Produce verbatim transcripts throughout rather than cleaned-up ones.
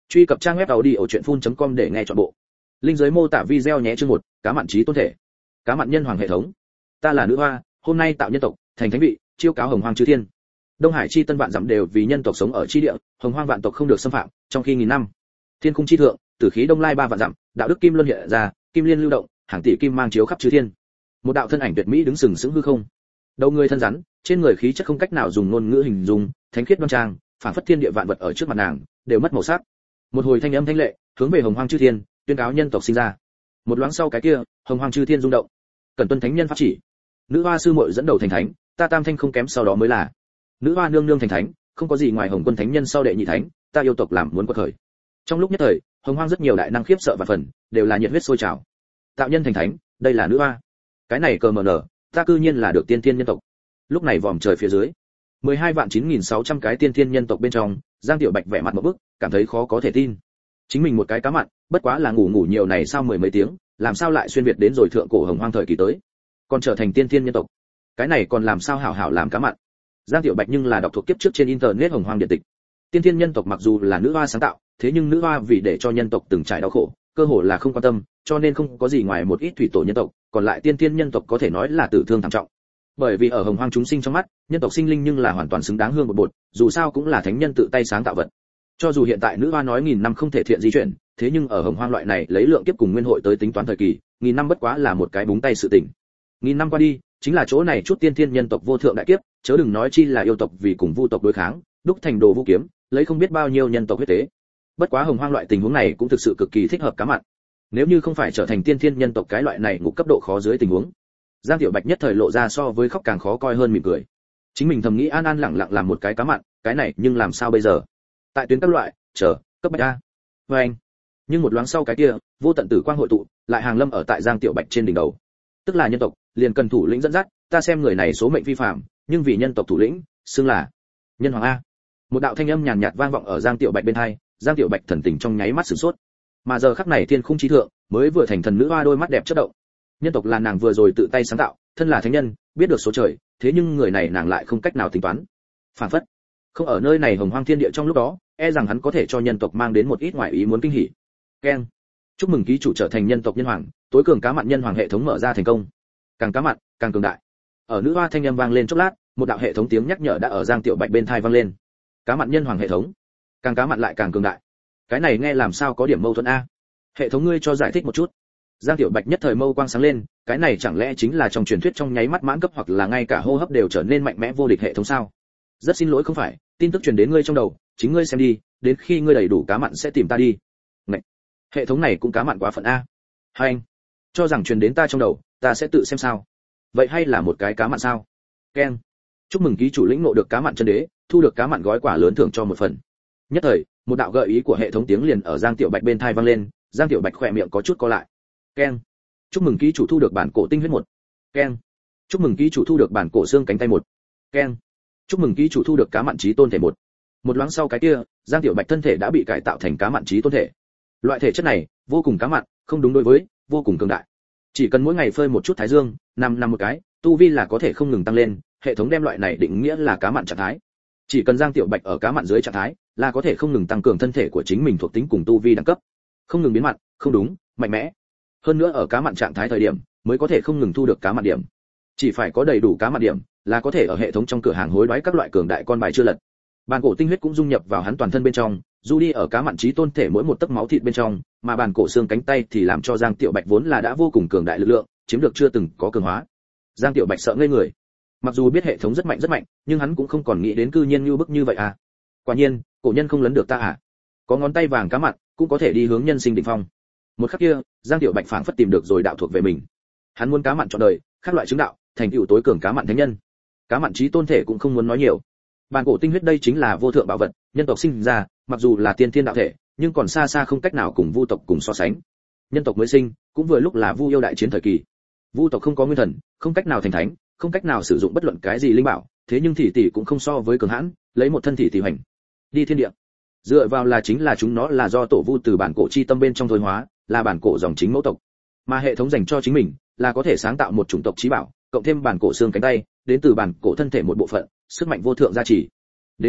Truy cập trang web audiochuyenphun.com để nghe trọn bộ. Linh dưới mô tả video nhé. Chương một, cá mặn trí tôn thể. Cá mặn nhân hoàng hệ thống. Ta là nữ hoa, hôm nay tạo nhân tộc, thành thánh vị, chiêu cáo hồng hoang chư thiên. Đông Hải chi tân vạn dặm đều vì nhân tộc sống ở chi địa, hồng hoang vạn tộc không được xâm phạm, trong khi nghìn năm. Thiên khung chi thượng, tử khí đông lai ba vạn dặm, đạo đức kim luân hiện ra, kim liên lưu động, hàng tỷ kim mang chiếu khắp chư thiên. Một đạo thân ảnh tuyệt mỹ đứng sừng sững hư không. Đầu người thân rắn, trên người khí chất không cách nào dùng ngôn ngữ hình dung, thánh khiết đoan trang, phản phất thiên địa vạn vật ở trước mặt nàng đều mất màu sắc. Một hồi thanh âm thanh lệ, hướng về hồng hoang chư thiên, tuyên cáo nhân tộc sinh ra. Một loáng sau cái kia, hồng hoang chư thiên rung động. Cần tuân thánh nhân pháp chỉ. Nữ hoa sư muội dẫn đầu thành thánh, ta tam thanh không kém sau đó mới là. Nữ hoa nương nương thành thánh, không có gì ngoài hồng quân thánh nhân sau đệ nhị thánh, ta yêu tộc làm muốn quật khởi. Trong lúc nhất thời, hồng hoang rất nhiều đại năng khiếp sợ và phần, đều là nhiệt huyết sôi trào. Tạo nhân thành thánh, đây là nữ hoa. Cái này cờ mờ nở, ta cư nhiên là được tiên thiên nhân tộc. Lúc này vòm trời phía dưới, mười hai vạn chín nghìn sáu trăm cái tiên thiên nhân tộc bên trong, Giang Tiểu Bạch vẻ mặt một bức, cảm thấy khó có thể tin. Chính mình một cái cá mặn, bất quá là ngủ ngủ nhiều này sao mười mấy tiếng, làm sao lại xuyên việt đến rồi thượng cổ hồng hoang thời kỳ tới, còn trở thành tiên thiên nhân tộc. Cái này còn làm sao hảo hảo làm cá mặn. Giang Tiểu Bạch nhưng là đọc thuộc kiếp trước trên internet hồng hoang điện tịch. Tiên thiên nhân tộc mặc dù là nữ hoa sáng tạo, thế nhưng nữ hoa vì để cho nhân tộc từng trải đau khổ, cơ hồ là không quan tâm, cho nên không có gì ngoài một ít thủy tổ nhân tộc, còn lại tiên thiên nhân tộc có thể nói là tử thương thảm trọng. Bởi vì ở hồng hoang chúng sinh trong mắt, nhân tộc sinh linh nhưng là hoàn toàn xứng đáng hương một bột, dù sao cũng là thánh nhân tự tay sáng tạo vật. Cho dù hiện tại nữ hoa nói nghìn năm không thể thiện di chuyển, thế nhưng ở hồng hoang loại này lấy lượng kiếp cùng nguyên hội tới tính toán thời kỳ, nghìn năm bất quá là một cái búng tay sự tình. Nghìn năm qua đi, chính là chỗ này chút tiên thiên nhân tộc vô thượng đại kiếp, chớ đừng nói chi là yêu tộc vì cùng vu tộc đối kháng, đúc thành đồ vu kiếm, lấy không biết bao nhiêu nhân tộc huyết tế. Bất quá hồng hoang loại tình huống này cũng thực sự cực kỳ thích hợp cá mặn. Nếu như không phải trở thành tiên thiên nhân tộc cái loại này ngục cấp độ khó dưới tình huống, Giang Tiểu Bạch nhất thời lộ ra so với khóc càng khó coi hơn mỉm cười. Chính mình thầm nghĩ an an lặng lặng làm một cái cá mặn, cái này nhưng làm sao bây giờ? Tại tuyến các loại, chờ, cấp bạch a. Và anh. Nhưng một loáng sau cái kia, vô tận tử quang hội tụ, lại hàng lâm ở tại Giang Tiểu Bạch trên đỉnh đầu. Tức là nhân tộc, liền cần thủ lĩnh dẫn dắt, ta xem người này số mệnh phi phàm, nhưng vì nhân tộc thủ lĩnh, xưng là nhân hoàng a. Một đạo thanh âm nhàn nhạt vang vọng ở Giang Tiểu Bạch bên tai, Giang Tiểu Bạch thần tình trong nháy mắt sửng sốt. Mà giờ khắc này thiên khung chí thượng, mới vừa thành thần nữ hoa đôi mắt đẹp chớp động. Nhân tộc là nàng vừa rồi tự tay sáng tạo, thân là thánh nhân, biết được số trời, thế nhưng người này nàng lại không cách nào tính toán. Phản phất, không ở nơi này hồng hoang thiên địa trong lúc đó, e rằng hắn có thể cho nhân tộc mang đến một ít ngoại ý muốn kinh hỉ. Keng, chúc mừng ký chủ trở thành nhân tộc nhân hoàng, tối cường cá mặn nhân hoàng hệ thống mở ra thành công. Càng cá mặn, càng cường đại. Ở nữ hoa thanh âm vang lên chốc lát, một đạo hệ thống tiếng nhắc nhở đã ở Giang Tiểu Bạch bên tai vang lên. Cá mặn nhân hoàng hệ thống, càng cá mặn lại càng cường đại. Cái này nghe làm sao có điểm mâu thuẫn a? Hệ thống ngươi cho giải thích một chút. Giang Tiểu Bạch nhất thời mâu quang sáng lên, cái này chẳng lẽ chính là trong truyền thuyết trong nháy mắt mãn cấp hoặc là ngay cả hô hấp đều trở nên mạnh mẽ vô địch hệ thống sao? Rất xin lỗi không phải, tin tức truyền đến ngươi trong đầu, chính ngươi xem đi, đến khi ngươi đầy đủ cá mặn sẽ tìm ta đi. Này, hệ thống này cũng cá mặn quá phận a. Hai anh, cho rằng truyền đến ta trong đầu, ta sẽ tự xem sao? Vậy hay là một cái cá mặn sao? Keng, chúc mừng ký chủ lĩnh ngộ được cá mặn chân đế, thu được cá mặn gói quả lớn thưởng cho một phần. Nhất thời, một đạo gợi ý của hệ thống tiếng liền ở Giang Tiểu Bạch bên tai vang lên, Giang Tiểu Bạch khỏe miệng có chút co lại. Keng, chúc mừng ký chủ thu được bản cổ tinh huyết một. Keng, chúc mừng ký chủ thu được bản cổ xương cánh tay một. Keng, chúc mừng ký chủ thu được cá mặn trí tôn thể một. Một loáng sau cái kia, Giang Tiểu Bạch thân thể đã bị cải tạo thành cá mặn trí tôn thể. Loại thể chất này vô cùng cá mặn, không đúng đối với, vô cùng cường đại. Chỉ cần mỗi ngày phơi một chút thái dương, năm năm một cái, tu vi là có thể không ngừng tăng lên, hệ thống đem loại này định nghĩa là cá mặn trạng thái. Chỉ cần Giang Tiểu Bạch ở cá mặn dưới trạng thái, là có thể không ngừng tăng cường thân thể của chính mình thuộc tính cùng tu vi đẳng cấp. Không ngừng biến mặn, không đúng, mạnh mẽ. Hơn nữa ở cá mặn trạng thái thời điểm, mới có thể không ngừng thu được cá mặn điểm. Chỉ phải có đầy đủ cá mặn điểm, là có thể ở hệ thống trong cửa hàng hối đoái các loại cường đại con bài chưa lật. Bàn cổ tinh huyết cũng dung nhập vào hắn toàn thân bên trong, du đi ở cá mặn trí tôn thể mỗi một tấc máu thịt bên trong, mà bàn cổ xương cánh tay thì làm cho Giang Tiểu Bạch vốn là đã vô cùng cường đại lực lượng, chiếm được chưa từng có cường hóa. Giang Tiểu Bạch sợ ngây người. Mặc dù biết hệ thống rất mạnh rất mạnh, nhưng hắn cũng không còn nghĩ đến cư nhiên như bức như vậy à. Quả nhiên, cổ nhân không lấn được ta à. Có ngón tay vàng cá mặn, cũng có thể đi hướng nhân sinh đỉnh phong. Một khắc kia, Giang Tiểu Bạch phảng phất tìm được rồi đạo thuộc về mình. Hắn muốn cá mặn trọn đời, khác loại chứng đạo, thành tựu tối cường cá mặn thánh nhân. Cá mặn trí tôn thể cũng không muốn nói nhiều. Bàn cổ tinh huyết đây chính là vô thượng bảo vật, nhân tộc sinh ra, mặc dù là tiên thiên đạo thể, nhưng còn xa xa không cách nào cùng vu tộc cùng so sánh. Nhân tộc mới sinh, cũng vừa lúc là vu yêu đại chiến thời kỳ. Vu tộc không có nguyên thần, không cách nào thành thánh, không cách nào sử dụng bất luận cái gì linh bảo, thế nhưng thị tỷ cũng không so với cường hãn, lấy một thân thị tỷ hoành đi thiên địa. Dựa vào là chính là chúng nó là do tổ vu từ bản cổ chi tâm bên trong thôi hóa, là bản cổ dòng chính mẫu tộc. Mà hệ thống dành cho chính mình là có thể sáng tạo một chủng tộc chí bảo, cộng thêm bản cổ xương cánh tay, đến từ bản cổ thân thể một bộ phận, sức mạnh vô thượng gia trì. Đến lúc đó,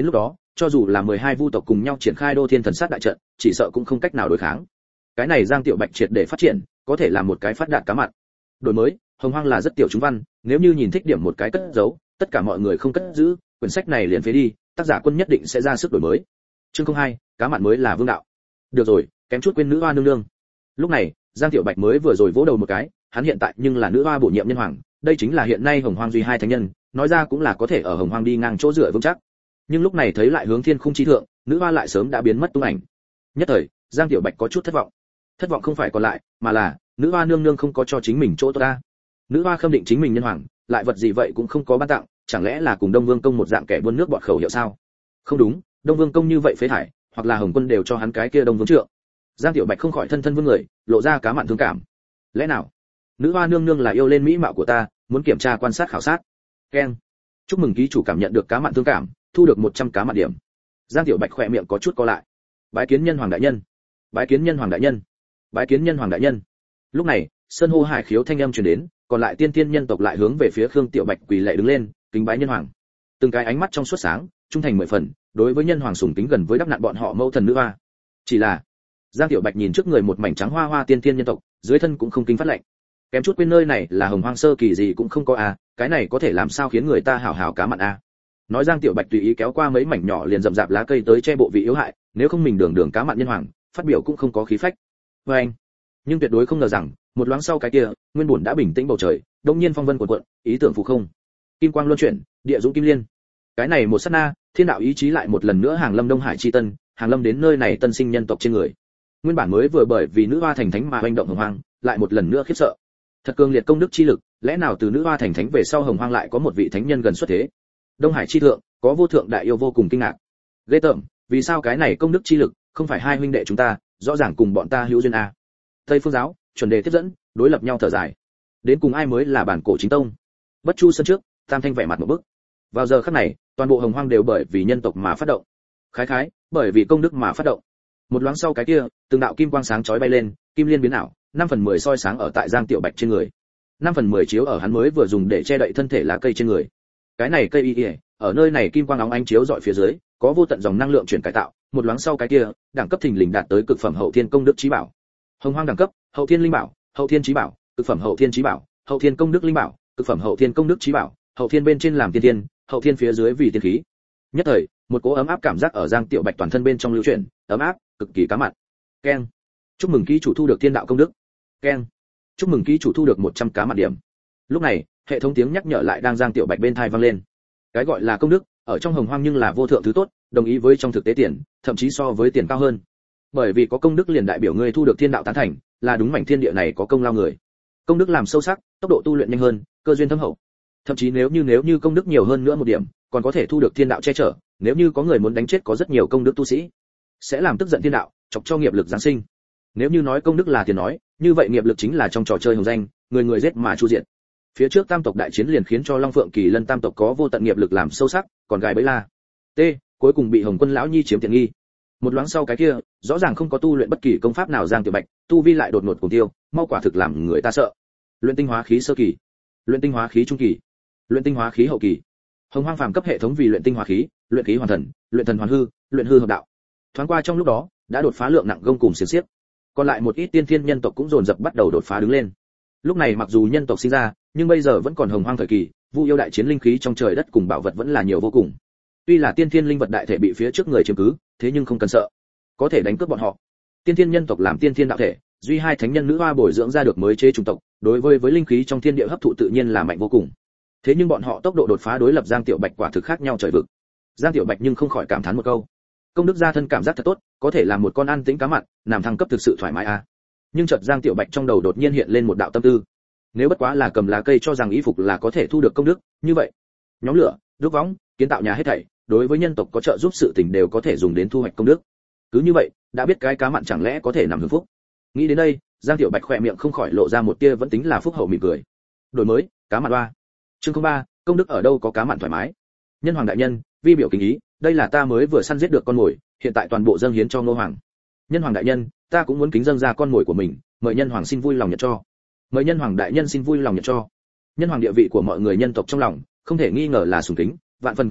cho dù là mười hai vu tộc cùng nhau triển khai đô thiên thần sát đại trận, chỉ sợ cũng không cách nào đối kháng. Cái này Giang Tiểu Bạch triệt để phát triển, có thể là một cái phát đạt cá mặn. Đổi mới, Hồng Hoang là rất tiểu chúng văn, nếu như nhìn thích điểm một cái cất giấu, tất cả mọi người không cất giữ, quyển sách này liền phế đi, tác giả Quân nhất định sẽ ra sức đổi mới. Chương không hai, cá mặn mới là vương đạo. Được rồi, kém chút quên nữ hoa nương nương. Lúc này, Giang Tiểu Bạch mới vừa rồi vỗ đầu một cái, hắn hiện tại nhưng là nữ hoa bổ nhiệm nhân hoàng, đây chính là hiện nay Hồng Hoang duy hai thánh nhân, nói ra cũng là có thể ở Hồng Hoang đi ngang chỗ dựa vững chắc. Nhưng lúc này thấy lại hướng thiên khung chi thượng, nữ hoa lại sớm đã biến mất tung ảnh. Nhất thời, Giang Tiểu Bạch có chút thất vọng. Thất vọng không phải còn lại, mà là nữ hoa nương nương không có cho chính mình chỗ tốt ta. Nữ hoa khâm định chính mình nhân hoàng, lại vật gì vậy cũng không có ban tặng, chẳng lẽ là cùng Đông Vương công một dạng kẻ buôn nước bọt khẩu hiệu sao? Không đúng, Đông Vương công như vậy phế thải, hoặc là Hồng Quân đều cho hắn cái kia Đông Vương trượng. Giang Tiểu Bạch không khỏi thân thân vương người, lộ ra cá mặn thương cảm. Lẽ nào, nữ hoa nương nương là yêu lên mỹ mạo của ta, muốn kiểm tra quan sát khảo sát. Keng. Chúc mừng ký chủ cảm nhận được cá mặn thương cảm, thu được một trăm cá mặn điểm. Giang Tiểu Bạch khỏe miệng có chút co lại. Bái kiến nhân hoàng đại nhân. Bái kiến nhân hoàng đại nhân. Bái kiến nhân hoàng đại nhân. Lúc này, sơn hô hải khiếu thanh âm truyền đến, còn lại tiên tiên nhân tộc lại hướng về phía Khương Tiểu Bạch quỳ lạy đứng lên, kính bái nhân hoàng. Từng cái ánh mắt trong suốt sáng, trung thành mười phần, đối với nhân hoàng sùng kính gần với đắp nạn bọn họ mâu thần nữ hoa. Chỉ là, Giang Tiểu Bạch nhìn trước người một mảnh trắng hoa hoa tiên tiên nhân tộc, dưới thân cũng không kinh phát lạnh. Kém chút quên nơi này là Hồng Hoang sơ kỳ gì cũng không có à, cái này có thể làm sao khiến người ta hảo hảo cá mặn à. Nói Giang Tiểu Bạch tùy ý kéo qua mấy mảnh nhỏ liền rậm rạp lá cây tới che bộ vị yếu hại, nếu không mình đường đường cá mặn nhân hoàng, phát biểu cũng không có khí phách. Và anh, nhưng tuyệt đối không ngờ rằng, một loáng sau cái kia, nguyên bổn đã bình tĩnh bầu trời, đột nhiên phong vân cuộn cuộn, ý tưởng phù không. Kim quang luân chuyển, địa dũng kim liên. Cái này một sát na, thiên đạo ý chí lại một lần nữa hàng lâm Đông Hải chi tân, hàng lâm đến nơi này tân sinh nhân tộc trên người. Nguyên bản mới vừa bởi vì nữ hoa thành thánh mà hoành động Hồng Hoang, lại một lần nữa khiếp sợ. Thật cường liệt công đức chi lực, lẽ nào từ nữ hoa thành thánh về sau Hồng Hoang lại có một vị thánh nhân gần xuất thế? Đông Hải chi thượng, có vô thượng đại yêu vô cùng kinh ngạc. Ghê tởm, vì sao cái này công đức chi lực, không phải hai huynh đệ chúng ta, rõ ràng cùng bọn ta hữu duyên a. Tây Phương giáo, chuẩn đề tiếp dẫn, đối lập nhau thở dài. Đến cùng ai mới là bản cổ chính tông? Bất Chu sân trước, Tam Thanh vẻ mặt một bức. Vào giờ khắc này, toàn bộ Hồng Hoang đều bởi vì nhân tộc mà phát động. Khái khái, bởi vì công đức mà phát động. Một loáng sau cái kia, từng đạo kim quang sáng chói bay lên, kim liên biến ảo, năm phần mười soi sáng ở tại Giang Tiểu Bạch trên người. năm phần mười chiếu ở hắn mới vừa dùng để che đậy thân thể lá cây trên người. Cái này cây y, ở nơi này kim quang óng ánh chiếu rọi phía dưới, có vô tận dòng năng lượng chuyển cải tạo, một loáng sau cái kia, đẳng cấp thình lình đạt tới cực phẩm hậu thiên công đức chí bảo. Hồng Hoang đẳng cấp, hậu thiên linh bảo, hậu thiên chí bảo, cực phẩm hậu thiên chí bảo, hậu thiên công đức linh bảo, cực phẩm hậu thiên công đức chí bảo, hậu thiên bên trên làm tiên thiên, hậu thiên phía dưới vì tiên khí. Nhất thời, một cỗ ấm áp cảm giác ở Giang Tiểu Bạch toàn thân bên trong lưu chuyển, ấm áp, cực kỳ cá mặn. Keng. Chúc mừng ký chủ thu được thiên đạo công đức. Keng. Chúc mừng ký chủ thu được một trăm cá mặn điểm. Lúc này, hệ thống tiếng nhắc nhở lại đang Giang Tiểu Bạch bên tai vang lên. Cái gọi là công đức, ở trong Hồng Hoang nhưng là vô thượng thứ tốt, đồng ý với trong thực tế tiền, thậm chí so với tiền cao hơn. Bởi vì có công đức liền đại biểu ngươi thu được thiên đạo tán thành, là đúng mảnh thiên địa này có công lao người. Công đức làm sâu sắc, tốc độ tu luyện nhanh hơn, cơ duyên thâm hậu. Thậm chí nếu như nếu như công đức nhiều hơn nữa một điểm, còn có thể thu được thiên đạo che chở, nếu như có người muốn đánh chết có rất nhiều công đức tu sĩ, sẽ làm tức giận thiên đạo, chọc cho nghiệp lực giáng sinh. Nếu như nói công đức là tiền nói, như vậy nghiệp lực chính là trong trò chơi hồng danh, người người giết mà chu diệt. Phía trước tam tộc đại chiến liền khiến cho Long Phượng Kỳ Lân tam tộc có vô tận nghiệp lực làm sâu sắc, còn gài bẫy la. T, cuối cùng bị Hồng Quân lão nhi chiếm tiện nghi. Một loáng sau cái kia, rõ ràng không có tu luyện bất kỳ công pháp nào Giang Tiểu Bạch, tu vi lại đột ngột cùng tiêu, mau quả thực làm người ta sợ. Luyện tinh hóa khí sơ kỳ, luyện tinh hóa khí trung kỳ, luyện tinh hóa khí hậu kỳ. Hồng Hoang phàm cấp hệ thống vì luyện tinh hóa khí, luyện khí hoàn thần, luyện thần hoàn hư, luyện hư hợp đạo. Thoáng qua trong lúc đó, đã đột phá lượng nặng gông cùng xiển xiếc. Còn lại một ít tiên thiên nhân tộc cũng dồn dập bắt đầu đột phá đứng lên. Lúc này mặc dù nhân tộc sinh ra, nhưng bây giờ vẫn còn Hồng Hoang thời kỳ, Vu yêu đại chiến linh khí trong trời đất cùng bảo vật vẫn là nhiều vô cùng. Tuy là tiên thiên linh vật đại thể bị phía trước người chiếm cứ, thế nhưng không cần sợ, có thể đánh cướp bọn họ. Tiên thiên nhân tộc làm tiên thiên đạo thể, duy hai thánh nhân nữ hoa bồi dưỡng ra được mới chế chủng tộc, đối với với linh khí trong thiên địa hấp thụ tự nhiên là mạnh vô cùng. Thế nhưng bọn họ tốc độ đột phá đối lập Giang Tiểu Bạch quả thực khác nhau trời vực. Giang Tiểu Bạch nhưng không khỏi cảm thán một câu, công đức gia thân cảm giác thật tốt, có thể làm một con ăn tĩnh cá mặn, làm thăng cấp thực sự thoải mái à. Nhưng chợt Giang Tiểu Bạch trong đầu đột nhiên hiện lên một đạo tâm tư, nếu bất quá là cầm lá cây cho rằng y phục là có thể thu được công đức, như vậy nhóm lửa, đốt võng, kiến tạo nhà hết thảy, đối với nhân tộc có trợ giúp sự tình đều có thể dùng đến thu hoạch công đức. Cứ như vậy, đã biết cái cá mặn chẳng lẽ có thể nằm hưởng phúc. Nghĩ đến đây, Giang Tiểu Bạch khỏe miệng không khỏi lộ ra một tia vẫn tính là phúc hậu mỉm cười. Đổi mới, cá mặn ba. Chương không ba, công đức ở đâu có cá mặn thoải mái. Nhân hoàng đại nhân, vi biểu kính ý, đây là ta mới vừa săn giết được con mồi, hiện tại toàn bộ dâng hiến cho Ngô hoàng. Nhân hoàng đại nhân, ta cũng muốn kính dâng ra con mồi của mình, mời nhân hoàng xin vui lòng nhận cho. Mời nhân hoàng đại nhân xin vui lòng nhận cho. Nhân hoàng địa vị của mọi người nhân tộc trong lòng, không thể nghi ngờ là sùng kính, vạn phần kính yêu,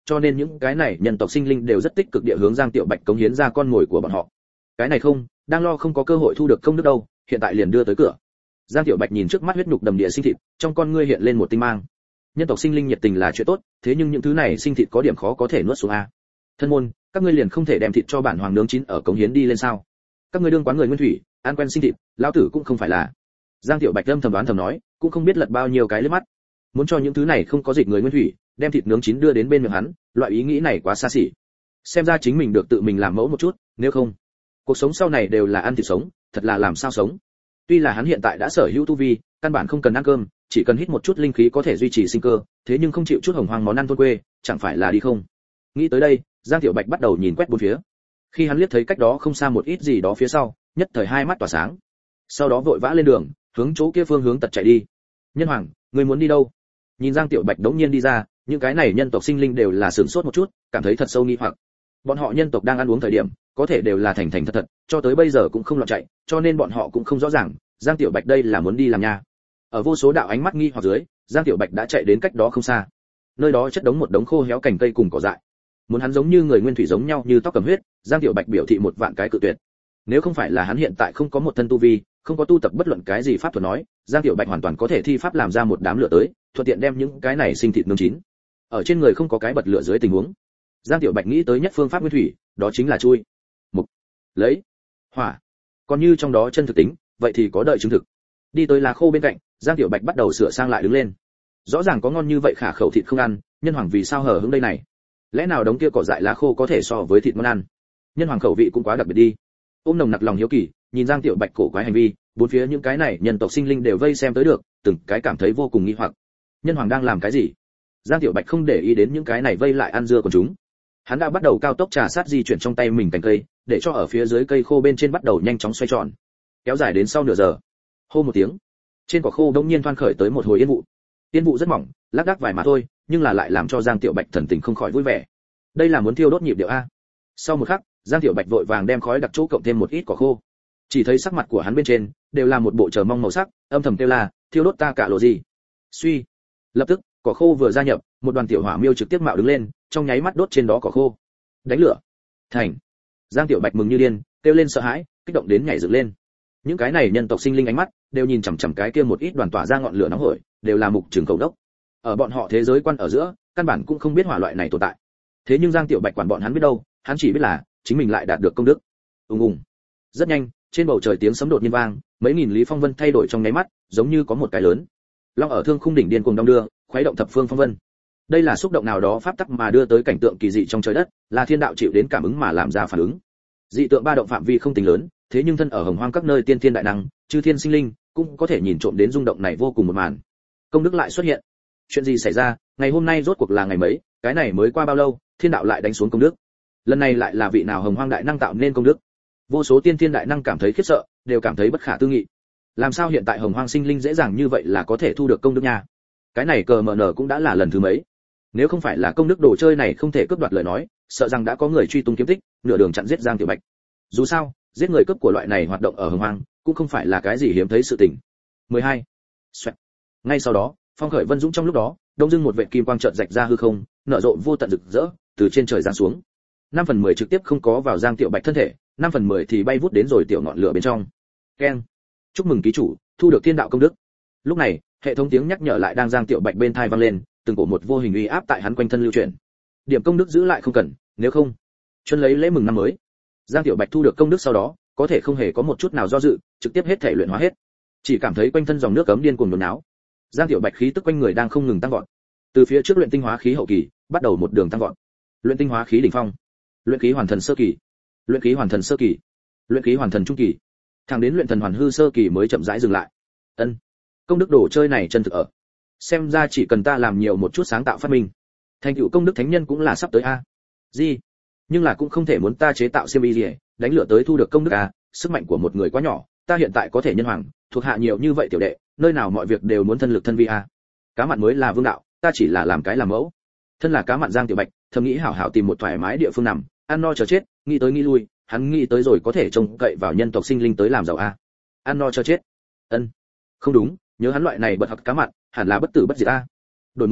cho nên những cái này nhân tộc sinh linh đều rất tích cực địa hướng Giang Tiểu Bạch cống hiến ra con mồi của bọn họ. Cái này không, đang lo không có cơ hội thu được công đức đâu, hiện tại liền đưa tới cửa. Giang Tiểu Bạch nhìn trước mắt huyết nhục đầm địa sinh thịt, trong con ngươi hiện lên một tinh mang. Nhân tộc sinh linh nhiệt tình là chuyện tốt, thế nhưng những thứ này sinh thịt có điểm khó có thể nuốt xuống a. Thân môn, các ngươi liền không thể đem thịt cho bản hoàng nướng chín ở cống hiến đi lên sao? Các ngươi đương quán người nguyên thủy, ăn quen sinh thịt, lão tử cũng không phải là. Giang Tiểu Bạch âm thầm đoán thầm nói, cũng không biết lật bao nhiêu cái lướt mắt. Muốn cho những thứ này không có dịch người nguyên thủy, đem thịt nướng chín đưa đến bên miệng hắn, loại ý nghĩ này quá xa xỉ. Xem ra chính mình được tự mình làm mẫu một chút, nếu không, cuộc sống sau này đều là ăn thịt sống, thật là làm sao sống. Tuy là hắn hiện tại đã sở hữu tu vi, căn bản không cần ăn cơm, chỉ cần hít một chút linh khí có thể duy trì sinh cơ, thế nhưng không chịu chút hồng hoang món ăn thôn quê, chẳng phải là đi không. Nghĩ tới đây, Giang Tiểu Bạch bắt đầu nhìn quét bốn phía. Khi hắn liếc thấy cách đó không xa một ít gì đó phía sau, nhất thời hai mắt tỏa sáng. Sau đó vội vã lên đường, hướng chỗ kia phương hướng tật chạy đi. Nhân Hoàng, ngươi muốn đi đâu? Nhìn Giang Tiểu Bạch đống nhiên đi ra, những cái này nhân tộc sinh linh đều là sửng sốt một chút, cảm thấy thật sâu nghi hoặc. Bọn họ nhân tộc đang ăn uống thời điểm, có thể đều là thành thành thật thật, cho tới bây giờ cũng không loạn chạy, cho nên bọn họ cũng không rõ ràng, Giang Tiểu Bạch đây là muốn đi làm nha. Ở vô số đạo ánh mắt nghi hoặc dưới, Giang Tiểu Bạch đã chạy đến cách đó không xa. Nơi đó chất đống một đống khô héo cành cây cùng cỏ dại. Muốn hắn giống như người nguyên thủy giống nhau như tóc cầm huyết, Giang Tiểu Bạch biểu thị một vạn cái cự tuyệt. Nếu không phải là hắn hiện tại không có một thân tu vi, không có tu tập bất luận cái gì pháp thuật nói, Giang Tiểu Bạch hoàn toàn có thể thi pháp làm ra một đám lửa tới, thuận tiện đem những cái này sinh thịt nướng chín. Ở trên người không có cái bật lửa dưới tình huống, Giang Tiểu Bạch nghĩ tới nhất phương pháp nguyên thủy, đó chính là chui, mục, lấy, hỏa. Còn như trong đó chân thực tính, vậy thì có đợi chứng thực. Đi tới lá khô bên cạnh, Giang Tiểu Bạch bắt đầu sửa sang lại đứng lên. Rõ ràng có ngon như vậy khả khẩu thịt không ăn, nhân hoàng vì sao hở hững đây này? Lẽ nào đống kia cỏ dại lá khô có thể so với thịt ngon ăn? Nhân hoàng khẩu vị cũng quá đặc biệt đi. Ôm nồng nặc lòng hiếu kỳ, nhìn Giang Tiểu Bạch cổ quái hành vi, bốn phía những cái này nhân tộc sinh linh đều vây xem tới được, từng cái cảm thấy vô cùng nghi hoặc. Nhân hoàng đang làm cái gì? Giang Tiểu Bạch không để ý đến những cái này vây lại ăn dưa của chúng. Hắn đã bắt đầu cao tốc trà sát di chuyển trong tay mình cành cây, để cho ở phía dưới cây khô bên trên bắt đầu nhanh chóng xoay tròn. Kéo dài đến sau nửa giờ. Hô một tiếng, trên cỏ khô đống nhiên thoăn khởi tới một hồi yên vụ. Yên vụ rất mỏng, lác đác vài mà thôi, nhưng là lại làm cho Giang Tiểu Bạch thần tình không khỏi vui vẻ. Đây là muốn thiêu đốt nhịp điệu a. Sau một khắc, Giang Tiểu Bạch vội vàng đem khói đặc chỗ cộng thêm một ít cỏ khô. Chỉ thấy sắc mặt của hắn bên trên đều là một bộ chờ mong màu sắc, âm thầm kêu là thiêu đốt ta cả lộ gì. Suy, lập tức cỏ khô vừa gia nhập, một đoàn tiểu hỏa miêu trực tiếp mạo đứng lên, trong nháy mắt đốt trên đó cỏ khô. Đánh lửa. Thành. Giang Tiểu Bạch mừng như điên, kêu lên sợ hãi, kích động đến nhảy dựng lên. Những cái này nhân tộc sinh linh ánh mắt đều nhìn chằm chằm cái kia một ít đoàn tỏa ra ngọn lửa nóng hổi, đều là mục trường cầu đốc. Ở bọn họ thế giới quan ở giữa, căn bản cũng không biết hỏa loại này tồn tại. Thế nhưng Giang Tiểu Bạch quản bọn hắn biết đâu, hắn chỉ biết là chính mình lại đạt được công đức. Ùng ùng. Rất nhanh, trên bầu trời tiếng sấm đột nhiên vang, mấy nghìn lý phong vân thay đổi trong nháy mắt, giống như có một cái lớn long ở thương khung đỉnh điên cuồng đong đưa, khuấy động thập phương phong vân. Đây là xúc động nào đó pháp tắc mà đưa tới cảnh tượng kỳ dị trong trời đất, là thiên đạo chịu đến cảm ứng mà làm ra phản ứng. Dị tượng ba động phạm vi không tính lớn, thế nhưng thân ở hồng hoang các nơi tiên thiên đại năng, chư thiên sinh linh cũng có thể nhìn trộm đến rung động này vô cùng một màn. Công đức lại xuất hiện. Chuyện gì xảy ra? Ngày hôm nay rốt cuộc là ngày mấy? Cái này mới qua bao lâu, thiên đạo lại đánh xuống công đức? Lần này lại là vị nào hồng hoang đại năng tạo nên công đức? Vô số tiên thiên đại năng cảm thấy khiếp sợ, đều cảm thấy bất khả tư nghị. Làm sao hiện tại hồng hoang sinh linh dễ dàng như vậy là có thể thu được công đức nha? Cái này cờ mờ nở cũng đã là lần thứ mấy. Nếu không phải là công đức đồ chơi này không thể cướp đoạt lời nói, sợ rằng đã có người truy tung kiếm tích, nửa đường chặn giết Giang Tiểu Bạch. Dù sao, giết người cướp của loại này hoạt động ở hồng hoang cũng không phải là cái gì hiếm thấy sự tình. mười hai. Xoẹt. Ngay sau đó, phong khởi vân dũng trong lúc đó, đông dưng một vệt kim quang chợt rạch ra hư không, nở rộ vô tận rực rỡ, từ trên trời giáng xuống. năm phần mười trực tiếp không có vào Giang Tiểu Bạch thân thể, năm phần mười thì bay vút đến rồi tiểu ngọn lửa bên trong. Keng. Chúc mừng ký chủ, thu được thiên đạo công đức. Lúc này, hệ thống tiếng nhắc nhở lại đang Giang Tiểu Bạch bên tai vang lên, từng cổ một vô hình uy áp tại hắn quanh thân lưu chuyển. Điểm công đức giữ lại không cần, nếu không, chuân lấy lễ mừng năm mới. Giang Tiểu Bạch thu được công đức sau đó, có thể không hề có một chút nào do dự, trực tiếp hết thể luyện hóa hết. Chỉ cảm thấy quanh thân dòng nước cấm điên cuồng nhốn náo. Giang Tiểu Bạch khí tức quanh người đang không ngừng tăng vọt. Từ phía trước luyện tinh hóa khí hậu kỳ, bắt đầu một đường tăng vọt. Luyện tinh hóa khí đỉnh phong, luyện khí hoàn thần sơ kỳ, luyện khí hoàn thần sơ kỳ, luyện khí hoàn thần trung kỳ, thẳng đến luyện thần hoàn hư sơ kỳ mới chậm rãi dừng lại. Ân, công đức đồ chơi này chân thực ở. Xem ra chỉ cần ta làm nhiều một chút sáng tạo phát minh, thành tựu công đức thánh nhân cũng là sắp tới a. Gì? Nhưng là cũng không thể muốn ta chế tạo xiêm y gì, đánh lửa tới thu được công đức a, sức mạnh của một người quá nhỏ, ta hiện tại có thể nhân hoàng, thuộc hạ nhiều như vậy tiểu đệ, nơi nào mọi việc đều muốn thân lực thân vi a. Cá mặn mới là vương đạo, ta chỉ là làm cái làm mẫu. Thân là cá mặn Giang Tiểu Bạch, thầm nghĩ hảo hảo tìm một thoải mái địa phương nằm, ăn no chờ chết, nghĩ tới nghĩ lui, hắn nghĩ tới rồi có thể trông cậy vào nhân tộc sinh linh tới làm giàu a. Ăn no chờ chết. Ân. Không đúng, nhớ hắn loại này bật học cá mặn, hẳn là bất tử bất diệt a. Đổi mới,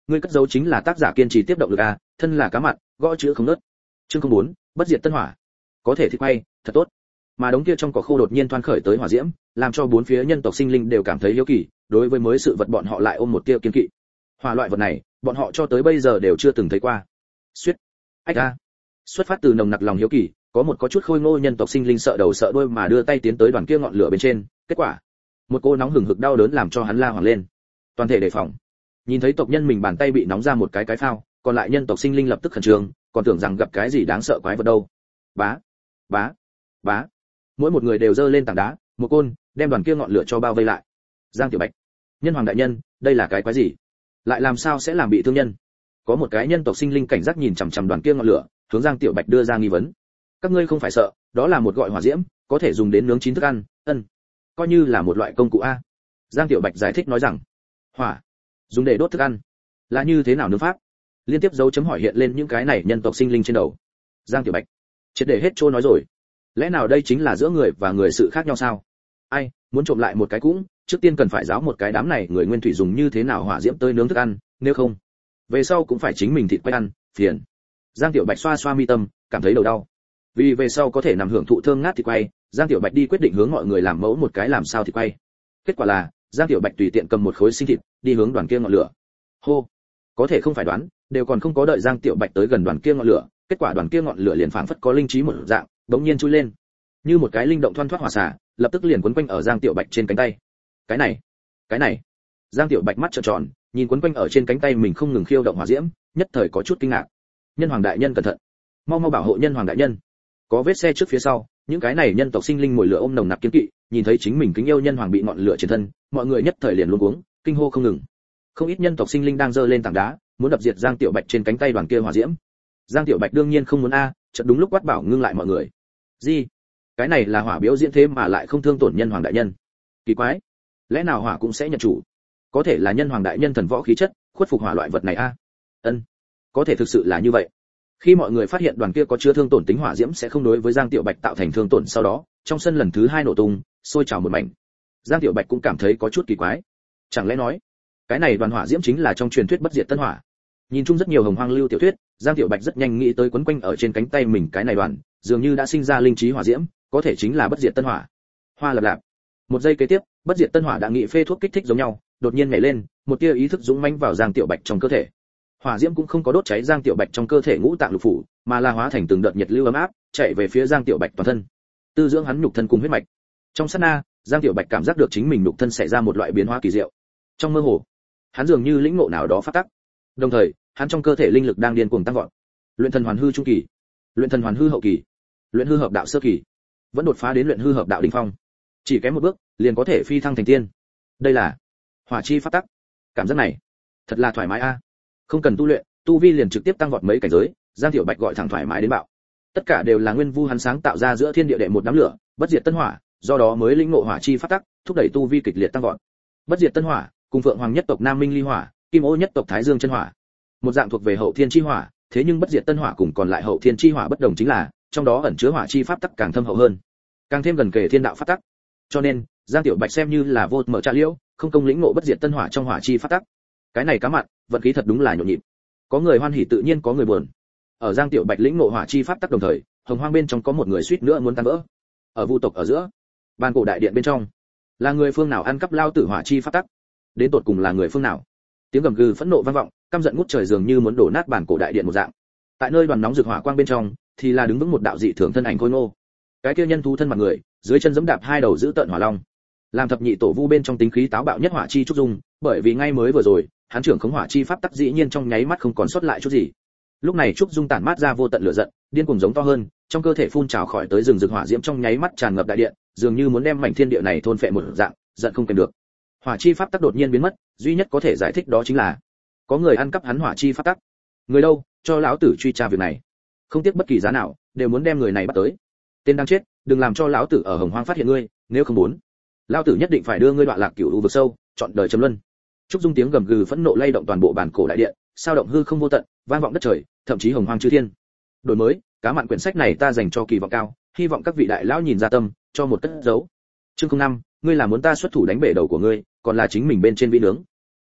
ngươi cất giấu chính là tác giả kiên trì tiếp động lực a, thân là cá mặn, gõ chữ không nớt. Chương không bốn, bất diệt tân hỏa. Có thể thì quay, thật tốt. Mà đống kia trong cỏ khô đột nhiên thoăn khởi tới hỏa diễm, làm cho bốn phía nhân tộc sinh linh đều cảm thấy hiếu kỳ, đối với mới sự vật bọn họ lại ôm một tia kiên kỵ. Hỏa loại vật này, bọn họ cho tới bây giờ đều chưa từng thấy qua. Xuyết. Ách a. Xuất phát từ nồng nặc lòng hiếu kỳ, có một có chút khôi ngô nhân tộc sinh linh sợ đầu sợ đuôi mà đưa tay tiến tới đoàn kia ngọn lửa bên trên, kết quả, một cô nóng hừng hực đau đớn làm cho hắn la hoảng lên. Toàn thể đề phòng. Nhìn thấy tộc nhân mình bàn tay bị nóng ra một cái cái phao, còn lại nhân tộc sinh linh lập tức khẩn trương, còn tưởng rằng gặp cái gì đáng sợ quái vật đâu. Bá, bá, bá. Mỗi một người đều giơ lên tảng đá, một côn, đem đoàn kia ngọn lửa cho bao vây lại. Giang Tiểu Bạch, nhân hoàng đại nhân, đây là cái quái gì? Lại làm sao sẽ làm bị thương nhân? Có một cái nhân tộc sinh linh cảnh giác nhìn chằm chằm đoàn kia ngọn lửa, hướng Giang Tiểu Bạch đưa ra nghi vấn. Các ngươi không phải sợ, đó là một gọi hỏa diễm, có thể dùng đến nướng chín thức ăn, ân, coi như là một loại công cụ a. Giang Tiểu Bạch giải thích nói rằng, hỏa, dùng để đốt thức ăn, là như thế nào nướng pháp? Liên tiếp dấu chấm hỏi hiện lên những cái này nhân tộc sinh linh trên đầu. Giang Tiểu Bạch, triệt để hết trôi nói rồi. Lẽ nào đây chính là giữa người và người sự khác nhau sao? Ai, muốn trộm lại một cái cũng, trước tiên cần phải giáo một cái đám này người nguyên thủy dùng như thế nào hỏa diễm tới nướng thức ăn, nếu không, về sau cũng phải chính mình thịt quay ăn, phiền. Giang Tiểu Bạch xoa xoa mi tâm, cảm thấy đầu đau. Vì về sau có thể nằm hưởng thụ thơm ngát thịt quay, Giang Tiểu Bạch đi quyết định hướng mọi người làm mẫu một cái làm sao thịt quay. Kết quả là, Giang Tiểu Bạch tùy tiện cầm một khối sinh thịt, đi hướng đoàn kia ngọn lửa. Hô, có thể không phải đoán, đều còn không có đợi Giang Tiểu Bạch tới gần đoàn kia ngọn lửa, kết quả đoàn kia ngọn lửa liền phảng phất có linh trí một dạng, bỗng nhiên chui lên, như một cái linh động thoăn thoắt hỏa xả, lập tức liền quấn quanh ở Giang Tiểu Bạch trên cánh tay. Cái này, cái này. Giang Tiểu Bạch mắt trợn tròn, nhìn quấn quanh ở trên cánh tay mình không ngừng khiêu động hỏa diễm, nhất thời có chút kinh ngạc. Nhân hoàng đại nhân cẩn thận, mau mau bảo hộ nhân hoàng đại nhân. Có vết xe trước phía sau, những cái này nhân tộc sinh linh mồi lửa ôm nồng nặc kiên kỵ, nhìn thấy chính mình kính yêu nhân hoàng bị ngọn lửa trên thân, mọi người nhất thời liền luống cuống, kinh hô không ngừng. Không ít nhân tộc sinh linh đang giơ lên tảng đá, muốn đập diệt Giang Tiểu Bạch trên cánh tay đoàn kia hỏa diễm. Giang Tiểu Bạch đương nhiên không muốn a, chợt đúng lúc quát bảo ngưng lại mọi người. Gì? Cái này là hỏa biểu diễn thế mà lại không thương tổn nhân hoàng đại nhân? Kỳ quái, lẽ nào hỏa cũng sẽ nhận chủ? Có thể là nhân hoàng đại nhân thần võ khí chất, khuất phục hỏa loại vật này a? Ân, có thể thực sự là như vậy. Khi mọi người phát hiện đoàn kia có chứa thương tổn tính hỏa diễm sẽ không đối với Giang Tiểu Bạch tạo thành thương tổn sau đó, trong sân lần thứ hai nổ tung, sôi trào một mảnh. Giang Tiểu Bạch cũng cảm thấy có chút kỳ quái. Chẳng lẽ nói, cái này đoàn hỏa diễm chính là trong truyền thuyết bất diệt tân hỏa? Nhìn chung rất nhiều hồng hoang lưu tiểu thuyết, Giang Tiểu Bạch rất nhanh nghĩ tới quấn quanh ở trên cánh tay mình cái này đoàn, dường như đã sinh ra linh trí hỏa diễm, có thể chính là bất diệt tân hỏa. Hoa lập lạp. Một giây kế tiếp, bất diệt tân hỏa đã nghị phê thuốc kích thích giống nhau, đột nhiên nhảy lên, một tia ý thức dũng mãnh vào Giang Tiểu Bạch trong cơ thể. Hỏa diễm cũng không có đốt cháy Giang Tiểu Bạch trong cơ thể ngũ tạng lục phủ, mà là hóa thành từng đợt nhiệt lưu ấm áp, chạy về phía Giang Tiểu Bạch toàn thân, tư dưỡng hắn nhục thân cùng huyết mạch. Trong sát na, Giang Tiểu Bạch cảm giác được chính mình nhục thân xảy ra một loại biến hóa kỳ diệu. Trong mơ hồ, hắn dường như lĩnh ngộ nào đó phát tắc. Đồng thời, hắn trong cơ thể linh lực đang điên cuồng tăng vọt. Luyện thần hoàn hư trung kỳ, luyện thần hoàn hư hậu kỳ, luyện hư hợp đạo sơ kỳ, vẫn đột phá đến luyện hư hợp đạo đỉnh phong. Chỉ kém một bước, liền có thể phi thăng thành tiên. Đây là hỏa chi phát tắc. Cảm giác này, thật là thoải mái a. Không cần tu luyện, tu vi liền trực tiếp tăng vọt mấy cảnh giới, Giang Tiểu Bạch gọi thẳng thoải mái đến bạo. Tất cả đều là nguyên vu hắn sáng tạo ra giữa thiên địa đệ một đám lửa, bất diệt tân hỏa, do đó mới lĩnh ngộ hỏa chi phát tắc, thúc đẩy tu vi kịch liệt tăng vọt. Bất diệt tân hỏa, cùng Phượng Hoàng nhất tộc Nam Minh ly hỏa, Kim Ô nhất tộc Thái Dương chân hỏa, một dạng thuộc về hậu thiên chi hỏa, thế nhưng bất diệt tân hỏa cùng còn lại hậu thiên chi hỏa bất đồng chính là, trong đó ẩn chứa hỏa chi pháp tắc càng thâm hậu hơn, càng thêm gần kề thiên đạo pháp tắc. Cho nên, Giang Tiểu Bạch xem như là vô mở trà liễu, không công lĩnh ngộ bất diệt tân hỏa trong hỏa chi pháp tắc. Cái này cá mặn, vận khí thật đúng là nhộn nhịp. Có người hoan hỉ tự nhiên có người buồn. Ở Giang Tiểu Bạch lĩnh ngộ hỏa chi pháp tắc đồng thời, hồng hoang bên trong có một người suýt nữa muốn tan vỡ. Ở vu tộc ở giữa, ban cổ đại điện bên trong, là người phương nào ăn cắp lao tử hỏa chi pháp tắc? Đến tột cùng là người phương nào? Tiếng gầm gừ phẫn nộ vang vọng, căm giận ngút trời dường như muốn đổ nát bản cổ đại điện một dạng. Tại nơi đoàn nóng rực hỏa quang bên trong, thì là đứng vững một đạo dị thường thân ảnh khôi ngô. Cái kia nhân thú thân mặt người, dưới chân giẫm đạp hai đầu giữ tợn hỏa long. Làm thập nhị tổ vu bên trong tính khí táo bạo nhất hỏa chi trúc dung, bởi vì ngay mới vừa rồi, hắn trưởng khống hỏa chi pháp tắc dĩ nhiên trong nháy mắt không còn sót lại chút gì. Lúc này trúc dung tản mát ra vô tận lửa giận, điên cuồng giống to hơn, trong cơ thể phun trào khỏi tới rừng rực hỏa diễm trong nháy mắt tràn ngập đại điện, dường như muốn đem mảnh thiên địa này thôn phệ một dạng, giận không kềm được. Hỏa chi pháp tắc đột nhiên biến mất, duy nhất có thể giải thích đó chính là có người ăn cắp hắn hỏa chi pháp tắc. Người đâu, cho lão tử truy tra việc này. Không tiếc bất kỳ giá nào, đều muốn đem người này bắt tới. Tên đang chết, đừng làm cho lão tử ở hồng hoang phát hiện ngươi, nếu không muốn, lão tử nhất định phải đưa ngươi đoạn lạc cửu u vực sâu, chọn đời trầm luân. Trúc dung tiếng gầm gừ phẫn nộ lay động toàn bộ bản cổ đại điện, sao động hư không vô tận, vang vọng đất trời, thậm chí hồng hoang chư thiên. Đổi mới, cá mặn quyển sách này ta dành cho kỳ vọng cao, hy vọng các vị đại lão nhìn ra tâm, cho một cất dấu. Chương không năm, ngươi là muốn ta xuất thủ đánh bể đầu của ngươi, còn là chính mình bên trên vĩ nướng.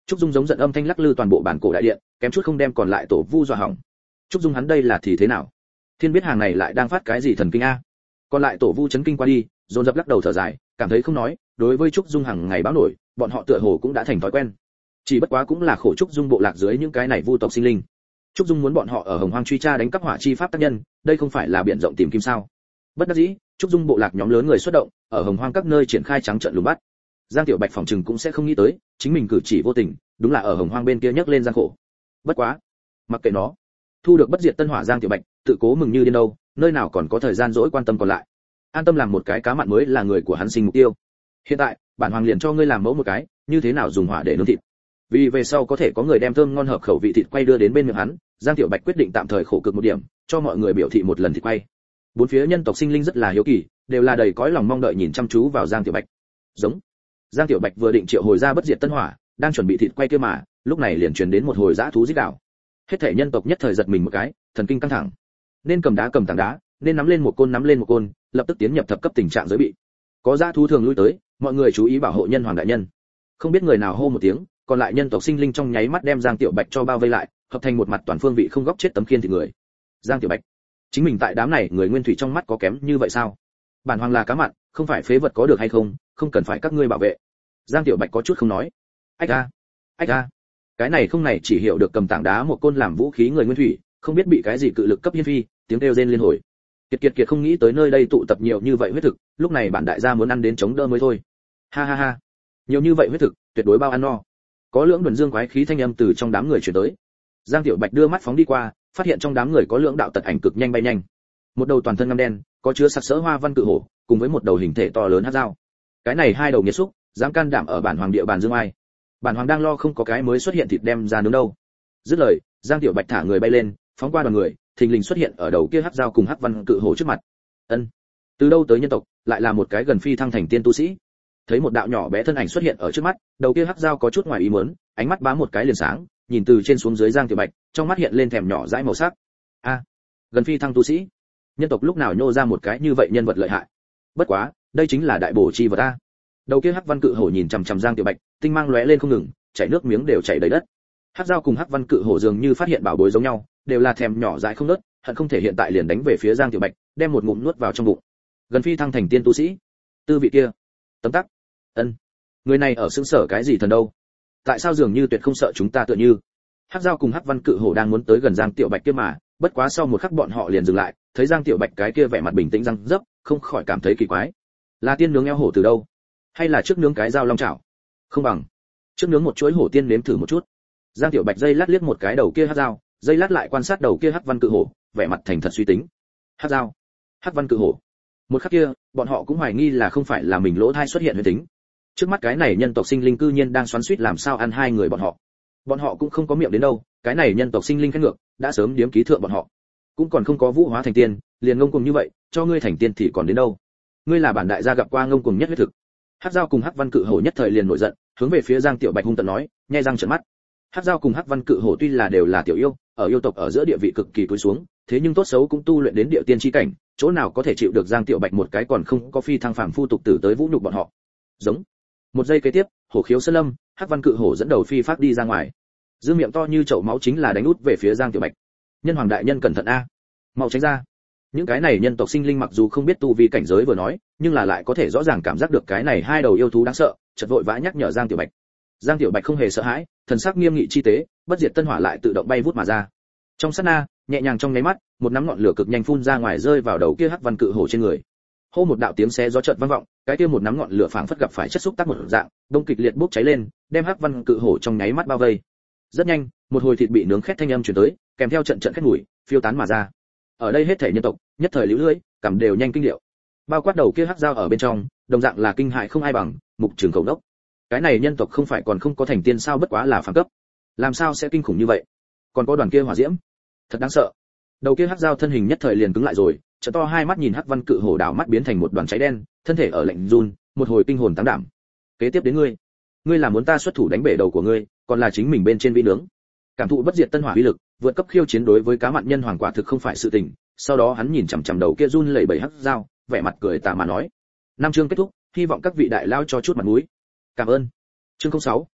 Trúc Dung giống giận âm thanh lắc lư toàn bộ bản cổ đại điện, kém chút không đem còn lại tổ vu dọa hỏng. Trúc Dung hắn đây là thì thế nào? Thiên biết hàng này lại đang phát cái gì thần kinh a? Còn lại tổ vu chấn kinh qua đi, dồn dập lắc đầu thở dài, cảm thấy không nói, đối với Trúc Dung hàng ngày báo nổi, bọn họ tựa hồ cũng đã thành thói quen. Chỉ bất quá cũng là khổ Trúc Dung bộ lạc dưới những cái này vu tộc sinh linh. Trúc Dung muốn bọn họ ở Hồng Hoang truy tra đánh cắp hỏa chi pháp tác nhân, đây không phải là biển rộng tìm kim sao? Bất đắc dĩ, Trúc Dung bộ lạc nhóm lớn người xuất động, ở Hồng Hoang các nơi triển khai trắng trợn lùng bắt. Giang Tiểu Bạch phòng trừng cũng sẽ không nghĩ tới, chính mình cử chỉ vô tình, đúng là ở Hồng Hoang bên kia nhấc lên gian khổ. Bất quá, mặc kệ nó, thu được bất diệt tân hỏa Giang Tiểu Bạch, tự cố mừng như điên đâu, nơi nào còn có thời gian dỗi quan tâm còn lại. An tâm làm một cái cá mặn mới là người của hắn sinh mục tiêu. Hiện tại, bản hoàng liền cho ngươi làm mẫu một cái, như thế nào dùng hỏa để nướng thịt. Vì về sau có thể có người đem thơm ngon hợp khẩu vị thịt quay đưa đến bên miệng hắn, Giang Tiểu Bạch quyết định tạm thời khổ cực một điểm, cho mọi người biểu thị một lần thịt quay. Bốn phía nhân tộc sinh linh rất là hiếu kỳ, đều là đầy cõi lòng mong đợi nhìn chăm chú vào Giang Tiểu Bạch. Giống. Giang Tiểu Bạch vừa định triệu hồi ra bất diệt tân hỏa, đang chuẩn bị thịt quay kia mà, lúc này liền truyền đến một hồi dã thú rít gào. Hết thảy nhân tộc nhất thời giật mình một cái, thần kinh căng thẳng. Nên cầm đá cầm tảng đá, nên nắm lên một côn nắm lên một côn, lập tức tiến nhập thập cấp tình trạng giới bị. Có dã thú thường lui tới, mọi người chú ý bảo hộ nhân hoàng đại nhân. Không biết người nào hô một tiếng, còn lại nhân tộc sinh linh trong nháy mắt đem Giang Tiểu Bạch cho bao vây lại, hợp thành một mặt toàn phương vị không góc chết tấm khiên thịt người. Giang Tiểu Bạch, chính mình tại đám này người nguyên thủy trong mắt có kém như vậy sao? Bản hoàng là cá mặn, không phải phế vật có được hay không, không cần phải các ngươi bảo vệ. Giang Tiểu Bạch có chút không nói. Ách a, ách a, cái này không này chỉ hiểu được cầm tảng đá một côn làm vũ khí người nguyên thủy, không biết bị cái gì cự lực cấp hiên phi, tiếng kêu rên liên hồi. Kiệt kiệt kiệt không nghĩ tới nơi đây tụ tập nhiều như vậy huyết thực, lúc này bản đại gia muốn ăn đến chống đỡ mới thôi. Ha ha ha, nhiều như vậy huyết thực, tuyệt đối bao ăn no. Có lưỡng luân dương quái khí thanh âm từ trong đám người truyền tới. Giang Tiểu Bạch đưa mắt phóng đi qua, phát hiện trong đám người có lưỡng đạo tật ảnh cực nhanh bay nhanh. Một đầu toàn thân ngăm đen, có chứa sặc sỡ hoa văn cự hổ, cùng với một đầu hình thể to lớn hắc dao. Cái này hai đầu nghiệt xúc, dám can đảm ở bản hoàng địa bàn dương ai. Bản hoàng đang lo không có cái mới xuất hiện thịt đem ra nướng đâu. Dứt lời, Giang Tiểu Bạch thả người bay lên, phóng qua đoàn người, thình lình xuất hiện ở đầu kia hắc dao cùng hắc văn cự hổ trước mặt. Ân, từ đâu tới nhân tộc, lại là một cái gần phi thăng thành tiên tu sĩ. Thấy một đạo nhỏ bé thân ảnh xuất hiện ở trước mắt, đầu kia hắc dao có chút ngoài ý muốn, ánh mắt bám một cái liền sáng, nhìn từ trên xuống dưới Giang Tiểu Bạch, trong mắt hiện lên thèm nhỏ dãi màu sắc. A, gần phi thăng tu sĩ, nhân tộc lúc nào nhô ra một cái như vậy nhân vật lợi hại. Bất quá, đây chính là đại bổ chi vật a. Đầu kia hắc văn cự hổ nhìn chằm chằm Giang Tiểu Bạch, tinh mang lóe lên không ngừng, chảy nước miếng đều chảy đầy đất. Hắc dao cùng hắc văn cự hổ dường như phát hiện bảo bối giống nhau, đều là thèm nhỏ dãi không ngớt, hận không thể hiện tại liền đánh về phía Giang Tiểu Bạch, đem một ngụm nuốt vào trong bụng. Gần phi thăng thành tiên tu sĩ, tư vị kia, tấm tắc. Ân, người này ở xương sở cái gì thần đâu? Tại sao dường như tuyệt không sợ chúng ta tựa như? Hắc dao cùng hắc văn cự hổ đang muốn tới gần Giang Tiểu Bạch kia mà, bất quá sau một khắc bọn họ liền dừng lại, thấy Giang Tiểu Bạch cái kia vẻ mặt bình tĩnh răng dấp, không khỏi cảm thấy kỳ quái. Là tiên nướng eo hổ từ đâu? Hay là trước nướng cái dao long chảo? Không bằng trước nướng một chuỗi hổ tiên nếm thử một chút. Giang Tiểu Bạch dây lát liếc một cái đầu kia hắc dao, dây lát lại quan sát đầu kia hắc văn cự hổ, vẻ mặt thành thật suy tính. Hắc dao, hắc văn cự hổ. Một khắc kia, bọn họ cũng hoài nghi là không phải là mình lỗ thai xuất hiện huyễn tính. Trước mắt cái này nhân tộc sinh linh cư nhiên đang xoắn xuýt làm sao ăn hai người bọn họ. Bọn họ cũng không có miệng đến đâu, cái này nhân tộc sinh linh khét ngược, đã sớm điếm ký thượng bọn họ. Cũng còn không có vũ hóa thành tiên, liền ngông cuồng như vậy, cho ngươi thành tiên thì còn đến đâu? Ngươi là bản đại gia gặp qua ngông cuồng nhất huyết thực. Hắc dao cùng hắc văn cự hổ nhất thời liền nổi giận, hướng về phía Giang Tiểu Bạch hung tợn nói, nhe răng trợn mắt. Hắc dao cùng hắc văn cự hổ tuy là đều là tiểu yêu, ở yêu tộc ở giữa địa vị cực kỳ cúi xuống, thế nhưng tốt xấu cũng tu luyện đến địa tiên chi cảnh, chỗ nào có thể chịu được Giang Tiểu Bạch một cái còn không có phi thăng phàm phu tục tử tới vũ nhục bọn họ. Giống. Một giây kế tiếp, hổ khiếu sơn lâm, hắc văn cự hổ dẫn đầu phi phát đi ra ngoài. Dương miệng to như chậu máu chính là đánh út về phía Giang Tiểu Bạch. Nhân hoàng đại nhân cẩn thận a, mau tránh ra. Những cái này nhân tộc sinh linh mặc dù không biết tu vi cảnh giới vừa nói, nhưng là lại có thể rõ ràng cảm giác được cái này hai đầu yêu thú đáng sợ, chợt vội vã nhắc nhở Giang Tiểu Bạch. Giang Tiểu Bạch không hề sợ hãi, thần sắc nghiêm nghị chi tế, bất diệt tân hỏa lại tự động bay vút mà ra. Trong sát na, nhẹ nhàng trong nháy mắt, một nắm ngọn lửa cực nhanh phun ra ngoài rơi vào đầu kia hắc văn cự hổ trên người. Hô một đạo tiếng xé gió chợt vang vọng, cái kia một nắm ngọn lửa phảng phất gặp phải chất xúc tác một dạng, đông kịch liệt bốc cháy lên, đem hắc văn cự hổ trong nháy mắt bao vây. Rất nhanh, một hồi thịt bị nướng khét thanh âm truyền tới, kèm theo trận trận khét mùi, phiêu tán mà ra. Ở đây hết thể nhân tộc, nhất thời liễu lưỡi, cảm đều nhanh kinh điệu. Bao quát đầu kia hắc dao ở bên trong, đồng dạng là kinh hại không ai bằng, mục trường khẩu đốc. Cái này nhân tộc không phải còn không có thành tiên sao, bất quá là phàm cấp. Làm sao sẽ kinh khủng như vậy? Còn có đoàn kia hỏa diễm, thật đáng sợ. Đầu kia hắc dao thân hình nhất thời liền cứng lại rồi, trợ to hai mắt nhìn hắc văn cự hổ đảo mắt biến thành một đoàn cháy đen, thân thể ở lạnh run, một hồi kinh hồn táng đảm. Kế tiếp đến ngươi, ngươi là muốn ta xuất thủ đánh bể đầu của ngươi, còn là chính mình bên trên vi nướng? Cảm thụ bất diệt tân hỏa uy lực, vượt cấp khiêu chiến đối với cá mặn nhân hoàng quả thực không phải sự tình. Sau đó hắn nhìn chằm chằm đầu kia run lẩy bẩy hắc dao, vẻ mặt cười tà mà nói: năm chương kết thúc, hy vọng các vị đại lao cho chút mặt mũi. Cảm ơn. Chương không sáu,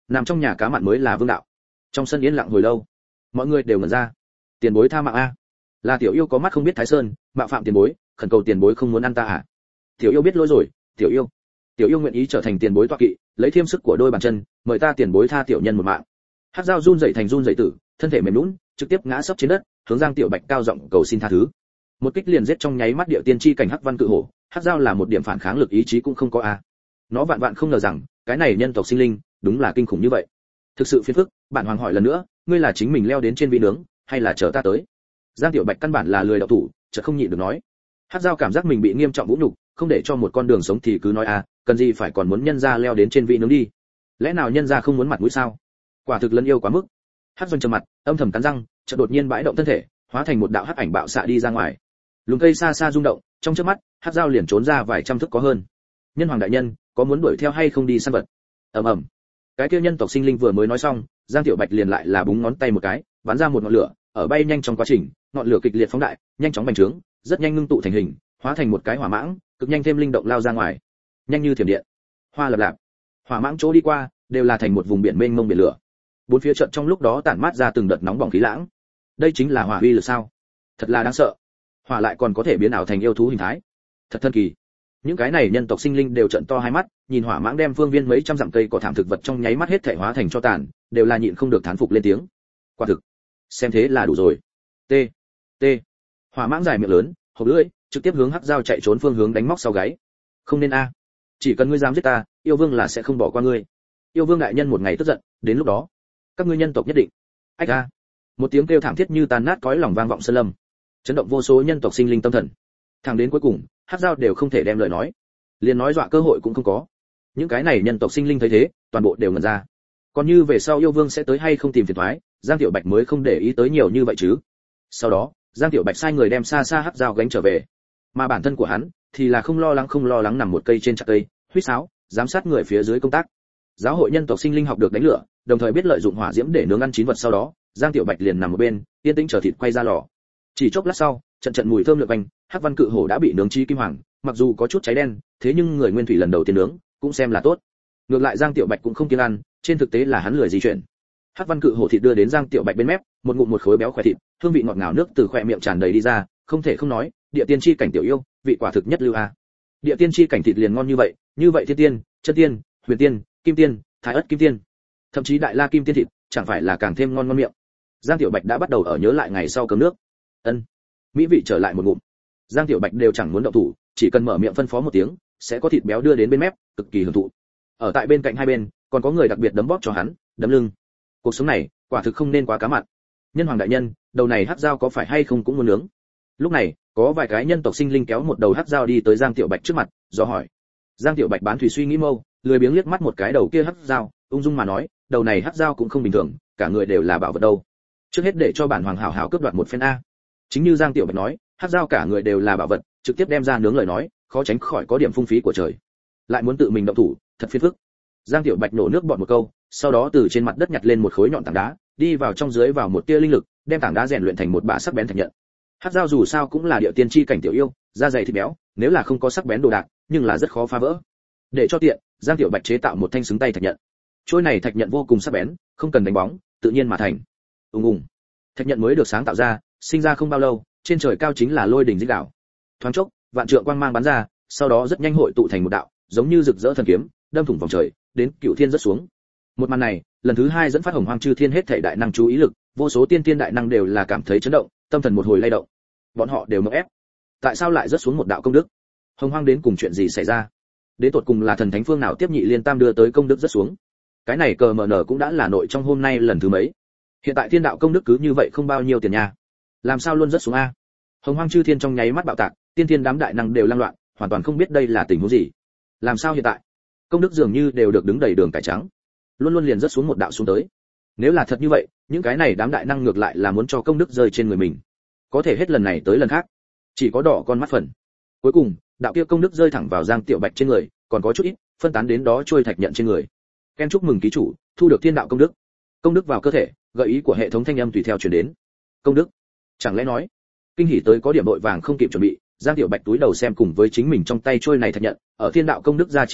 nằm trong nhà cá mặn mới là vương đạo. Trong sân yên lặng hồi lâu, mọi người đều ngẩn ra. Tiền bối tha mạng a. Là tiểu yêu có mắt không biết Thái Sơn, mạo phạm tiền bối, khẩn cầu tiền bối không muốn ăn ta à? Tiểu yêu biết lỗi rồi, tiểu yêu. Tiểu yêu nguyện ý trở thành tiền bối tọa kỵ, lấy thiêm sức của đôi bàn chân, mời ta tiền bối tha tiểu nhân một mạng. Hắc Dao run rẩy thành run rẩy tử, thân thể mềm nhũn, trực tiếp ngã sấp trên đất, hướng Giang Tiểu Bạch cao giọng cầu xin tha thứ. Một kích liền giết trong nháy mắt địa tiên chi cảnh Hắc Văn Cự Hổ, Hắc Dao là một điểm phản kháng lực ý chí cũng không có a. Nó vạn vạn không ngờ rằng, cái này nhân tộc sinh linh, đúng là kinh khủng như vậy. Thực sự phiền phức, bản hoàng hỏi lần nữa, ngươi là chính mình leo đến trên vị nướng, hay là chờ ta tới? Giang Tiểu Bạch căn bản là lười động thủ, chợt không nhịn được nói. Hắc Dao cảm giác mình bị nghiêm trọng vũ nhục, không để cho một con đường sống thì cứ nói a, cần gì phải còn muốn nhân gia leo đến trên vị nướng đi? Lẽ nào nhân gia không muốn mặt mũi sao? Quả thực lấn yêu quá mức. Hắc Doanh trầm mặt, âm thầm cắn răng, chợt đột nhiên bãi động thân thể, hóa thành một đạo hắc ảnh bạo xạ đi ra ngoài. Lùm cây xa xa rung động, trong chớp mắt, Hắc Dao liền trốn ra vài trăm thước có hơn. Nhân hoàng đại nhân, có muốn đuổi theo hay không đi săn vật? Ầm ầm. Cái kia nhân tộc sinh linh vừa mới nói xong, Giang Tiểu Bạch liền lại là búng ngón tay một cái, bắn ra một ngọn lửa, ở bay nhanh trong quá trình, ngọn lửa kịch liệt phóng đại, nhanh chóng bành trướng, rất nhanh ngưng tụ thành hình, hóa thành một cái hỏa mãng, cực nhanh thêm linh động lao ra ngoài. Nhanh như thiểm điện. Hoa lập lạp. Hỏa mãng chỗ đi qua, đều là thành một vùng biển mênh mông biển lửa. Bốn phía trận trong lúc đó tản mát ra từng đợt nóng bỏng khí lãng. Đây chính là hỏa uy lực sao? Thật là đáng sợ. Hỏa lại còn có thể biến ảo thành yêu thú hình thái. Thật thần kỳ. Những cái này nhân tộc sinh linh đều trợn to hai mắt, nhìn hỏa mãng đem phương viên mấy trăm dặm cây cỏ thảm thực vật trong nháy mắt hết thể hóa thành cho tàn, đều là nhịn không được thán phục lên tiếng. Quả thực, xem thế là đủ rồi. T. T. Hỏa mãng dài miệng lớn, hộc lưỡi, trực tiếp hướng Hắc Dao chạy trốn phương hướng đánh móc sau gáy. Không nên a. Chỉ cần ngươi dám giết ta, yêu vương là sẽ không bỏ qua ngươi. Yêu vương đại nhân một ngày tức giận, đến lúc đó, các ngươi nhân tộc nhất định. Ách a. Một tiếng kêu thảm thiết như tan nát cõi lòng vang vọng sơn lâm, chấn động vô số nhân tộc sinh linh tâm thần. Thẳng đến cuối cùng, Hắc Dao đều không thể đem lời nói, liền nói dọa cơ hội cũng không có. Những cái này nhân tộc sinh linh thấy thế, toàn bộ đều ngẩn ra. Còn như về sau yêu vương sẽ tới hay không tìm phiền toái, Giang Tiểu Bạch mới không để ý tới nhiều như vậy chứ. Sau đó, Giang Tiểu Bạch sai người đem xa xa Hắc Dao gánh trở về, mà bản thân của hắn thì là không lo lắng không lo lắng nằm một cây trên chặt cây, huýt sáo, giám sát người phía dưới công tác. Giáo hội nhân tộc sinh linh học được đánh lửa, đồng thời biết lợi dụng hỏa diễm để nướng ăn chín vật sau đó, Giang Tiểu Bạch liền nằm một bên, yên tĩnh chờ thịt quay ra lò. Chỉ chốc lát sau, trận trận mùi thơm lượn quanh, Hắc Văn Cự Hổ đã bị nướng chi kim hoàng, mặc dù có chút cháy đen, thế nhưng người nguyên thủy lần đầu tiên nướng, cũng xem là tốt. Ngược lại Giang Tiểu Bạch cũng không kiêng ăn, trên thực tế là hắn lười di chuyển. Hắc Văn Cự Hổ thịt đưa đến Giang Tiểu Bạch bên mép, một ngụm một khối béo khỏe thịt, hương vị ngọt ngào nước từ khóe miệng tràn đầy đi ra, không thể không nói, địa tiên chi cảnh tiểu yêu, vị quả thực nhất lưu a. Địa tiên chi cảnh thịt liền ngon như vậy, như vậy thiên tiên, chân tiên, huyền tiên, kim tiên, thái ất kim tiên, thậm chí đại la kim tiên thịt, chẳng phải là càng thêm ngon ngon miệng. Giang Tiểu Bạch đã bắt đầu ở nhớ lại ngày sau cơm nước. Ân, mỹ vị trở lại một ngụm. Giang Tiểu Bạch đều chẳng muốn động thủ, chỉ cần mở miệng phân phó một tiếng, sẽ có thịt béo đưa đến bên mép, cực kỳ hưởng thụ. Ở tại bên cạnh hai bên, còn có người đặc biệt đấm bóp cho hắn, đấm lưng. Cuộc sống này, quả thực không nên quá cá mặn. Nhân hoàng đại nhân, đầu này Hắc Dao có phải hay không cũng muốn nướng? Lúc này, có vài cái nhân tộc sinh linh kéo một đầu Hắc Dao đi tới Giang Tiểu Bạch trước mặt, do hỏi. Giang Tiểu Bạch bán thủy suy nghĩ mâu, lười biếng liếc mắt một cái đầu kia Hắc Dao, ung dung mà nói, đầu này Hắc Dao cũng không bình thường, cả người đều là bảo vật đâu. Trước hết để cho bản hoàng hảo hảo cướp đoạt một phen a. Chính như Giang Tiểu Bạch nói, Hắc Dao cả người đều là bảo vật, trực tiếp đem ra nướng lời nói, khó tránh khỏi có điểm phung phí của trời. Lại muốn tự mình động thủ, thật phiền phức. Giang Tiểu Bạch nổ nước bọt một câu, sau đó từ trên mặt đất nhặt lên một khối nhọn tảng đá, đi vào trong dưới vào một tia linh lực, đem tảng đá rèn luyện thành một bả sắc bén thạch nhận. Hắc Dao dù sao cũng là địa tiên chi cảnh tiểu yêu, da dày thịt béo, nếu là không có sắc bén đồ đạc, nhưng là rất khó phá vỡ. Để cho tiện, Giang Tiểu Bạch chế tạo một thanh xứng tay thạch nhận. Trôi này thạch nhận vô cùng sắc bén, không cần đánh bóng, tự nhiên mà thành. Ùng ùng. Thạch nhận mới được sáng tạo ra, sinh ra không bao lâu, trên trời cao chính là lôi đỉnh rít đảo. Thoáng chốc, vạn trượng quang mang bắn ra, sau đó rất nhanh hội tụ thành một đạo, giống như rực rỡ thần kiếm, đâm thủng vòng trời, đến cửu thiên rất xuống. Một màn này, lần thứ hai dẫn phát Hồng Hoang Chư Thiên hết thảy đại năng chú ý lực, vô số tiên tiên đại năng đều là cảm thấy chấn động, tâm thần một hồi lay động. Bọn họ đều ngộp ép. Tại sao lại rớt xuống một đạo công đức? Hồng Hoang đến cùng chuyện gì xảy ra? Đến tột cùng là thần thánh phương nào tiếp nhị liên tam đưa tới công đức rớt xuống? Cái này cờ mờ nở cũng đã là nội trong hôm nay lần thứ mấy. Hiện tại thiên đạo công đức cứ như vậy không bao nhiêu tiền nha. Làm sao luôn rớt xuống a? Hồng Hoang Chư Thiên trong nháy mắt bạo tạc, tiên tiên đám đại năng đều lang loạn, hoàn toàn không biết đây là tình huống gì. Làm sao hiện tại? Công đức dường như đều được đứng đầy đường cải trắng, luôn luôn liền rớt xuống một đạo xuống tới. Nếu là thật như vậy, những cái này đám đại năng ngược lại là muốn cho công đức rơi trên người mình. Có thể hết lần này tới lần khác, chỉ có đỏ con mắt phần. Cuối cùng, đạo kia công đức rơi thẳng vào Giang Tiểu Bạch trên người, còn có chút ít, phân tán đến đó trôi thạch nhận trên người. Ken chúc mừng ký chủ, thu được thiên đạo công đức. Công đức vào cơ thể, gợi ý của hệ thống thanh âm tùy theo truyền đến. Công đức? Chẳng lẽ nói, kinh hỉ tới có điểm đội vàng không kịp chuẩn bị, Giang Tiểu Bạch túi đầu xem cùng với chính mình trong tay trôi này thạch nhận, ở thiên đạo công đức ra chỉ dưới,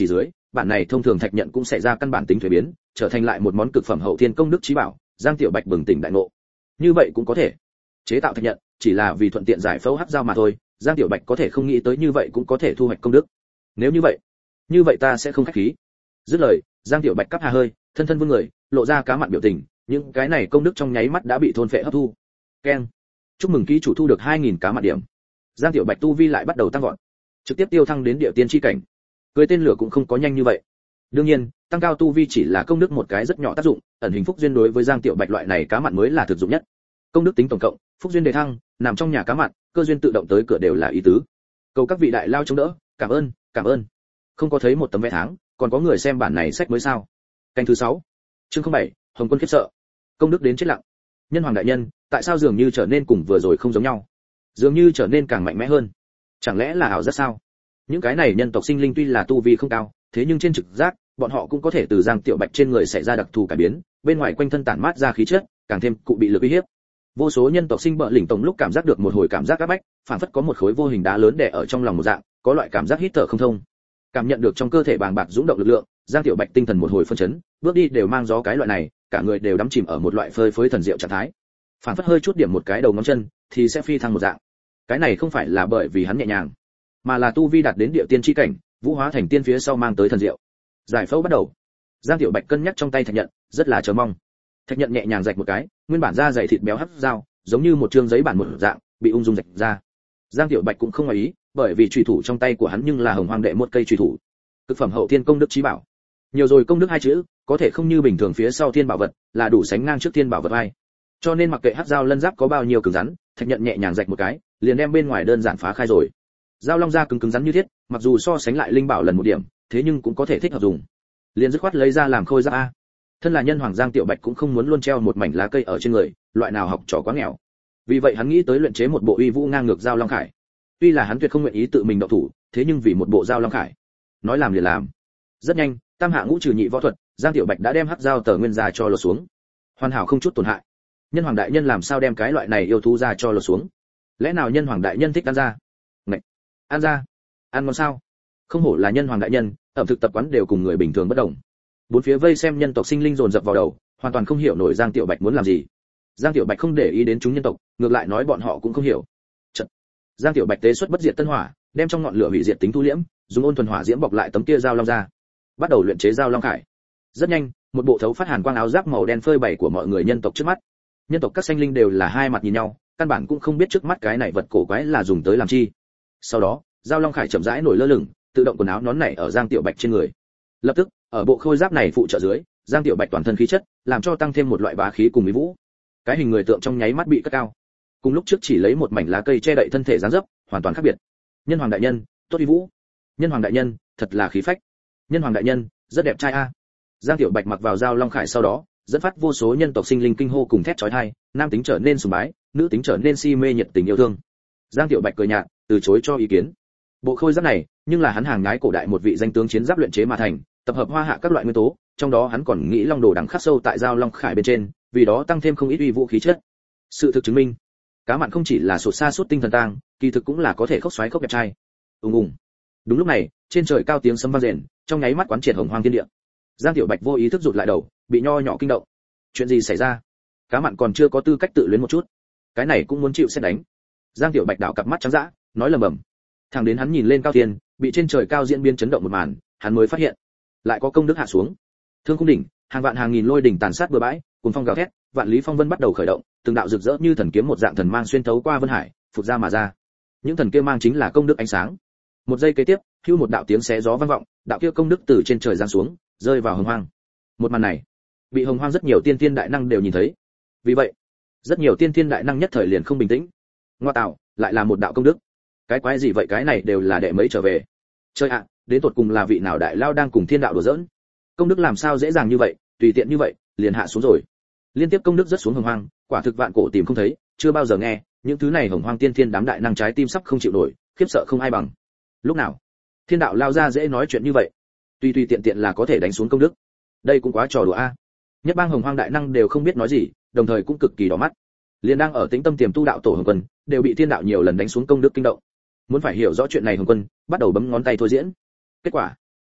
bản này thông thường thạch nhận cũng sẽ ra căn bản tính thuế biến, trở thành lại một món cực phẩm hậu thiên công đức trí bảo. Giang Tiểu Bạch bừng tỉnh đại ngộ. Như vậy cũng có thể. Chế tạo thạch nhận chỉ là vì thuận tiện giải phẫu hắc dao mà thôi, Giang Tiểu Bạch có thể không nghĩ tới như vậy cũng có thể thu hoạch công đức. Nếu như vậy, như vậy ta sẽ không khách khí. Dứt lời, Giang Tiểu Bạch cắp hà hơi, thân thân vươn người, lộ ra cá mặn biểu tình, những cái này công đức trong nháy mắt đã bị thôn phệ hấp thu. Keng. Chúc mừng ký chủ thu được hai nghìn cá mặn điểm. Giang Tiểu Bạch tu vi lại bắt đầu tăng vọt, trực tiếp tiêu thăng đến địa tiên chi cảnh. Cưới tên lửa cũng không có nhanh như vậy. Đương nhiên, tăng cao tu vi chỉ là công đức một cái rất nhỏ tác dụng, ẩn hình phúc duyên đối với Giang Tiểu Bạch loại này cá mặn mới là thực dụng nhất. Công đức tính tổng cộng, phúc duyên đề thăng, nằm trong nhà cá mặn, cơ duyên tự động tới cửa đều là ý tứ. Cầu các vị đại lao chống đỡ, cảm ơn, cảm ơn. Không có thấy một tấm vé tháng, còn có người xem bản này sách mới sao? Canh thứ sáu. Chương không bảy, Hồng Quân khiếp sợ. Công đức đến chết lặng. Nhân hoàng đại nhân, tại sao dường như trở nên cùng vừa rồi không giống nhau? Dường như trở nên càng mạnh mẽ hơn. Chẳng lẽ là ảo giác sao? Những cái này nhân tộc sinh linh tuy là tu vi không cao, thế nhưng trên trực giác, bọn họ cũng có thể từ Giang Tiểu Bạch trên người xảy ra đặc thù cải biến, bên ngoài quanh thân tản mát ra khí chất, càng thêm cụ bị lực uy hiếp. Vô số nhân tộc sinh bợ lỉnh tổng lúc cảm giác được một hồi cảm giác áp bách, phản phất có một khối vô hình đá lớn đè ở trong lòng một dạng, có loại cảm giác hít thở không thông. Cảm nhận được trong cơ thể bàng bạc dũng động lực lượng, Giang Tiểu Bạch tinh thần một hồi phân chấn, bước đi đều mang gió cái loại này, cả người đều đắm chìm ở một loại phơi phới thần diệu trạng thái. Phản phất hơi chút điểm một cái đầu ngón chân, thì sẽ phi thăng một dạng. Cái này không phải là bởi vì hắn nhẹ nhàng, mà là tu vi đạt đến địa tiên chi cảnh, vũ hóa thành tiên phía sau mang tới thần diệu. Giải phẫu bắt đầu. Giang Tiểu Bạch cân nhắc trong tay thạch nhận, rất là chờ mong. Thạch nhận nhẹ nhàng rạch một cái, nguyên bản da dày thịt béo hấp dao, giống như một trương giấy bản một dạng, bị ung dung rạch ra. Giang Tiểu Bạch cũng không ngoài ý, bởi vì chùy thủ trong tay của hắn nhưng là hồng hoang đệ một cây chùy thủ, cực phẩm hậu thiên công đức chí bảo. Nhiều rồi công đức hai chữ, có thể không như bình thường phía sau thiên bảo vật, là đủ sánh ngang trước thiên bảo vật ai. Cho nên mặc kệ hắc dao lân giáp có bao nhiêu cứng rắn, thạch nhận nhẹ nhàng rạch một cái, liền đem bên ngoài đơn giản phá khai rồi. Dao long da cứng cứng rắn như thiết, mặc dù so sánh lại linh bảo lần một điểm, thế nhưng cũng có thể thích hợp dùng. Liền dứt khoát lấy ra làm khôi giáp a. Thân là nhân hoàng Giang Tiểu Bạch cũng không muốn luôn treo một mảnh lá cây ở trên người, loại nào học trò quá nghèo. Vì vậy hắn nghĩ tới luyện chế một bộ uy vũ ngang ngược dao long khải. Tuy là hắn tuyệt không nguyện ý tự mình động thủ, thế nhưng vì một bộ dao long khải, nói làm liền làm. Rất nhanh, tam hạ ngũ trừ nhị võ thuật, Giang Tiểu Bạch đã đem hắc dao tờ nguyên ra cho lột xuống. Hoàn hảo không chút tổn hại. Nhân hoàng đại nhân làm sao đem cái loại này yêu thú ra cho lột xuống? Lẽ nào nhân hoàng đại nhân thích ăn ra? Ngậy, ăn ra? Ăn ngon sao? Không hổ là nhân hoàng đại nhân, ẩm thực tập quán đều cùng người bình thường bất đồng. Bốn phía vây xem nhân tộc sinh linh dồn dập vào đầu, hoàn toàn không hiểu nổi Giang Tiểu Bạch muốn làm gì. Giang Tiểu Bạch không để ý đến chúng nhân tộc, ngược lại nói bọn họ cũng không hiểu. Chật. Giang Tiểu Bạch tế xuất bất diệt tân hỏa, đem trong ngọn lửa hủy diệt tính thu liễm, dùng ôn thuần hỏa diễm bọc lại tấm kia dao long ra, bắt đầu luyện chế dao long khải. Rất nhanh, một bộ thấu phát hàn quang áo giáp màu đen phơi bày của mọi người nhân tộc trước mắt. Nhân tộc các sinh linh đều là hai mặt nhìn nhau, căn bản cũng không biết trước mắt cái này vật cổ quái là dùng tới làm chi. Sau đó, dao long khải chậm rãi nổi lơ lửng, tự động quần áo nón nảy ở Giang Tiểu Bạch trên người. Lập tức, ở bộ khôi giáp này phụ trợ dưới, Giang Tiểu Bạch toàn thân khí chất, làm cho tăng thêm một loại bá khí cùng mỹ vũ. Cái hình người tượng trong nháy mắt bị cất cao. Cùng lúc trước chỉ lấy một mảnh lá cây che đậy thân thể dáng dấp, hoàn toàn khác biệt. Nhân hoàng đại nhân, tốt uy vũ. Nhân hoàng đại nhân, thật là khí phách. Nhân hoàng đại nhân, rất đẹp trai a. Giang Tiểu Bạch mặc vào dao long khải sau đó, dẫn phát vô số nhân tộc sinh linh kinh hô cùng thét chói tai, nam tính trở nên sùng bái, nữ tính trở nên si mê nhiệt tình yêu thương. Giang Tiểu Bạch cười nhạt, từ chối cho ý kiến. Bộ khôi giáp này, nhưng là hắn hàng nhái cổ đại một vị danh tướng chiến giáp luyện chế mà thành, tập hợp hoa hạ các loại nguyên tố, trong đó hắn còn nghĩ long đồ đằng khắc sâu tại dao long khải bên trên, vì đó tăng thêm không ít uy vũ khí chất. Sự thực chứng minh, cá mặn không chỉ là sụt xa suốt tinh thần tang, kỳ thực cũng là có thể khốc xoáy khốc đẹp trai. Ùng ùng. Đúng lúc này, trên trời cao tiếng sấm vang rền, trong nháy mắt quán triệt hồng hoang thiên địa. Giang Tiểu Bạch vô ý thức rụt lại đầu, bị nho nhỏ kinh động. Chuyện gì xảy ra? Cá mặn còn chưa có tư cách tự luyến một chút, cái này cũng muốn chịu xét đánh. Giang Tiểu Bạch đảo cặp mắt trắng dã, nói lầm bầm. Thẳng đến hắn nhìn lên cao thiên, bị trên trời cao diễn biến chấn động một màn, hắn mới phát hiện, lại có công đức hạ xuống. Thương cung đỉnh, hàng vạn hàng nghìn lôi đỉnh tàn sát bừa bãi, cùng phong gào thét, vạn lý phong vân bắt đầu khởi động, từng đạo rực rỡ như thần kiếm một dạng thần mang xuyên thấu qua vân hải, phụt ra mà ra. Những thần kia mang chính là công đức ánh sáng. Một giây kế tiếp, hưu một đạo tiếng xé gió vang vọng, đạo kia công đức từ trên trời giáng xuống, rơi vào hồng hoang. Một màn này, bị hồng hoang rất nhiều tiên tiên đại năng đều nhìn thấy. Vì vậy, rất nhiều tiên tiên đại năng nhất thời liền không bình tĩnh. Ngoa tạo, lại là một đạo công đức. Cái quái gì vậy, cái này đều là đệ mấy trở về. Chơi ạ, à, đến tột cùng là vị nào đại lao đang cùng thiên đạo đùa giỡn. Công đức làm sao dễ dàng như vậy, tùy tiện như vậy, liền hạ xuống rồi. Liên tiếp công đức rất xuống hồng hoang, quả thực vạn cổ tìm không thấy, chưa bao giờ nghe, những thứ này hồng hoang tiên thiên đám đại năng trái tim sắp không chịu nổi, khiếp sợ không ai bằng. Lúc nào, thiên đạo lao ra dễ nói chuyện như vậy, tùy tùy tiện tiện là có thể đánh xuống công đức. Đây cũng quá trò đùa a. Nhất bang hồng hoang đại năng đều không biết nói gì, đồng thời cũng cực kỳ đỏ mắt. Liên đang ở tĩnh tâm tiềm tu đạo tổ Hồng Quân, đều bị thiên đạo nhiều lần đánh xuống công đức kinh động. Muốn phải hiểu rõ chuyện này Hồng Quân, bắt đầu bấm ngón tay thôi diễn. Kết quả,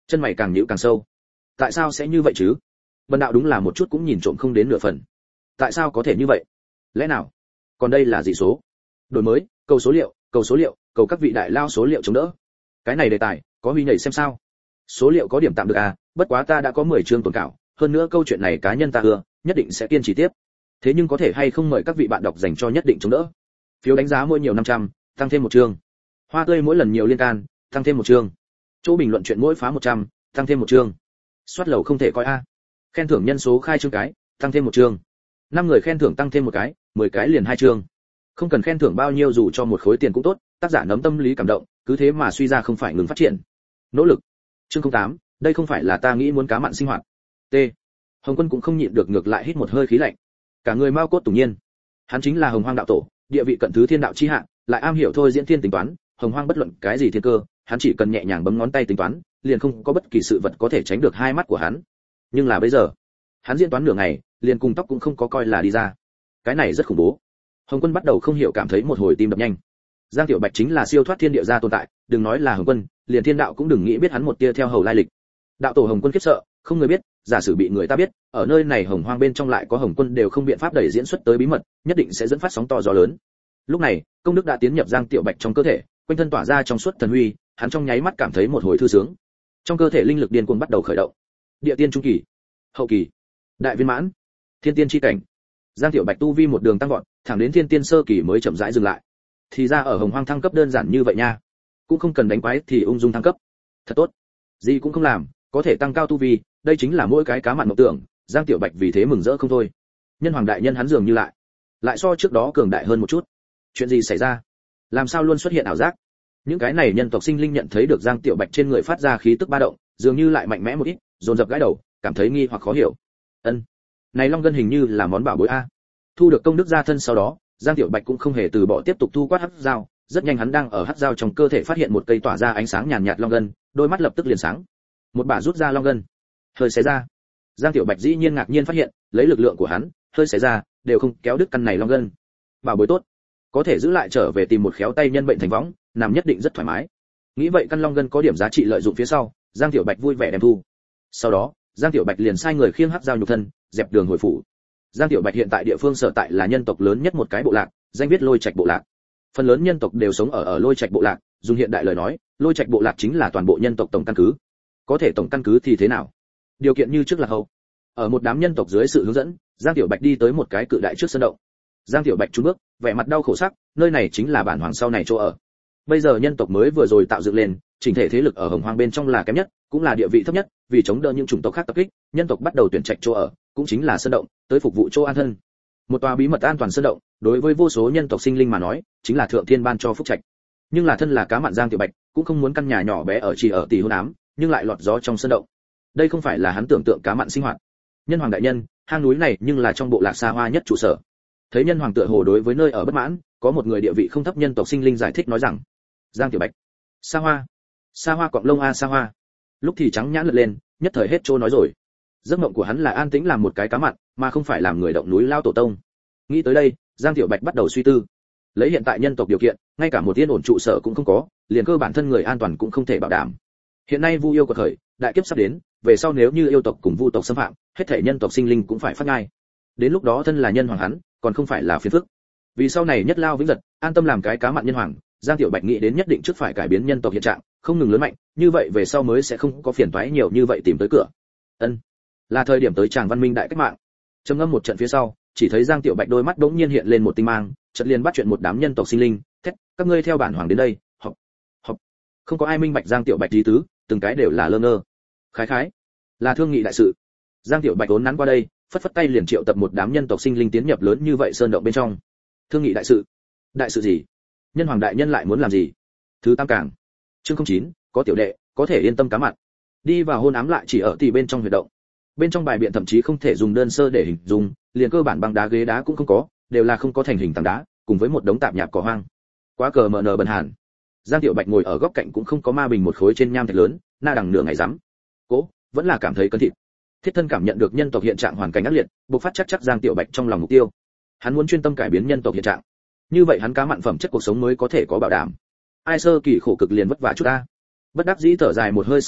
Chân mày càng nhíu càng sâu. Tại sao sẽ như vậy chứ? Bần đạo đúng là một chút cũng nhìn trộm không đến nửa phần. Tại sao có thể như vậy? Lẽ nào? Còn đây là dị số? Đổi mới, cầu số liệu, cầu số liệu, cầu các vị đại lao số liệu chống đỡ. Cái này đề tài, có huy nhảy xem sao? Số liệu có điểm tạm được à, bất quá ta đã có mười chương tồn cảo, hơn nữa câu chuyện này cá nhân ta ưa, nhất định sẽ kiên trì tiếp. Thế nhưng có thể hay không mời các vị bạn đọc dành cho nhất định chống đỡ. Phiếu đánh giá mỗi nhiều năm trăm, tăng thêm một chương. Hoa tươi mỗi lần nhiều liên can, tăng thêm một chương. Chỗ bình luận chuyện mỗi phá một trăm, tăng thêm một chương. Soát lầu không thể coi a. Khen thưởng nhân số khai chương cái, tăng thêm một chương. Năm người khen thưởng tăng thêm một cái, mười cái liền hai chương. Không cần khen thưởng bao nhiêu dù cho một khối tiền cũng tốt, tác giả nắm tâm lý cảm động, cứ thế mà suy ra không phải ngừng phát triển. Nỗ lực. Chương không tám, đây không phải là ta nghĩ muốn cá mặn sinh hoạt. T. Hồng Quân cũng không nhịn được ngược lại hít một hơi khí lạnh. Cả người mau cốt tủng nhiên. Hắn chính là Hồng Hoang đạo tổ, địa vị cận thứ thiên đạo chi hạ, lại am hiểu thôi diễn thiên tính toán, Hồng Hoang bất luận cái gì thiên cơ, hắn chỉ cần nhẹ nhàng bấm ngón tay tính toán, liền không có bất kỳ sự vật có thể tránh được hai mắt của hắn. Nhưng là bây giờ, hắn diễn toán nửa ngày, liền cùng tóc cũng không có coi là đi ra. Cái này rất khủng bố. Hồng Quân bắt đầu không hiểu cảm thấy một hồi tim đập nhanh. Giang Tiểu Bạch chính là siêu thoát thiên địa gia tồn tại, đừng nói là Hồng Quân, liền thiên đạo cũng đừng nghĩ biết hắn một tia theo hầu lai lịch. Đạo tổ Hồng Quân khiếp sợ, không người biết, giả sử bị người ta biết, ở nơi này Hồng Hoang bên trong lại có Hồng Quân đều không biện pháp đẩy diễn xuất tới bí mật, nhất định sẽ dẫn phát sóng to gió lớn. Lúc này, công đức đã tiến nhập Giang Tiểu Bạch trong cơ thể, quanh thân tỏa ra trong suốt thần huy, hắn trong nháy mắt cảm thấy một hồi thư sướng. Trong cơ thể linh lực điên cuồng bắt đầu khởi động. Địa tiên trung kỳ, hậu kỳ, đại viên mãn, thiên tiên chi cảnh. Giang Tiểu Bạch tu vi một đường tăng vọt, thẳng đến thiên tiên sơ kỳ mới chậm rãi dừng lại. Thì ra ở Hồng Hoang thăng cấp đơn giản như vậy nha, cũng không cần đánh quái thì ung dung thăng cấp. Thật tốt, gì cũng không làm, có thể tăng cao tu vi, đây chính là mỗi cái cá mặn mộng tưởng. Giang Tiểu Bạch vì thế mừng rỡ không thôi. Nhân Hoàng đại nhân hắn dường như lại, lại so trước đó cường đại hơn một chút. Chuyện gì xảy ra? Làm sao luôn xuất hiện ảo giác? Những cái này nhân tộc sinh linh nhận thấy được Giang Tiểu Bạch trên người phát ra khí tức ba động, dường như lại mạnh mẽ một ít, dồn dập gãi đầu, cảm thấy nghi hoặc khó hiểu. Ân, này long ngân hình như là món bảo bối a. Thu được công đức gia thân sau đó, Giang Tiểu Bạch cũng không hề từ bỏ tiếp tục thu quát hắc dao, rất nhanh hắn đang ở hắc dao trong cơ thể phát hiện một cây tỏa ra ánh sáng nhàn nhạt long ngân, đôi mắt lập tức liền sáng. Một bả rút ra long ngân, hơi xé ra. Giang Tiểu Bạch dĩ nhiên ngạc nhiên phát hiện, lấy lực lượng của hắn, hơi xé ra, đều không kéo đứt căn này long ngân. Bảo bối tốt, có thể giữ lại trở về tìm một khéo tay nhân bệnh thành võng, nằm nhất định rất thoải mái. Nghĩ vậy căn long ngân có điểm giá trị lợi dụng phía sau, Giang Tiểu Bạch vui vẻ đem thu. Sau đó, Giang Tiểu Bạch liền sai người khiêng hắc dao nhục thân, dẹp đường hồi phủ. Giang Tiểu Bạch hiện tại địa phương sở tại là nhân tộc lớn nhất một cái bộ lạc, danh viết Lôi Trạch bộ lạc. Phần lớn nhân tộc đều sống ở ở Lôi Trạch bộ lạc, dùng hiện đại lời nói, Lôi Trạch bộ lạc chính là toàn bộ nhân tộc tổng căn cứ. Có thể tổng căn cứ thì thế nào? Điều kiện như trước là hậu. Ở một đám nhân tộc dưới sự hướng dẫn, Giang Tiểu Bạch đi tới một cái cự đại trước sân động. Giang Tiểu Bạch chún bước, vẻ mặt đau khổ sắc, nơi này chính là bản hoàng sau này chỗ ở. Bây giờ nhân tộc mới vừa rồi tạo dựng lên, chỉnh thể thế lực ở Hồng Hoang bên trong là kém nhất, cũng là địa vị thấp nhất, vì chống đỡ những chủng tộc khác tập kích, nhân tộc bắt đầu tuyển trạch chỗ ở, cũng chính là sơn động, tới phục vụ chỗ an thân. Một tòa bí mật an toàn sơn động, đối với vô số nhân tộc sinh linh mà nói, chính là thượng thiên ban cho phúc trạch. Nhưng là thân là cá mặn Giang Tiểu Bạch, cũng không muốn căn nhà nhỏ bé ở chỉ ở tỷ hôn ám, nhưng lại lọt gió trong sơn động. Đây không phải là hắn tưởng tượng cá mặn sinh hoạt. Nhân Hoàng đại nhân, hang núi này nhưng là trong bộ lạc xa hoa nhất trụ sở. Thấy Nhân Hoàng tựa hồ đối với nơi ở bất mãn, có một người địa vị không thấp nhân tộc sinh linh giải thích nói rằng: Giang Tiểu Bạch, xa hoa, xa hoa cọng lông a xa hoa. Lúc thì trắng nhãn lật lên, nhất thời hết trôi nói rồi. Giấc mộng của hắn là an tĩnh làm một cái cá mặn, mà không phải làm người động núi lao tổ tông. Nghĩ tới đây, Giang Tiểu Bạch bắt đầu suy tư. Lấy hiện tại nhân tộc điều kiện, ngay cả một tiên ổn trụ sở cũng không có, liền cơ bản thân người an toàn cũng không thể bảo đảm. Hiện nay Vu yêu quật khởi, đại kiếp sắp đến, về sau nếu như yêu tộc cùng Vu tộc xâm phạm, hết thảy nhân tộc sinh linh cũng phải phát ngay. Đến lúc đó thân là nhân hoàng hắn, còn không phải là phiền phức. Vì sau này nhất lao vĩnh giật, an tâm làm cái cá mặn nhân hoàng, Giang Tiểu Bạch nghĩ đến nhất định trước phải cải biến nhân tộc hiện trạng, không ngừng lớn mạnh, như vậy về sau mới sẽ không có phiền toái nhiều như vậy tìm tới cửa. Ân, là thời điểm tới Tràng Văn Minh đại cách mạng. Trầm ngâm một trận phía sau, chỉ thấy Giang Tiểu Bạch đôi mắt đống nhiên hiện lên một tinh mang, chợt liền bắt chuyện một đám nhân tộc sinh linh, thét, các ngươi theo bản hoàng đến đây. Họp, họp. Không có ai minh bạch Giang Tiểu Bạch ý tứ, từng cái đều là lơ ngơ. Khái khái, là thương nghị đại sự. Giang Tiểu Bạch vốn nắn qua đây, phất phất tay liền triệu tập một đám nhân tộc sinh linh tiến nhập lớn như vậy sơn động bên trong. Thương nghị đại sự? Đại sự gì? Nhân Hoàng đại nhân lại muốn làm gì? Thứ tam càng. Chương không chín, có tiểu đệ, có thể yên tâm cá mặn. Đi vào hôn ám lại chỉ ở tỷ bên trong huyệt động. Bên trong bài biện thậm chí không thể dùng đơn sơ để hình dung, liền cơ bản băng đá ghế đá cũng không có, đều là không có thành hình tảng đá, cùng với một đống tạp nhạp cỏ hoang. Quá cờ mờ nờ bần hàn. Giang Tiểu Bạch ngồi ở góc cạnh cũng không có ma bình một khối trên nham thạch lớn, na đằng nửa ngày rắm. Cố, vẫn là cảm thấy cơn thịt. Thiết thân cảm nhận được nhân tộc hiện trạng hoàn cảnh ác liệt, bộc phát chắc chắc Giang Tiểu Bạch trong lòng mục tiêu. Hắn muốn chuyên tâm cải biến nhân tộc hiện trạng. Như vậy hắn cá mặn phẩm chất cuộc sống mới có thể có bảo đảm. Ai sơ kỳ khổ cực liền vất vả chút ta. Bất đắc dĩ thở dài một hơi sau đó,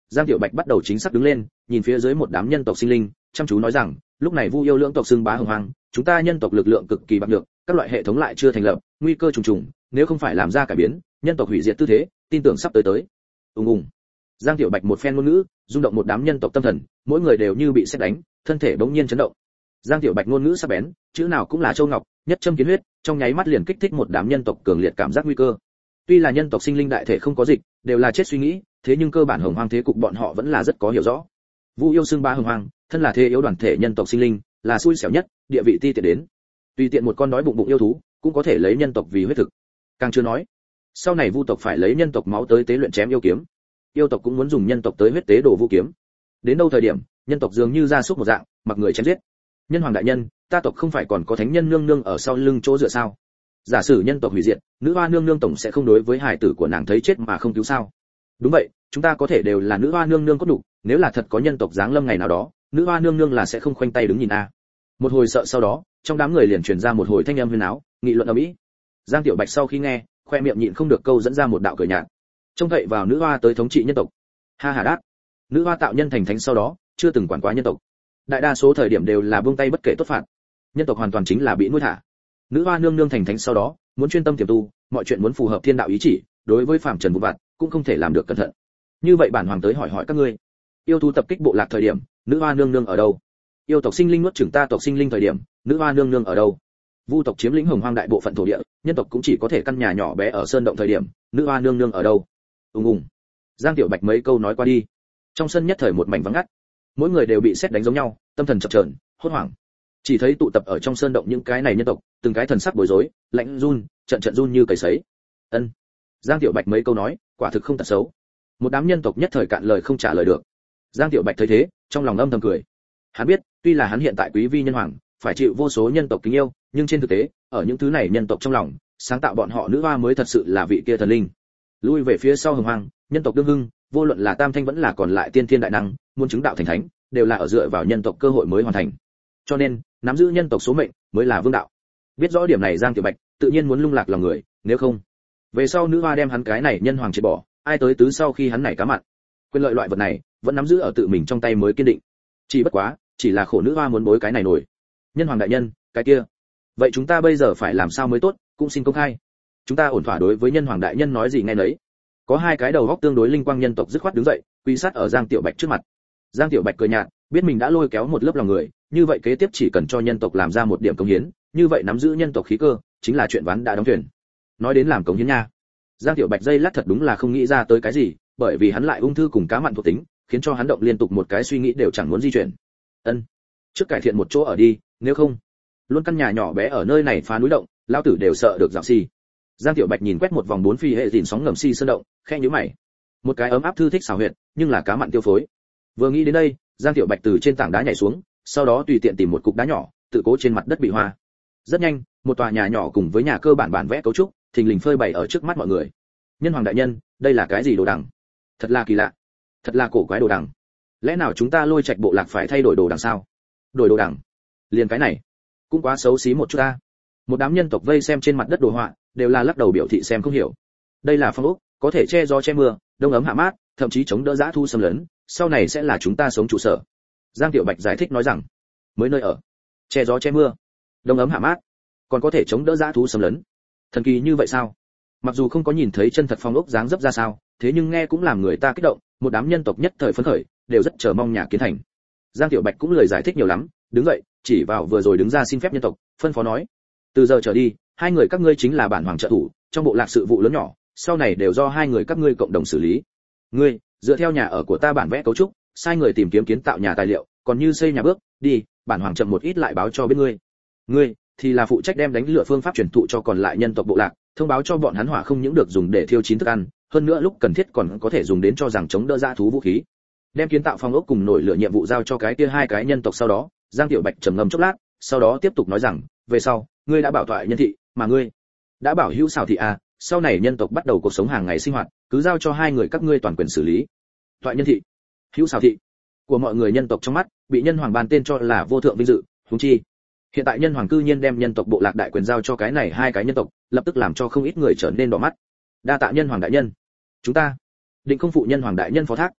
Giang Tiểu Bạch bắt đầu chính xác đứng lên, nhìn phía dưới một đám nhân tộc sinh linh, chăm chú nói rằng, lúc này Vu yêu lưỡng tộc xưng bá hồng hoang, chúng ta nhân tộc lực lượng cực kỳ bạc được, các loại hệ thống lại chưa thành lập, nguy cơ trùng trùng, nếu không phải làm ra cải biến, nhân tộc hủy diệt tư thế, tin tưởng sắp tới tới. Ùng ùng. Giang Tiểu Bạch một phen ngôn ngữ, rung động một đám nhân tộc tâm thần, mỗi người đều như bị sét đánh, thân thể bỗng nhiên chấn động. Giang Tiểu Bạch ngôn ngữ sắc bén, chữ nào cũng là châu ngọc, nhất châm kiến huyết, trong nháy mắt liền kích thích một đám nhân tộc cường liệt cảm giác nguy cơ. Tuy là nhân tộc sinh linh đại thể không có dịch, đều là chết suy nghĩ, thế nhưng cơ bản hồng hoang thế cục bọn họ vẫn là rất có hiểu rõ. Vu yêu xưng bá hồng hoang, thân là thế yếu đoàn thể nhân tộc sinh linh, là xui xẻo nhất, địa vị ti tiện đến. Tùy tiện một con đói bụng bụng yêu thú, cũng có thể lấy nhân tộc vì huyết thực. Càng chưa nói, sau này Vu tộc phải lấy nhân tộc máu tới tế luyện chém yêu kiếm. Yêu tộc cũng muốn dùng nhân tộc tới huyết tế đổ vũ kiếm. Đến đâu thời điểm, nhân tộc dường như gia súc một dạng, mặc người chém giết. Nhân hoàng đại nhân, ta tộc không phải còn có thánh nhân nương nương ở sau lưng chỗ dựa sao? Giả sử nhân tộc hủy diệt, nữ hoa nương nương tổng sẽ không đối với hài tử của nàng thấy chết mà không cứu sao? Đúng vậy, chúng ta có thể đều là nữ hoa nương nương cốt đủ, nếu là thật có nhân tộc giáng lâm ngày nào đó, nữ hoa nương nương là sẽ không khoanh tay đứng nhìn a. Một hồi sợ sau đó, trong đám người liền truyền ra một hồi thanh âm huyên áo, nghị luận ầm ĩ. Giang Tiểu Bạch sau khi nghe, khoe miệng nhịn không được câu dẫn ra một đạo cười nhạt. Trông cậy vào nữ hoa tới thống trị nhân tộc. Ha ha đát. Nữ hoa tạo nhân thành thánh sau đó, chưa từng quản quá nhân tộc. Đại đa số thời điểm đều là buông tay bất kể tốt phạt. Nhân tộc hoàn toàn chính là bị nuôi thả. Nữ hoa nương nương thành thánh sau đó, muốn chuyên tâm tiềm tu, mọi chuyện muốn phù hợp thiên đạo ý chỉ, đối với phàm trần vụ vặt, cũng không thể làm được cẩn thận. Như vậy bản hoàng tới hỏi hỏi các ngươi, yêu thú tập kích bộ lạc thời điểm, nữ hoa nương nương ở đâu? Yêu tộc sinh linh nuốt chửng ta tộc sinh linh thời điểm, nữ hoa nương nương ở đâu? Vu tộc chiếm lĩnh hồng hoang đại bộ phận thổ địa, nhân tộc cũng chỉ có thể căn nhà nhỏ bé ở sơn động thời điểm, nữ hoa nương nương ở đâu? Ùng ùng. Giang Tiểu Bạch mấy câu nói qua đi, trong sân nhất thời một mảnh vắng ngắt, mỗi người đều bị sét đánh giống nhau, tâm thần chập chờn, hốt hoảng. Chỉ thấy tụ tập ở trong sơn động những cái này nhân tộc, từng cái thần sắc bối rối, lạnh run, trận trận run như cầy sấy. Ân. Giang Tiểu Bạch mấy câu nói, quả thực không tật xấu. Một đám nhân tộc nhất thời cạn lời không trả lời được. Giang Tiểu Bạch thấy thế, trong lòng âm thầm cười. Hắn biết, tuy là hắn hiện tại quý vi nhân hoàng, phải chịu vô số nhân tộc kính yêu, nhưng trên thực tế, ở những thứ này nhân tộc trong lòng, sáng tạo bọn họ nữ hoa mới thật sự là vị kia thần linh. Lui về phía sau hồng hoang, nhân tộc đương hưng, vô luận là tam thanh vẫn là còn lại tiên thiên đại năng, muốn chứng đạo thành thánh, đều là ở dựa vào nhân tộc cơ hội mới hoàn thành. Cho nên, nắm giữ nhân tộc số mệnh mới là vương đạo. Biết rõ điểm này Giang Tiểu Bạch, tự nhiên muốn lung lạc lòng người, nếu không, về sau nữ hoa đem hắn cái này nhân hoàng triệt bỏ, ai tới tứ sau khi hắn này cá mặn. Quyền lợi loại vật này, vẫn nắm giữ ở tự mình trong tay mới kiên định. Chỉ bất quá, chỉ là khổ nữ hoa muốn bối cái này nổi. Nhân hoàng đại nhân, cái kia. Vậy chúng ta bây giờ phải làm sao mới tốt, cũng xin công khai. Chúng ta ổn thỏa đối với nhân hoàng đại nhân nói gì nghe nấy. Có hai cái đầu góc tương đối linh quang nhân tộc dứt khoát đứng dậy, quy sát ở Giang Tiểu Bạch trước mặt. Giang Tiểu Bạch cười nhạt, biết mình đã lôi kéo một lớp lòng người, như vậy kế tiếp chỉ cần cho nhân tộc làm ra một điểm công hiến, như vậy nắm giữ nhân tộc khí cơ, chính là chuyện ván đã đóng thuyền. Nói đến làm công hiến nha. Giang Tiểu Bạch dây lát thật đúng là không nghĩ ra tới cái gì, bởi vì hắn lại ung thư cùng cá mặn thuộc tính, khiến cho hắn động liên tục một cái suy nghĩ đều chẳng muốn di chuyển. Ân, trước cải thiện một chỗ ở đi, nếu không, luôn căn nhà nhỏ bé ở nơi này phá núi động, lão tử đều sợ được dạo xì. Giang Tiểu Bạch nhìn quét một vòng bốn phi hệ dìn sóng ngầm si sơn động, khẽ nhíu mày. Một cái ấm áp thư thích xảo huyệt, nhưng là cá mặn tiêu phối. Vừa nghĩ đến đây, Giang Tiểu Bạch từ trên tảng đá nhảy xuống, sau đó tùy tiện tìm một cục đá nhỏ, tự cố trên mặt đất bị hoa. Rất nhanh, một tòa nhà nhỏ cùng với nhà cơ bản bản vẽ cấu trúc, thình lình phơi bày ở trước mắt mọi người. Nhân hoàng đại nhân, đây là cái gì đồ đằng? Thật là kỳ lạ, thật là cổ quái đồ đằng. Lẽ nào chúng ta lôi trạch bộ lạc phải thay đổi đồ đằng sao? Đổi đồ đằng? Liền cái này, cũng quá xấu xí một chút ta. Một đám nhân tộc vây xem trên mặt đất đồ họa, đều là lắc đầu biểu thị xem không hiểu. Đây là phong ốc, có thể che gió che mưa, đông ấm hạ mát, thậm chí chống đỡ dã thu xâm lấn, sau này sẽ là chúng ta sống trụ sở. Giang Tiểu Bạch giải thích nói rằng, mới nơi ở, che gió che mưa, đông ấm hạ mát, còn có thể chống đỡ dã thú xâm lấn. Thần kỳ như vậy sao? Mặc dù không có nhìn thấy chân thật phong ốc dáng dấp ra sao, thế nhưng nghe cũng làm người ta kích động, một đám nhân tộc nhất thời phấn khởi, đều rất chờ mong nhà kiến thành. Giang Tiểu Bạch cũng lời giải thích nhiều lắm, đứng dậy, chỉ vào vừa rồi đứng ra xin phép nhân tộc, phân phó nói: từ giờ trở đi, hai người các ngươi chính là bản hoàng trợ thủ, trong bộ lạc sự vụ lớn nhỏ, sau này đều do hai người các ngươi cộng đồng xử lý. Ngươi, dựa theo nhà ở của ta bản vẽ cấu trúc, sai người tìm kiếm kiến tạo nhà tài liệu, còn như xây nhà bước, đi, bản hoàng chậm một ít lại báo cho bên ngươi. Ngươi thì là phụ trách đem đánh lửa phương pháp truyền thụ cho còn lại nhân tộc bộ lạc, thông báo cho bọn hắn hỏa không những được dùng để thiêu chín thức ăn, hơn nữa lúc cần thiết còn có thể dùng đến cho rằng chống đỡ dã thú vũ khí. Đem kiến tạo phong ốc cùng nổi lửa nhiệm vụ giao cho cái kia hai cái nhân tộc sau đó, Giang Tiểu Bạch trầm ngâm chốc lát, sau đó tiếp tục nói rằng, về sau, ngươi đã bảo thoại nhân thị, mà ngươi đã bảo hữu xảo thị à, sau này nhân tộc bắt đầu cuộc sống hàng ngày sinh hoạt, cứ giao cho hai người các ngươi toàn quyền xử lý. Thoại nhân thị, hữu xảo thị, của mọi người nhân tộc trong mắt, bị nhân hoàng ban tên cho là vô thượng vinh dự, huống chi hiện tại nhân hoàng cư nhiên đem nhân tộc bộ lạc đại quyền giao cho cái này hai cái nhân tộc, lập tức làm cho không ít người trở nên đỏ mắt. Đa tạ nhân hoàng đại nhân, chúng ta định không phụ nhân hoàng đại nhân phó thác.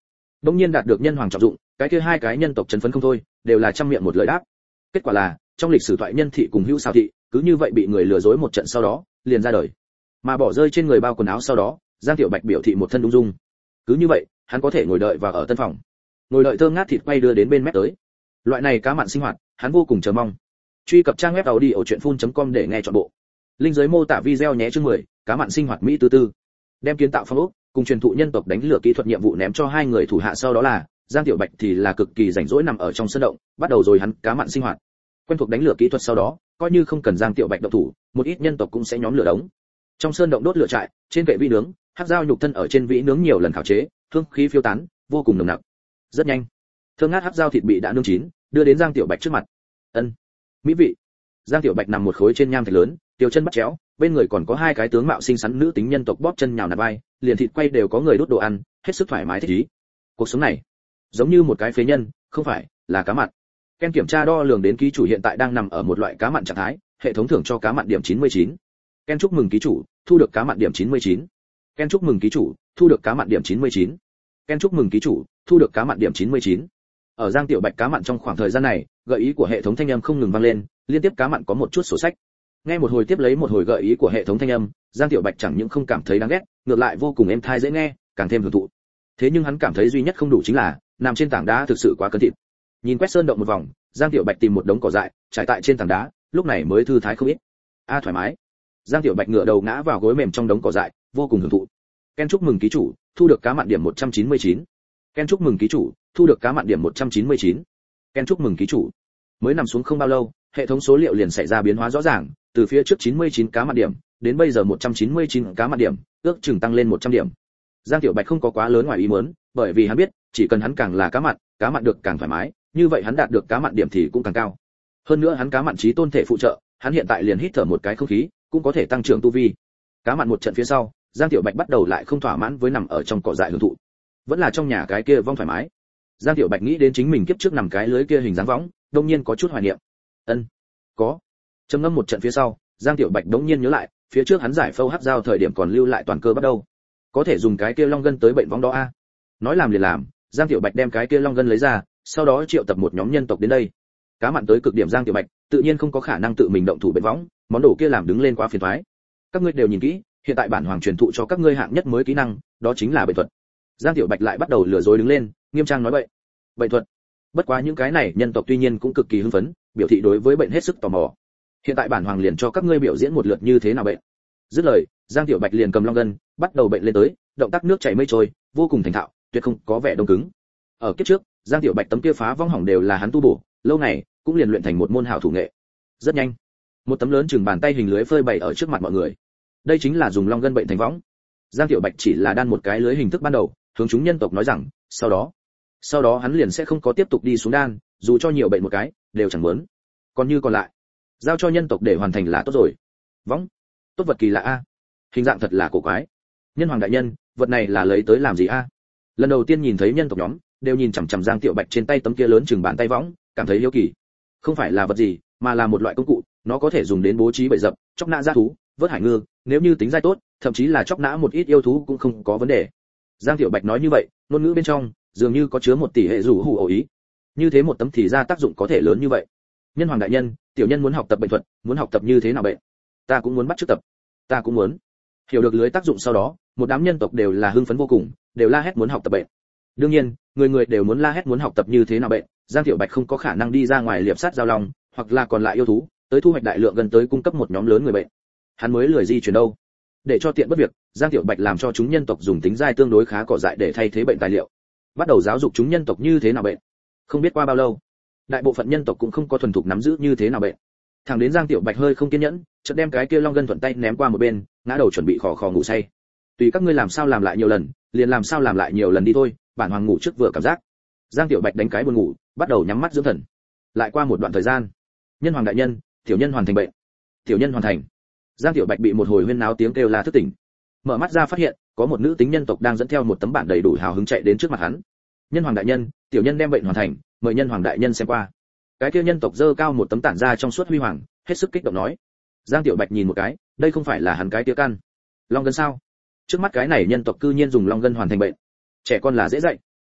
Đống nhiên đạt được nhân hoàng trọng dụng, cái kia hai cái nhân tộc chấn phấn không thôi, đều là trăm miệng một lời đáp. Kết quả là, trong lịch sử thoại nhân thị cùng hữu xào thị, cứ như vậy bị người lừa dối một trận sau đó, liền ra đời. Mà bỏ rơi trên người bao quần áo sau đó, Giang Tiểu Bạch biểu thị một thân ung dung. Cứ như vậy, hắn có thể ngồi đợi và ở tân phòng. Ngồi đợi thơm ngát thịt quay đưa đến bên mép tới. Loại này cá mặn sinh hoạt, hắn vô cùng chờ mong. Truy cập trang web audiochuyenphun.com để nghe trọn bộ. Linh dưới mô tả video nhé chương mười, cá mặn sinh hoạt Mỹ tư tư. Đem kiến tạo phong ốc, cùng truyền thụ nhân tộc đánh lửa kỹ thuật nhiệm vụ ném cho hai người thủ hạ sau đó là, Giang Tiểu Bạch thì là cực kỳ rảnh rỗi nằm ở trong sân động, bắt đầu rồi hắn cá mặn sinh hoạt. Quen thuộc đánh lửa kỹ thuật sau đó, coi như không cần Giang Tiểu Bạch động thủ, một ít nhân tộc cũng sẽ nhóm lửa đống. Trong sơn động đốt lửa trại, trên kệ vĩ nướng, hắc dao nhục thân ở trên vĩ nướng nhiều lần khảo chế, hương khí phiêu tán, vô cùng nồng nặc. Rất nhanh, thơm ngát hắc dao thịt bị đã nướng chín, đưa đến Giang Tiểu Bạch trước mặt. Ân, mỹ vị. Giang Tiểu Bạch nằm một khối trên nham thạch lớn, tiểu chân bắt chéo, bên người còn có hai cái tướng mạo xinh xắn nữ tính nhân tộc bóp chân nhào nạt vai, liền thịt quay đều có người đút đồ ăn, hết sức thoải mái thích ý. Cuộc sống này, giống như một cái phế nhân, không phải, là cá mặn. Ken kiểm tra đo lường đến ký chủ hiện tại đang nằm ở một loại cá mặn trạng thái, hệ thống thưởng cho cá mặn điểm chín mươi chín. Ken chúc mừng ký chủ, thu được cá mặn điểm chín mươi chín. Ken chúc mừng ký chủ, thu được cá mặn điểm chín mươi chín. Ken chúc mừng ký chủ, thu được cá mặn điểm chín mươi chín. Ở Giang Tiểu Bạch cá mặn trong khoảng thời gian này, gợi ý của hệ thống thanh âm không ngừng vang lên, liên tiếp cá mặn có một chút sổ sách. Nghe một hồi tiếp lấy một hồi gợi ý của hệ thống thanh âm, Giang Tiểu Bạch chẳng những không cảm thấy đáng ghét, ngược lại vô cùng êm tai dễ nghe, càng thêm hưởng thụ. Thế nhưng hắn cảm thấy duy nhất không đủ chính là, nằm trên tảng đá thực sự quá cấn thịt. Nhìn quét sơn động một vòng, Giang Tiểu Bạch tìm một đống cỏ dại, trải tại trên tảng đá, lúc này mới thư thái không ít. A thoải mái. Giang Tiểu Bạch ngửa đầu ngã vào gối mềm trong đống cỏ dại, vô cùng hưởng thụ. Ken chúc mừng ký chủ, thu được cá mặn điểm một trăm chín mươi chín. Ken chúc mừng ký chủ, thu được cá mặn điểm một trăm chín mươi chín. Ken chúc mừng ký chủ. Mới nằm xuống không bao lâu, hệ thống số liệu liền xảy ra biến hóa rõ ràng, từ phía trước chín mươi chín cá mặn điểm, đến bây giờ một trăm chín mươi chín cá mặn điểm, ước chừng tăng lên một trăm điểm. Giang Tiểu Bạch không có quá lớn ngoài ý muốn, bởi vì hắn biết, chỉ cần hắn càng là cá mặn, cá mặn được càng thoải mái, như vậy hắn đạt được cá mặn điểm thì cũng càng cao. Hơn nữa hắn cá mặn trí tôn thể phụ trợ, hắn hiện tại liền hít thở một cái không khí, cũng có thể tăng trưởng tu vi. Cá mặn một trận phía sau, Giang Tiểu Bạch bắt đầu lại không thỏa mãn với nằm ở trong cỏ dại hưởng thụ, vẫn là trong nhà cái kia vong thoải mái. Giang Tiểu Bạch nghĩ đến chính mình kiếp trước nằm cái lưới kia hình dáng võng, đột nhiên có chút hoài niệm. Ân, có. Trầm ngâm một trận phía sau, Giang Tiểu Bạch đống nhiên nhớ lại, phía trước hắn giải phâu hắc dao thời điểm còn lưu lại toàn cơ bắt đầu, có thể dùng cái kia long gân tới bệnh võng đó a. Nói làm liền làm, Giang Tiểu Bạch đem cái kia long gân lấy ra, sau đó triệu tập một nhóm nhân tộc đến đây. Cá mặn tới cực điểm Giang Tiểu Bạch, tự nhiên không có khả năng tự mình động thủ bệnh võng, món đồ kia làm đứng lên quá phiền toái. Các ngươi đều nhìn kỹ, hiện tại bản hoàng truyền thụ cho các ngươi hạng nhất mới kỹ năng, đó chính là bệnh thuật. Giang Tiểu Bạch lại bắt đầu lừa dối đứng lên, nghiêm trang nói bậy. Bệnh thuật. Bất quá những cái này nhân tộc tuy nhiên cũng cực kỳ hưng phấn, biểu thị đối với bệnh hết sức tò mò. Hiện tại bản hoàng liền cho các ngươi biểu diễn một lượt như thế nào bệnh. Dứt lời, Giang Tiểu Bạch liền cầm long gân, bắt đầu bệnh lên tới, động tác nước chảy mây trôi, vô cùng thành thạo, tuyệt không có vẻ đông cứng. Ở kiếp trước, Giang Tiểu Bạch tấm kia phá vong hỏng đều là hắn tu bổ, lâu ngày cũng liền luyện thành một môn hảo thủ nghệ. Rất nhanh, một tấm lớn chừng bàn tay hình lưới phơi bày ở trước mặt mọi người. Đây chính là dùng long gân bệnh thành võng. Giang Tiểu Bạch chỉ là đan một cái lưới hình thức ban đầu, hướng chúng nhân tộc nói rằng, sau đó, sau đó hắn liền sẽ không có tiếp tục đi xuống đan, dù cho nhiều bệnh một cái, đều chẳng muốn. Còn như còn lại, giao cho nhân tộc để hoàn thành là tốt rồi. Võng, tốt vật kỳ lạ a. Hình dạng thật là cổ quái. Nhân hoàng đại nhân, vật này là lấy tới làm gì a? Lần đầu tiên nhìn thấy nhân tộc nhóm, đều nhìn chằm chằm Giang Tiểu Bạch trên tay tấm kia lớn chừng bàn tay võng, cảm thấy hiếu kỳ. Không phải là vật gì, mà là một loại công cụ, nó có thể dùng đến bố trí bẫy dập, chọc nã dã thú, vớt hải ngư, nếu như tính giai tốt, thậm chí là chọc nã một ít yêu thú cũng không có vấn đề. Giang Tiểu Bạch nói như vậy, ngôn ngữ bên trong dường như có chứa một tỷ hệ rủ hủ ổ ý. Như thế một tấm thì ra tác dụng có thể lớn như vậy. Nhân hoàng đại nhân, tiểu nhân muốn học tập bệnh thuật, muốn học tập như thế nào bệnh. Ta cũng muốn bắt chước tập. Ta cũng muốn. Hiểu được lưới tác dụng sau đó, một đám nhân tộc đều là hưng phấn vô cùng, đều la hét muốn học tập bệnh. Đương nhiên, người người đều muốn la hét muốn học tập như thế nào bệnh, Giang Tiểu Bạch không có khả năng đi ra ngoài liệp sát giao long, hoặc là còn lại yêu thú, tới thu hoạch đại lượng gần tới cung cấp một nhóm lớn người bệnh. Hắn mới lười di chuyển đâu. Để cho tiện bất việc, Giang Tiểu Bạch làm cho chúng nhân tộc dùng tính giai tương đối khá cỏ dại để thay thế bệnh tài liệu. Bắt đầu giáo dục chúng nhân tộc như thế nào bệnh. Không biết qua bao lâu, đại bộ phận nhân tộc cũng không có thuần thục nắm giữ như thế nào bệnh. Thẳng đến Giang Tiểu Bạch hơi không kiên nhẫn, chợt đem cái kia long gân thuận tay ném qua một bên, ngã đầu chuẩn bị khò khò ngủ say. Tùy các ngươi làm sao làm lại nhiều lần, liền làm sao làm lại nhiều lần đi thôi, bản hoàng ngủ trước vừa cảm giác. Giang Tiểu Bạch đánh cái buồn ngủ, bắt đầu nhắm mắt dưỡng thần. Lại qua một đoạn thời gian, nhân hoàng đại nhân, tiểu nhân hoàn thành bệnh. Tiểu nhân hoàn thành. Giang Tiểu Bạch bị một hồi huyên náo tiếng kêu la thức tỉnh. Mở mắt ra phát hiện, có một nữ tính nhân tộc đang dẫn theo một tấm bản đầy đủ hào hứng chạy đến trước mặt hắn. Nhân hoàng đại nhân, tiểu nhân đem bệnh hoàn thành, mời nhân hoàng đại nhân xem qua. Cái kia nhân tộc dơ cao một tấm tản ra trong suốt huy hoàng, hết sức kích động nói. Giang Tiểu Bạch nhìn một cái, đây không phải là hắn cái kia căn long gân sao? Trước mắt cái này nhân tộc cư nhiên dùng long gân hoàn thành bệnh. Trẻ con là dễ dạy.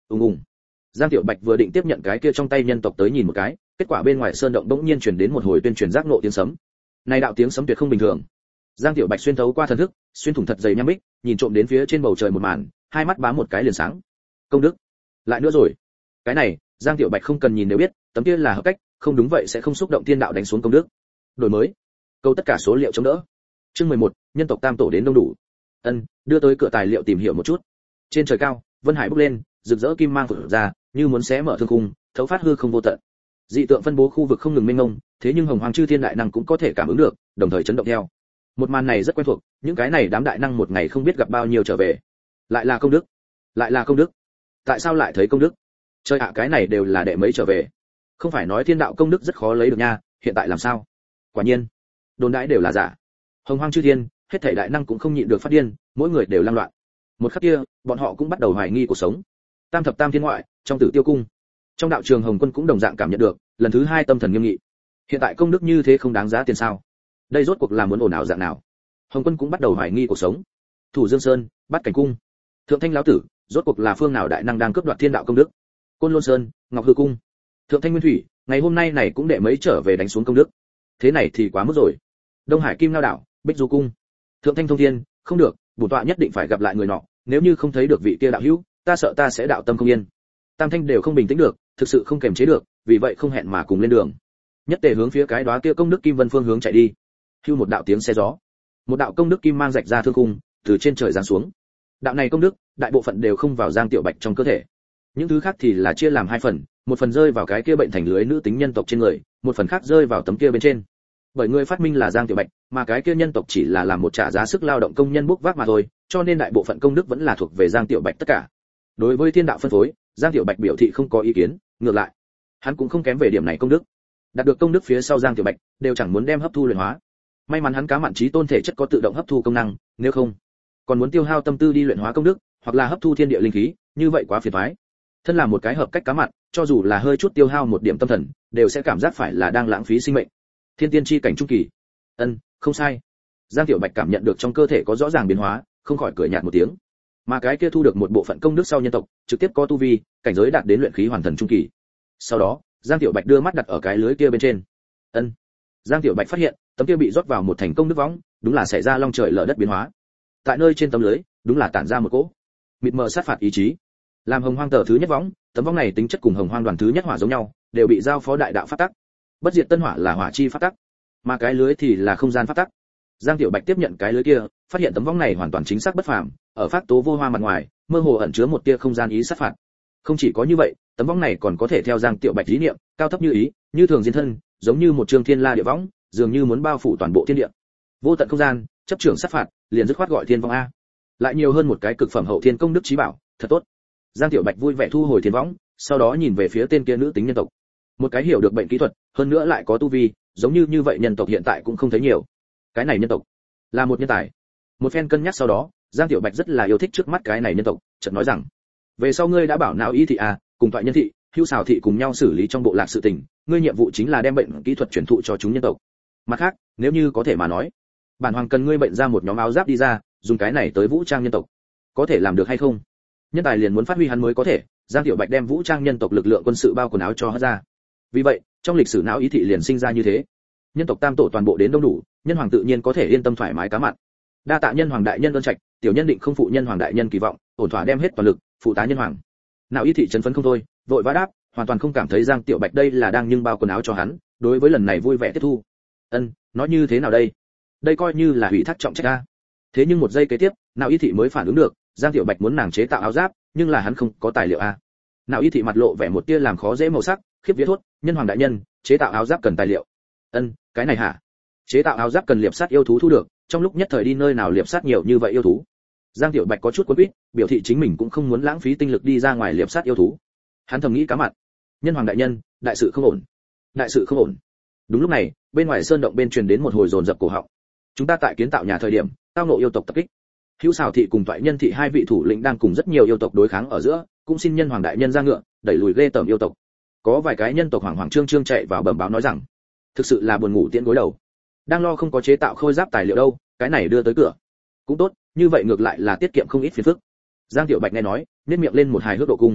ùng ùng. Giang Tiểu Bạch vừa định tiếp nhận cái kia trong tay nhân tộc tới nhìn một cái, kết quả bên ngoài sơn động bỗng nhiên truyền đến một hồi tuyên truyền giác ngộ tiếng sấm. Này đạo tiếng sấm tuyệt không bình thường. Giang Tiểu Bạch xuyên thấu qua thần thức, xuyên thủng thật dày nham bích, nhìn trộm đến phía trên bầu trời một màn, hai mắt bám một cái liền sáng. Công đức. Lại nữa rồi. Cái này, Giang Tiểu Bạch không cần nhìn đều biết, tấm kia là hợp cách, không đúng vậy sẽ không xúc động thiên đạo đánh xuống công đức. Đổi mới. Câu tất cả số liệu chống đỡ. Chương mười một, nhân tộc tam tổ đến đông đủ. Ân, đưa tới cửa tài liệu tìm hiểu một chút. Trên trời cao, vân hải bốc lên, rực rỡ kim mang phượng ra, như muốn xé mở thương khung, thấu phát hư không vô tận. Dị tượng phân bố khu vực không ngừng mênh mông, thế nhưng Hồng Hoàng chư thiên đại năng cũng có thể cảm ứng được, đồng thời chấn động theo. Một màn này rất quen thuộc, những cái này đám đại năng một ngày không biết gặp bao nhiêu trở về. Lại là công đức, lại là công đức. Tại sao lại thấy công đức? Trời ạ, cái này đều là đệ mấy trở về. Không phải nói thiên đạo công đức rất khó lấy được nha, hiện tại làm sao? Quả nhiên, đồn đãi đều là giả. Hồng Hoàng chư thiên, hết thảy đại năng cũng không nhịn được phát điên, mỗi người đều lang loạn. Một khắc kia, bọn họ cũng bắt đầu hoài nghi cuộc sống. Tam thập tam thiên ngoại, trong Tử Tiêu cung, trong đạo trường Hồng Quân cũng đồng dạng cảm nhận được, lần thứ hai tâm thần nghiêm nghị. Hiện tại công đức như thế không đáng giá tiền sao? Đây rốt cuộc là muốn ồn ào dạng nào? Hồng Quân cũng bắt đầu hoài nghi cuộc sống. Thủ Dương Sơn, Bát Cảnh cung, Thượng Thanh lão tử, rốt cuộc là phương nào đại năng đang cướp đoạt thiên đạo công đức? Côn Lôn Sơn, Ngọc Hư cung, Thượng Thanh Nguyên Thủy, ngày hôm nay này cũng đệ mấy trở về đánh xuống công đức. Thế này thì quá mức rồi. Đông Hải Kim Lao đảo, Bích Du cung, Thượng Thanh Thông Thiên, không được, bổn tọa nhất định phải gặp lại người nọ, nếu như không thấy được vị kia đạo hữu, ta sợ ta sẽ đạo tâm không yên. Tam Thanh đều không bình tĩnh được, thực sự không kềm chế được, vì vậy không hẹn mà cùng lên đường. Nhất tề hướng phía cái đóa kia công đức kim vân phương hướng chạy đi. Hưu một đạo tiếng xe gió, một đạo công đức kim mang rạch ra thương khung, từ trên trời giáng xuống. Đạo này công đức, đại bộ phận đều không vào Giang Tiểu Bạch trong cơ thể. Những thứ khác thì là chia làm hai phần, một phần rơi vào cái kia bệnh thành lưới nữ tính nhân tộc trên người, một phần khác rơi vào tấm kia bên trên. Bởi người phát minh là Giang Tiểu Bạch, mà cái kia nhân tộc chỉ là làm một trả giá sức lao động công nhân bốc vác mà thôi, cho nên đại bộ phận công đức vẫn là thuộc về Giang Tiểu Bạch tất cả. Đối với thiên đạo phân phối, Giang Tiểu Bạch biểu thị không có ý kiến, ngược lại, hắn cũng không kém về điểm này công đức. Đạt được công đức phía sau Giang Tiểu Bạch đều chẳng muốn đem hấp thu luyện hóa. May mắn hắn cá mặn trí tôn thể chất có tự động hấp thu công năng, nếu không, còn muốn tiêu hao tâm tư đi luyện hóa công đức, hoặc là hấp thu thiên địa linh khí, như vậy quá phiền toái. Thân là một cái hợp cách cá mặn, cho dù là hơi chút tiêu hao một điểm tâm thần, đều sẽ cảm giác phải là đang lãng phí sinh mệnh. Thiên tiên chi cảnh trung kỳ. Ân, không sai. Giang Tiểu Bạch cảm nhận được trong cơ thể có rõ ràng biến hóa, không khỏi cười nhạt một tiếng. Mà cái kia thu được một bộ phận công đức sau nhân tộc, trực tiếp có tu vi, cảnh giới đạt đến luyện khí hoàn thần trung kỳ. Sau đó, Giang Tiểu Bạch đưa mắt đặt ở cái lưới kia bên trên. Ân. Giang Tiểu Bạch phát hiện, tấm kia bị rót vào một thành công đức võng, đúng là xảy ra long trời lở đất biến hóa. Tại nơi trên tấm lưới, đúng là tản ra một cỗ mịt mờ sát phạt ý chí. Làm Hồng Hoang tờ thứ nhất võng, tấm võng này tính chất cùng Hồng Hoang đoàn thứ nhất hỏa giống nhau, đều bị giao phó đại đạo pháp tắc. Bất diệt tân hỏa là hỏa chi pháp tắc, mà cái lưới thì là không gian pháp tắc. Giang Tiểu Bạch tiếp nhận cái lưới kia, phát hiện tấm võng này hoàn toàn chính xác bất phàm, ở pháp tố vô hoa mặt ngoài, mơ hồ ẩn chứa một tia không gian ý sát phạt. Không chỉ có như vậy, tấm võng này còn có thể theo Giang Tiểu Bạch ý niệm, cao thấp như ý, như thường diên thân, giống như một trường thiên la địa võng, dường như muốn bao phủ toàn bộ thiên địa. Vô tận không gian, chấp trưởng sát phạt, liền dứt khoát gọi thiên võng a. Lại nhiều hơn một cái cực phẩm hậu thiên công đức chí bảo, thật tốt. Giang Tiểu Bạch vui vẻ thu hồi thiên võng, sau đó nhìn về phía tên kia nữ tính nhân tộc. Một cái hiểu được bệnh kỹ thuật, hơn nữa lại có tu vi, giống như như vậy nhân tộc hiện tại cũng không thấy nhiều. Cái này nhân tộc là một nhân tài. Một phen cân nhắc sau đó, Giang Tiểu Bạch rất là yêu thích trước mắt cái này nhân tộc, chợt nói rằng: về sau ngươi đã bảo não y thị à, cùng thoại nhân thị, hữu xào thị cùng nhau xử lý trong bộ lạc sự tình, ngươi nhiệm vụ chính là đem bệnh kỹ thuật truyền thụ cho chúng nhân tộc. Mặt khác, nếu như có thể mà nói, bản hoàng cần ngươi bệnh ra một nhóm áo giáp đi ra, dùng cái này tới vũ trang nhân tộc. Có thể làm được hay không? Nhân tài liền muốn phát huy hắn mới có thể. Giang Tiểu Bạch đem vũ trang nhân tộc lực lượng quân sự bao quần áo cho hết ra. Vì vậy, trong lịch sử não ý thị liền sinh ra như thế. Nhân tộc tam tổ toàn bộ đến đông đủ, nhân hoàng tự nhiên có thể yên tâm thoải mái cá mặn. Đa tạ nhân hoàng đại nhân ơn trạch, tiểu nhân định không phụ nhân hoàng đại nhân kỳ vọng, ổn thỏa đem hết toàn lực phụ tá nhân hoàng. Não ý thị chấn phấn không thôi, vội vã đáp, hoàn toàn không cảm thấy Giang Tiểu Bạch đây là đang nhưng bao quần áo cho hắn, đối với lần này vui vẻ tiếp thu. Ân, nói như thế nào đây? Đây coi như là ủy thác trọng trách a. Thế nhưng một giây kế tiếp, Não ý thị mới phản ứng được, Giang Tiểu Bạch muốn nàng chế tạo áo giáp, nhưng là hắn không có tài liệu a. Não ý thị mặt lộ vẻ một tia làm khó dễ màu sắc, khiếp vía thốt, nhân hoàng đại nhân, chế tạo áo giáp cần tài liệu. Ân, cái này hả? Chế tạo áo giáp cần liệp sát yêu thú thu được, trong lúc nhất thời đi nơi nào liệp sát nhiều như vậy yêu thú. Giang Tiểu Bạch có chút quấn quýt, biểu thị chính mình cũng không muốn lãng phí tinh lực đi ra ngoài liệp sát yêu thú. Hắn thầm nghĩ cá mặt, nhân hoàng đại nhân, đại sự không ổn, đại sự không ổn. Đúng lúc này, bên ngoài sơn động bên truyền đến một hồi dồn dập cổ họng. Chúng ta tại kiến tạo nhà thời điểm, tao ngộ yêu tộc tập kích. Hữu Xào thị cùng Toại Nhân thị hai vị thủ lĩnh đang cùng rất nhiều yêu tộc đối kháng ở giữa, cũng xin nhân hoàng đại nhân ra ngựa, đẩy lùi ghê tởm yêu tộc. Có vài cái nhân tộc hoảng hoảng trương trương chạy vào bẩm báo nói rằng, thực sự là buồn ngủ tiễn gối đầu. Đang lo không có chế tạo khôi giáp tài liệu đâu, cái này đưa tới cửa. Cũng tốt, như vậy ngược lại là tiết kiệm không ít phiền phức. Giang Tiểu Bạch nghe nói, nhếch miệng lên một hài hước độ cung.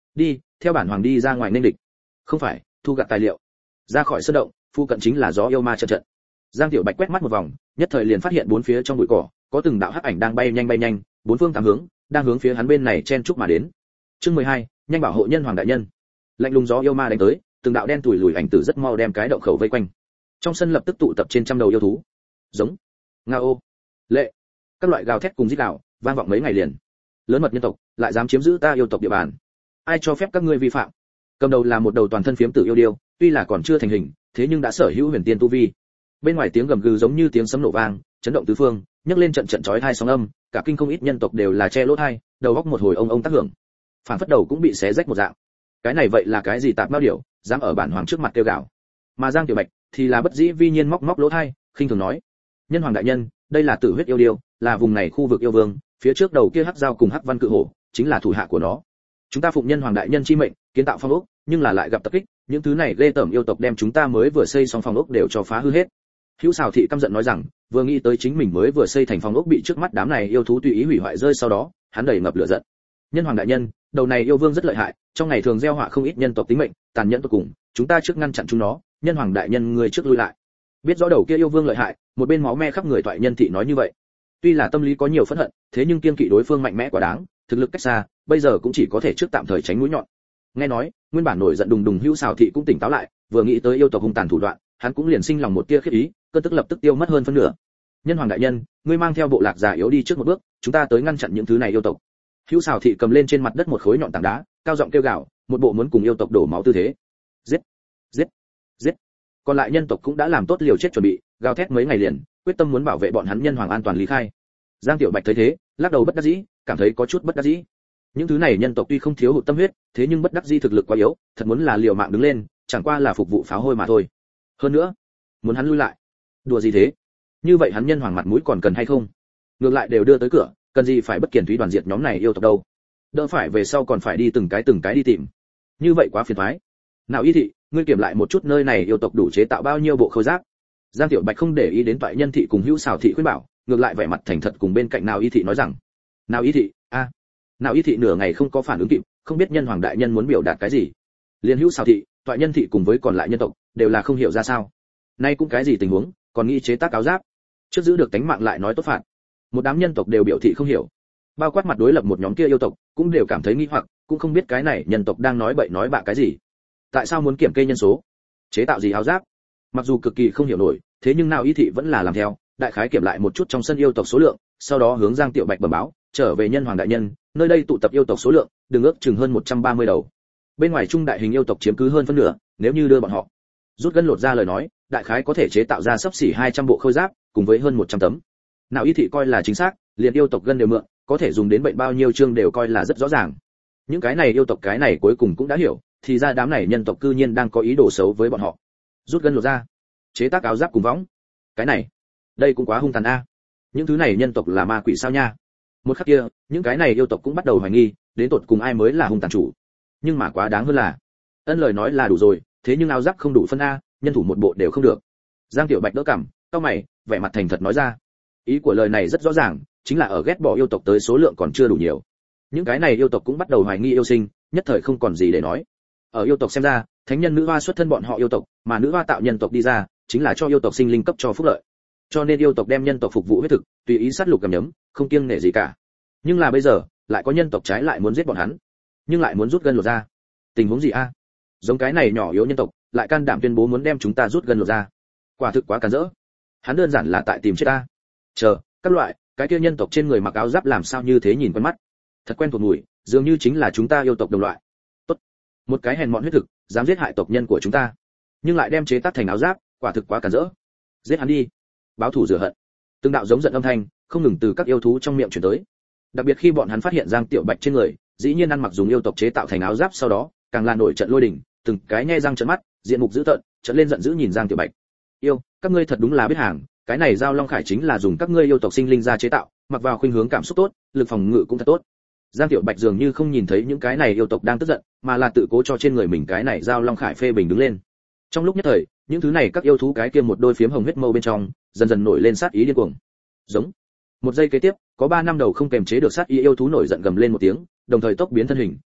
đi, theo bản hoàng đi ra ngoài nên địch. Không phải, thu gặt tài liệu. Ra khỏi sơn động, phụ cận chính là gió yêu ma trận trận. Giang Tiểu Bạch quét mắt một vòng, nhất thời liền phát hiện bốn phía trong bụi cỏ có từng đạo hắc ảnh đang bay nhanh bay nhanh, bốn phương tám hướng đang hướng phía hắn bên này chen chúc mà đến. Chương mười hai, nhanh bảo hộ nhân hoàng đại nhân. Lạnh lùng gió yêu ma đánh tới, từng đạo đen tủi lùi ảnh tử rất mau đem cái động khẩu vây quanh. Trong sân lập tức tụ tập trên trăm đầu yêu thú. Giống, ngao, lệ, các loại gào thét cùng rít gào, vang vọng mấy ngày liền. Lớn mật nhân tộc, lại dám chiếm giữ ta yêu tộc địa bàn. Ai cho phép các ngươi vi phạm? Cầm đầu là một đầu toàn thân phiếm tử yêu điêu, tuy là còn chưa thành hình, thế nhưng đã sở hữu huyền tiên tu vi. Bên ngoài tiếng gầm gừ giống như tiếng sấm nổ vang, chấn động tứ phương, nhấc lên trận trận chói tai sóng âm, cả kinh không ít nhân tộc đều là che lỗ tai, đầu óc một hồi ông ông tác hưởng. Phản phất đầu cũng bị xé rách một dạng. Cái này vậy là cái gì tạp bao điểu, dám ở bản hoàng trước mặt kêu gào. Mà Giang Tiểu Bạch thì là bất dĩ vi nhiên móc móc lỗ tai, khinh thường nói: "Nhân hoàng đại nhân, đây là tử huyết yêu điêu, là vùng này khu vực yêu vương, phía trước đầu kia hắc giao cùng hắc văn cự hổ, chính là thủ hạ của nó. Chúng ta phụng nhân hoàng đại nhân chi mệnh, kiến tạo phong ốc, nhưng là lại gặp tập kích, những thứ này ghê tởm yêu tộc đem chúng ta mới vừa xây xong phong ốc đều cho phá hư hết." Hữu Sào Thị căm giận nói rằng, vừa nghĩ tới chính mình mới vừa xây thành phong ốc bị trước mắt đám này yêu thú tùy ý hủy hoại rơi sau đó, hắn đầy ngập lửa giận. Nhân hoàng đại nhân, đầu này yêu vương rất lợi hại, trong ngày thường gieo họa không ít nhân tộc tính mệnh, tàn nhẫn tột cùng, chúng ta trước ngăn chặn chúng nó, nhân hoàng đại nhân người trước lui lại. Biết rõ đầu kia yêu vương lợi hại, một bên máu me khắp người thoại nhân thị nói như vậy. Tuy là tâm lý có nhiều phẫn hận, thế nhưng kiên kỵ đối phương mạnh mẽ quá đáng, thực lực cách xa, bây giờ cũng chỉ có thể trước tạm thời tránh mũi nhọn. Nghe nói, nguyên bản nổi giận đùng đùng Hữu Sào Thị cũng tỉnh táo lại, vừa nghĩ tới yêu tộc hung tàn thủ đoạn, hắn cũng liền sinh lòng một tia khiếp ý, cơn tức lập tức tiêu mất hơn phân nửa. Nhân hoàng đại nhân, ngươi mang theo bộ lạc già yếu đi trước một bước, chúng ta tới ngăn chặn những thứ này yêu tộc. Hữu Sào Thị cầm lên trên mặt đất một khối nhọn tảng đá, cao giọng kêu gào, một bộ muốn cùng yêu tộc đổ máu tư thế. Giết, giết, giết. Còn lại nhân tộc cũng đã làm tốt liều chết chuẩn bị, gào thét mấy ngày liền, quyết tâm muốn bảo vệ bọn hắn nhân hoàng an toàn lý khai. Giang Tiểu Bạch thấy thế, lắc đầu bất đắc dĩ, cảm thấy có chút bất đắc dĩ. Những thứ này nhân tộc tuy không thiếu hụt tâm huyết, thế nhưng bất đắc dĩ thực lực quá yếu, thật muốn là liều mạng đứng lên, chẳng qua là phục vụ pháo hôi mà thôi. Hơn nữa, muốn hắn lui lại, đùa gì thế? Như vậy hắn nhân hoàng mặt mũi còn cần hay không? Ngược lại đều đưa tới cửa, cần gì phải bất kiển thúy đoàn diệt nhóm này yêu tộc đâu? Đỡ phải về sau còn phải đi từng cái từng cái đi tìm. Như vậy quá phiền toái. Nào Y thị, ngươi kiểm lại một chút nơi này yêu tộc đủ chế tạo bao nhiêu bộ khôi giáp. Giang Tiểu Bạch không để ý đến toại nhân thị cùng Hữu Sào Thị khuyên bảo, ngược lại vẻ mặt thành thật cùng bên cạnh Nào Y thị nói rằng: "Nào Y thị, a." À. Nào Y thị nửa ngày không có phản ứng kịp, không biết nhân hoàng đại nhân muốn biểu đạt cái gì. Liên Hữu Sào Thị, toại nhân thị cùng với còn lại nhân tộc đều là không hiểu ra sao. Nay cũng cái gì tình huống, còn nghĩ chế tác áo giáp, trước giữ được tánh mạng lại nói tốt phạt. Một đám nhân tộc đều biểu thị không hiểu. Bao quát mặt đối lập một nhóm kia yêu tộc, cũng đều cảm thấy nghi hoặc, cũng không biết cái này nhân tộc đang nói bậy nói bạ cái gì. Tại sao muốn kiểm kê nhân số, chế tạo gì áo giáp? Mặc dù cực kỳ không hiểu nổi, thế nhưng Nào Y thị vẫn là làm theo, đại khái kiểm lại một chút trong sân yêu tộc số lượng, sau đó hướng Giang Tiểu Bạch bẩm báo, trở về nhân hoàng đại nhân, nơi đây tụ tập yêu tộc số lượng, đừng ước chừng hơn một trăm ba mươi đầu. Bên ngoài trung đại hình yêu tộc chiếm cứ hơn phân nửa, nếu như đưa bọn họ rút gân lột ra lời nói, đại khái có thể chế tạo ra sấp xỉ hai trăm bộ khôi giáp, cùng với hơn một trăm tấm. Nào Y thị coi là chính xác, liền yêu tộc gân đều mượn, có thể dùng đến bệnh bao nhiêu chương đều coi là rất rõ ràng. Những cái này yêu tộc cái này cuối cùng cũng đã hiểu, thì ra đám này nhân tộc cư nhiên đang có ý đồ xấu với bọn họ. Rút gân lột ra, chế tác áo giáp cùng võng. Cái này, đây cũng quá hung tàn a. Những thứ này nhân tộc là ma quỷ sao nha? Một khắc kia, những cái này yêu tộc cũng bắt đầu hoài nghi, đến tột cùng ai mới là hung tàn chủ. Nhưng mà quá đáng hơn là, ân lời nói là đủ rồi, thế nhưng áo giáp không đủ phân a, nhân thủ một bộ đều không được. Giang Tiểu Bạch đỡ cằm, cau mày, vẻ mặt thành thật nói ra. Ý của lời này rất rõ ràng, chính là ở ghét bỏ yêu tộc tới số lượng còn chưa đủ nhiều. Những cái này yêu tộc cũng bắt đầu hoài nghi yêu sinh, nhất thời không còn gì để nói. Ở yêu tộc xem ra, thánh nhân nữ hoa xuất thân bọn họ yêu tộc, mà nữ hoa tạo nhân tộc đi ra, chính là cho yêu tộc sinh linh cấp cho phúc lợi. Cho nên yêu tộc đem nhân tộc phục vụ huyết thực, tùy ý sát lục cầm nhấm, không kiêng nể gì cả. Nhưng là bây giờ, lại có nhân tộc trái lại muốn giết bọn hắn, nhưng lại muốn rút gân lột ra. Tình huống gì a? Giống cái này nhỏ yếu nhân tộc, lại can đảm tuyên bố muốn đem chúng ta rút gân lột ra. Quả thực quá càn rỡ. Hắn đơn giản là tại tìm chết ta. Chờ, các loại, cái kia nhân tộc trên người mặc áo giáp làm sao như thế nhìn quen mắt. Thật quen thuộc mùi, dường như chính là chúng ta yêu tộc đồng loại. Tốt. Một cái hèn mọn huyết thực, dám giết hại tộc nhân của chúng ta, nhưng lại đem chế tác thành áo giáp, quả thực quá càn rỡ. Giết hắn đi, báo thù rửa hận. Từng đạo giống giận âm thanh không ngừng từ các yêu thú trong miệng truyền tới. Đặc biệt khi bọn hắn phát hiện Giang Tiểu Bạch trên người, dĩ nhiên ăn mặc dùng yêu tộc chế tạo thành áo giáp sau đó, càng là nổi trận lôi đình, từng cái nhe răng trợn mắt, diện mục dữ tợn, trợn lên giận dữ nhìn Giang Tiểu Bạch. Yêu, các ngươi thật đúng là biết hàng, cái này giao long khải chính là dùng các ngươi yêu tộc sinh linh ra chế tạo, mặc vào khuynh hướng cảm xúc tốt, lực phòng ngự cũng thật tốt. Giang Tiểu Bạch dường như không nhìn thấy những cái này yêu tộc đang tức giận, mà là tự cố cho trên người mình cái này giao long khải phê bình đứng lên. Trong lúc nhất thời, những thứ này các yêu thú cái kia một đôi phiếm hồng huyết mâu bên trong, dần dần nổi lên sát ý điên cuồng. Giống. Một giây kế tiếp, có ba năm đầu không kềm chế được sát ý yêu thú nổi giận gầm lên một tiếng, đồng thời tốc biến thân hình,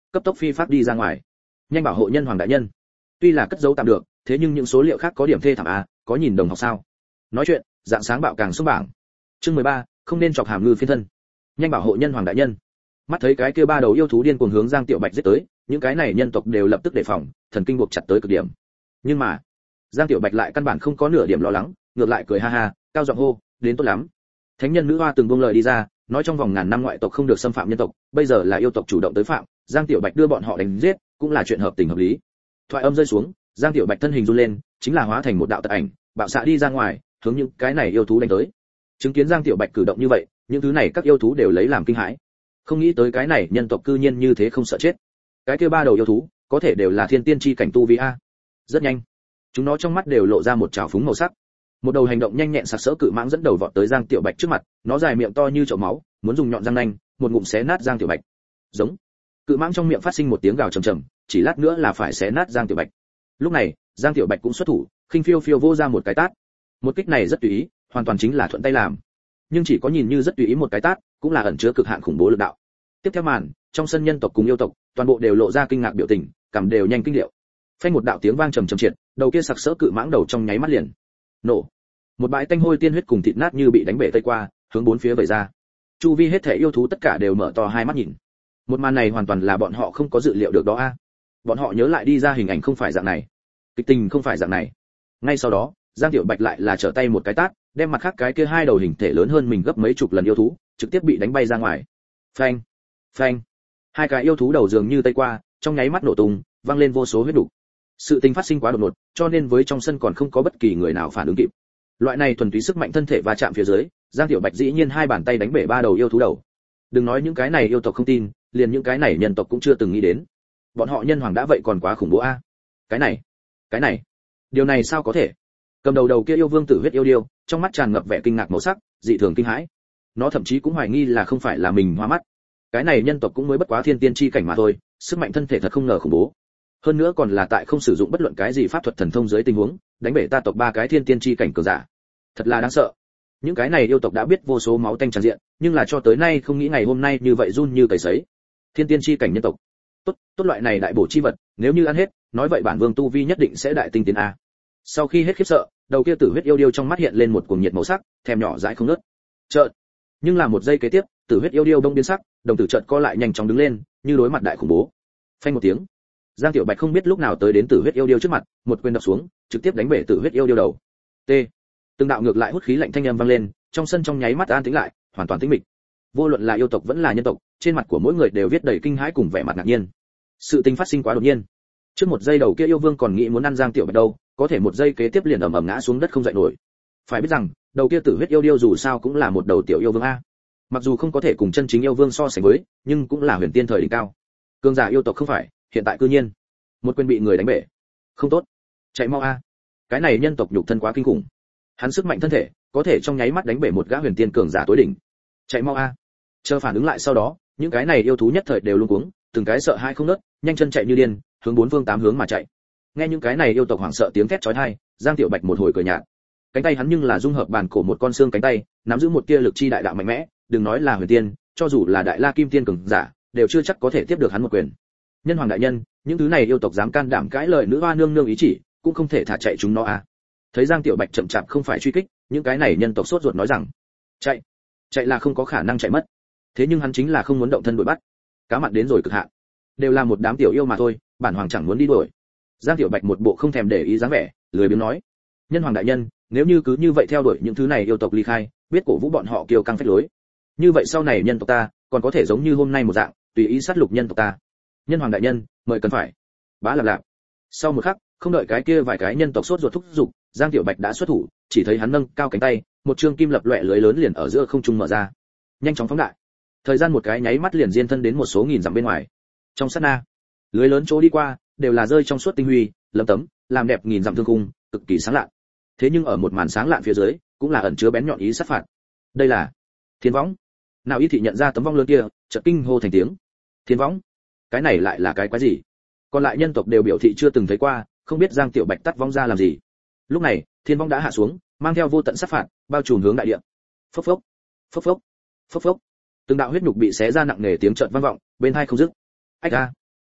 cấp tốc phi phát đi ra ngoài. Nhanh bảo hộ nhân hoàng đại nhân. Tuy là cất giấu tạm được, thế nhưng những số liệu khác có điểm thê thảm à, có nhìn đồng học sao? Nói chuyện, dạng sáng bạo càng xuống bảng. Chương mười ba, không nên chọc hàm ngư phiên thân. Nhanh bảo hộ nhân hoàng đại nhân. Mắt thấy cái kia ba đầu yêu thú điên cuồng hướng Giang Tiểu Bạch giết tới, những cái này nhân tộc đều lập tức đề phòng, thần kinh buộc chặt tới cực điểm. Nhưng mà, Giang Tiểu Bạch lại căn bản không có nửa điểm lo lắng, ngược lại cười ha ha, cao giọng hô, đến tốt lắm. Thánh nhân nữ hoa từng buông lời đi ra, nói trong vòng ngàn năm ngoại tộc không được xâm phạm nhân tộc, bây giờ là yêu tộc chủ động tới phạm, Giang Tiểu Bạch đưa bọn họ đánh giết, cũng là chuyện hợp tình hợp lý. Thoại âm rơi xuống, Giang Tiểu Bạch thân hình run lên, chính là hóa thành một đạo tật ảnh, bạo xạ đi ra ngoài, hướng những cái này yêu thú đánh tới. Chứng kiến Giang Tiểu Bạch cử động như vậy, những thứ này các yêu thú đều lấy làm kinh hãi. Không nghĩ tới cái này nhân tộc cư nhiên như thế không sợ chết. Cái kia ba đầu yêu thú, có thể đều là thiên tiên chi cảnh tu vi a. Rất nhanh, chúng nó trong mắt đều lộ ra một trào phúng màu sắc. Một đầu hành động nhanh nhẹn sặc sỡ cự mãng dẫn đầu vọt tới Giang Tiểu Bạch trước mặt, nó dài miệng to như chậu máu, muốn dùng nhọn răng nanh, một ngụm xé nát Giang Tiểu Bạch. Giống. Cự mãng trong miệng phát sinh một tiếng gào trầm trầm, chỉ lát nữa là phải xé nát Giang Tiểu Bạch. Lúc này, Giang Tiểu Bạch cũng xuất thủ, khinh phiêu phiêu vô ra một cái tát. Một kích này rất tùy ý, hoàn toàn chính là thuận tay làm. Nhưng chỉ có nhìn như rất tùy ý một cái tát, cũng là ẩn chứa cực hạn khủng bố lực đạo. Tiếp theo màn, trong sân nhân tộc cùng yêu tộc, toàn bộ đều lộ ra kinh ngạc biểu tình, cảm đều nhanh kinh điệu. Phanh một đạo tiếng vang trầm trầm triệt, đầu kia sặc sỡ cự mãng đầu trong nháy mắt liền nổ. Một bãi tanh hôi tiên huyết cùng thịt nát như bị đánh bể tây qua, hướng bốn phía vẩy ra. Chu vi hết thảy yêu thú tất cả đều mở to hai mắt nhìn. Một màn này hoàn toàn là bọn họ không có dự liệu được đó a. Bọn họ nhớ lại đi ra hình ảnh không phải dạng này, kịch tình không phải dạng này. Ngay sau đó, Giang Tiểu Bạch lại là trở tay một cái tát, đem mặt khác cái kia hai đầu hình thể lớn hơn mình gấp mấy chục lần yêu thú, trực tiếp bị đánh bay ra ngoài. Phanh, phanh. Hai cái yêu thú đầu dường như tây qua, trong nháy mắt nổ tung, vang lên vô số huyết đủ. Sự tình phát sinh quá đột ngột, cho nên với trong sân còn không có bất kỳ người nào phản ứng kịp. Loại này thuần túy sức mạnh thân thể va chạm phía dưới, Giang Tiểu Bạch dĩ nhiên hai bàn tay đánh bể ba đầu yêu thú đầu. Đừng nói những cái này yêu tộc không tin, liền những cái này nhân tộc cũng chưa từng nghĩ đến. Bọn họ nhân hoàng đã vậy còn quá khủng bố a. Cái này, cái này, điều này sao có thể? Cầm đầu đầu kia yêu vương tử huyết yêu điêu, trong mắt tràn ngập vẻ kinh ngạc màu sắc, dị thường kinh hãi. Nó thậm chí cũng hoài nghi là không phải là mình hoa mắt. Cái này nhân tộc cũng mới bất quá thiên tiên chi cảnh mà thôi, sức mạnh thân thể thật không ngờ khủng bố. Hơn nữa còn là tại không sử dụng bất luận cái gì pháp thuật thần thông dưới tình huống, đánh bể ta tộc ba cái thiên tiên chi cảnh cường giả. Thật là đáng sợ. Những cái này yêu tộc đã biết vô số máu tanh tràn diện, nhưng là cho tới nay không nghĩ ngày hôm nay như vậy run như cầy sấy. Thiên tiên chi cảnh nhân tộc. Tốt, tốt loại này đại bổ chi vật, nếu như ăn hết, nói vậy bản vương tu vi nhất định sẽ đại tinh tiến a. Sau khi hết khiếp sợ, đầu kia tử huyết yêu điêu trong mắt hiện lên một cuồng nhiệt màu sắc, thèm nhỏ dãi không ngớt. Chợt, nhưng là một giây kế tiếp, tử huyết yêu điêu đông biến sắc, đồng tử chợt co lại nhanh chóng đứng lên, như đối mặt đại khủng bố. Phanh một tiếng, Giang Tiểu Bạch không biết lúc nào tới đến tử huyết yêu điêu trước mặt, một quyền đập xuống, trực tiếp đánh bể tử huyết yêu điêu đầu. T. Từng đạo ngược lại hút khí lạnh thanh âm vang lên, trong sân trong nháy mắt an tĩnh lại, hoàn toàn tĩnh mịch. Vô luận là yêu tộc vẫn là nhân tộc, trên mặt của mỗi người đều viết đầy kinh hãi cùng vẻ mặt ngạc nhiên. Sự tình phát sinh quá đột nhiên. Trước một giây đầu kia yêu vương còn nghĩ muốn ăn Giang Tiểu Bạch đâu, có thể một giây kế tiếp liền ầm ầm ngã xuống đất không dậy nổi. Phải biết rằng, đầu kia tử huyết yêu điêu dù sao cũng là một đầu tiểu yêu vương a. Mặc dù không có thể cùng chân chính yêu vương so sánh với, nhưng cũng là huyền tiên thời đỉnh cao. Cường giả yêu tộc không phải, hiện tại cư nhiên một quyền bị người đánh bể. Không tốt, chạy mau a. Cái này nhân tộc nhục thân quá kinh khủng. Hắn sức mạnh thân thể, có thể trong nháy mắt đánh bể một gã huyền tiên cường giả tối đỉnh. Chạy mau a. Chờ phản ứng lại sau đó, những cái này yêu thú nhất thời đều luống cuống, từng cái sợ hãi không ngớt, nhanh chân chạy như điên, hướng bốn phương tám hướng mà chạy. Nghe những cái này yêu tộc hoảng sợ tiếng thét chói tai, Giang Tiểu Bạch một hồi cười nhạt. Cánh tay hắn nhưng là dung hợp bản cổ một con xương cánh tay, nắm giữ một tia lực chi đại đạo mạnh mẽ, đừng nói là huyền tiên, cho dù là đại la kim tiên cường giả, đều chưa chắc có thể tiếp được hắn một quyền. Nhân hoàng đại nhân, những thứ này yêu tộc dám can đảm cãi lời nữ hoa nương nương ý chỉ, cũng không thể thả chạy chúng nó à. Thấy Giang Tiểu Bạch chậm chạp không phải truy kích, những cái này nhân tộc sốt ruột nói rằng, chạy, chạy là không có khả năng chạy mất. Thế nhưng hắn chính là không muốn động thân đuổi bắt. Cá mặn đến rồi cực hạn, đều là một đám tiểu yêu mà thôi, bản hoàng chẳng muốn đi đuổi. Giang Tiểu Bạch một bộ không thèm để ý dáng vẻ, lười biếng nói, nhân hoàng đại nhân, nếu như cứ như vậy theo đuổi những thứ này yêu tộc ly khai, biết cổ vũ bọn họ kiêu căng phách lối, như vậy sau này nhân tộc ta còn có thể giống như hôm nay một dạng, tùy ý sát lục nhân tộc ta. Nhân hoàng đại nhân, mời cần phải. Bá lạp lạp. Sau một khắc, không đợi cái kia vài cái nhân tộc sốt ruột thúc giục, Giang Tiểu Bạch đã xuất thủ, chỉ thấy hắn nâng cao cánh tay, một trương kim lập loè lưới lớn liền ở giữa không trung mở ra, nhanh chóng phóng đại. Thời gian một cái nháy mắt liền diên thân đến một số nghìn dặm bên ngoài. Trong sát na, lưới lớn chỗ đi qua, đều là rơi trong suốt tinh huy, lấm tấm, làm đẹp nghìn dặm thương khung, cực kỳ sáng lạ. Thế nhưng ở một màn sáng lạn phía dưới, cũng là ẩn chứa bén nhọn ý sát phạt. Đây là Thiên võng. Nào Y thị nhận ra tấm vong lớn kia, chợt kinh hô thành tiếng. Thiên võng? Cái này lại là cái quái gì? Còn lại nhân tộc đều biểu thị chưa từng thấy qua, không biết Giang Tiểu Bạch tắt vong ra làm gì. Lúc này, thiên võng đã hạ xuống, mang theo vô tận sát phạt, bao trùm hướng đại địa. Phốc phốc, phốc phốc, phốc phốc. Từng đạo huyết nhục bị xé ra nặng nề tiếng chợt vang vọng, bên tai không dứt. Ách a!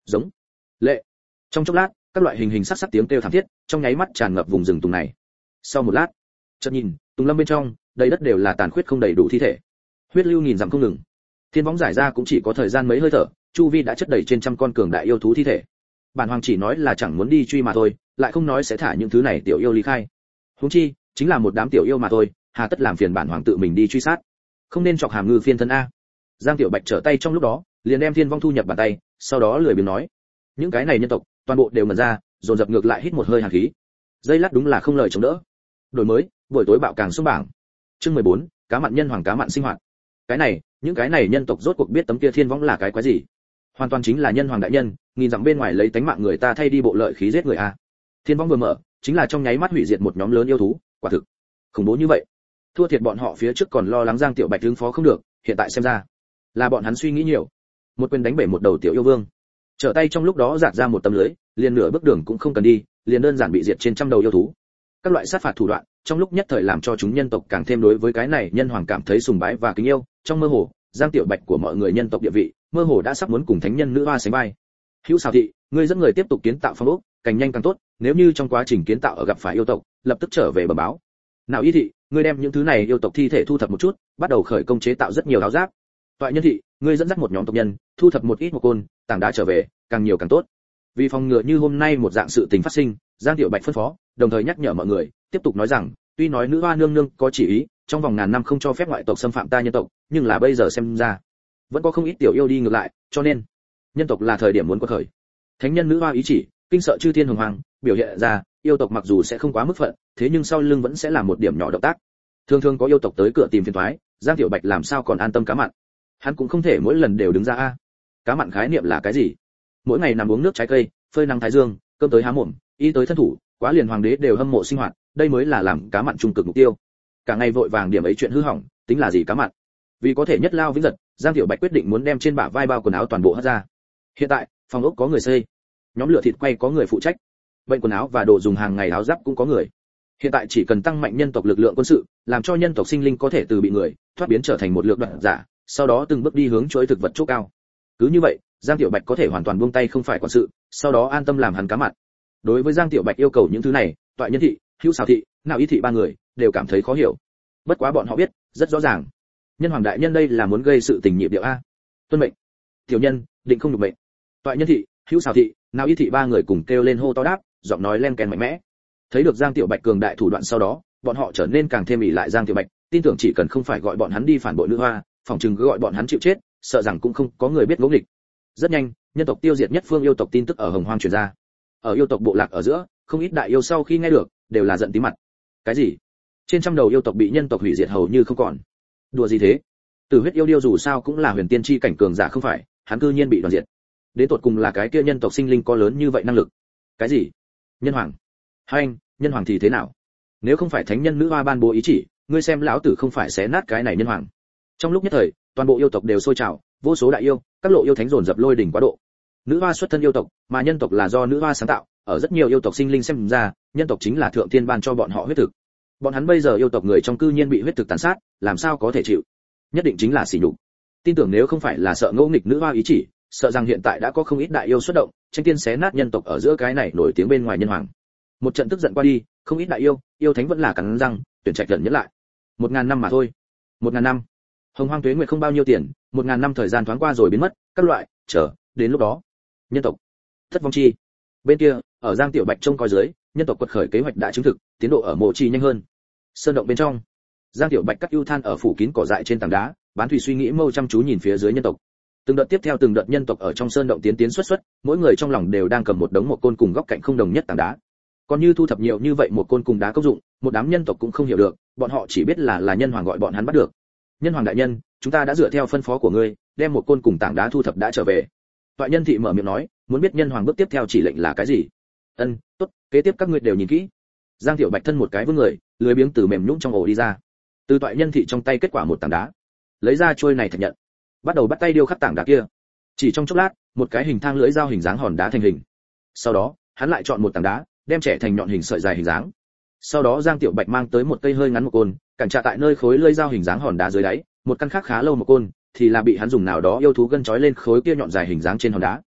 Giống. Lệ. Trong chốc lát, các loại hình hình sắc sắc tiếng kêu thảm thiết, trong nháy mắt tràn ngập vùng rừng tùng này. Sau một lát, chợt nhìn, tùng lâm bên trong, đầy đất đều là tàn khuyết không đầy đủ thi thể. Huyết lưu nghìn dặm không ngừng. Thiên võng giải ra cũng chỉ có thời gian mấy hơi thở, chu vi đã chất đầy trên trăm con cường đại yêu thú thi thể. Bản hoàng chỉ nói là chẳng muốn đi truy mà thôi, lại không nói sẽ thả những thứ này tiểu yêu ly khai. Huống chi, chính là một đám tiểu yêu mà thôi, hà tất làm phiền bản hoàng tự mình đi truy sát. Không nên chọc hàm ngư phiên thân a. Giang Tiểu Bạch trở tay trong lúc đó, liền đem Thiên Vong thu nhập bàn tay, sau đó lười biếng nói: những cái này nhân tộc, toàn bộ đều ngẩn ra, dồn dập ngược lại hít một hơi hàn khí. Dây lát đúng là không lời chống đỡ. Đổi mới, buổi tối bạo càng xuống bảng. Chương mười bốn, cá mặn nhân hoàng cá mặn sinh hoạt. Cái này, những cái này nhân tộc rốt cuộc biết tấm kia Thiên Vong là cái quái gì? Hoàn toàn chính là nhân hoàng đại nhân, nghìn dặm bên ngoài lấy tánh mạng người ta thay đi bộ lợi khí giết người a. Thiên Vong vừa mở, chính là trong nháy mắt hủy diệt một nhóm lớn yêu thú, quả thực khủng bố như vậy. Thua thiệt bọn họ phía trước còn lo lắng Giang Tiểu Bạch ứng phó không được, hiện tại xem ra là bọn hắn suy nghĩ nhiều. Một quyền đánh bể một đầu tiểu yêu vương, trở tay trong lúc đó giạt ra một tấm lưới, liền nửa bước đường cũng không cần đi, liền đơn giản bị diệt trên trăm đầu yêu thú. Các loại sát phạt thủ đoạn, trong lúc nhất thời làm cho chúng nhân tộc càng thêm đối với cái này nhân hoàng cảm thấy sùng bái và kính yêu. Trong mơ hồ, Giang Tiểu Bạch của mọi người nhân tộc địa vị, mơ hồ đã sắp muốn cùng thánh nhân nữ hoa sánh vai. Hữu Sào Thị, ngươi dẫn người tiếp tục kiến tạo phong ốc, càng nhanh càng tốt, nếu như trong quá trình kiến tạo ở gặp phải yêu tộc, lập tức trở về bẩm báo. Nào Y Thị, ngươi đem những thứ này yêu tộc thi thể thu thập một chút, bắt đầu khởi công chế tạo rất nhiều áo giáp. Toại Nhân Thị, ngươi dẫn dắt một nhóm tộc nhân, thu thập một ít một côn, tảng đá trở về, càng nhiều càng tốt. Vì phòng ngừa như hôm nay một dạng sự tình phát sinh, Giang Tiểu Bạch phân phó, đồng thời nhắc nhở mọi người, tiếp tục nói rằng, tuy nói nữ hoa nương nương có chỉ ý, trong vòng ngàn năm không cho phép ngoại tộc xâm phạm ta nhân tộc, nhưng là bây giờ xem ra, vẫn có không ít tiểu yêu đi ngược lại, cho nên nhân tộc là thời điểm muốn quật khởi. Thánh nhân nữ hoa ý chỉ, kinh sợ chư thiên hồng hoàng, biểu hiện ra, yêu tộc mặc dù sẽ không quá mức phận, thế nhưng sau lưng vẫn sẽ làm một điểm nhỏ động tác. Thường thường có yêu tộc tới cửa tìm phiền toái, Giang Tiểu Bạch làm sao còn an tâm cá mặn. Hắn cũng không thể mỗi lần đều đứng ra a. Cá mặn khái niệm là cái gì? Mỗi ngày nằm uống nước trái cây, phơi nắng thái dương, cơm tới há mồm, y tới thân thủ, quá liền hoàng đế đều hâm mộ sinh hoạt, đây mới là làm cá mặn trung cực mục tiêu. Cả ngày vội vàng điểm ấy chuyện hư hỏng, tính là gì cá mặn? Vì có thể nhất lao vĩnh giật, Giang Tiểu Bạch quyết định muốn đem trên bả vai bao quần áo toàn bộ hất ra. Hiện tại, phòng ốc có người xây, nhóm lửa thịt quay có người phụ trách, bệnh quần áo và đồ dùng hàng ngày áo giáp cũng có người. Hiện tại chỉ cần tăng mạnh nhân tộc lực lượng quân sự, làm cho nhân tộc sinh linh có thể từ bị người thoát biến trở thành một lượng đoạn giả, sau đó từng bước đi hướng chuỗi thực vật chỗ cao. Cứ như vậy, Giang Tiểu Bạch có thể hoàn toàn buông tay không phải quản sự, sau đó an tâm làm hắn cá mặn. Đối với Giang Tiểu Bạch yêu cầu những thứ này, Toại Nhân Thị, Hữu Sào Thị, Nào Y Thị ba người đều cảm thấy khó hiểu. Bất quá bọn họ biết rất rõ ràng, nhân hoàng đại nhân đây là muốn gây sự tình nhịp điệu a. Tuân mệnh. Tiểu nhân định không được mệnh. Toại Nhân Thị, Hữu Sào Thị, Nào Y Thị ba người cùng kêu lên hô to đáp, giọng nói len kèn mạnh mẽ. Thấy được Giang Tiểu Bạch cường đại thủ đoạn sau đó, bọn họ trở nên càng thêm ỷ lại Giang Tiểu Bạch, tin tưởng chỉ cần không phải gọi bọn hắn đi phản bội nữ hoa, phòng trừng cứ gọi bọn hắn chịu chết, sợ rằng cũng không có người biết ngỗ nghịch. Rất nhanh, nhân tộc tiêu diệt nhất phương yêu tộc tin tức ở Hồng Hoang truyền ra. Ở yêu tộc bộ lạc ở giữa, không ít đại yêu sau khi nghe được, đều là giận tí mặt. Cái gì? Trên trăm đầu yêu tộc bị nhân tộc hủy diệt hầu như không còn. Đùa gì thế? Tử huyết yêu điêu dù sao cũng là huyền tiên chi cảnh cường giả không phải, hắn cư nhiên bị đoàn diệt. Đến tột cùng là cái kia nhân tộc sinh linh có lớn như vậy năng lực. Cái gì? Nhân hoàng? Hai anh, nhân hoàng thì thế nào? Nếu không phải thánh nhân nữ hoa ban bố ý chỉ, ngươi xem lão tử không phải xé nát cái này nhân hoàng. Trong lúc nhất thời, toàn bộ yêu tộc đều sôi trào, vô số đại yêu, các lộ yêu thánh dồn dập lôi đỉnh quá độ. Nữ hoa xuất thân yêu tộc, mà nhân tộc là do nữ hoa sáng tạo, ở rất nhiều yêu tộc sinh linh xem ra, nhân tộc chính là thượng thiên ban cho bọn họ huyết thực. Bọn hắn bây giờ yêu tộc người trong cư nhiên bị huyết thực tàn sát, làm sao có thể chịu? Nhất định chính là sỉ nhục. Tin tưởng nếu không phải là sợ ngỗ nghịch nữ hoa ý chỉ, sợ rằng hiện tại đã có không ít đại yêu xuất động, tranh tiên xé nát nhân tộc ở giữa cái này nổi tiếng bên ngoài nhân hoàng. Một trận tức giận qua đi, không ít đại yêu, yêu thánh vẫn là cắn răng, tuyển trạch lần nhẫn lại. Một ngàn năm mà thôi. Một ngàn năm. Hồng Hoang tuế nguyệt không bao nhiêu tiền, một ngàn năm thời gian thoáng qua rồi biến mất, các loại, chờ, đến lúc đó, nhân tộc thất vong chi. Bên kia, ở Giang Tiểu Bạch trông coi dưới, nhân tộc quật khởi kế hoạch đã chứng thực, tiến độ ở mộ chi nhanh hơn. Sơn động bên trong, Giang Tiểu Bạch cắt ưu than ở phủ kín cỏ dại trên tảng đá, bán thủy suy nghĩ mâu chăm chú nhìn phía dưới nhân tộc. Từng đợt tiếp theo từng đợt nhân tộc ở trong sơn động tiến tiến xuất xuất, mỗi người trong lòng đều đang cầm một đống một côn cùng góc cạnh không đồng nhất tảng đá. Còn như thu thập nhiều như vậy một côn cùng đá công dụng, một đám nhân tộc cũng không hiểu được, bọn họ chỉ biết là là nhân hoàng gọi bọn hắn bắt được. Nhân hoàng đại nhân, chúng ta đã dựa theo phân phó của ngươi, đem một côn cùng tảng đá thu thập đã trở về. Toại Nhân Thị mở miệng nói, muốn biết nhân hoàng bước tiếp theo chỉ lệnh là cái gì. Ân, tốt, kế tiếp các ngươi đều nhìn kỹ. Giang Tiểu Bạch thân một cái vươn người, lười biếng từ mềm nhũn trong ổ đi ra. Từ Toại Nhân Thị trong tay kết quả một tảng đá, lấy ra chuôi này thạch nhận, bắt đầu bắt tay điêu khắc tảng đá kia. Chỉ trong chốc lát, một cái hình thang lưỡi dao hình dáng hòn đá thành hình. Sau đó, hắn lại chọn một tảng đá, đem trẻ thành nhọn hình sợi dài hình dáng. Sau đó Giang Tiểu Bạch mang tới một cây hơi ngắn một côn, cản trạ tại nơi khối lưỡi dao hình dáng hòn đá dưới đáy, một căn khác khá lâu một côn, thì là bị hắn dùng nào đó yêu thú gân trói lên khối kia nhọn dài hình dáng trên hòn đá.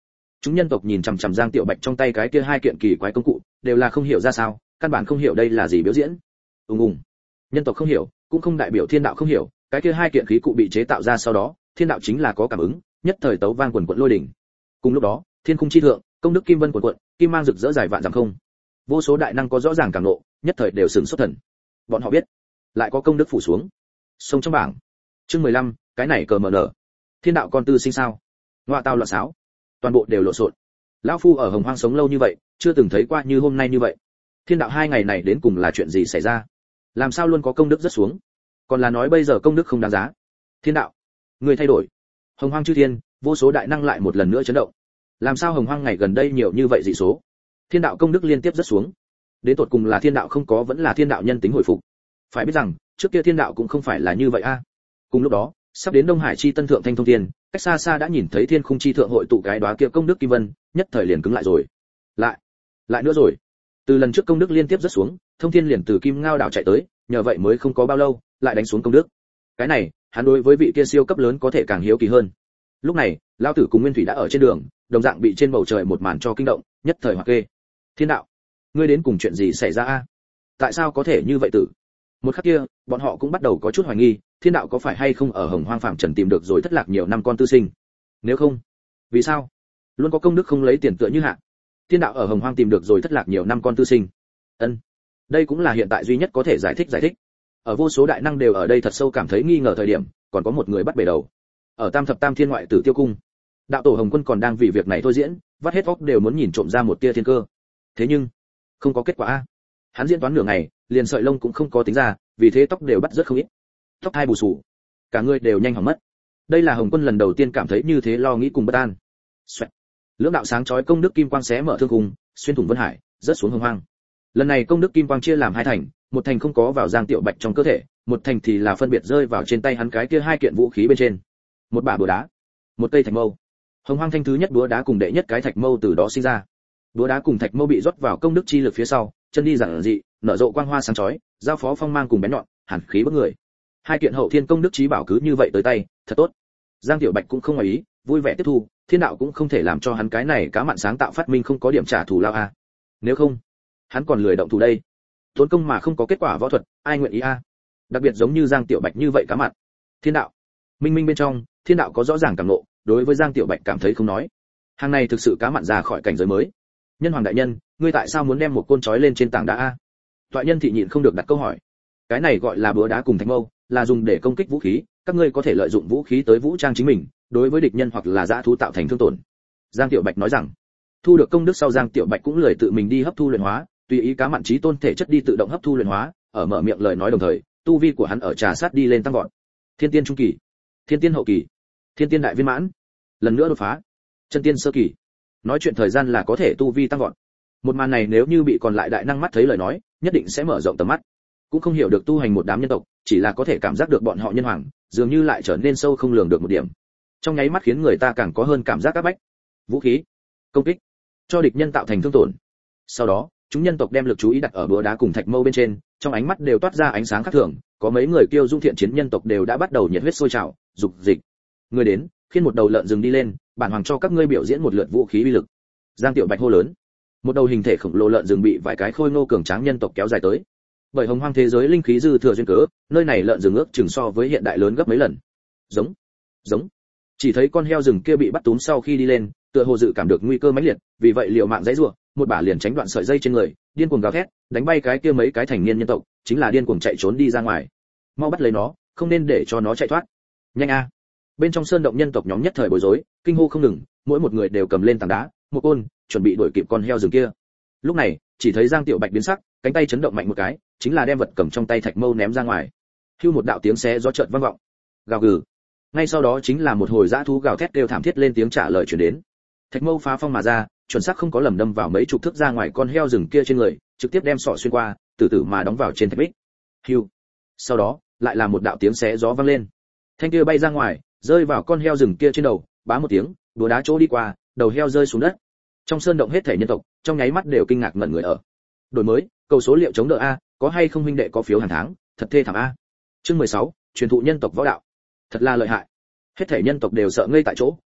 Chúng nhân tộc nhìn chằm chằm Giang Tiểu Bạch trong tay cái kia hai kiện kỳ quái công cụ, đều là không hiểu ra sao, căn bản không hiểu đây là gì biểu diễn. Ùng ùng. Nhân tộc không hiểu, cũng không đại biểu thiên đạo không hiểu, cái kia hai kiện khí cụ bị chế tạo ra sau đó, thiên đạo chính là có cảm ứng, nhất thời tấu vang quần quật lôi đỉnh. Cùng lúc đó, thiên khung chi thượng, công đức kim vân quần quật, kim mang rực rỡ dài vạn dặm không. Vô số đại năng có rõ ràng cảm ngộ, nhất thời đều sửng sốt thần. Bọn họ biết, lại có công đức phủ xuống. Sông trong bảng. Chương mười lăm, cái này cờ mở nở. Thiên đạo con tư sinh sao? Ngoa tao loạn xáo. Toàn bộ đều lộn xộn. Lão phu ở Hồng Hoang sống lâu như vậy, chưa từng thấy qua như hôm nay như vậy. Thiên đạo hai ngày này đến cùng là chuyện gì xảy ra? Làm sao luôn có công đức rất xuống? Còn là nói bây giờ công đức không đáng giá? Thiên đạo, người thay đổi. Hồng Hoang chư thiên, vô số đại năng lại một lần nữa chấn động. Làm sao Hồng Hoang ngày gần đây nhiều như vậy dị số? Thiên đạo công đức liên tiếp rất xuống. Đến tột cùng là thiên đạo không có vẫn là thiên đạo nhân tính hồi phục. Phải biết rằng, trước kia thiên đạo cũng không phải là như vậy a. Cùng lúc đó, sắp đến Đông Hải chi tân thượng thanh thông thiên, cách xa xa đã nhìn thấy thiên khung chi thượng hội tụ cái đóa kia công đức kim vân, nhất thời liền cứng lại rồi. Lại, lại nữa rồi. Từ lần trước công đức liên tiếp rất xuống, thông thiên liền từ kim ngao đảo chạy tới, nhờ vậy mới không có bao lâu, lại đánh xuống công đức. Cái này, hắn đối với vị kia siêu cấp lớn có thể càng hiếu kỳ hơn. Lúc này, lão tử cùng Nguyên Thủy đã ở trên đường, đồng dạng bị trên bầu trời một màn cho kinh động, nhất thời hoặc kê. Thiên đạo, ngươi đến cùng chuyện gì xảy ra a? Tại sao có thể như vậy tử? Một khắc kia, bọn họ cũng bắt đầu có chút hoài nghi, thiên đạo có phải hay không ở Hồng Hoang phàm trần tìm được rồi thất lạc nhiều năm con tư sinh? Nếu không, vì sao luôn có công đức không lấy tiền tựa như hạ? Thiên đạo ở Hồng Hoang tìm được rồi thất lạc nhiều năm con tư sinh. Ân, đây cũng là hiện tại duy nhất có thể giải thích giải thích. Ở vô số đại năng đều ở đây thật sâu cảm thấy nghi ngờ thời điểm, còn có một người bắt bể đầu. Ở Tam thập tam thiên ngoại tử Tiêu cung, đạo tổ Hồng Quân còn đang vì việc này thôi diễn, vắt hết óc đều muốn nhìn trộm ra một tia thiên cơ. Thế nhưng, không có kết quả a. Hắn diễn toán nửa ngày, liền sợi lông cũng không có tính ra, vì thế tóc đều bắt rất không ít. Tóc hai bù xù, cả người đều nhanh hỏng mất. Đây là Hồng Quân lần đầu tiên cảm thấy như thế, lo nghĩ cùng bất an. Xoẹt. Lưỡng đạo sáng chói công đức kim quang xé mở thương khung, xuyên thủng vân hải, rớt xuống Hồng Hoang. Lần này công đức kim quang chia làm hai thành, một thành không có vào Giang Tiểu Bạch trong cơ thể, một thành thì là phân biệt rơi vào trên tay hắn cái kia hai kiện vũ khí bên trên. Một bả búa đá, một cây thạch mâu. Hồng Hoang thanh thứ nhất búa đá cùng đệ nhất cái thạch mâu từ đó sinh ra. Búa đá cùng thạch mâu bị rót vào công đức chi lực phía sau, chân đi giản dị, nở rộ quang hoa sáng chói, giao phó phong mang cùng bén nhọn, hàn khí bức người. Hai kiện hậu thiên công đức chí bảo cứ như vậy tới tay, thật tốt. Giang Tiểu Bạch cũng không ngoài ý, vui vẻ tiếp thu, thiên đạo cũng không thể làm cho hắn cái này cá mặn sáng tạo phát minh không có điểm trả thù lao a. Nếu không, hắn còn lười động thủ đây. Tốn công mà không có kết quả võ thuật, ai nguyện ý a? Đặc biệt giống như Giang Tiểu Bạch như vậy cá mặn. Thiên đạo, minh minh bên trong, thiên đạo có rõ ràng cảm ngộ, đối với Giang Tiểu Bạch cảm thấy không nói. Hàng này thực sự cá mặn ra khỏi cảnh giới mới. Nhân hoàng đại nhân, ngươi tại sao muốn đem một côn trói lên trên tảng đá a? Toạ nhân thị nhịn không được đặt câu hỏi. Cái này gọi là búa đá cùng thạch mâu, là dùng để công kích vũ khí, các ngươi có thể lợi dụng vũ khí tới vũ trang chính mình, đối với địch nhân hoặc là dã thú tạo thành thương tổn. Giang Tiểu Bạch nói rằng, thu được công đức sau Giang Tiểu Bạch cũng lười tự mình đi hấp thu luyện hóa, tùy ý cá mặn chí tôn thể chất đi tự động hấp thu luyện hóa, ở mở miệng lời nói đồng thời, tu vi của hắn ở trà sát đi lên tăng vọt. Thiên tiên trung kỳ, thiên tiên hậu kỳ, thiên tiên đại viên mãn, lần nữa đột phá, chân tiên sơ kỳ. Nói chuyện thời gian là có thể tu vi tăng vọt. Một màn này nếu như bị còn lại đại năng mắt thấy lời nói, nhất định sẽ mở rộng tầm mắt. Cũng không hiểu được tu hành một đám nhân tộc, chỉ là có thể cảm giác được bọn họ nhân hoàng, dường như lại trở nên sâu không lường được một điểm. Trong nháy mắt khiến người ta càng có hơn cảm giác áp bách. Vũ khí, công kích, cho địch nhân tạo thành thương tổn. Sau đó, chúng nhân tộc đem lực chú ý đặt ở búa đá cùng thạch mâu bên trên, trong ánh mắt đều toát ra ánh sáng khác thường, có mấy người kiêu dung thiện chiến nhân tộc đều đã bắt đầu nhiệt huyết sôi trào, dục dịch. Người đến, khiên một đầu lợn rừng đi lên, bản hoàng cho các ngươi biểu diễn một lượt vũ khí uy lực. Giang Tiểu Bạch hô lớn. Một đầu hình thể khổng lồ lợn rừng bị vài cái khôi ngô cường tráng nhân tộc kéo dài tới. Bởi Hồng Hoang thế giới linh khí dư thừa duyên cớ, nơi này lợn rừng ước chừng so với hiện đại lớn gấp mấy lần. Giống, giống. Chỉ thấy con heo rừng kia bị bắt túm sau khi đi lên, tựa hồ dự cảm được nguy cơ mãnh liệt, vì vậy liều mạng giãy giụa, một bả liền tránh đoạn sợi dây trên người, điên cuồng gào thét, đánh bay cái kia mấy cái thành niên nhân tộc, chính là điên cuồng chạy trốn đi ra ngoài. Mau bắt lấy nó, không nên để cho nó chạy thoát. Nhanh a! Bên trong sơn động nhân tộc nhóm nhất thời bối rối, kinh hô không ngừng, mỗi một người đều cầm lên tảng đá, một côn, chuẩn bị đuổi kịp con heo rừng kia. Lúc này, chỉ thấy Giang Tiểu Bạch biến sắc, cánh tay chấn động mạnh một cái, chính là đem vật cầm trong tay thạch mâu ném ra ngoài. Hưu một đạo tiếng xé gió chợt vang vọng. Gào gừ. Ngay sau đó chính là một hồi dã thú gào thét kêu thảm thiết lên tiếng trả lời truyền đến. Thạch mâu phá phong mà ra, chuẩn xác không có lầm đâm vào mấy chục thước ra ngoài con heo rừng kia trên người, trực tiếp đem sọ xuyên qua, từ từ mà đóng vào trên thạch bích. Hưu. Sau đó, lại là một đạo tiếng xé gió vang lên. Thanh kia bay ra ngoài, rơi vào con heo rừng kia trên đầu, bá một tiếng, đũa đá chỗ đi qua, đầu heo rơi xuống đất. Trong sơn động hết thể nhân tộc, trong nháy mắt đều kinh ngạc ngẩn người ở. Đổi mới, cầu số liệu chống đỡ a, có hay không huynh đệ có phiếu hàng tháng, thật thê thảm a. Chương mười sáu, truyền thụ nhân tộc võ đạo. Thật là lợi hại. Hết thể nhân tộc đều sợ ngây tại chỗ,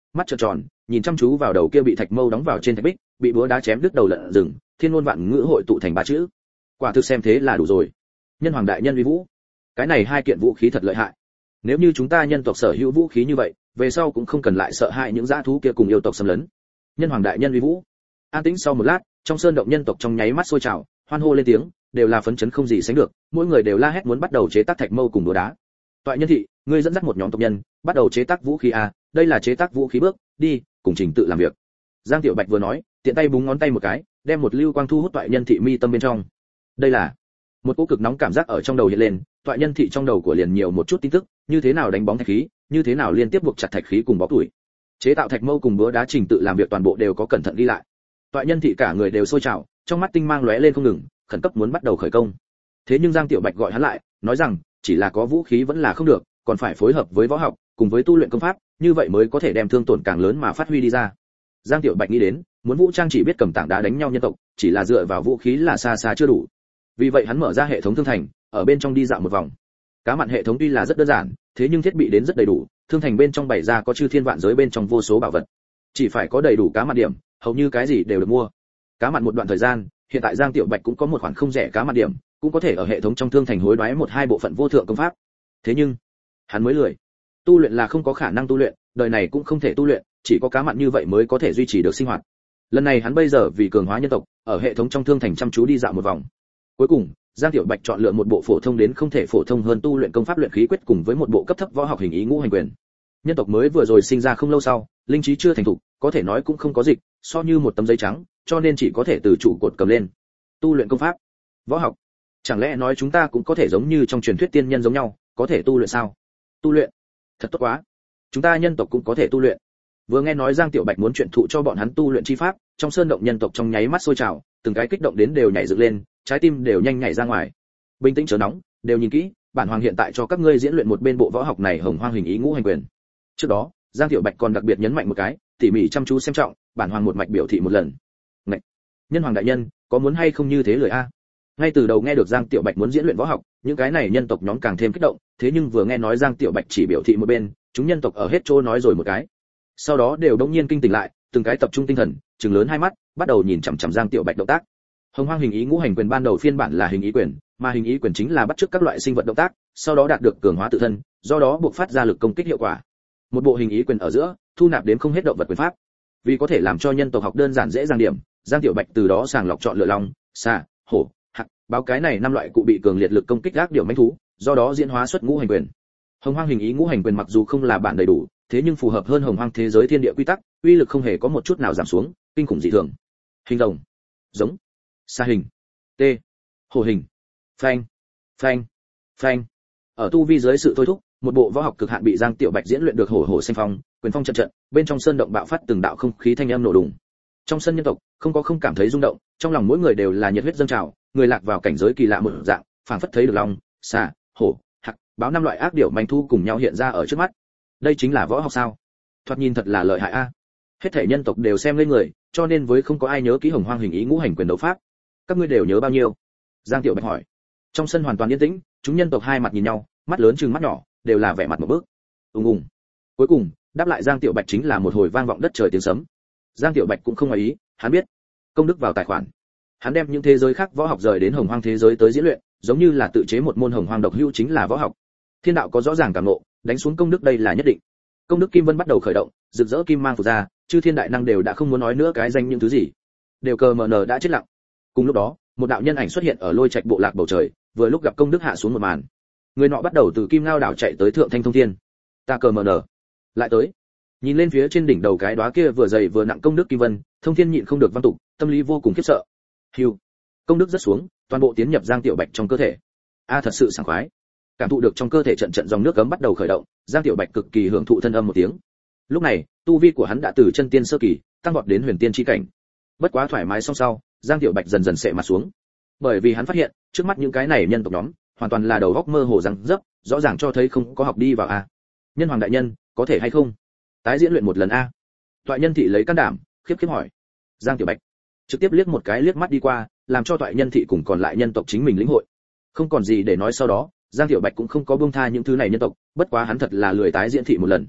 mắt trợn tròn, nhìn chăm chú vào đầu kia bị thạch mâu đóng vào trên thạch bích, bị búa đá chém đứt đầu lợn rừng, thiên ngôn vạn ngữ hội tụ thành ba chữ. Quả thực xem thế là đủ rồi. Nhân hoàng đại nhân uy vũ. Cái này hai kiện vũ khí thật lợi hại. Nếu như chúng ta nhân tộc sở hữu vũ khí như vậy, về sau cũng không cần lại sợ hãi những dã thú kia cùng yêu tộc xâm lấn. Nhân hoàng đại nhân uy vũ. An tĩnh sau một lát, trong sơn động nhân tộc trong nháy mắt sôi trào, hoan hô lên tiếng, đều là phấn chấn không gì sánh được, mỗi người đều la hét muốn bắt đầu chế tác thạch mâu cùng búa đá. Toại nhân thị, ngươi dẫn dắt một nhóm tộc nhân, bắt đầu chế tác vũ khí a, đây là chế tác vũ khí bước, đi, cùng trình tự làm việc. Giang Tiểu Bạch vừa nói, tiện tay búng ngón tay một cái, đem một lưu quang thu hút toại nhân thị mi tâm bên trong. Đây là một cỗ cực nóng cảm giác ở trong đầu hiện lên, toại nhân thị trong đầu của liền nhiều một chút tin tức, như thế nào đánh bóng thạch khí, như thế nào liên tiếp buộc chặt thạch khí cùng bó tuổi. Chế tạo thạch mâu cùng búa đá trình tự làm việc toàn bộ đều có cẩn thận ghi lại. Toại nhân thị cả người đều sôi trào, trong mắt tinh mang lóe lên không ngừng, khẩn cấp muốn bắt đầu khởi công. Thế nhưng Giang Tiểu Bạch gọi hắn lại, nói rằng, chỉ là có vũ khí vẫn là không được, còn phải phối hợp với võ học, cùng với tu luyện công pháp, như vậy mới có thể đem thương tổn càng lớn mà phát huy đi ra. Giang Tiểu Bạch nghĩ đến, muốn vũ trang chỉ biết cầm tảng đá đánh nhau nhân tộc, chỉ là dựa vào vũ khí là xa xa chưa đủ. Vì vậy hắn mở ra hệ thống thương thành, ở bên trong đi dạo một vòng. Cá mặn hệ thống tuy là rất đơn giản, thế nhưng thiết bị đến rất đầy đủ, thương thành bên trong bày ra có chư thiên vạn giới bên trong vô số bảo vật. Chỉ phải có đầy đủ cá mặn điểm, hầu như cái gì đều được mua. Cá mặn một đoạn thời gian, hiện tại Giang Tiểu Bạch cũng có một khoản không rẻ cá mặn điểm, cũng có thể ở hệ thống trong thương thành hối đoái một hai bộ phận vô thượng công pháp. Thế nhưng, hắn mới lười. Tu luyện là không có khả năng tu luyện, đời này cũng không thể tu luyện, chỉ có cá mặn như vậy mới có thể duy trì được sinh hoạt. Lần này hắn bây giờ vì cường hóa nhân tộc, ở hệ thống trong thương thành chăm chú đi dạo một vòng. Cuối cùng, Giang Tiểu Bạch chọn lựa một bộ phổ thông đến không thể phổ thông hơn tu luyện công pháp luyện khí quyết cùng với một bộ cấp thấp võ học hình ý ngũ hành quyền. Nhân tộc mới vừa rồi sinh ra không lâu sau, linh trí chưa thành thục, có thể nói cũng không có dịch, so như một tấm giấy trắng, cho nên chỉ có thể từ trụ cột cầm lên. Tu luyện công pháp, võ học. Chẳng lẽ nói chúng ta cũng có thể giống như trong truyền thuyết tiên nhân giống nhau, có thể tu luyện sao? Tu luyện? Thật tốt quá. Chúng ta nhân tộc cũng có thể tu luyện. Vừa nghe nói Giang Tiểu Bạch muốn truyền thụ cho bọn hắn tu luyện chi pháp, trong sơn động nhân tộc trong nháy mắt sôi trào, từng cái kích động đến đều nhảy dựng lên, trái tim đều nhanh nhảy ra ngoài. Bình tĩnh chớ nóng, đều nhìn kỹ, bản hoàng hiện tại cho các ngươi diễn luyện một bên bộ võ học này Hồng Hoang hình ý ngũ hành quyền. Trước đó, Giang Tiểu Bạch còn đặc biệt nhấn mạnh một cái, tỉ mỉ chăm chú xem trọng, bản hoàng một mạch biểu thị một lần. Ngậy! Nhân hoàng đại nhân, có muốn hay không như thế lời a? Ngay từ đầu nghe được Giang Tiểu Bạch muốn diễn luyện võ học, những cái này nhân tộc nhóm càng thêm kích động, thế nhưng vừa nghe nói Giang Tiểu Bạch chỉ biểu thị một bên, chúng nhân tộc ở hết chỗ nói rồi một cái. Sau đó đều đống nhiên kinh tỉnh lại, từng cái tập trung tinh thần, trừng lớn hai mắt, bắt đầu nhìn chằm chằm Giang Tiểu Bạch động tác. Hồng Hoang hình ý ngũ hành quyền ban đầu phiên bản là hình ý quyền, mà hình ý quyền chính là bắt chước các loại sinh vật động tác, sau đó đạt được cường hóa tự thân, do đó buộc phát ra lực công kích hiệu quả. Một bộ hình ý quyền ở giữa, thu nạp đến không hết động vật quyền pháp. Vì có thể làm cho nhân tộc học đơn giản dễ dàng điểm, Giang Tiểu Bạch từ đó sàng lọc chọn lựa long, xà, hổ, hạc, báo cái này năm loại cụ bị cường liệt lực công kích gác điều mãnh thú, do đó diễn hóa xuất ngũ hành quyền. Hồng Hoang hình ý ngũ hành quyền mặc dù không là bản đầy đủ, thế nhưng phù hợp hơn Hồng Hoang thế giới thiên địa quy tắc, uy lực không hề có một chút nào giảm xuống, kinh khủng dị thường. Hình rồng, giống, sa hình, tê, hổ hình, phanh, phanh, phanh. Ở tu vi dưới sự thôi thúc, một bộ võ học cực hạn bị Giang Tiểu Bạch diễn luyện được hổ hổ sinh phong, quyền phong trận trận, bên trong sơn động bạo phát từng đạo không khí thanh âm nổ đùng. Trong sân nhân tộc, không có không cảm thấy rung động, trong lòng mỗi người đều là nhiệt huyết dâng trào, người lạc vào cảnh giới kỳ lạ một dạng, phảng phất thấy được long, xà, hổ, hạc, báo năm loại ác điểu manh thu cùng nhau hiện ra ở trước mắt. Đây chính là võ học sao? Thoạt nhìn thật là lợi hại a. Hết thảy nhân tộc đều xem lên người, cho nên với không có ai nhớ kỹ Hồng Hoang hình ý ngũ hành quyền đấu pháp. Các ngươi đều nhớ bao nhiêu? Giang Tiểu Bạch hỏi. Trong sân hoàn toàn yên tĩnh, chúng nhân tộc hai mặt nhìn nhau, mắt lớn trừng mắt nhỏ, đều là vẻ mặt một bước. Ùng ùng. Cuối cùng, đáp lại Giang Tiểu Bạch chính là một hồi vang vọng đất trời tiếng sấm. Giang Tiểu Bạch cũng không ngoài ý, hắn biết, công đức vào tài khoản. Hắn đem những thế giới khác võ học rời đến Hồng Hoang thế giới tới diễn luyện, giống như là tự chế một môn Hồng Hoang độc hữu chính là võ học. Thiên đạo có rõ ràng cảm ngộ, đánh xuống công đức đây là nhất định. Công đức kim vân bắt đầu khởi động, rực rỡ kim mang phù ra, chư thiên đại năng đều đã không muốn nói nữa cái danh những thứ gì, đều cờ mờ nờ đã chết lặng. Cùng lúc đó, một đạo nhân ảnh xuất hiện ở Lôi Trạch bộ lạc bầu trời, vừa lúc gặp công đức hạ xuống một màn. Người nọ bắt đầu từ Kim Ngao đảo chạy tới Thượng Thanh Thông Thiên. Ta cờ mờ nờ, lại tới. Nhìn lên phía trên đỉnh đầu cái đóa kia vừa dày vừa nặng công đức kim vân, Thông Thiên nhịn không được văn tục, tâm lý vô cùng khiếp sợ. Hưu, công đức rất xuống, toàn bộ tiến nhập Giang Tiểu Bạch trong cơ thể. A thật sự sảng khoái. Cảm thụ được trong cơ thể trận trận dòng nước gấm bắt đầu khởi động, Giang Tiểu Bạch cực kỳ hưởng thụ thân âm một tiếng. Lúc này, tu vi của hắn đã từ chân tiên sơ kỳ tăng vọt đến huyền tiên chi cảnh. Bất quá thoải mái song sau, Giang Tiểu Bạch dần dần sệ mặt xuống. Bởi vì hắn phát hiện, trước mắt những cái này nhân tộc nhóm, hoàn toàn là đầu óc mơ hồ răng dấp, rõ ràng cho thấy không có học đi vào a. Nhân hoàng đại nhân, có thể hay không? Tái diễn luyện một lần a. Toại nhân thị lấy can đảm, khiếp khiếp hỏi. Giang Tiểu Bạch trực tiếp liếc một cái liếc mắt đi qua, làm cho toại nhân thị cùng còn lại nhân tộc chính mình lĩnh hội. Không còn gì để nói sau đó, Giang Tiểu Bạch cũng không có buông tha những thứ này nhân tộc, bất quá hắn thật là lười tái diễn thị một lần.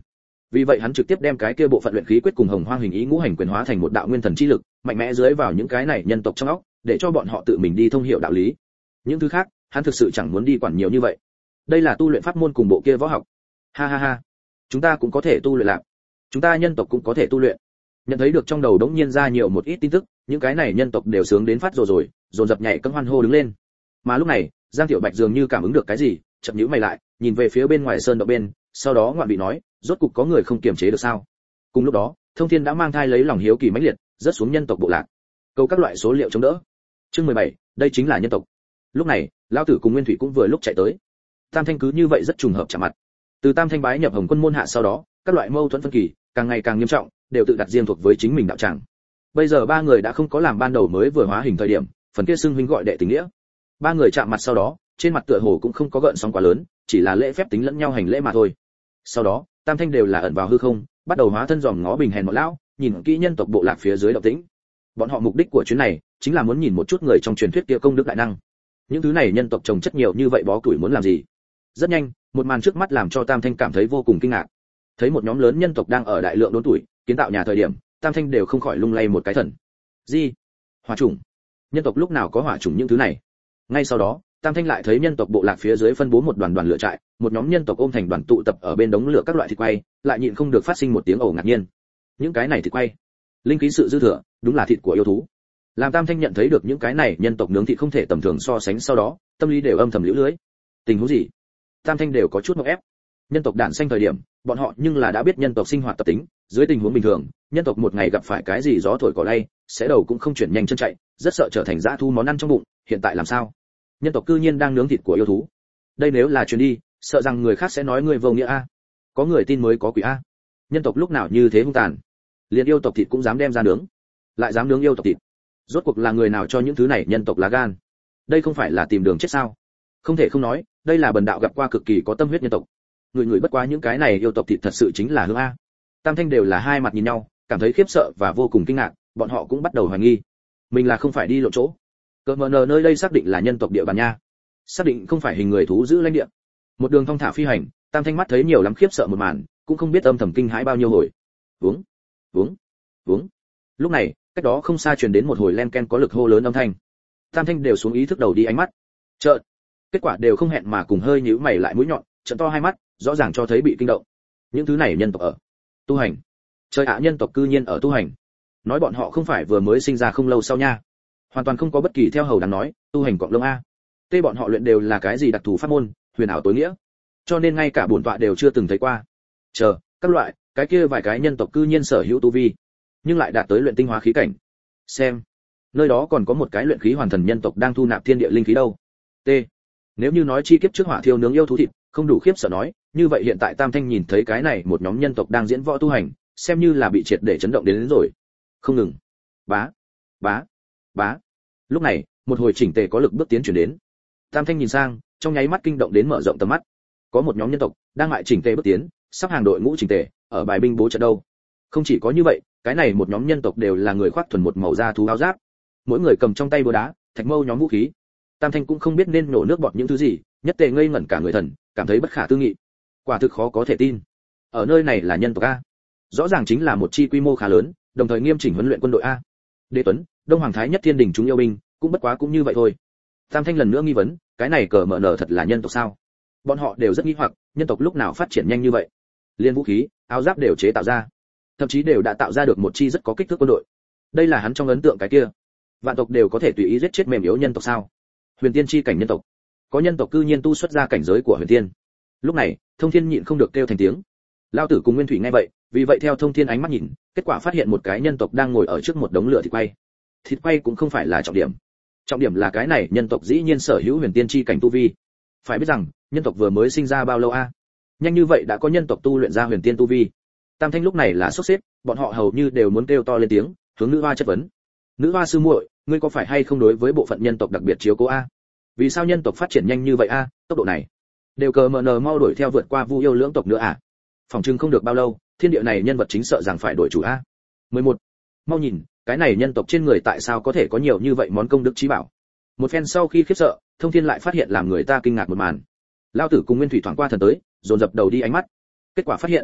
Vì vậy hắn trực tiếp đem cái kia bộ phận luyện khí quyết cùng hồng hoang hình ý ngũ hành quyền hóa thành một đạo nguyên thần chi lực, mạnh mẽ dưới vào những cái này nhân tộc trong óc, để cho bọn họ tự mình đi thông hiểu đạo lý. Những thứ khác, hắn thực sự chẳng muốn đi quản nhiều như vậy. Đây là tu luyện pháp môn cùng bộ kia võ học. Ha ha ha, chúng ta cũng có thể tu luyện lạc. Chúng ta nhân tộc cũng có thể tu luyện. Nhận thấy được trong đầu đống nhiên ra nhiều một ít tin tức, những cái này nhân tộc đều sướng đến phát rồi rồi, dồn dập nhảy cẫng hoan hô đứng lên. Mà lúc này, Giang Tiểu Bạch dường như cảm ứng được cái gì, chậm nhíu mày lại, nhìn về phía bên ngoài sơn động bên, sau đó ngoạn bị nói, rốt cục có người không kiềm chế được sao? Cùng lúc đó, Thông Thiên đã mang thai lấy lòng hiếu kỳ mãnh liệt, rớt xuống nhân tộc bộ lạc. Câu các loại số liệu chống đỡ. Chương mười bảy, đây chính là nhân tộc. Lúc này, lão tử cùng Nguyên Thủy cũng vừa lúc chạy tới. Tam Thanh cứ như vậy rất trùng hợp chạm mặt. Từ Tam Thanh bái nhập Hồng Quân môn hạ sau đó, các loại mâu thuẫn phân kỳ càng ngày càng nghiêm trọng, đều tự đặt riêng thuộc với chính mình đạo tràng. Bây giờ ba người đã không có làm ban đầu mới vừa hóa hình thời điểm, phần kia xưng huynh gọi đệ tình nghĩa. Ba người chạm mặt sau đó, trên mặt tựa hồ cũng không có gợn sóng quá lớn, chỉ là lễ phép tính lẫn nhau hành lễ mà thôi. Sau đó, Tam Thanh đều là ẩn vào hư không, bắt đầu hóa thân dòm ngó bình hèn một lão, nhìn kỹ nhân tộc bộ lạc phía dưới động tĩnh. Bọn họ mục đích của chuyến này chính là muốn nhìn một chút người trong truyền thuyết kia công đức đại năng. Những thứ này nhân tộc trồng chất nhiều như vậy bó củi muốn làm gì? Rất nhanh, một màn trước mắt làm cho Tam Thanh cảm thấy vô cùng kinh ngạc. Thấy một nhóm lớn nhân tộc đang ở đại lượng đốn tuổi, kiến tạo nhà thời điểm, Tam Thanh đều không khỏi lung lay một cái thần. Gì? Hỏa chủng? Nhân tộc lúc nào có hỏa chủng những thứ này? Ngay sau đó, Tam Thanh lại thấy nhân tộc bộ lạc phía dưới phân bố một đoàn đoàn lửa trại, một nhóm nhân tộc ôm thành đoàn tụ tập ở bên đống lửa các loại thịt quay, lại nhịn không được phát sinh một tiếng ồ ngạc nhiên. Những cái này thịt quay, linh khí sự dư thừa, đúng là thịt của yêu thú. Làm Tam Thanh nhận thấy được những cái này nhân tộc nướng thịt không thể tầm thường so sánh sau đó, tâm lý đều âm thầm liễu lưới. Tình huống gì? Tam Thanh đều có chút ngộp ép. Nhân tộc đản sinh thời điểm, bọn họ nhưng là đã biết nhân tộc sinh hoạt tập tính, dưới tình huống bình thường, nhân tộc một ngày gặp phải cái gì gió thổi cỏ lay, sẽ đầu cũng không chuyển nhanh chân chạy, rất sợ trở thành dã thú món ăn trong bụng, hiện tại làm sao? Nhân tộc cư nhiên đang nướng thịt của yêu thú. Đây nếu là truyền đi, sợ rằng người khác sẽ nói người vô nghĩa a. Có người tin mới có quỷ a. Nhân tộc lúc nào như thế hung tàn, liền yêu tộc thịt cũng dám đem ra nướng, lại dám nướng yêu tộc thịt. Rốt cuộc là người nào cho những thứ này nhân tộc lá gan? Đây không phải là tìm đường chết sao? Không thể không nói, đây là bần đạo gặp qua cực kỳ có tâm huyết nhân tộc. Người người bất quá những cái này yêu tộc thịt thật sự chính là hương a. Tam Thanh đều là hai mặt nhìn nhau, cảm thấy khiếp sợ và vô cùng kinh ngạc, bọn họ cũng bắt đầu hoài nghi, mình là không phải đi lộ chỗ. Cờ mờ nờ nơi đây xác định là nhân tộc địa bàn nha, xác định không phải hình người thú giữ lãnh địa. Một đường thong thả phi hành, Tam Thanh mắt thấy nhiều lắm khiếp sợ một màn, cũng không biết âm thầm kinh hãi bao nhiêu hồi. Uống, uống, uống. Lúc này, cách đó không xa truyền đến một hồi len ken có lực hô lớn âm thanh. Tam Thanh đều xuống ý thức đầu đi ánh mắt. Chợt, kết quả đều không hẹn mà cùng hơi nhíu mày lại mũi nhọn, trợn to hai mắt, rõ ràng cho thấy bị kinh động. Những thứ này nhân tộc ở tu hành. Trời ạ, nhân tộc cư nhiên ở tu hành. Nói bọn họ không phải vừa mới sinh ra không lâu sau nha. Hoàn toàn không có bất kỳ theo hầu đáng nói, tu hành quạng lông a. Tê bọn họ luyện đều là cái gì đặc thù pháp môn, huyền ảo tối nghĩa. Cho nên ngay cả bổn tọa đều chưa từng thấy qua. Chờ, các loại, cái kia vài cái nhân tộc cư nhiên sở hữu tu vi, nhưng lại đạt tới luyện tinh hóa khí cảnh. Xem, nơi đó còn có một cái luyện khí hoàn thần nhân tộc đang thu nạp thiên địa linh khí đâu. T. Nếu như nói chi kiếp trước hỏa thiêu nướng yêu thú thịt, không đủ khiếp sợ nói, như vậy hiện tại Tam Thanh nhìn thấy cái này một nhóm nhân tộc đang diễn võ tu hành, xem như là bị triệt để chấn động đến, đến rồi. Không ngừng. Bá, bá, bá. Lúc này, một hồi chỉnh tề có lực bước tiến chuyển đến. Tam Thanh nhìn sang, trong nháy mắt kinh động đến mở rộng tầm mắt. Có một nhóm nhân tộc đang lại chỉnh tề bước tiến, sắp hàng đội ngũ chỉnh tề, ở bài binh bố trận đâu. Không chỉ có như vậy, cái này một nhóm nhân tộc đều là người khoác thuần một màu da thú áo giáp, mỗi người cầm trong tay búa đá, thạch mâu nhóm vũ khí. Tam Thanh cũng không biết nên nổ nước bọt những thứ gì, nhất tề ngây ngẩn cả người thần, cảm thấy bất khả tư nghị. Quả thực khó có thể tin. Ở nơi này là nhân tộc a, rõ ràng chính là một chi quy mô khá lớn, đồng thời nghiêm chỉnh huấn luyện quân đội a. Đế Tuấn, Đông Hoàng Thái Nhất Thiên Đình chúng yêu binh, cũng bất quá cũng như vậy thôi. Tam Thanh lần nữa nghi vấn, cái này cờ mở nở thật là nhân tộc sao? Bọn họ đều rất nghi hoặc, nhân tộc lúc nào phát triển nhanh như vậy? Liên vũ khí, áo giáp đều chế tạo ra, thậm chí đều đã tạo ra được một chi rất có kích thước quân đội. Đây là hắn trong ấn tượng cái kia, vạn tộc đều có thể tùy ý giết chết mềm yếu nhân tộc sao? Huyền tiên chi cảnh nhân tộc, có nhân tộc cư nhiên tu xuất ra cảnh giới của huyền tiên. Lúc này, Thông Thiên nhịn không được kêu thành tiếng. Lao Tử cùng Nguyên Thủy nghe vậy, vì vậy theo Thông Thiên ánh mắt nhìn, kết quả phát hiện một cái nhân tộc đang ngồi ở trước một đống lửa thịt quay. Thịt quay cũng không phải là trọng điểm, trọng điểm là cái này nhân tộc dĩ nhiên sở hữu huyền tiên chi cảnh tu vi. Phải biết rằng, nhân tộc vừa mới sinh ra bao lâu a? Nhanh như vậy đã có nhân tộc tu luyện ra huyền tiên tu vi. Tam Thanh lúc này là sốt xếp, bọn họ hầu như đều muốn kêu to lên tiếng, hướng nữ hoa chất vấn. Nữ hoa sư muội, ngươi có phải hay không đối với bộ phận nhân tộc đặc biệt chiếu cố a? Vì sao nhân tộc phát triển nhanh như vậy a? Tốc độ này, đều cờ mờ nờ mau đuổi theo vượt qua Vu yêu lưỡng tộc nữa à? Phòng trưng không được bao lâu, thiên địa này nhân vật chính sợ rằng phải đổi chủ a. mười một. Mau nhìn, cái này nhân tộc trên người tại sao có thể có nhiều như vậy món công đức trí bảo? Một phen sau khi khiếp sợ, Thông Thiên lại phát hiện làm người ta kinh ngạc một màn. Lao Tử cùng Nguyên Thủy thoáng qua thần tới, dồn dập đầu đi ánh mắt. Kết quả phát hiện,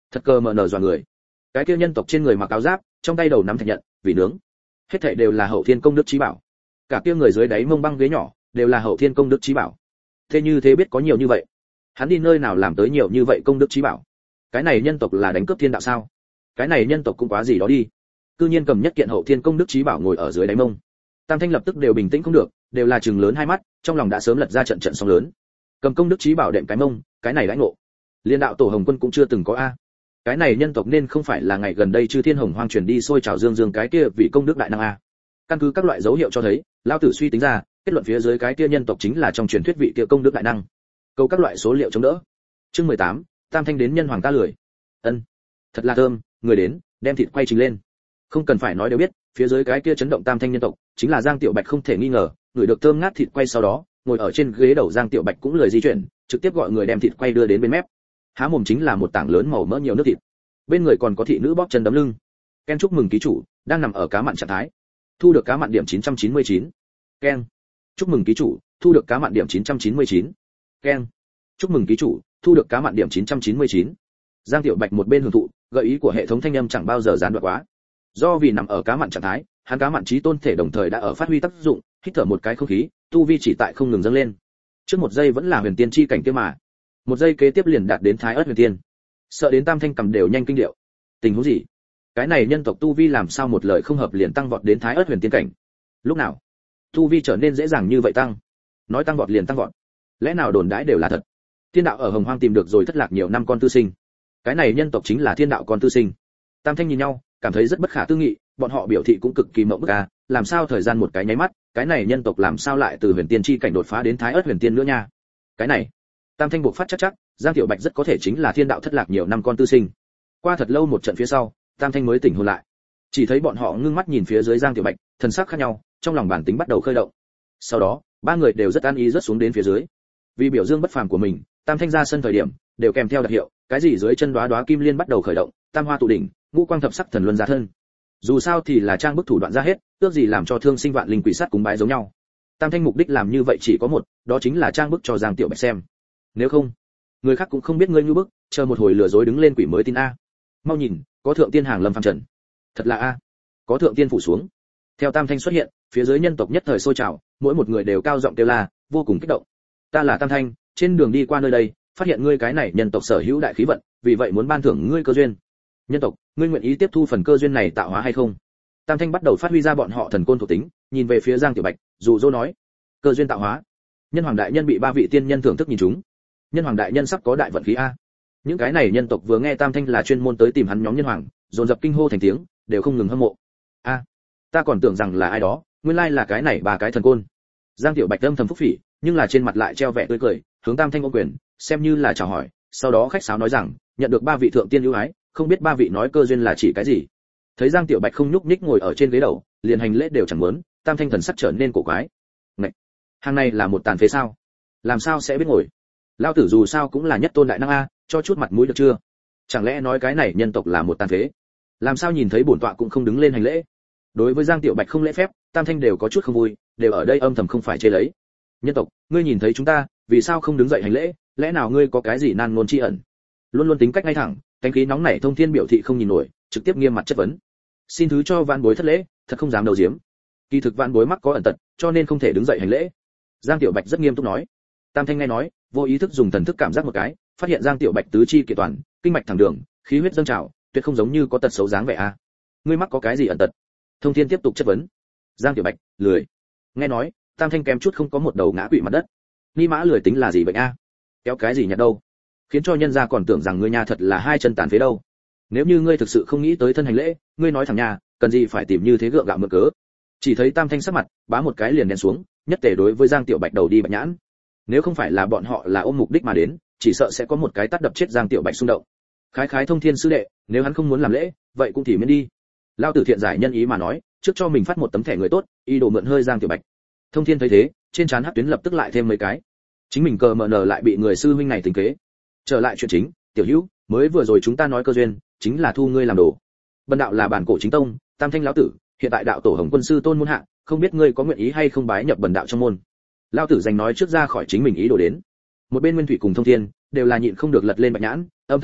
Thật cơ mờ nở dọa người. Cái kia nhân tộc trên người mặc áo giáp, trong tay đầu nắm thạch nhận, vị nướng. Hết thảy đều là hậu thiên công đức chí bảo. Cả kia người dưới đáy mông băng ghế nhỏ, đều là hậu thiên công đức chí bảo. Thế như thế biết có nhiều như vậy. Hắn đi nơi nào làm tới nhiều như vậy công đức chí bảo? Cái này nhân tộc là đánh cướp thiên đạo sao? Cái này nhân tộc cũng quá gì đó đi. Cư nhiên cầm nhất kiện hậu thiên công đức chí bảo ngồi ở dưới đáy mông. Tam Thanh lập tức đều bình tĩnh không được, đều là trừng lớn hai mắt, trong lòng đã sớm lật ra trận trận sóng lớn. Cầm công đức chí bảo đệm cái mông, cái này lãnh ngộ. Liên đạo tổ Hồng Quân cũng chưa từng có a. Cái này nhân tộc nên không phải là ngày gần đây chư thiên hồng hoang truyền đi sôi trào dương dương cái kia vị công đức đại năng a. Căn cứ các loại dấu hiệu cho thấy, lão tử suy tính ra, kết luận phía dưới cái kia nhân tộc chính là trong truyền thuyết vị kia công đức đại năng. Câu các loại số liệu chống đỡ. Chương mười tám, Tam Thanh đến nhân hoàng ta lười. Ân, thật là thơm, người đến, đem thịt quay trình lên. Không cần phải nói đều biết, phía dưới cái kia chấn động Tam Thanh nhân tộc, chính là Giang Tiểu Bạch không thể nghi ngờ, người được thơm ngát thịt quay sau đó, ngồi ở trên ghế đầu Giang Tiểu Bạch cũng lười di chuyển, trực tiếp gọi người đem thịt quay đưa đến bên mép. Há mồm chính là một tảng lớn màu mỡ nhiều nước thịt. Bên người còn có thị nữ bóp chân đấm lưng. Ken chúc mừng ký chủ, đang nằm ở cá mặn trạng thái. Thu được cá mặn điểm chín trăm chín mươi chín. Ken. Chúc mừng ký chủ, thu được cá mặn điểm chín trăm chín mươi chín. Ken. Chúc mừng ký chủ, thu được cá mặn điểm chín trăm chín mươi chín. Giang Tiểu Bạch một bên hưởng thụ, gợi ý của hệ thống thanh âm chẳng bao giờ gián đoạn quá. Do vì nằm ở cá mặn trạng thái, hắn cá mặn trí tôn thể đồng thời đã ở phát huy tác dụng, hít thở một cái không khí, tu vi chỉ tại không ngừng dâng lên. Trước một giây vẫn là huyền tiên chi cảnh kia mà, một giây kế tiếp liền đạt đến thái ớt huyền tiên. Sợ đến Tam Thanh cầm đều nhanh kinh điệu. Tình huống gì? Cái này nhân tộc tu vi làm sao một lời không hợp liền tăng vọt đến thái ớt huyền tiên cảnh? Lúc nào? Tu vi trở nên dễ dàng như vậy tăng? Nói tăng vọt liền tăng vọt. Lẽ nào đồn đãi đều là thật? Thiên đạo ở Hồng Hoang tìm được rồi thất lạc nhiều năm con tư sinh. Cái này nhân tộc chính là thiên đạo con tư sinh. Tam Thanh nhìn nhau, cảm thấy rất bất khả tư nghị, bọn họ biểu thị cũng cực kỳ mộng bức a, làm sao thời gian một cái nháy mắt, cái này nhân tộc làm sao lại từ huyền tiên chi cảnh đột phá đến thái ớt huyền tiên nữa nha? Cái này, Tam Thanh buộc phát chắc chắc, Giang Tiểu Bạch rất có thể chính là thiên đạo thất lạc nhiều năm con tư sinh. Qua thật lâu một trận phía sau, Tam Thanh mới tỉnh hồn lại. Chỉ thấy bọn họ ngưng mắt nhìn phía dưới Giang Tiểu Bạch, thần sắc khác nhau, trong lòng bản tính bắt đầu khơi động. Sau đó, ba người đều rất an ý rớt xuống đến phía dưới. Vì biểu dương bất phàm của mình, Tam Thanh ra sân thời điểm, đều kèm theo đặc hiệu, cái gì dưới chân đóa đóa kim liên bắt đầu khởi động, tam hoa tụ đỉnh, ngũ quang thập sắc thần luân ra thân. Dù sao thì là trang bức thủ đoạn ra hết, ước gì làm cho thương sinh vạn linh quỷ sát cúng bái giống nhau. Tam Thanh mục đích làm như vậy chỉ có một, đó chính là trang bức cho Giang Tiểu Bạch xem. Nếu không, người khác cũng không biết ngươi như bức, chờ một hồi lừa dối đứng lên quỷ mới tin a. Mau nhìn, có thượng tiên hàng lâm phàm trần. Thật là a. Có thượng tiên phủ xuống. Theo Tam Thanh xuất hiện, phía dưới nhân tộc nhất thời sôi trào, mỗi một người đều cao giọng kêu la, vô cùng kích động. Ta là Tam Thanh, trên đường đi qua nơi đây, phát hiện ngươi cái này nhân tộc sở hữu đại khí vận, vì vậy muốn ban thưởng ngươi cơ duyên. Nhân tộc, ngươi nguyện ý tiếp thu phần cơ duyên này tạo hóa hay không? Tam Thanh bắt đầu phát huy ra bọn họ thần côn thuộc tính, nhìn về phía Giang Tiểu Bạch, dụ dỗ nói: cơ duyên tạo hóa. Nhân hoàng đại nhân bị ba vị tiên nhân thưởng thức nhìn chúng. Nhân hoàng đại nhân sắp có đại vận khí a. Những cái này nhân tộc vừa nghe Tam Thanh là chuyên môn tới tìm hắn nhóm nhân hoàng, dồn dập kinh hô thành tiếng, đều không ngừng hâm mộ. A, ta còn tưởng rằng là ai đó, nguyên lai là cái này ba cái thần côn. Giang Tiểu Bạch âm thầm phúc phỉ, nhưng là trên mặt lại treo vẻ tươi cười, hướng Tam Thanh ôm quyền, xem như là chào hỏi, sau đó khách sáo nói rằng, nhận được ba vị thượng tiên ưu ái, không biết ba vị nói cơ duyên là chỉ cái gì. Thấy Giang Tiểu Bạch không nhúc nhích ngồi ở trên ghế đầu, liền hành lễ đều chẳng muốn, Tam Thanh thần sắc trở nên cổ quái. Ngậy, hàng này là một tàn phế sao? Làm sao sẽ biết ngồi? Lão tử dù sao cũng là nhất tôn đại năng a, cho chút mặt mũi được chưa? Chẳng lẽ nói cái này nhân tộc là một tàn phế? Làm sao nhìn thấy bổn tọa cũng không đứng lên hành lễ? Đối với Giang Tiểu Bạch không lễ phép, Tam Thanh đều có chút không vui, đều ở đây âm thầm không phải chê lấy. Nhân tộc, ngươi nhìn thấy chúng ta, vì sao không đứng dậy hành lễ? Lẽ nào ngươi có cái gì nan ngôn tri ẩn? Luôn luôn tính cách ngay thẳng, cánh khí nóng nảy Thông Thiên biểu thị không nhìn nổi, trực tiếp nghiêm mặt chất vấn. Xin thứ cho vạn bối thất lễ, thật không dám đầu diếm. Kỳ thực vạn bối mắc có ẩn tật, cho nên không thể đứng dậy hành lễ. Giang Tiểu Bạch rất nghiêm túc nói. Tam Thanh nghe nói, vô ý thức dùng thần thức cảm giác một cái, phát hiện Giang Tiểu Bạch tứ chi kiện toàn, kinh mạch thẳng đường, khí huyết dâng trào, tuyệt không giống như có tật xấu dáng vẻ a. Ngươi mắc có cái gì ẩn tật? Thông Thiên tiếp tục chất vấn. Giang Tiểu Bạch lười. Nghe nói, Tam Thanh kém chút không có một đầu ngã quỵ mặt đất. Ni mã lười tính là gì bệnh a? Kéo cái gì nhặt đâu? Khiến cho nhân gia còn tưởng rằng ngươi nhà thật là hai chân tàn phế đâu. Nếu như ngươi thực sự không nghĩ tới thân hành lễ, ngươi nói thẳng nhà, cần gì phải tìm như thế gượng gạo mượn cớ? Chỉ thấy Tam Thanh sắc mặt, bá một cái liền đen xuống, nhất tề đối với Giang Tiểu Bạch đầu đi bạch nhãn. Nếu không phải là bọn họ là ôm mục đích mà đến, chỉ sợ sẽ có một cái tát đập chết Giang Tiểu Bạch xung động. Khái khái Thông Thiên sư đệ, nếu hắn không muốn làm lễ, vậy cũng thì miễn đi. Lão tử thiện giải nhân ý mà nói, trước cho mình phát một tấm thẻ người tốt, ý đồ mượn hơi Giang Tiểu Bạch. Thông Thiên thấy thế, trên trán hắc tuyến lập tức lại thêm mấy cái. Chính mình cờ mờ nờ lại bị người sư huynh này tính kế. Trở lại chuyện chính, Tiểu Hữu, mới vừa rồi chúng ta nói cơ duyên, chính là thu ngươi làm đồ. Bần đạo là bản cổ chính tông, Tam Thanh lão tử, hiện tại đạo tổ Hồng Quân sư tôn môn hạ, không biết ngươi có nguyện ý hay không bái nhập bần đạo trong môn. Lão tử giành nói trước ra khỏi chính mình ý đồ đến. Một bên Nguyên Thủy cùng Thông Thiên đều là nhịn không được lật lên bạch nhãn, âm thầm hèn mọn,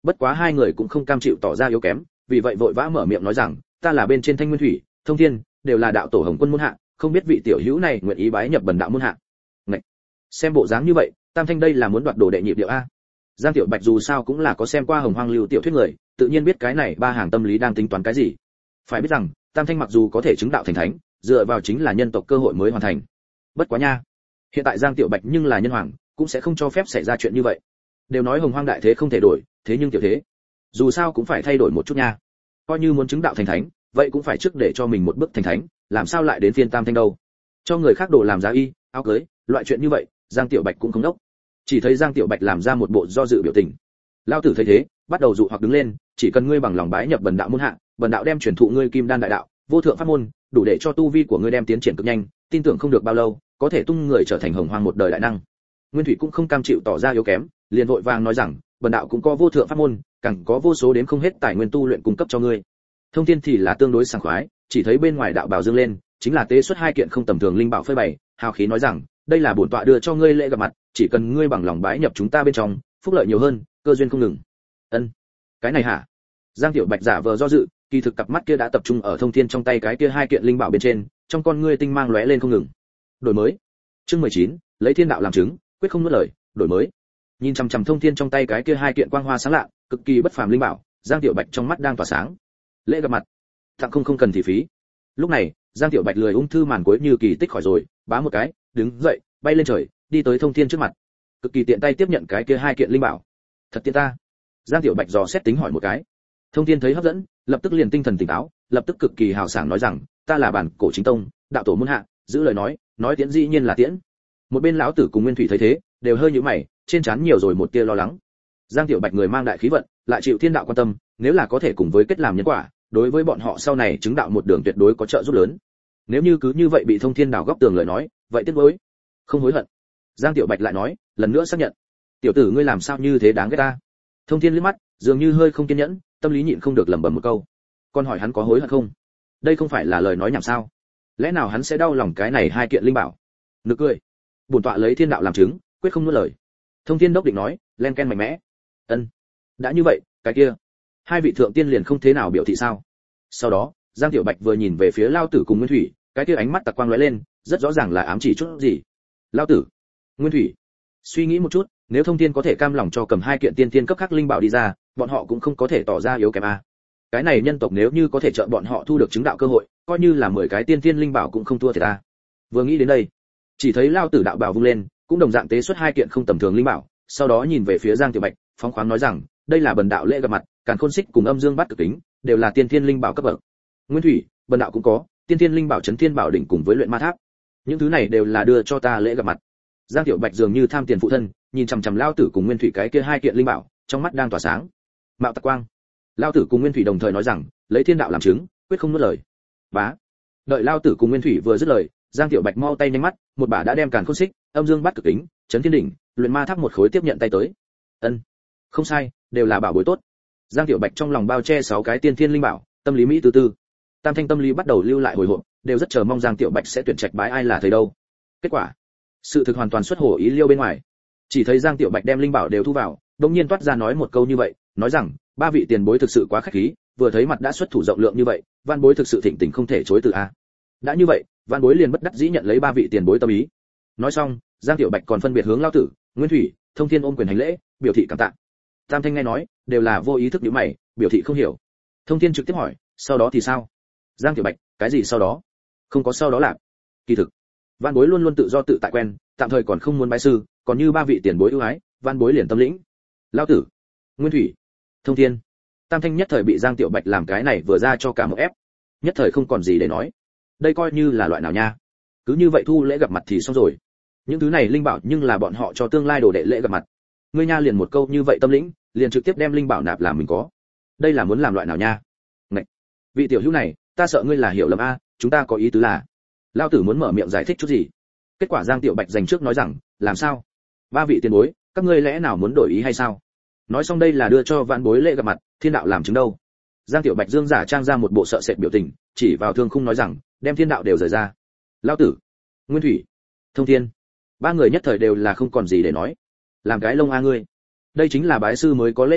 bất quá hai người cũng không cam chịu tỏ ra yếu kém, vì vậy vội vã mở miệng nói rằng, ta là bên trên Thanh Nguyên Thủy, Thông Thiên, đều là đạo tổ Hồng Quân môn hạ, không biết vị tiểu hữu này nguyện ý bái nhập bần đạo môn hạ. Ngậy. Xem bộ dáng như vậy, Tam Thanh đây là muốn đoạt đồ đệ nhịp điệu a. Giang Tiểu Bạch dù sao cũng là có xem qua Hồng Hoang lưu tiểu thuyết người, tự nhiên biết cái này ba hàng tâm lý đang tính toán cái gì. Phải biết rằng, Tam Thanh mặc dù có thể chứng đạo thành thánh, dựa vào chính là nhân tộc cơ hội mới hoàn thành. Bất quá nha, hiện tại Giang Tiểu Bạch nhưng là nhân hoàng, cũng sẽ không cho phép xảy ra chuyện như vậy. Đều nói Hồng Hoang đại thế không thể đổi, thế nhưng tiểu thế, dù sao cũng phải thay đổi một chút nha. Coi như muốn chứng đạo thành thánh, vậy cũng phải trước để cho mình một bước thành thánh, làm sao lại đến phiên Tam Thanh đâu? Cho người khác đồ làm giá y, áo cưới, loại chuyện như vậy, Giang Tiểu Bạch cũng không đốc. Chỉ thấy Giang Tiểu Bạch làm ra một bộ do dự biểu tình. Lão tử thấy thế, bắt đầu dụ hoặc đứng lên, chỉ cần ngươi bằng lòng bái nhập bần đạo môn hạ, bần đạo đem truyền thụ ngươi Kim Đan đại đạo, vô thượng pháp môn, đủ để cho tu vi của ngươi đem tiến triển cực nhanh, tin tưởng không được bao lâu, có thể tung người trở thành Hồng Hoang một đời đại năng. Nguyên Thủy cũng không cam chịu tỏ ra yếu kém, liền vội vàng nói rằng, bần đạo cũng có vô thượng pháp môn, càng có vô số đến không hết tài nguyên tu luyện cung cấp cho ngươi. Thông Thiên thì là tương đối sảng khoái, chỉ thấy bên ngoài đạo bào dương lên, chính là tế xuất hai kiện không tầm thường linh bảo phơi bày, hào khí nói rằng, đây là bổn tọa đưa cho ngươi lễ gặp mặt, chỉ cần ngươi bằng lòng bái nhập chúng ta bên trong, phúc lợi nhiều hơn, cơ duyên không ngừng. Ân, cái này hả? Giang Tiểu Bạch giả vờ do dự, kỳ thực cặp mắt kia đã tập trung ở Thông Thiên trong tay cái kia hai kiện linh bảo bên trên, trong con ngươi tinh mang lóe lên không ngừng. Đổi mới. Chương mười chín, lấy thiên đạo làm chứng, quyết không nuốt lời, đổi mới. Nhìn chằm chằm Thông Thiên trong tay cái kia hai kiện quang hoa sáng lạ, cực kỳ bất phàm linh bảo, Giang Tiểu Bạch trong mắt đang tỏa sáng. Lễ gặp mặt, tặng không không cần thị phí. Lúc này, Giang Tiểu Bạch lười ung thư màn cuối như kỳ tích khỏi rồi, bá một cái, đứng dậy, bay lên trời, đi tới Thông Thiên trước mặt. Cực kỳ tiện tay tiếp nhận cái kia hai kiện linh bảo. Thật tiện ta. Giang Tiểu Bạch dò xét tính hỏi một cái. Thông Thiên thấy hấp dẫn, lập tức liền tinh thần tỉnh táo, lập tức cực kỳ hào sảng nói rằng, ta là bản cổ chính tông, đạo tổ môn hạ, giữ lời nói, nói tiễn dĩ nhiên là tiễn. Một bên lão tử cùng Nguyên Thủy thấy thế, đều hơi nhíu mày, trên trán nhiều rồi một tia lo lắng. Giang Tiểu Bạch người mang đại khí vận, lại chịu thiên đạo quan tâm, nếu là có thể cùng với kết làm nhân quả, đối với bọn họ sau này chứng đạo một đường tuyệt đối có trợ giúp lớn. Nếu như cứ như vậy bị Thông Thiên đào góc tường lời nói, vậy tiếc nuối, không hối hận. Giang Tiểu Bạch lại nói, lần nữa xác nhận, tiểu tử ngươi làm sao như thế đáng ghét ta? Thông Thiên liếc mắt, dường như hơi không kiên nhẫn, tâm lý nhịn không được lẩm bẩm một câu, con hỏi hắn có hối hận không? Đây không phải là lời nói nhảm sao? Lẽ nào hắn sẽ đau lòng cái này hai kiện linh bảo? Nực cười. Bổn tọa lấy thiên đạo làm chứng, quyết không nuốt lời. Thông Thiên đốc định nói, len ken mạnh mẽ. Ân. Đã như vậy, cái kia, hai vị thượng tiên liền không thế nào biểu thị sao? Sau đó, Giang Tiểu Bạch vừa nhìn về phía Lao Tử cùng Nguyên Thủy, cái kia ánh mắt tặc quang lóe lên, rất rõ ràng là ám chỉ chút gì. Lao Tử, Nguyên Thủy, suy nghĩ một chút, nếu Thông Thiên có thể cam lòng cho cầm hai kiện tiên tiên cấp khác linh bảo đi ra, bọn họ cũng không có thể tỏ ra yếu kém a. Cái này nhân tộc nếu như có thể trợ bọn họ thu được chứng đạo cơ hội, coi như là mười cái tiên tiên linh bảo cũng không thua thiệt a. Vừa nghĩ đến đây, chỉ thấy Lao Tử đạo bào vung lên, cũng đồng dạng tế xuất hai kiện không tầm thường linh bảo, sau đó nhìn về phía Giang Tiểu Bạch, phóng khoáng nói rằng, đây là bần đạo lễ gặp mặt, Càn Khôn Xích cùng Âm Dương Bát Cực Kính, đều là tiên tiên linh bảo cấp bậc. Nguyên Thủy, bần đạo cũng có, tiên tiên linh bảo Chấn Thiên Bảo Đỉnh cùng với Luyện Ma Tháp. Những thứ này đều là đưa cho ta lễ gặp mặt. Giang Tiểu Bạch dường như tham tiền phụ thân, nhìn chằm chằm Lao Tử cùng Nguyên Thủy cái kia hai kiện linh bảo, trong mắt đang tỏa sáng. Mạo tạc quang. Lao Tử cùng Nguyên Thủy đồng thời nói rằng, lấy thiên đạo làm chứng, quyết không nuốt lời. Bá. Đợi Lao Tử cùng Nguyên Thủy vừa dứt lời, Giang Tiểu Bạch mau tay nhanh mắt, một bả đã đem Càn Khôn Xích, Âm Dương Bát Cực Kính, Chấn Thiên Đỉnh, Luyện Ma Tháp một khối tiếp nhận tay tới. Ân, không sai, đều là bảo bối tốt. Giang Tiểu Bạch trong lòng bao che sáu cái tiên thiên linh bảo, tâm lý mỹ từ từ. Tam Thanh tâm lý bắt đầu lưu lại hồi hộp, đều rất chờ mong Giang Tiểu Bạch sẽ tuyển trạch bái ai là thầy đâu. Kết quả, sự thực hoàn toàn xuất hồ ý liêu bên ngoài. Chỉ thấy Giang Tiểu Bạch đem linh bảo đều thu vào, đột nhiên toát ra nói một câu như vậy, nói rằng, ba vị tiền bối thực sự quá khách khí, vừa thấy mặt đã xuất thủ rộng lượng như vậy, van bối thực sự thịnh tình không thể chối từ a. Đã như vậy, van bối liền bất đắc dĩ nhận lấy ba vị tiền bối tâm ý. Nói xong, Giang Tiểu Bạch còn phân biệt hướng Lao Tử, Nguyên Thủy, Thông Thiên ôm quyền hành lễ, biểu thị cảm tạ. Tam Thanh nghe nói, đều là vô ý thức nhíu mày, biểu thị không hiểu. Thông Thiên trực tiếp hỏi, sau đó thì sao? Giang Tiểu Bạch, cái gì sau đó? Không có sau đó là. Kỳ thực, van bối luôn luôn tự do tự tại quen, tạm thời còn không muốn bái sư, còn như ba vị tiền bối ưu ái, van bối liền tâm lĩnh. Lao Tử, Nguyên Thủy, Thông Thiên, Tam Thanh nhất thời bị Giang Tiểu Bạch làm cái này vừa ra cho cả một ép, nhất thời không còn gì để nói. Đây coi như là loại nào nha? Cứ như vậy thu lễ gặp mặt thì xong rồi. Những thứ này linh bảo nhưng là bọn họ cho tương lai đồ đệ lễ gặp mặt. Ngươi nha liền một câu như vậy tâm lĩnh, liền trực tiếp đem linh bảo nạp làm mình có. Đây là muốn làm loại nào nha? Ngậy. Vị tiểu hữu này, ta sợ ngươi là hiểu lầm a, chúng ta có ý tứ là. Lao Tử muốn mở miệng giải thích chút gì. Kết quả Giang Tiểu Bạch dành trước nói rằng, làm sao? Ba vị tiền bối, các ngươi lẽ nào muốn đổi ý hay sao? Nói xong đây là đưa cho vạn bối lễ gặp mặt, thiên đạo làm chứng đâu. Giang Tiểu Bạch dương giả trang ra một bộ sợ sệt biểu tình, chỉ vào Thương Khung nói rằng, đem thiên đạo đều rời ra. Lao Tử, Nguyên Thủy, Thông Thiên, ba người nhất thời đều là không còn gì để nói. Làm cái lông a ngươi. Đây chính là bái sư mới có lễ gặp mặt,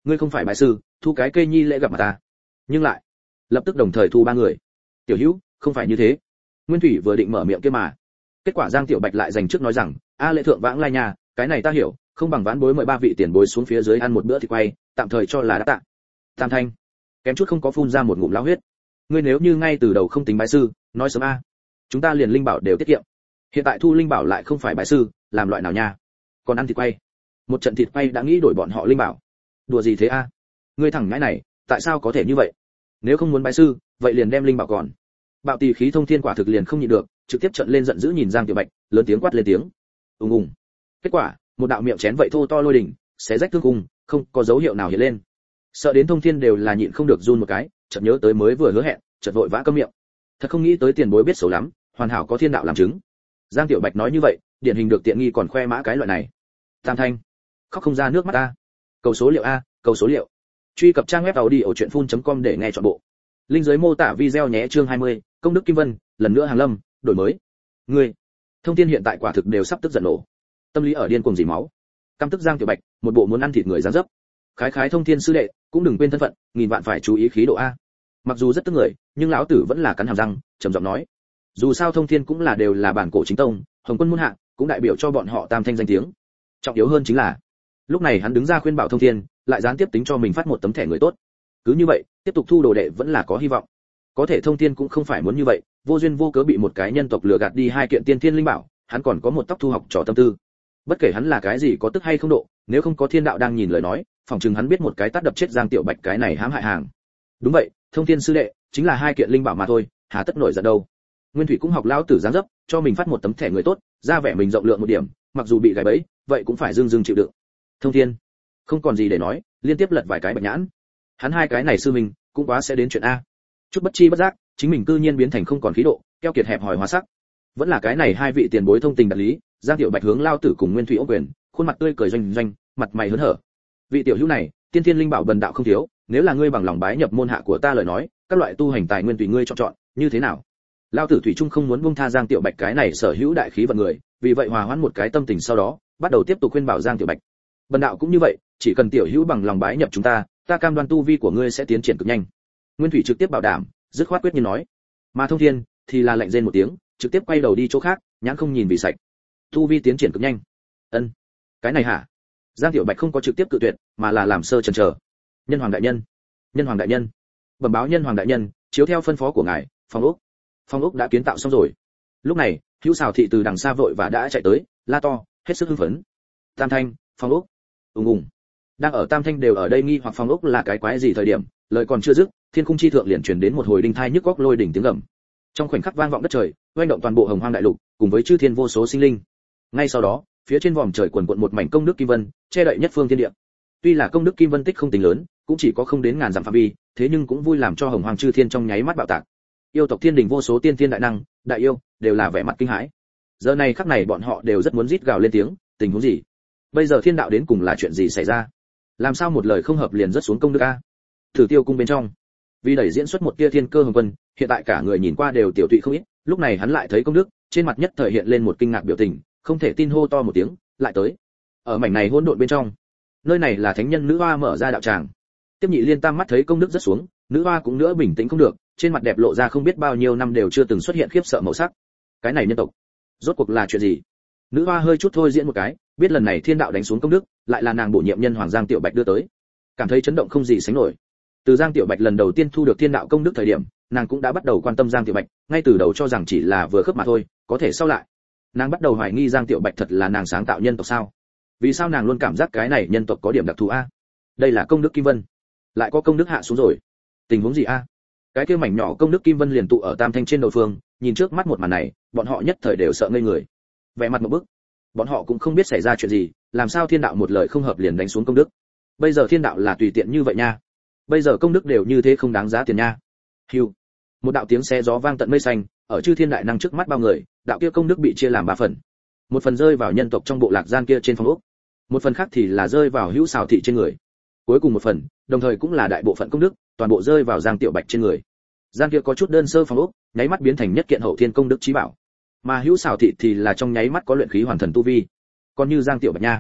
ngươi không phải bái sư, thu cái cây nhi lễ gặp mà ta. Nhưng lại lập tức đồng thời thu ba người. Tiểu Hữu, không phải như thế. Nguyên Thủy vừa định mở miệng kia mà, kết quả Giang Tiểu Bạch lại dành trước nói rằng, a lễ thượng vãng lai nhà, cái này ta hiểu, không bằng vãn bối mời ba vị tiền bối xuống phía dưới ăn một bữa thịt quay, tạm thời cho là đã tạ. Tam Thanh kém chút không có phun ra một ngụm lao huyết. Ngươi nếu như ngay từ đầu không tính bái sư, nói sớm a, chúng ta liền linh bảo đều tiết kiệm. Hiện tại thu linh bảo lại không phải bái sư, làm loại nào nha? Còn ăn thịt quay. Một trận thịt quay đã nghĩ đổi bọn họ linh bảo. Đùa gì thế a? Ngươi thẳng ngãi này, tại sao có thể như vậy? Nếu không muốn bái sư, vậy liền đem linh bảo còn. Bạo tỳ khí thông thiên quả thực liền không nhịn được, trực tiếp trợn lên giận dữ nhìn Giang Tiểu Bạch, lớn tiếng quát lên tiếng. Ùng ùng. Kết quả, một đạo miệng chén vậy thô to lôi đỉnh, xé rách thương cung, không có dấu hiệu nào hiện lên. Sợ đến thông thiên đều là nhịn không được run một cái, chợt nhớ tới mới vừa hứa hẹn, chợt vội vã câm miệng. Thật không nghĩ tới tiền bối biết xấu lắm, hoàn hảo có thiên đạo làm chứng. Giang Tiểu Bạch nói như vậy, điển hình được tiện nghi còn khoe mã cái loại này. Tam Thanh, khóc không ra nước mắt ta. Cầu số liệu a, cầu số liệu. Truy cập trang web tàu đi ở truyện phun chấm com để nghe trọn bộ. Linh dưới mô tả video nhé. Chương hai mươi, công đức Kim Vân, lần nữa hàng lâm, đổi mới. Ngươi, thông thiên hiện tại quả thực đều sắp tức giận nổ. Tâm lý ở điên cuồng dỉ máu. Căm tức Giang Tiểu Bạch, một bộ muốn ăn thịt người dáng dấp. Khái khái thông thiên sư đệ, cũng đừng quên thân phận, nghìn vạn phải chú ý khí độ a. Mặc dù rất tức người, nhưng lão tử vẫn là cắn hàm răng, trầm giọng nói. Dù sao thông thiên cũng là đều là bản cổ chính tông, Hồng Quân muôn hạ, cũng đại biểu cho bọn họ Tam Thanh danh tiếng. Trọng yếu hơn chính là, lúc này hắn đứng ra khuyên bảo thông thiên, lại gián tiếp tính cho mình phát một tấm thẻ người tốt. Cứ như vậy, tiếp tục thu đồ đệ vẫn là có hy vọng. Có thể thông thiên cũng không phải muốn như vậy, vô duyên vô cớ bị một cái nhân tộc lừa gạt đi hai kiện tiên thiên linh bảo, hắn còn có một tóc thu học trò tâm tư. Bất kể hắn là cái gì có tức hay không độ, nếu không có thiên đạo đang nhìn lời nói, phòng chừng hắn biết một cái tát đập chết Giang Tiểu Bạch cái này hãm hại hàng. Đúng vậy, thông thiên sư đệ, chính là hai kiện linh bảo mà thôi, hà tất nổi giận đâu. Nguyên Thủy cũng học lão tử dáng dấp, cho mình phát một tấm thẻ người tốt, ra vẻ mình rộng lượng một điểm, mặc dù bị gài bẫy, vậy cũng phải dưng dưng chịu đựng. Thông thiên, không còn gì để nói, liên tiếp lật vài cái bạch nhãn. Hắn hai cái này sư mình, cũng quá sẽ đến chuyện a. Chút bất chi bất giác, chính mình cư nhiên biến thành không còn khí độ, keo kiệt hẹp hòi hóa sắc. Vẫn là cái này hai vị tiền bối thông tình đạt lý, Giang Tiểu Bạch hướng lao tử cùng Nguyên Thủy ôm quyền, khuôn mặt tươi cười doanh doanh, mặt mày hớn hở. Vị tiểu hữu này, tiên thiên linh bảo bần đạo không thiếu, nếu là ngươi bằng lòng bái nhập môn hạ của ta lời nói, các loại tu hành tài nguyên tùy ngươi chọn chọn, như thế nào? Lao tử thủy chung không muốn buông tha Giang Tiểu Bạch cái này sở hữu đại khí vận người, vì vậy hòa hoãn một cái tâm tình sau đó, bắt đầu tiếp tục khuyên bảo Giang Tiểu Bạch. Bần đạo cũng như vậy, chỉ cần tiểu hữu bằng lòng bái nhập chúng ta, ta cam đoan tu vi của ngươi sẽ tiến triển cực nhanh. Nguyên Thủy trực tiếp bảo đảm, dứt khoát quyết nhiên nói. Mà Thông Thiên thì là lạnh rên một tiếng, trực tiếp quay đầu đi chỗ khác, nhãn không nhìn vì sạch. Tu vi tiến triển cực nhanh. Ân, cái này hả? Giang Tiểu Bạch không có trực tiếp cự tuyệt, mà là làm sơ chần chờ. Nhân hoàng đại nhân, nhân hoàng đại nhân, bẩm báo nhân hoàng đại nhân, chiếu theo phân phó của ngài, phòng ốc, phòng ốc đã kiến tạo xong rồi. Lúc này, Hữu Sào thị từ đằng xa vội và đã chạy tới, la to, hết sức hưng phấn. Tam Thanh, phòng ốc, ùng ùng. Đang ở Tam Thanh đều ở đây nghi hoặc phòng ốc là cái quái gì thời điểm, lời còn chưa dứt, thiên khung chi thượng liền truyền đến một hồi đinh thai nhức góc lôi đỉnh tiếng gầm. Trong khoảnh khắc vang vọng đất trời, oanh động toàn bộ Hồng Hoang đại lục, cùng với chư thiên vô số sinh linh. Ngay sau đó, phía trên vòm trời quần quận một mảnh công đức kim vân, che đậy nhất phương thiên địa. Tuy là công đức kim vân tích không tính lớn, cũng chỉ có không đến ngàn dặm phạm vi, thế nhưng cũng vui làm cho Hồng Hoang chư thiên trong nháy mắt bạo tạc. Yêu tộc thiên đình vô số tiên thiên đại năng, đại yêu, đều là vẻ mặt kinh hãi. Giờ này khắc này bọn họ đều rất muốn rít gào lên tiếng, tình huống gì? Bây giờ thiên đạo đến cùng là chuyện gì xảy ra? Làm sao một lời không hợp liền rất xuống công đức a? Thử Tiêu cung bên trong, vì đẩy diễn xuất một tia thiên cơ hồng quân, hiện tại cả người nhìn qua đều tiểu tụy không ít, lúc này hắn lại thấy công đức, trên mặt nhất thời hiện lên một kinh ngạc biểu tình, không thể tin hô to một tiếng, lại tới. Ở mảnh này hỗn độn bên trong, nơi này là thánh nhân nữ hoa mở ra đạo tràng. Tiếp nhị liên tam mắt thấy công đức rất xuống, nữ hoa cũng nữa bình tĩnh không được, trên mặt đẹp lộ ra không biết bao nhiêu năm đều chưa từng xuất hiện khiếp sợ màu sắc. Cái này nhân tộc, rốt cuộc là chuyện gì? Nữ hoa hơi chút thôi diễn một cái, biết lần này thiên đạo đánh xuống công đức, lại là nàng bổ nhiệm nhân hoàng Giang Tiểu Bạch đưa tới, cảm thấy chấn động không gì sánh nổi. Từ Giang Tiểu Bạch lần đầu tiên thu được thiên đạo công đức thời điểm, nàng cũng đã bắt đầu quan tâm Giang Tiểu Bạch, ngay từ đầu cho rằng chỉ là vừa khớp mà thôi, có thể sau lại, nàng bắt đầu hoài nghi Giang Tiểu Bạch thật là nàng sáng tạo nhân tộc sao? Vì sao nàng luôn cảm giác cái này nhân tộc có điểm đặc thù a? Đây là công đức kim vân, lại có công đức hạ xuống rồi, tình huống gì a? Cái kia mảnh nhỏ công đức kim vân liền tụ ở Tam Thanh trên đầu phương, nhìn trước mắt một màn này, bọn họ nhất thời đều sợ ngây người, vẻ mặt một bức. Bọn họ cũng không biết xảy ra chuyện gì, làm sao thiên đạo một lời không hợp liền đánh xuống công đức. Bây giờ thiên đạo là tùy tiện như vậy nha. Bây giờ công đức đều như thế không đáng giá tiền nha. Hưu. Một đạo tiếng xé gió vang tận mây xanh, ở chư thiên đại năng trước mắt bao người, đạo kia công đức bị chia làm ba phần. Một phần rơi vào nhân tộc trong bộ lạc gian kia trên phong ốc, một phần khác thì là rơi vào Hữu Sào thị trên người. Cuối cùng một phần, đồng thời cũng là đại bộ phận công đức, toàn bộ rơi vào Giang Tiểu Bạch trên người. Gian kia có chút đơn sơ phong ốc, nháy mắt biến thành nhất kiện hậu thiên công đức chí bảo. Mà Hữu Sào thị thì là trong nháy mắt có luyện khí hoàn thần tu vi. Còn như Giang Tiểu Bạch nha,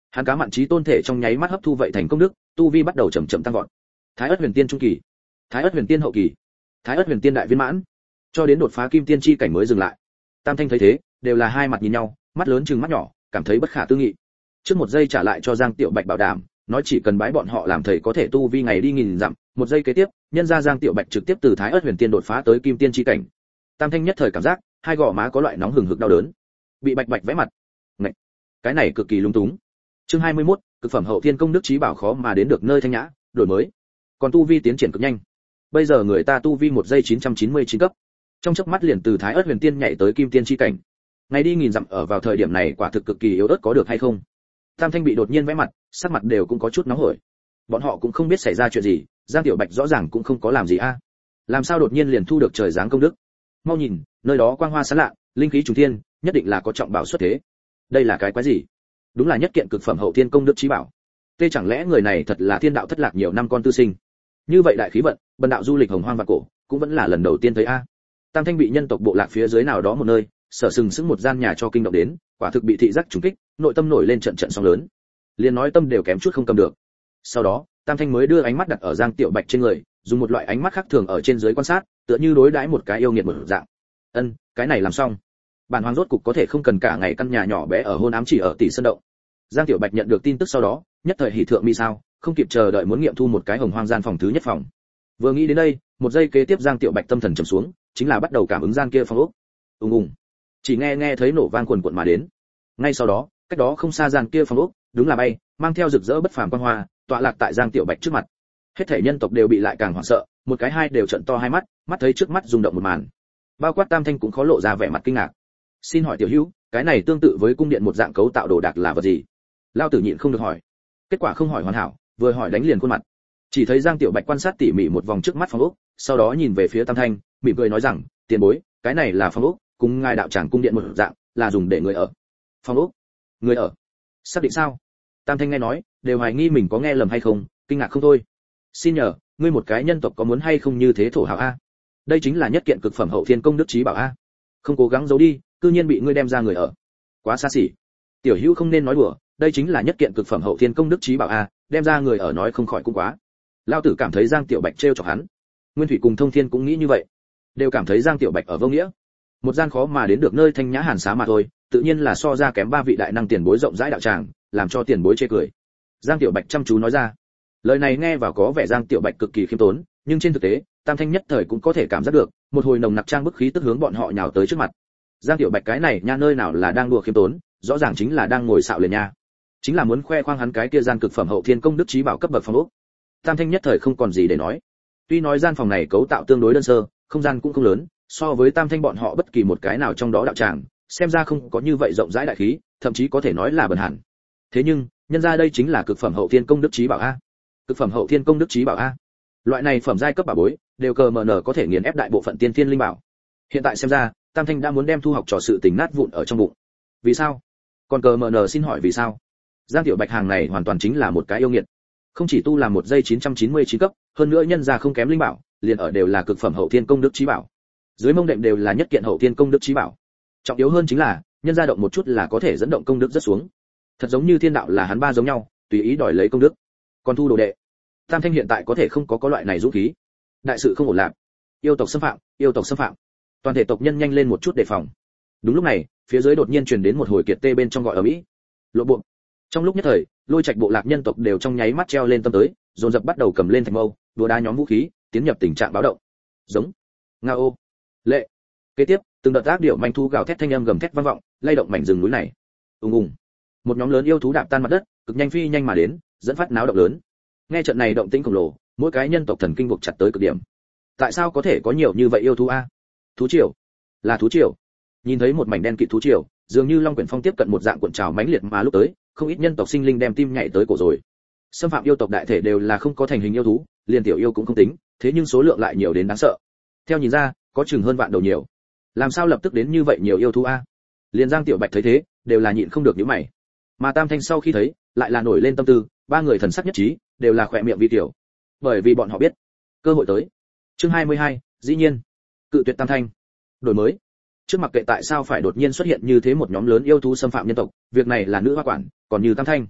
Hắn cá mặn chí tôn thể trong nháy mắt hấp thu vậy thành công đức, tu vi bắt đầu chậm chậm tăng vọt. Thái ất huyền tiên trung kỳ, Thái ất huyền tiên hậu kỳ, Thái ất huyền tiên đại viên mãn, cho đến đột phá kim tiên chi cảnh mới dừng lại. Tam Thanh thấy thế, đều là hai mặt nhìn nhau, mắt lớn trừng mắt nhỏ, cảm thấy bất khả tư nghị. Trước một giây trả lại cho Giang Tiểu Bạch bảo đảm, nói chỉ cần bái bọn họ làm thầy có thể tu vi ngày đi nghìn dặm, một giây kế tiếp, nhân ra Giang Tiểu Bạch trực tiếp từ Thái ất huyền tiên đột phá tới kim tiên chi cảnh. Tam Thanh nhất thời cảm giác, hai gò má có loại nóng hừng hực đau đớn, bị Bạch Bạch vẽ mặt. Ngậy, cái này cực kỳ lung túng. Chương hai mươi mốt, cực phẩm hậu thiên công đức trí bảo khó mà đến được nơi thanh nhã, đổi mới. Còn tu vi tiến triển cực nhanh. Bây giờ người ta tu vi một giây chín trăm chín mươi chín cấp, trong chớp mắt liền từ Thái ất huyền tiên nhảy tới kim tiên chi cảnh. Ngày đi nghìn dặm ở vào thời điểm này quả thực cực kỳ yếu ớt có được hay không? Tam Thanh bị đột nhiên vẽ mặt, sắc mặt đều cũng có chút nóng hổi. Bọn họ cũng không biết xảy ra chuyện gì, Giang Tiểu Bạch rõ ràng cũng không có làm gì a. Làm sao đột nhiên liền thu được trời giáng công đức? Mau nhìn, nơi đó quang hoa sáng lạ, linh khí trùng thiên, nhất định là có trọng bảo xuất thế. Đây là cái quái gì? Đúng là nhất kiện cực phẩm hậu thiên công đức chí bảo. Tê chẳng lẽ người này thật là thiên đạo thất lạc nhiều năm con tư sinh? Như vậy đại khí vận, bần đạo du lịch hồng hoang và cổ, cũng vẫn là lần đầu tiên thấy a. Tam Thanh bị nhân tộc bộ lạc phía dưới nào đó một nơi, sở sừng sững một gian nhà cho kinh động đến, quả thực bị thị giác trùng kích, nội tâm nổi lên trận trận sóng lớn. Liền nói tâm đều kém chút không cầm được. Sau đó, Tam Thanh mới đưa ánh mắt đặt ở Giang Tiểu Bạch trên người, dùng một loại ánh mắt khác thường ở trên dưới quan sát, tựa như đối đãi một cái yêu nghiệt một dạng. Ân, cái này làm xong. Bản hoàng rốt cục có thể không cần cả ngày căn nhà nhỏ bé ở hôn ám chỉ ở tỷ sơn động. Giang Tiểu Bạch nhận được tin tức sau đó, nhất thời hỉ thượng mi sao, không kịp chờ đợi muốn nghiệm thu một cái hồng hoang gian phòng thứ nhất phòng. Vừa nghĩ đến đây, một giây kế tiếp Giang Tiểu Bạch tâm thần trầm xuống, chính là bắt đầu cảm ứng gian kia phòng ốc. Ùng ùng. Chỉ nghe nghe thấy nổ vang quần quần mà đến. Ngay sau đó, cách đó không xa gian kia phòng ốc, đúng là bay, mang theo rực rỡ bất phàm quang hoa, tọa lạc tại Giang Tiểu Bạch trước mặt. Hết thảy nhân tộc đều bị lại càng hoảng sợ, một cái hai đều trợn to hai mắt, mắt thấy trước mắt rung động một màn. Bao quát Tam Thanh cũng khó lộ ra vẻ mặt kinh ngạc. Xin hỏi tiểu hữu, cái này tương tự với cung điện một dạng cấu tạo đồ đạc là vật gì? Lao Tử nhịn không được hỏi. Kết quả không hỏi hoàn hảo, vừa hỏi đánh liền khuôn mặt. Chỉ thấy Giang Tiểu Bạch quan sát tỉ mỉ một vòng trước mắt phòng ốc, sau đó nhìn về phía Tam Thanh, mỉm cười nói rằng, tiền bối, cái này là phòng ốc, cùng ngài đạo tràng cung điện một dạng, là dùng để người ở. Phòng ốc? Người ở? Xác định sao? Tam Thanh nghe nói, đều hoài nghi mình có nghe lầm hay không, kinh ngạc không thôi. Xin nhờ, ngươi một cái nhân tộc có muốn hay không như thế thổ hào a? Đây chính là nhất kiện cực phẩm hậu thiên công đức chí bảo a. Không cố gắng giấu đi, cư nhiên bị ngươi đem ra người ở. Quá xa xỉ. Tiểu hữu không nên nói đùa, đây chính là nhất kiện cực phẩm hậu thiên công đức chí bảo a, đem ra người ở nói không khỏi cũng quá. Lao Tử cảm thấy Giang Tiểu Bạch trêu chọc hắn. Nguyên Thủy cùng Thông Thiên cũng nghĩ như vậy, đều cảm thấy Giang Tiểu Bạch ở vô nghĩa. Một gian khó mà đến được nơi thanh nhã hàn xá mà thôi, tự nhiên là so ra kém ba vị đại năng tiền bối rộng rãi đạo tràng, làm cho tiền bối chê cười. Giang Tiểu Bạch chăm chú nói ra. Lời này nghe vào có vẻ Giang Tiểu Bạch cực kỳ khiêm tốn, nhưng trên thực tế, Tam Thanh nhất thời cũng có thể cảm giác được, một hồi nồng nặc trang bức khí tức hướng bọn họ nhào tới trước mặt. Giang Tiểu Bạch cái này nha nơi nào là đang đùa khiêm tốn, rõ ràng chính là đang ngồi xạo liền nha. Chính là muốn khoe khoang hắn cái kia gian cực phẩm hậu thiên công đức chí bảo cấp bậc phòng ốc. Tam Thanh nhất thời không còn gì để nói. Tuy nói gian phòng này cấu tạo tương đối đơn sơ, không gian cũng không lớn, so với Tam Thanh bọn họ bất kỳ một cái nào trong đó đạo tràng, xem ra không có như vậy rộng rãi đại khí, thậm chí có thể nói là bần hẳn. Thế nhưng, nhân ra đây chính là cực phẩm hậu thiên công đức chí bảo a. Cực phẩm hậu thiên công đức chí bảo a. Loại này phẩm giai cấp bảo bối, đều cờ mờ nở có thể nghiền ép đại bộ phận tiên thiên linh bảo. Hiện tại xem ra, Tam Thanh đã muốn đem thu học trò sự tình nát vụn ở trong bụng. Vì sao? Còn cờ mờ nở xin hỏi vì sao? Giang Tiểu Bạch hàng này hoàn toàn chính là một cái yêu nghiệt. Không chỉ tu làm một giây chín trăm chín mươi chín cấp, hơn nữa nhân ra không kém linh bảo, liền ở đều là cực phẩm hậu thiên công đức chí bảo. Dưới mông đệm đều là nhất kiện hậu thiên công đức chí bảo. Trọng yếu hơn chính là, nhân ra động một chút là có thể dẫn động công đức rất xuống. Thật giống như thiên đạo là hắn ba giống nhau, tùy ý đòi lấy công đức. Còn thu đồ đệ, Tam Thanh hiện tại có thể không có có loại này dũng khí. Đại sự không ổn lạc. Yêu tộc xâm phạm, yêu tộc xâm phạm. Toàn thể tộc nhân nhanh lên một chút đề phòng. Đúng lúc này, phía dưới đột nhiên truyền đến một hồi kiệt tê bên trong gọi ở mỹ. Lộ bộ. Trong lúc nhất thời, Lôi Trạch bộ lạc nhân tộc đều trong nháy mắt treo lên tâm tới, dồn dập bắt đầu cầm lên thành mâu, đùa đá nhóm vũ khí, tiến nhập tình trạng báo động. Giống. Ngao. Lệ. Kế tiếp, từng đợt ác điệu manh thu gào thét thanh âm gầm thét vang vọng, lay động mảnh rừng núi này. Ùng ùng. Một nhóm lớn yêu thú đạp tan mặt đất, cực nhanh phi nhanh mà đến, dẫn phát náo động lớn. Nghe trận này động tĩnh khổng lồ, mỗi cái nhân tộc thần kinh buộc chặt tới cực điểm. Tại sao có thể có nhiều như vậy yêu thú a? Thú triều, là thú triều. Nhìn thấy một mảnh đen kịt thú triều, dường như long quyển phong tiếp cận một dạng cuộn trào mãnh liệt mà lúc tới, không ít nhân tộc sinh linh đem tim nhảy tới cổ rồi. Xâm phạm yêu tộc đại thể đều là không có thành hình yêu thú, liền tiểu yêu cũng không tính, thế nhưng số lượng lại nhiều đến đáng sợ. Theo nhìn ra, có chừng hơn vạn đầu nhiều. Làm sao lập tức đến như vậy nhiều yêu thú a? Liền Giang Tiểu Bạch thấy thế, đều là nhịn không được nhíu mày. Mà Tam Thanh sau khi thấy, lại là nổi lên tâm tư, ba người thần sắc nhất trí, đều là khỏe miệng vi tiểu. Bởi vì bọn họ biết, cơ hội tới. Chương hai mươi hai, dĩ nhiên, cự tuyệt Tam Thanh. Đổi mới. Trước mặc kệ tại sao phải đột nhiên xuất hiện như thế một nhóm lớn yêu thú xâm phạm nhân tộc, việc này là nữ hoa quản, còn như Tam Thanh,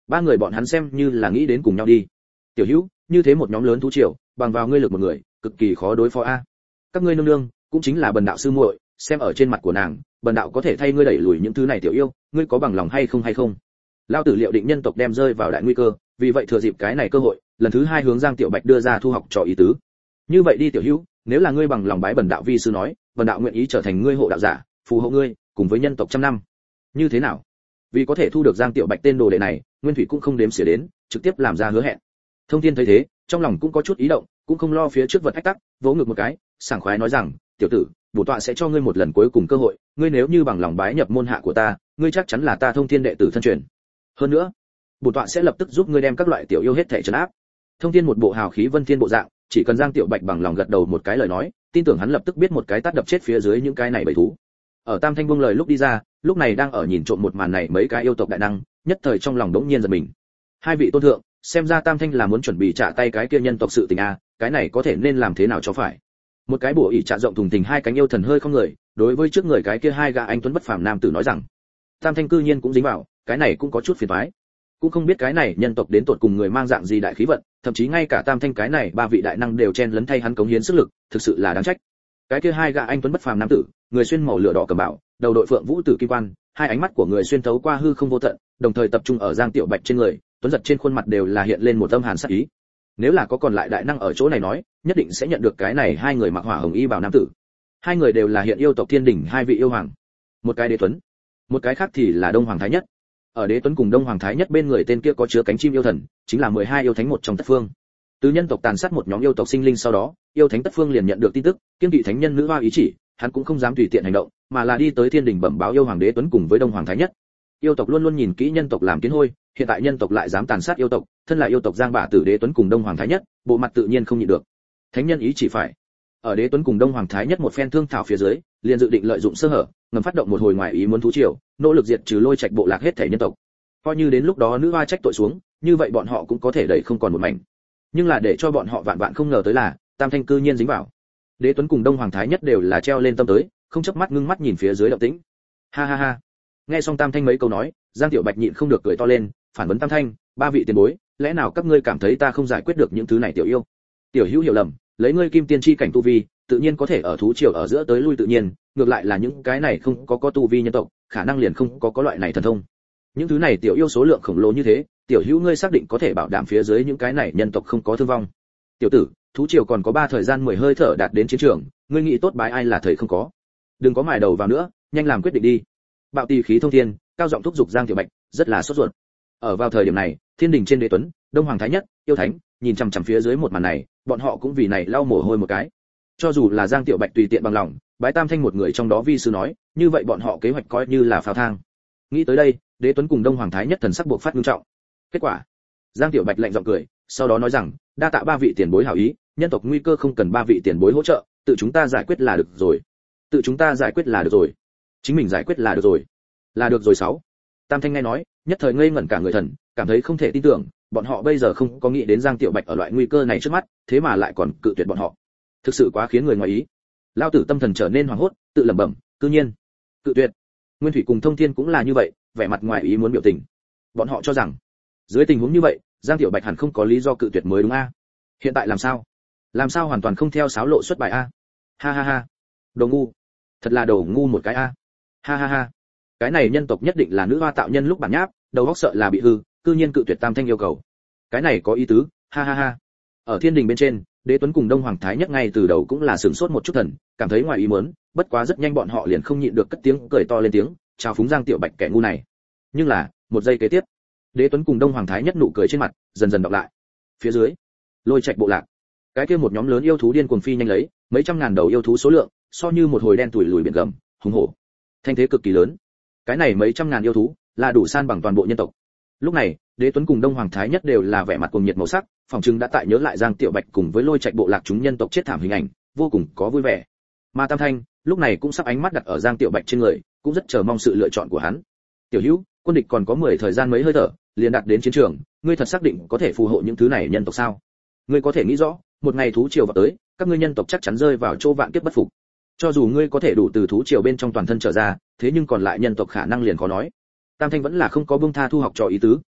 Ba người bọn hắn xem như là nghĩ đến cùng nhau đi. Tiểu Hữu, như thế một nhóm lớn thú triều, bằng vào ngươi lực một người, cực kỳ khó đối phó a. Các ngươi nương nương, cũng chính là bần đạo sư muội, xem ở trên mặt của nàng, bần đạo có thể thay ngươi đẩy lùi những thứ này tiểu yêu, ngươi có bằng lòng hay không hay không? Lão tử liệu định nhân tộc đem rơi vào đại nguy cơ, vì vậy thừa dịp cái này cơ hội, lần thứ hai hướng Giang Tiểu Bạch đưa ra thu học trò ý tứ. Như vậy đi Tiểu Hữu, nếu là ngươi bằng lòng bái bần đạo vi sư nói, bần đạo nguyện ý trở thành ngươi hộ đạo giả, phù hộ ngươi, cùng với nhân tộc trăm năm. Như thế nào? Vì có thể thu được Giang Tiểu Bạch tên đồ đệ này, Nguyên Thủy cũng không đếm xỉa đến, trực tiếp làm ra hứa hẹn. Thông Thiên thấy thế, trong lòng cũng có chút ý động, cũng không lo phía trước vật ách tắc, vỗ ngực một cái, sảng khoái nói rằng, tiểu tử, bổn tọa sẽ cho ngươi một lần cuối cùng cơ hội, ngươi nếu như bằng lòng bái nhập môn hạ của ta, ngươi chắc chắn là ta Thông Thiên đệ tử thân truyền. Hơn nữa, bổn tọa sẽ lập tức giúp ngươi đem các loại tiểu yêu hết thảy trấn áp. Thông Thiên một bộ hào khí vân thiên bộ dạng, chỉ cần Giang Tiểu Bạch bằng lòng gật đầu một cái lời nói, tin tưởng hắn lập tức biết một cái tát đập chết phía dưới những cái này bầy thú. Ở Tam Thanh buông lời lúc đi ra, lúc này đang ở nhìn trộm một màn này mấy cái yêu tộc đại năng, nhất thời trong lòng đống nhiên giật mình. Hai vị tôn thượng, xem ra Tam Thanh là muốn chuẩn bị trả tay cái kia nhân tộc sự tình a, cái này có thể nên làm thế nào cho phải. Một cái bổ ỷ trả rộng thùng thình hai cánh yêu thần hơi không người, đối với trước người cái kia hai gã anh tuấn bất phàm nam tử nói rằng, Tam Thanh cư nhiên cũng dính vào, cái này cũng có chút phiền toái. Cũng không biết cái này nhân tộc đến tột cùng người mang dạng gì đại khí vận, thậm chí ngay cả Tam Thanh cái này ba vị đại năng đều chen lấn thay hắn cống hiến sức lực, thực sự là đáng trách. Cái kia hai gã anh tuấn bất phàm nam tử, người xuyên màu lửa đỏ cầm bảo, đầu đội phượng vũ tử kim quan, hai ánh mắt của người xuyên thấu qua hư không vô tận, đồng thời tập trung ở Giang Tiểu Bạch trên người, tuấn giật trên khuôn mặt đều là hiện lên một âm hàn sắc ý. Nếu là có còn lại đại năng ở chỗ này nói, nhất định sẽ nhận được cái này hai người mặc hỏa hồng y bào nam tử. Hai người đều là hiện yêu tộc thiên đỉnh hai vị yêu hoàng, một cái đế tuấn, một cái khác thì là Đông Hoàng Thái Nhất. Ở đế tuấn cùng Đông Hoàng Thái Nhất bên người tên kia có chứa cánh chim yêu thần, chính là mười hai yêu thánh một trong Tất Phương. Từ nhân tộc tàn sát một nhóm yêu tộc sinh linh sau đó, yêu thánh Tất Phương liền nhận được tin tức, kiêm kỵ thánh nhân nữ hoa ý chỉ, hắn cũng không dám tùy tiện hành động, mà là đi tới thiên đình bẩm báo yêu hoàng đế tuấn cùng với Đông Hoàng Thái Nhất. Yêu tộc luôn luôn nhìn kỹ nhân tộc làm kiến hôi, hiện tại nhân tộc lại dám tàn sát yêu tộc, thân là yêu tộc Giang Bả Tử đế tuấn cùng Đông Hoàng Thái Nhất, bộ mặt tự nhiên không nhịn được. Thánh nhân ý chỉ phải. Ở đế tuấn cùng Đông Hoàng Thái Nhất một phen thương thảo phía dưới, liền dự định lợi dụng sơ hở, ngầm phát động một hồi ngoài ý muốn thú triều, nỗ lực diệt trừ Lôi Trạch bộ lạc hết thể nhân tộc. Coi như đến lúc đó nữ hoa trách tội xuống, như vậy bọn họ cũng có thể đẩy không còn một mảnh. Nhưng là để cho bọn họ vạn vạn không ngờ tới là, Tam Thanh cư nhiên dính vào. Đế tuấn cùng Đông Hoàng Thái Nhất đều là treo lên tâm tới, không chớp mắt ngưng mắt nhìn phía dưới động tĩnh. Ha ha ha. Nghe xong Tam Thanh mấy câu nói, Giang Tiểu Bạch nhịn không được cười to lên, phản vấn Tam Thanh, ba vị tiền bối, lẽ nào các ngươi cảm thấy ta không giải quyết được những thứ này tiểu yêu? Tiểu Hữu hiểu lầm, lấy ngươi kim tiên chi cảnh tu vi, tự nhiên có thể ở thú triều ở giữa tới lui tự nhiên, ngược lại là những cái này không có có tu vi nhân tộc, khả năng liền không có có loại này thần thông. Những thứ này tiểu yêu số lượng khổng lồ như thế, Tiểu Hữu ngươi xác định có thể bảo đảm phía dưới những cái này nhân tộc không có thương vong? Tiểu tử, thú triều còn có ba thời gian mười hơi thở đạt đến chiến trường, ngươi nghĩ tốt bái ai là thời không có. Đừng có mài đầu vào nữa, nhanh làm quyết định đi. Bạo tỳ khí thông thiên, cao giọng thúc giục Giang Tiểu Bạch, rất là sốt ruột. Ở vào thời điểm này, thiên đình trên đế tuấn, Đông Hoàng Thái Nhất, yêu thánh, nhìn chằm chằm phía dưới một màn này, bọn họ cũng vì này lau mồ hôi một cái. Cho dù là Giang Tiểu Bạch tùy tiện bằng lòng, bái Tam Thanh một người trong đó vi sư nói, như vậy bọn họ kế hoạch coi như là pháo thang. Nghĩ tới đây, đế tuấn cùng Đông Hoàng Thái Nhất thần sắc buộc phát nghiêm trọng. Kết quả, Giang Tiểu Bạch lạnh giọng cười, sau đó nói rằng, đa tạ ba vị tiền bối hảo ý, nhân tộc nguy cơ không cần ba vị tiền bối hỗ trợ, tự chúng ta giải quyết là được rồi. Tự chúng ta giải quyết là được rồi. Chính mình giải quyết là được rồi. Là được rồi sáu. Tam Thanh nghe nói, nhất thời ngây ngẩn cả người thần, cảm thấy không thể tin tưởng, bọn họ bây giờ không có nghĩ đến Giang Tiểu Bạch ở loại nguy cơ này trước mắt, thế mà lại còn cự tuyệt bọn họ. Thực sự quá khiến người ngoài ý. Lão tử tâm thần trở nên hoảng hốt, tự lẩm bẩm, cư nhiên cự tuyệt. Nguyên Thủy cùng Thông Thiên cũng là như vậy, vẻ mặt ngoài ý muốn biểu tình. Bọn họ cho rằng, dưới tình huống như vậy, Giang Tiểu Bạch hẳn không có lý do cự tuyệt mới đúng a. Hiện tại làm sao? Làm sao hoàn toàn không theo sáo lộ xuất bài a? Ha ha ha. Đồ ngu. Thật là đồ ngu một cái a. Ha ha ha. Cái này nhân tộc nhất định là nữ hoa tạo nhân lúc bản nháp, đầu óc sợ là bị hư, cư nhiên cự tuyệt Tam Thanh yêu cầu. Cái này có ý tứ, ha ha ha. Ở thiên đình bên trên, đế tuấn cùng Đông Hoàng Thái Nhất ngay từ đầu cũng là sửng sốt một chút thần, cảm thấy ngoài ý muốn, bất quá rất nhanh bọn họ liền không nhịn được cất tiếng cười to lên tiếng, chào phúng Giang Tiểu Bạch kẻ ngu này. Nhưng là, một giây kế tiếp, đế tuấn cùng Đông Hoàng Thái Nhất nụ cười trên mặt dần dần đọc lại. Phía dưới, Lôi Trạch bộ lạc, cái kia một nhóm lớn yêu thú điên cuồng phi nhanh lấy, mấy trăm ngàn đầu yêu thú số lượng, so như một hồi đen tuổi lùi biển gầm, hùng hổ, thanh thế cực kỳ lớn. Cái này mấy trăm ngàn yêu thú là đủ san bằng toàn bộ nhân tộc. Lúc này, đế tuấn cùng Đông Hoàng Thái Nhất đều là vẻ mặt cuồng nhiệt màu sắc, phòng trưng đã tại nhớ lại Giang Tiểu Bạch cùng với Lôi Trạch bộ lạc chúng nhân tộc chết thảm hình ảnh, vô cùng có vui vẻ. Mà Tam Thanh, lúc này cũng sắp ánh mắt đặt ở Giang Tiểu Bạch trên người, cũng rất chờ mong sự lựa chọn của hắn. Tiểu Hữu, quân địch còn có mười thời gian mấy hơi thở, liền đạt đến chiến trường, ngươi thật xác định có thể phù hộ những thứ này nhân tộc sao? Ngươi có thể nghĩ rõ, một ngày thú triều vào tới, các ngươi nhân tộc chắc chắn rơi vào chỗ vạn kiếp bất phục. Cho dù ngươi có thể đủ từ thú triều bên trong toàn thân trở ra, thế nhưng còn lại nhân tộc khả năng liền khó nói. Tam Thanh vẫn là không có buông tha thu học trò ý tứ,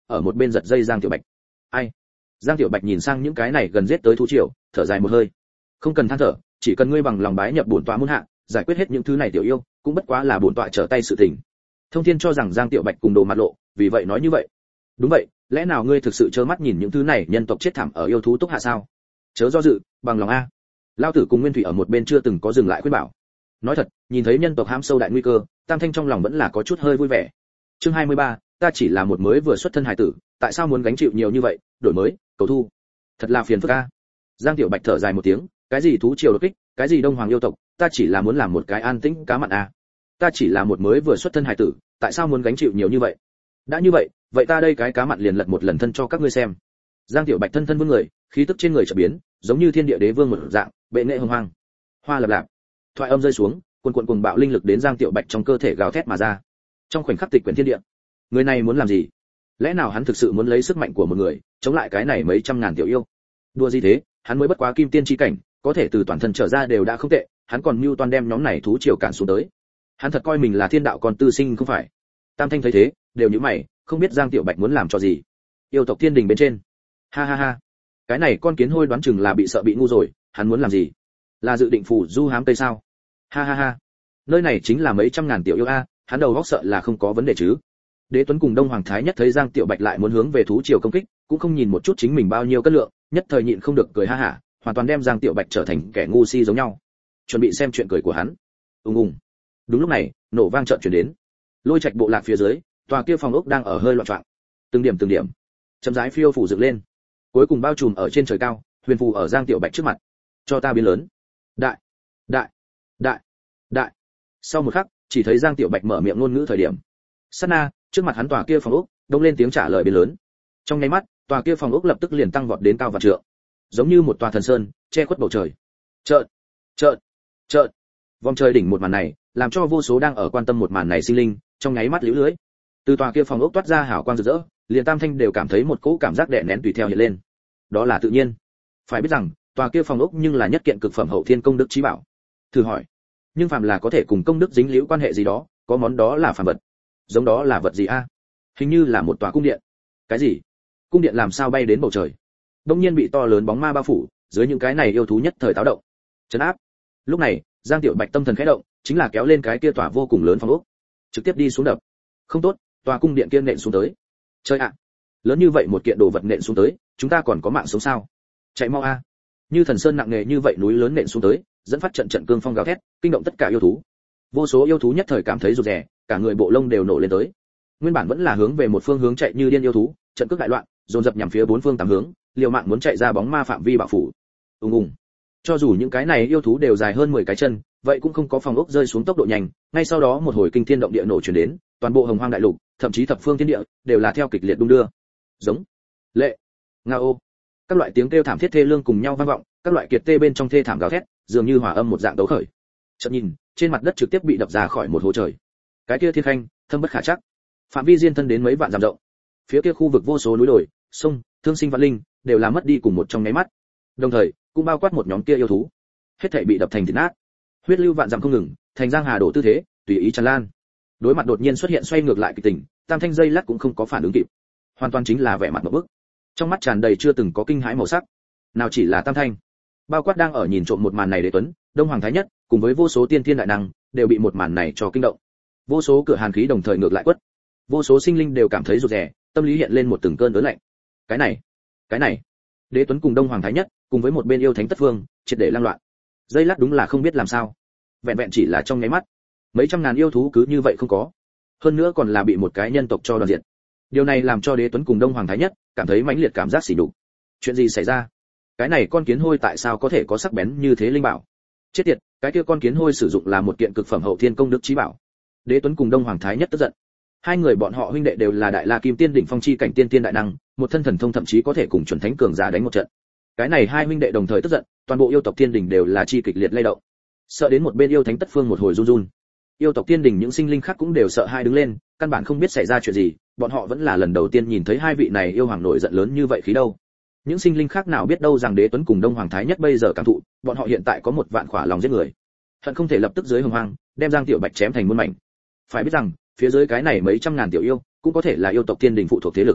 ở một bên giật dây Giang Tiểu Bạch. Ai? Giang Tiểu Bạch nhìn sang những cái này gần giết tới thú triều, thở dài một hơi. Không cần than thở, chỉ cần ngươi bằng lòng bái nhập bổn tọa muôn hạ, giải quyết hết những thứ này tiểu yêu, cũng bất quá là bổn tọa trở tay sự tình. Thông Thiên cho rằng Giang Tiểu Bạch cùng Đồ Mặt Lộ, vì vậy nói như vậy. Đúng vậy, lẽ nào ngươi thực sự trơ mắt nhìn những thứ này nhân tộc chết thảm ở yêu thú túc hạ sao? Chớ do dự, bằng lòng a. Lao Tử cùng Nguyên Thủy ở một bên chưa từng có dừng lại khuyên bảo. Nói thật, nhìn thấy nhân tộc hãm sâu đại nguy cơ, Tam Thanh trong lòng vẫn là có chút hơi vui vẻ. Chương hai mươi ba, ta chỉ là một mới vừa xuất thân hài tử, tại sao muốn gánh chịu nhiều như vậy, đổi mới, cầu thu. Thật là phiền phức a. Giang Tiểu Bạch thở dài một tiếng, cái gì thú triều đột kích, cái gì đông hoàng yêu tộc, ta chỉ là muốn làm một cái an tĩnh cá mặn a. Ta chỉ là một mới vừa xuất thân hài tử, tại sao muốn gánh chịu nhiều như vậy? Đã như vậy, vậy ta đây cái cá mặn liền lật một lần thân cho các ngươi xem. Giang Tiểu Bạch thân thân vươn người, khí tức trên người chợt biến, giống như thiên địa đế vương một dạng, bệ nghệ hùng hoang. Hoa lập lạp. Thoại âm rơi xuống, cuồn cuộn cuồng bạo linh lực đến Giang Tiểu Bạch trong cơ thể gào thét mà ra. Trong khoảnh khắc tịch quyển thiên địa. Người này muốn làm gì? Lẽ nào hắn thực sự muốn lấy sức mạnh của một người, chống lại cái này mấy trăm ngàn tiểu yêu? Đùa gì thế, hắn mới bất quá kim tiên chi cảnh, có thể từ toàn thân trở ra đều đã không tệ, hắn còn mưu toan đem nhóm này thú triều cản xuống tới. Hắn thật coi mình là thiên đạo còn tư sinh không phải? Tam Thanh thấy thế, đều nhíu mày, không biết Giang Tiểu Bạch muốn làm cho gì. Yêu tộc thiên đình bên trên. Ha ha ha. Cái này con kiến hôi đoán chừng là bị sợ bị ngu rồi, hắn muốn làm gì? Là dự định phủ du hám tây sao? Ha ha ha. Nơi này chính là mấy trăm ngàn tiểu yêu a, hắn đầu óc sợ là không có vấn đề chứ. Đế Tuấn cùng Đông Hoàng Thái Nhất thấy Giang Tiểu Bạch lại muốn hướng về thú triều công kích, cũng không nhìn một chút chính mình bao nhiêu cân lượng, nhất thời nhịn không được cười ha hả, hoàn toàn đem Giang Tiểu Bạch trở thành kẻ ngu si giống nhau. Chuẩn bị xem chuyện cười của hắn. Ùng ùng. Đúng lúc này, nổ vang chợt truyền đến. Lôi Trạch bộ lạc phía dưới, tòa kia phòng ốc đang ở hơi loạn choạng. Từng điểm từng điểm, chậm rãi phiêu phủ dựng lên. Cuối cùng bao trùm ở trên trời cao, huyền phù ở Giang Tiểu Bạch trước mặt. Cho ta biến lớn. Đại, đại, đại, đại. Sau một khắc, chỉ thấy Giang Tiểu Bạch mở miệng ngôn ngữ thời điểm. Sát na, trước mặt hắn tòa kia phòng ốc, đông lên tiếng trả lời biến lớn. Trong nháy mắt, tòa kia phòng ốc lập tức liền tăng vọt đến cao vạn trượng, giống như một tòa thần sơn, che khuất bầu trời. Chợt, chợt, chợt. Vòng trời đỉnh một màn này, làm cho vô số đang ở quan tâm một màn này sinh linh, trong nháy mắt liễu lưới. Từ tòa kia phòng ốc toát ra hào quang rực rỡ, liền Tam Thanh đều cảm thấy một cỗ cảm giác đè nén tùy theo hiện lên. Đó là tự nhiên. Phải biết rằng, tòa kia phòng ốc nhưng là nhất kiện cực phẩm hậu thiên công đức chí bảo. Thử hỏi, nhưng phàm là có thể cùng công đức dính liễu quan hệ gì đó, có món đó là phàm vật. Giống đó là vật gì a? Hình như là một tòa cung điện. Cái gì? Cung điện làm sao bay đến bầu trời? Đông nhiên bị to lớn bóng ma bao phủ, dưới những cái này yêu thú nhất thời táo động. Trấn áp. Lúc này, Giang Tiểu Bạch tâm thần khẽ động, chính là kéo lên cái kia tòa vô cùng lớn phòng ốc, trực tiếp đi xuống đập. Không tốt, tòa cung điện kia nện xuống tới. Trời ạ, lớn như vậy một kiện đồ vật nện xuống tới, chúng ta còn có mạng sống sao? Chạy mau a! Như thần sơn nặng nề như vậy núi lớn nện xuống tới, dẫn phát trận trận cương phong gào thét, kinh động tất cả yêu thú. Vô số yêu thú nhất thời cảm thấy rụt rè, cả người bộ lông đều nổ lên tới. Nguyên bản vẫn là hướng về một phương hướng chạy như điên yêu thú, trận cước đại loạn, dồn dập nhằm phía bốn phương tám hướng, liều mạng muốn chạy ra bóng ma phạm vi bảo phủ. Ùng ùng. Cho dù những cái này yêu thú đều dài hơn mười cái chân, vậy cũng không có phòng ốc rơi xuống tốc độ nhanh, ngay sau đó một hồi kinh thiên động địa nổ truyền đến, toàn bộ hồng hoang đại lục, thậm chí thập phương thiên địa, đều là theo kịch liệt đung đưa. Giống, lệ, ngao, các loại tiếng kêu thảm thiết thê lương cùng nhau vang vọng, các loại kiệt tê bên trong thê thảm gào thét, dường như hòa âm một dạng đấu khởi. Chợt nhìn, trên mặt đất trực tiếp bị đập ra khỏi một hố trời. Cái kia thiên khanh, thâm bất khả chắc, phạm vi diên thân đến mấy vạn dặm rộng. Phía kia khu vực vô số núi đồi, sông, thương sinh vạn linh, đều là mất đi cùng một trong nháy mắt. Đồng thời, cũng bao quát một nhóm kia yêu thú, hết thảy bị đập thành thịt nát. Huyết lưu vạn dặm không ngừng, thành giang hà đổ tư thế, tùy ý tràn lan. Đối mặt đột nhiên xuất hiện xoay ngược lại kịch tình, Tam Thanh dây lát cũng không có phản ứng kịp, hoàn toàn chính là vẻ mặt ngộp bức, trong mắt tràn đầy chưa từng có kinh hãi màu sắc. Nào chỉ là Tam Thanh, bao quát đang ở nhìn trộm một màn này Đế Tuấn, Đông Hoàng Thái Nhất, cùng với vô số tiên thiên đại năng, đều bị một màn này cho kinh động. Vô số cửa hàn khí đồng thời ngược lại quất, vô số sinh linh đều cảm thấy rụt rè, tâm lý hiện lên một từng cơn ớn lạnh. Cái này, cái này, Đế Tuấn cùng Đông Hoàng Thái Nhất, cùng với một bên yêu thánh Tất Phương, triệt để lang loạn. Dây lát đúng là không biết làm sao, vẹn vẹn chỉ là trong nháy mắt, mấy trăm ngàn yêu thú cứ như vậy không có, hơn nữa còn là bị một cái nhân tộc cho đoàn diệt. Điều này làm cho Đế Tuấn cùng Đông Hoàng Thái Nhất cảm thấy mãnh liệt cảm giác sỉ nhục. Chuyện gì xảy ra? Cái này con kiến hôi tại sao có thể có sắc bén như thế linh bảo? Chết tiệt, cái kia con kiến hôi sử dụng là một kiện cực phẩm hậu thiên công đức chí bảo. Đế Tuấn cùng Đông Hoàng Thái Nhất tức giận. Hai người bọn họ huynh đệ đều là đại la kim tiên đỉnh phong chi cảnh tiên tiên đại năng, một thân thần thông thậm chí có thể cùng chuẩn thánh cường giả đánh một trận. Cái này hai huynh đệ đồng thời tức giận, toàn bộ yêu tộc tiên đỉnh đều là chi kịch liệt lay động. Sợ đến một bên yêu thánh Tất Phương một hồi run run. Yêu tộc tiên đỉnh những sinh linh khác cũng đều sợ hai đứng lên, căn bản không biết xảy ra chuyện gì, bọn họ vẫn là lần đầu tiên nhìn thấy hai vị này yêu hoàng nổi giận lớn như vậy khí đâu. Những sinh linh khác nào biết đâu rằng Đế Tuấn cùng Đông Hoàng Thái Nhất bây giờ cảm thụ, bọn họ hiện tại có một vạn khỏa lòng giết người, hận không thể lập tức dưới hồng hoang đem Giang Tiểu Bạch chém thành muôn mảnh. Phải biết rằng, phía dưới cái này mấy trăm ngàn tiểu yêu, cũng có thể là yêu tộc tiên đỉnh phụ thuộc thế lực.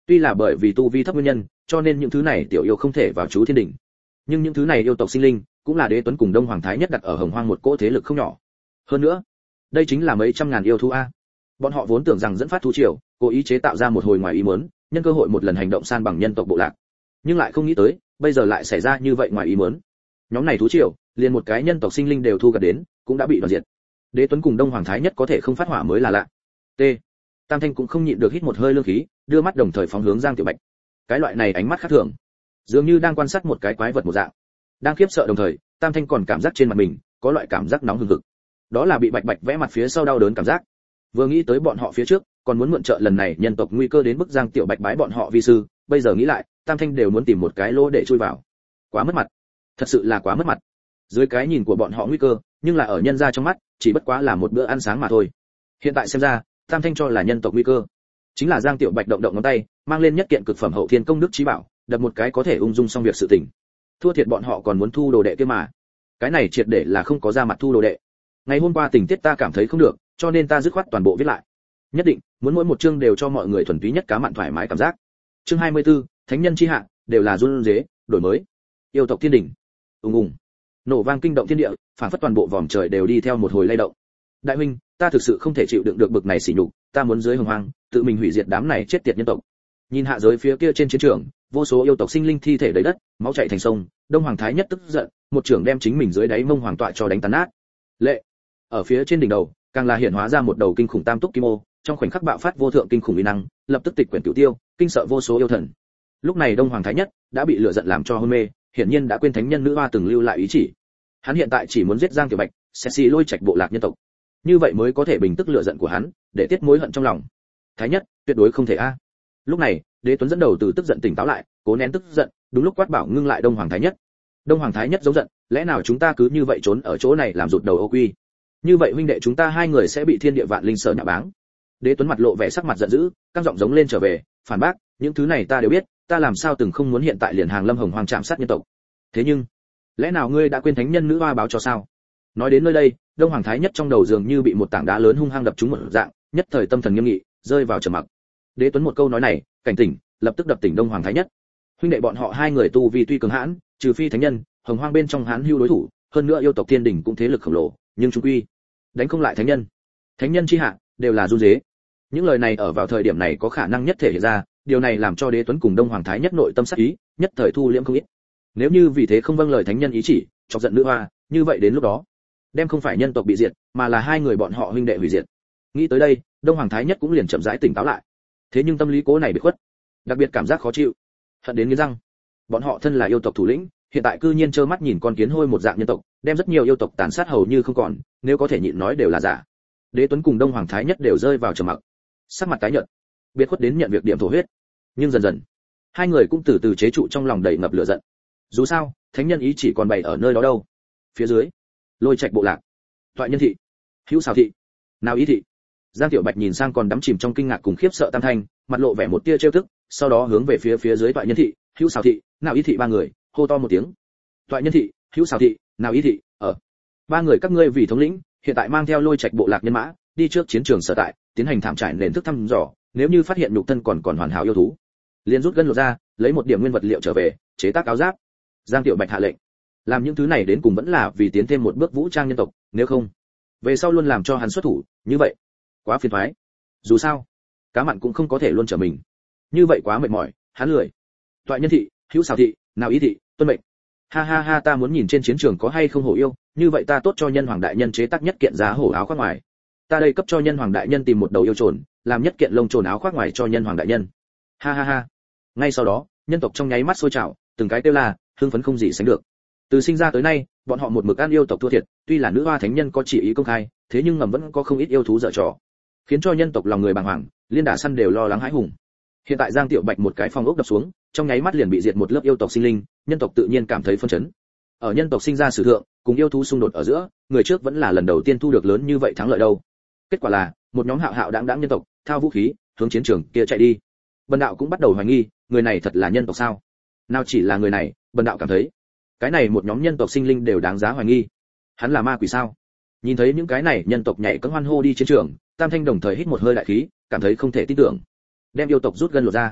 Tuy là bởi vì tu vi thấp nguyên nhân, cho nên những thứ này tiểu yêu không thể vào chú thiên đỉnh. Nhưng những thứ này yêu tộc sinh linh, cũng là Đế Tuấn cùng Đông Hoàng Thái Nhất đặt ở Hồng Hoang một cỗ thế lực không nhỏ. Hơn nữa, đây chính là mấy trăm ngàn yêu thú a. Bọn họ vốn tưởng rằng dẫn phát thú triều, cố ý chế tạo ra một hồi ngoài ý muốn, nhân cơ hội một lần hành động san bằng nhân tộc bộ lạc. Nhưng lại không nghĩ tới, bây giờ lại xảy ra như vậy ngoài ý muốn. Nhóm này thú triều, liền một cái nhân tộc sinh linh đều thu gặt đến, cũng đã bị đoạn diệt. Đế Tuấn cùng Đông Hoàng Thái Nhất có thể không phát hỏa mới là lạ. T. Tam Thanh cũng không nhịn được hít một hơi lương khí, đưa mắt đồng thời phóng hướng Giang Tiểu Bạch. Cái loại này ánh mắt khác thường, dường như đang quan sát một cái quái vật một dạng. Đang khiếp sợ đồng thời, Tam Thanh còn cảm giác trên mặt mình có loại cảm giác nóng hừng hực. Đó là bị Bạch Bạch vẽ mặt phía sau đau đớn cảm giác. Vừa nghĩ tới bọn họ phía trước, còn muốn mượn trợ lần này nhân tộc nguy cơ đến bức Giang Tiểu Bạch bái bọn họ vi sư, bây giờ nghĩ lại, Tam Thanh đều muốn tìm một cái lỗ để chui vào. Quá mất mặt, thật sự là quá mất mặt. Dưới cái nhìn của bọn họ nguy cơ, nhưng là ở nhân gia trong mắt, chỉ bất quá là một bữa ăn sáng mà thôi. Hiện tại xem ra, Tam Thanh cho là nhân tộc nguy cơ, chính là Giang Tiểu Bạch động động ngón tay, mang lên nhất kiện cực phẩm hậu thiên công đức chí bảo, đập một cái có thể ung dung xong việc sự tình. Thua thiệt bọn họ còn muốn thu đồ đệ kia mà. Cái này triệt để là không có ra mặt thu đồ đệ. Ngày hôm qua tình tiết ta cảm thấy không được, cho nên ta dứt khoát toàn bộ viết lại. Nhất định muốn mỗi một chương đều cho mọi người thuần túy nhất cá mặn thoải mái cảm giác. Chương hai mươi tư, Thánh nhân chi hạ, đều là run rế, đổi mới. Yêu tộc thiên đỉnh. Ùng ùng. Nổ vang kinh động thiên địa, phản phất toàn bộ vòm trời đều đi theo một hồi lay động. Đại huynh, ta thực sự không thể chịu đựng được bực này sỉ nhục, ta muốn dưới hồng hoang, tự mình hủy diệt đám này chết tiệt nhân tộc. Nhìn hạ giới phía kia trên chiến trường, vô số yêu tộc sinh linh thi thể đầy đất, máu chảy thành sông, Đông Hoàng Thái Nhất tức giận, một trưởng đem chính mình dưới đáy mông hoàng tọa cho đánh tan nát. Lệ. Ở phía trên đỉnh đầu, càng là hiện hóa ra một đầu kinh khủng tam túc kim ô, trong khoảnh khắc bạo phát vô thượng kinh khủng uy năng, lập tức tịch quyển cửu tiêu, kinh sợ vô số yêu thần. Lúc này Đông Hoàng Thái Nhất đã bị lửa giận làm cho hôn mê, hiển nhiên đã quên thánh nhân nữ hoa từng lưu lại ý chỉ. Hắn hiện tại chỉ muốn giết Giang Tiểu Bạch, sẽ xì lôi trạch bộ lạc nhân tộc. Như vậy mới có thể bình tức lửa giận của hắn, để tiết mối hận trong lòng. Thái Nhất, tuyệt đối không thể a. Lúc này, Đế Tuấn dẫn đầu từ tức giận tỉnh táo lại, cố nén tức giận, đúng lúc quát bảo ngưng lại Đông Hoàng Thái Nhất. Đông Hoàng Thái Nhất giống giận, lẽ nào chúng ta cứ như vậy trốn ở chỗ này làm rụt đầu ô quy? Như vậy huynh đệ chúng ta hai người sẽ bị thiên địa vạn linh sợ nhạ báng. Đế Tuấn mặt lộ vẻ sắc mặt giận dữ, căng giọng giống lên trở về, phản bác, những thứ này ta đều biết, ta làm sao từng không muốn hiện tại liền hàng lâm hồng hoàng chạm sát nhân tộc. Thế nhưng, lẽ nào ngươi đã quên thánh nhân nữ hoa báo cho sao? Nói đến nơi đây, Đông Hoàng Thái Nhất trong đầu dường như bị một tảng đá lớn hung hăng đập trúng một dạng, nhất thời tâm thần nghiêm nghị, rơi vào trầm mặc. Đế Tuấn một câu nói này, cảnh tỉnh, lập tức đập tỉnh Đông Hoàng Thái Nhất. Huynh đệ bọn họ hai người tu vi tuy cường hãn, trừ phi thánh nhân, hồng hoang bên trong hán hưu đối thủ, hơn nữa yêu tộc thiên đỉnh cũng thế lực khổng lồ, nhưng chúng quy đánh không lại thánh nhân. Thánh nhân chi hạ, đều là run rế. Những lời này ở vào thời điểm này có khả năng nhất thể hiện ra, điều này làm cho Đế Tuấn cùng Đông Hoàng Thái Nhất nội tâm sắc ý, nhất thời thu liễm không ít. Nếu như vì thế không vâng lời thánh nhân ý chỉ, chọc giận nữ hoa, như vậy đến lúc đó, đem không phải nhân tộc bị diệt, mà là hai người bọn họ huynh đệ hủy diệt. Nghĩ tới đây, Đông Hoàng Thái Nhất cũng liền chậm rãi tỉnh táo lại. Thế nhưng tâm lý cố này bị khuất, đặc biệt cảm giác khó chịu, hận đến nghiến răng. Bọn họ thân là yêu tộc thủ lĩnh, hiện tại cư nhiên trơ mắt nhìn con kiến hôi một dạng nhân tộc, đem rất nhiều yêu tộc tàn sát hầu như không còn, nếu có thể nhịn nói đều là giả. Đế Tuấn cùng Đông Hoàng Thái Nhất đều rơi vào trầm mặc, sắc mặt tái nhợt, biệt khuất đến nhận việc điểm thổ huyết. Nhưng dần dần, hai người cũng từ từ chế trụ trong lòng đầy ngập lửa giận. Dù sao, thánh nhân ý chỉ còn bày ở nơi đó đâu. Phía dưới, Lôi Trạch bộ lạc, Toại Nhân thị, Hữu Xào thị, Nào Ý thị. Giang Tiểu Bạch nhìn sang còn đắm chìm trong kinh ngạc cùng khiếp sợ Tam Thanh, mặt lộ vẻ một tia trêu tức, sau đó hướng về phía phía dưới Toại Nhân thị, Hữu Xào thị, Nào Ý thị ba người, hô to một tiếng. Toại Nhân thị, Hữu Xào thị, Nào Ý thị, ở. Ba người các ngươi vì thống lĩnh, hiện tại mang theo Lôi Trạch bộ lạc nhân mã, đi trước chiến trường sở tại, tiến hành thảm trải nền thức thăm dò, nếu như phát hiện nhục thân còn còn hoàn hảo yêu thú, liền rút gân lột ra, lấy một điểm nguyên vật liệu trở về, chế tác áo giáp. Giang Tiểu Bạch hạ lệnh. Làm những thứ này đến cùng vẫn là vì tiến thêm một bước vũ trang nhân tộc, nếu không, về sau luôn làm cho hắn xuất thủ, như vậy, quá phiền toái. Dù sao, cá mặn cũng không có thể luôn trở mình. Như vậy quá mệt mỏi, hắn lười. Toại Nhân thị, Hữu Xào thị, Nào Ý thị, tuân mệnh. Ha ha ha, ta muốn nhìn trên chiến trường có hay không hổ yêu, như vậy ta tốt cho nhân hoàng đại nhân chế tác nhất kiện giá hổ áo khoác ngoài. Ta đây cấp cho nhân hoàng đại nhân tìm một đầu yêu trồn, làm nhất kiện lông trồn áo khoác ngoài cho nhân hoàng đại nhân. Ha ha ha. Ngay sau đó, nhân tộc trong nháy mắt sôi trào, từng cái kêu la, hưng phấn không gì sánh được. Từ sinh ra tới nay, bọn họ một mực ăn yêu tộc thua thiệt, tuy là nữ hoa thánh nhân có chỉ ý công khai, thế nhưng ngầm vẫn có không ít yêu thú dở trò, khiến cho nhân tộc lòng người bàng hoàng, liên đả săn đều lo lắng hãi hùng. Hiện tại Giang Tiểu Bạch một cái phong ốc đập xuống, trong nháy mắt liền bị diệt một lớp yêu tộc sinh linh, nhân tộc tự nhiên cảm thấy phân chấn. Ở nhân tộc sinh ra sử thượng, cùng yêu thú xung đột ở giữa, người trước vẫn là lần đầu tiên thu được lớn như vậy thắng lợi đâu. Kết quả là, một nhóm hạo hạo đãng đãng nhân tộc, thao vũ khí, hướng chiến trường kia chạy đi. Bần đạo cũng bắt đầu hoài nghi, người này thật là nhân tộc sao? Nào chỉ là người này, bần đạo cảm thấy, cái này một nhóm nhân tộc sinh linh đều đáng giá hoài nghi. Hắn là ma quỷ sao? Nhìn thấy những cái này nhân tộc nhảy cẫng hoan hô đi chiến trường, Tam Thanh đồng thời hít một hơi đại khí, cảm thấy không thể tin tưởng. Đem yêu tộc rút gân lột ra.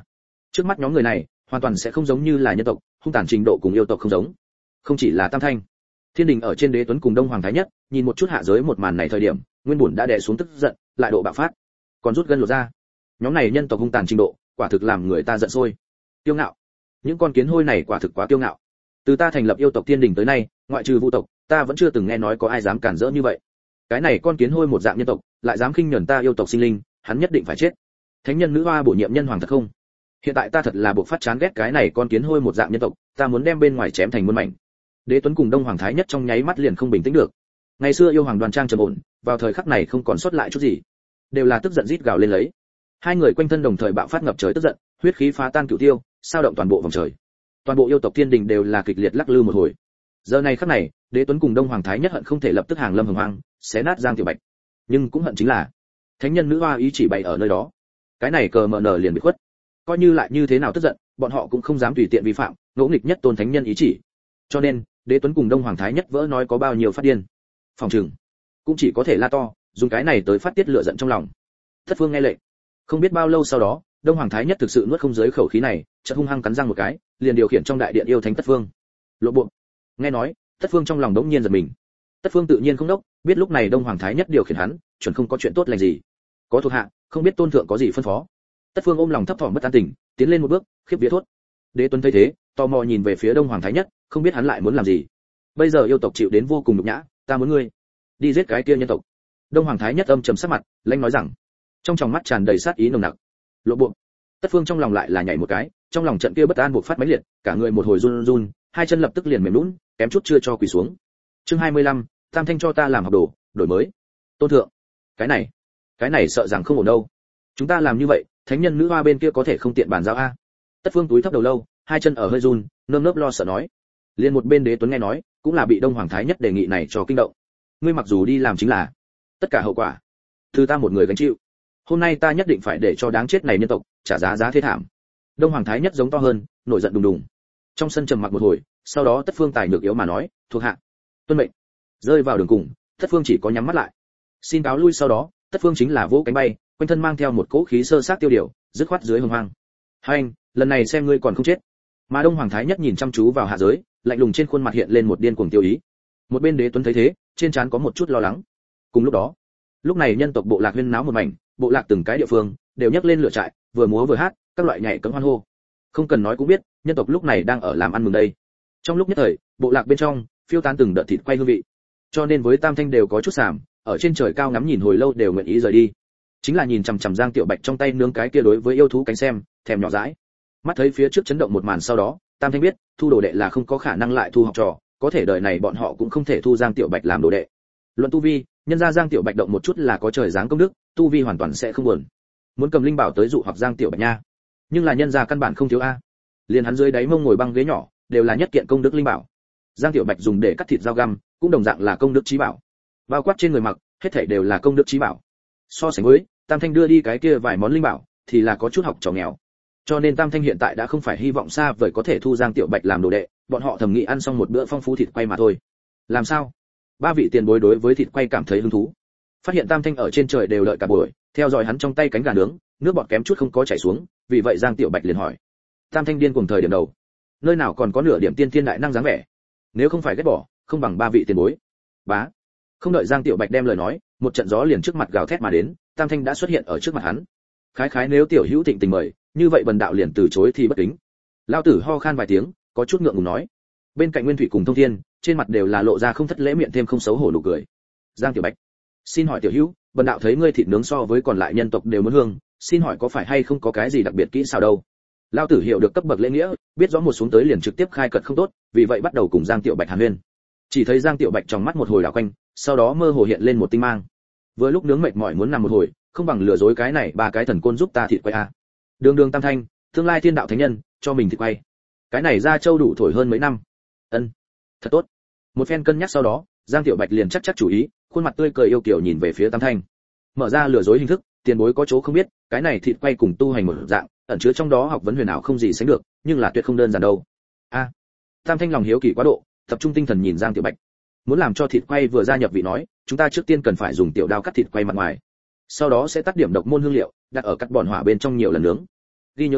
Trước mắt nhóm người này hoàn toàn sẽ không giống như là nhân tộc, hung tàn trình độ cùng yêu tộc không giống. Không chỉ là Tam Thanh, Thiên Đình ở trên Đế Tuấn cùng Đông Hoàng Thái Nhất, nhìn một chút hạ giới một màn này thời điểm, nguyên bổn đã đè xuống tức giận, lại độ bạo phát, còn rút gân lột ra. Nhóm này nhân tộc hung tàn trình độ, quả thực làm người ta giận sôi. Kiêu ngạo. Những con kiến hôi này quả thực quá kiêu ngạo. Từ ta thành lập yêu tộc Thiên Đình tới nay, ngoại trừ Vu tộc, ta vẫn chưa từng nghe nói có ai dám cản rỡ như vậy. Cái này con kiến hôi một dạng nhân tộc, lại dám khinh nhẫn ta yêu tộc sinh linh, hắn nhất định phải chết. Thánh nhân nữ hoa bổ nhiệm nhân hoàng thật không? Hiện tại ta thật là buộc phát chán ghét cái này con kiến hôi một dạng nhân tộc, ta muốn đem bên ngoài chém thành muôn mảnh. Đế Tuấn cùng Đông Hoàng Thái Nhất trong nháy mắt liền không bình tĩnh được. Ngày xưa yêu hoàng Đoàn Trang trầm ổn, vào thời khắc này không còn sót lại chút gì, đều là tức giận rít gào lên lấy. Hai người quanh thân đồng thời bạo phát ngập trời tức giận, huyết khí phá tan cửu tiêu, sao động toàn bộ vòng trời. Toàn bộ yêu tộc Thiên Đình đều là kịch liệt lắc lư một hồi. Giờ này khắc này, Đế Tuấn cùng Đông Hoàng Thái Nhất hận không thể lập tức hàng lâm hồng hoang, xé nát Giang Tiểu Bạch. Nhưng cũng hận chính là, thánh nhân nữ hoa ý chỉ bày ở nơi đó. Cái này cờ mờ nở liền bị khuất. Coi như lại như thế nào tức giận, bọn họ cũng không dám tùy tiện vi phạm, ngỗ nghịch nhất tôn thánh nhân ý chỉ. Cho nên, Đế Tuấn cùng Đông Hoàng Thái Nhất vỡ nói có bao nhiêu phát điên. Phòng trừng cũng chỉ có thể la to, dùng cái này tới phát tiết lửa giận trong lòng. Thất Phương nghe lệnh. Không biết bao lâu sau đó, Đông Hoàng Thái Nhất thực sự nuốt không dưới khẩu khí này, chợt hung hăng cắn răng một cái, liền điều khiển trong đại điện yêu thánh Tất Phương. Lộ bộ. Nghe nói, Tất Phương trong lòng đống nhiên giật mình. Tất Phương tự nhiên không đốc, biết lúc này Đông Hoàng Thái Nhất điều khiển hắn, chuẩn không có chuyện tốt lành gì. Có thuộc hạ, không biết tôn thượng có gì phân phó. Tất Phương ôm lòng thấp thỏm bất an tình, tiến lên một bước, khiếp vía thốt. Đế Tuấn thấy thế, tò mò nhìn về phía Đông Hoàng Thái Nhất, không biết hắn lại muốn làm gì. Bây giờ yêu tộc chịu đến vô cùng nhục nhã, ta muốn ngươi đi giết cái kia nhân tộc. Đông Hoàng Thái Nhất âm trầm sắc mặt, lãnh nói rằng, trong tròng mắt tràn đầy sát ý nồng nặc. Lộ bộ. Tất Phương trong lòng lại là nhảy một cái, trong lòng trận kia bất an buộc phát mãnh liệt, cả người một hồi run run, hai chân lập tức liền mềm nhũn, kém chút chưa cho quỳ xuống. Chương hai mươi lăm, Tam Thanh cho ta làm học đồ, đổi mới. Tôn thượng, cái này, cái này sợ rằng không ổn đâu. Chúng ta làm như vậy, thánh nhân nữ hoa bên kia có thể không tiện bàn giao a. Tất Phương túi thấp đầu lâu, hai chân ở hơi run, nơm nớp lo sợ nói. Liên một bên Đế Tuấn nghe nói, cũng là bị Đông Hoàng Thái Nhất đề nghị này cho kinh động. Ngươi mặc dù đi làm chính là, tất cả hậu quả từ ta một người gánh chịu. Hôm nay ta nhất định phải để cho đáng chết này nhân tộc trả giá giá thế thảm. Đông Hoàng Thái Nhất giống to hơn, nổi giận đùng đùng. Trong sân trầm mặc một hồi, sau đó Tất Phương tài nhược yếu mà nói, thuộc hạ tuân mệnh. Rơi vào đường cùng, Tất Phương chỉ có nhắm mắt lại. Xin cáo lui sau đó, Tất Phương chính là vỗ cánh bay, quanh thân mang theo một cỗ khí sơ sát tiêu điều, dứt khoát dưới hồng hoang. Hành, lần này xem ngươi còn không chết. Mà Đông Hoàng Thái Nhất nhìn chăm chú vào hạ giới, lạnh lùng trên khuôn mặt hiện lên một điên cuồng tiêu ý. Một bên Đế Tuấn thấy thế, trên trán có một chút lo lắng. Cùng lúc đó, lúc này nhân tộc bộ lạc huyên náo một mảnh, bộ lạc từng cái địa phương đều nhấc lên lửa trại, vừa múa vừa hát, các loại nhảy cẫng hoan hô. Không cần nói cũng biết, nhân tộc lúc này đang ở làm ăn mừng đây. Trong lúc nhất thời, bộ lạc bên trong phiêu tán từng đợt thịt quay hương vị. Cho nên với Tam Thanh đều có chút sàm, ở trên trời cao ngắm nhìn hồi lâu đều nguyện ý rời đi. Chính là nhìn chằm chằm Giang Tiểu Bạch trong tay nướng cái kia đối với yêu thú cánh xem, thèm nhỏ dãi. Mắt thấy phía trước chấn động một màn sau đó, Tam Thanh biết, thu đồ đệ là không có khả năng lại thu học trò, có thể đời này bọn họ cũng không thể thu Giang Tiểu Bạch làm đồ đệ. Luận tu vi, nhân ra Giang Tiểu Bạch động một chút là có trời giáng công đức, tu vi hoàn toàn sẽ không buồn. Muốn cầm linh bảo tới dụ hoặc Giang Tiểu Bạch nha. Nhưng là nhân ra căn bản không thiếu a. Liền hắn dưới đáy mông ngồi băng ghế nhỏ, đều là nhất kiện công đức linh bảo. Giang Tiểu Bạch dùng để cắt thịt dao găm, cũng đồng dạng là công đức chí bảo. Bao quát trên người mặc, hết thảy đều là công đức chí bảo. So sánh với, Tam Thanh đưa đi cái kia vài món linh bảo, thì là có chút học trò nghèo. Cho nên Tam Thanh hiện tại đã không phải hy vọng xa vời có thể thu Giang Tiểu Bạch làm đồ đệ, bọn họ thầm nghĩ ăn xong một bữa phong phú thịt quay mà thôi. Làm sao? Ba vị tiền bối đối với thịt quay cảm thấy hứng thú. Phát hiện Tam Thanh ở trên trời đều đợi cả buổi, theo dõi hắn trong tay cánh gà nướng, nước bọt kém chút không có chảy xuống, vì vậy Giang Tiểu Bạch liền hỏi. Tam Thanh điên cuồng thời điểm đầu, nơi nào còn có nửa điểm tiên thiên đại năng dáng vẻ. Nếu không phải ghét bỏ, không bằng ba vị tiền bối. Bá. Không đợi Giang Tiểu Bạch đem lời nói, một trận gió liền trước mặt gào thét mà đến, Tam Thanh đã xuất hiện ở trước mặt hắn. Khái khái nếu tiểu hữu thịnh tình mời, như vậy bần đạo liền từ chối thì bất kính. Lão tử ho khan vài tiếng, có chút ngượng ngùng nói. Bên cạnh Nguyên Thủy cùng Thông Thiên, trên mặt đều là lộ ra không thất lễ miệng thêm không xấu hổ nụ cười. Giang Tiểu Bạch, xin hỏi tiểu hữu, bần đạo thấy ngươi thịt nướng so với còn lại nhân tộc đều muốn hương, xin hỏi có phải hay không có cái gì đặc biệt kỹ xảo đâu? Lão tử hiểu được cấp bậc lễ nghĩa, biết rõ một xuống tới liền trực tiếp khai cật không tốt, vì vậy bắt đầu cùng Giang Tiểu Bạch hàn huyên. Chỉ thấy Giang Tiểu Bạch trong mắt một hồi đảo quanh, sau đó mơ hồ hiện lên một tinh mang. Vừa lúc nướng mệt mỏi muốn nằm một hồi, không bằng lừa dối cái này ba cái thần côn giúp ta thịt quay a. Đường Đường Tam Thanh, tương lai thiên đạo thánh nhân, cho mình thịt quay. Cái này ra châu đủ thổi hơn mấy năm. Ân, thật tốt. Một phen cân nhắc sau đó, Giang Tiểu Bạch liền chắc chắc chủ ý, khuôn mặt tươi cười yêu kiều nhìn về phía Tam Thanh. Mở ra lừa dối hình thức, tiền bối có chỗ không biết, cái này thịt quay cùng tu hành một dạng, ẩn chứa trong đó học vấn huyền ảo không gì sánh được, nhưng là tuyệt không đơn giản đâu. A. Tam Thanh lòng hiếu kỳ quá độ, tập trung tinh thần nhìn Giang Tiểu Bạch. Muốn làm cho thịt quay vừa gia nhập vị nói, chúng ta trước tiên cần phải dùng tiểu đao cắt thịt quay mặt ngoài. Sau đó sẽ tắt điểm độc môn hương liệu, đặt ở cắt bòn hỏa bên trong nhiều lần nướng. Ghi nhớ kỹ,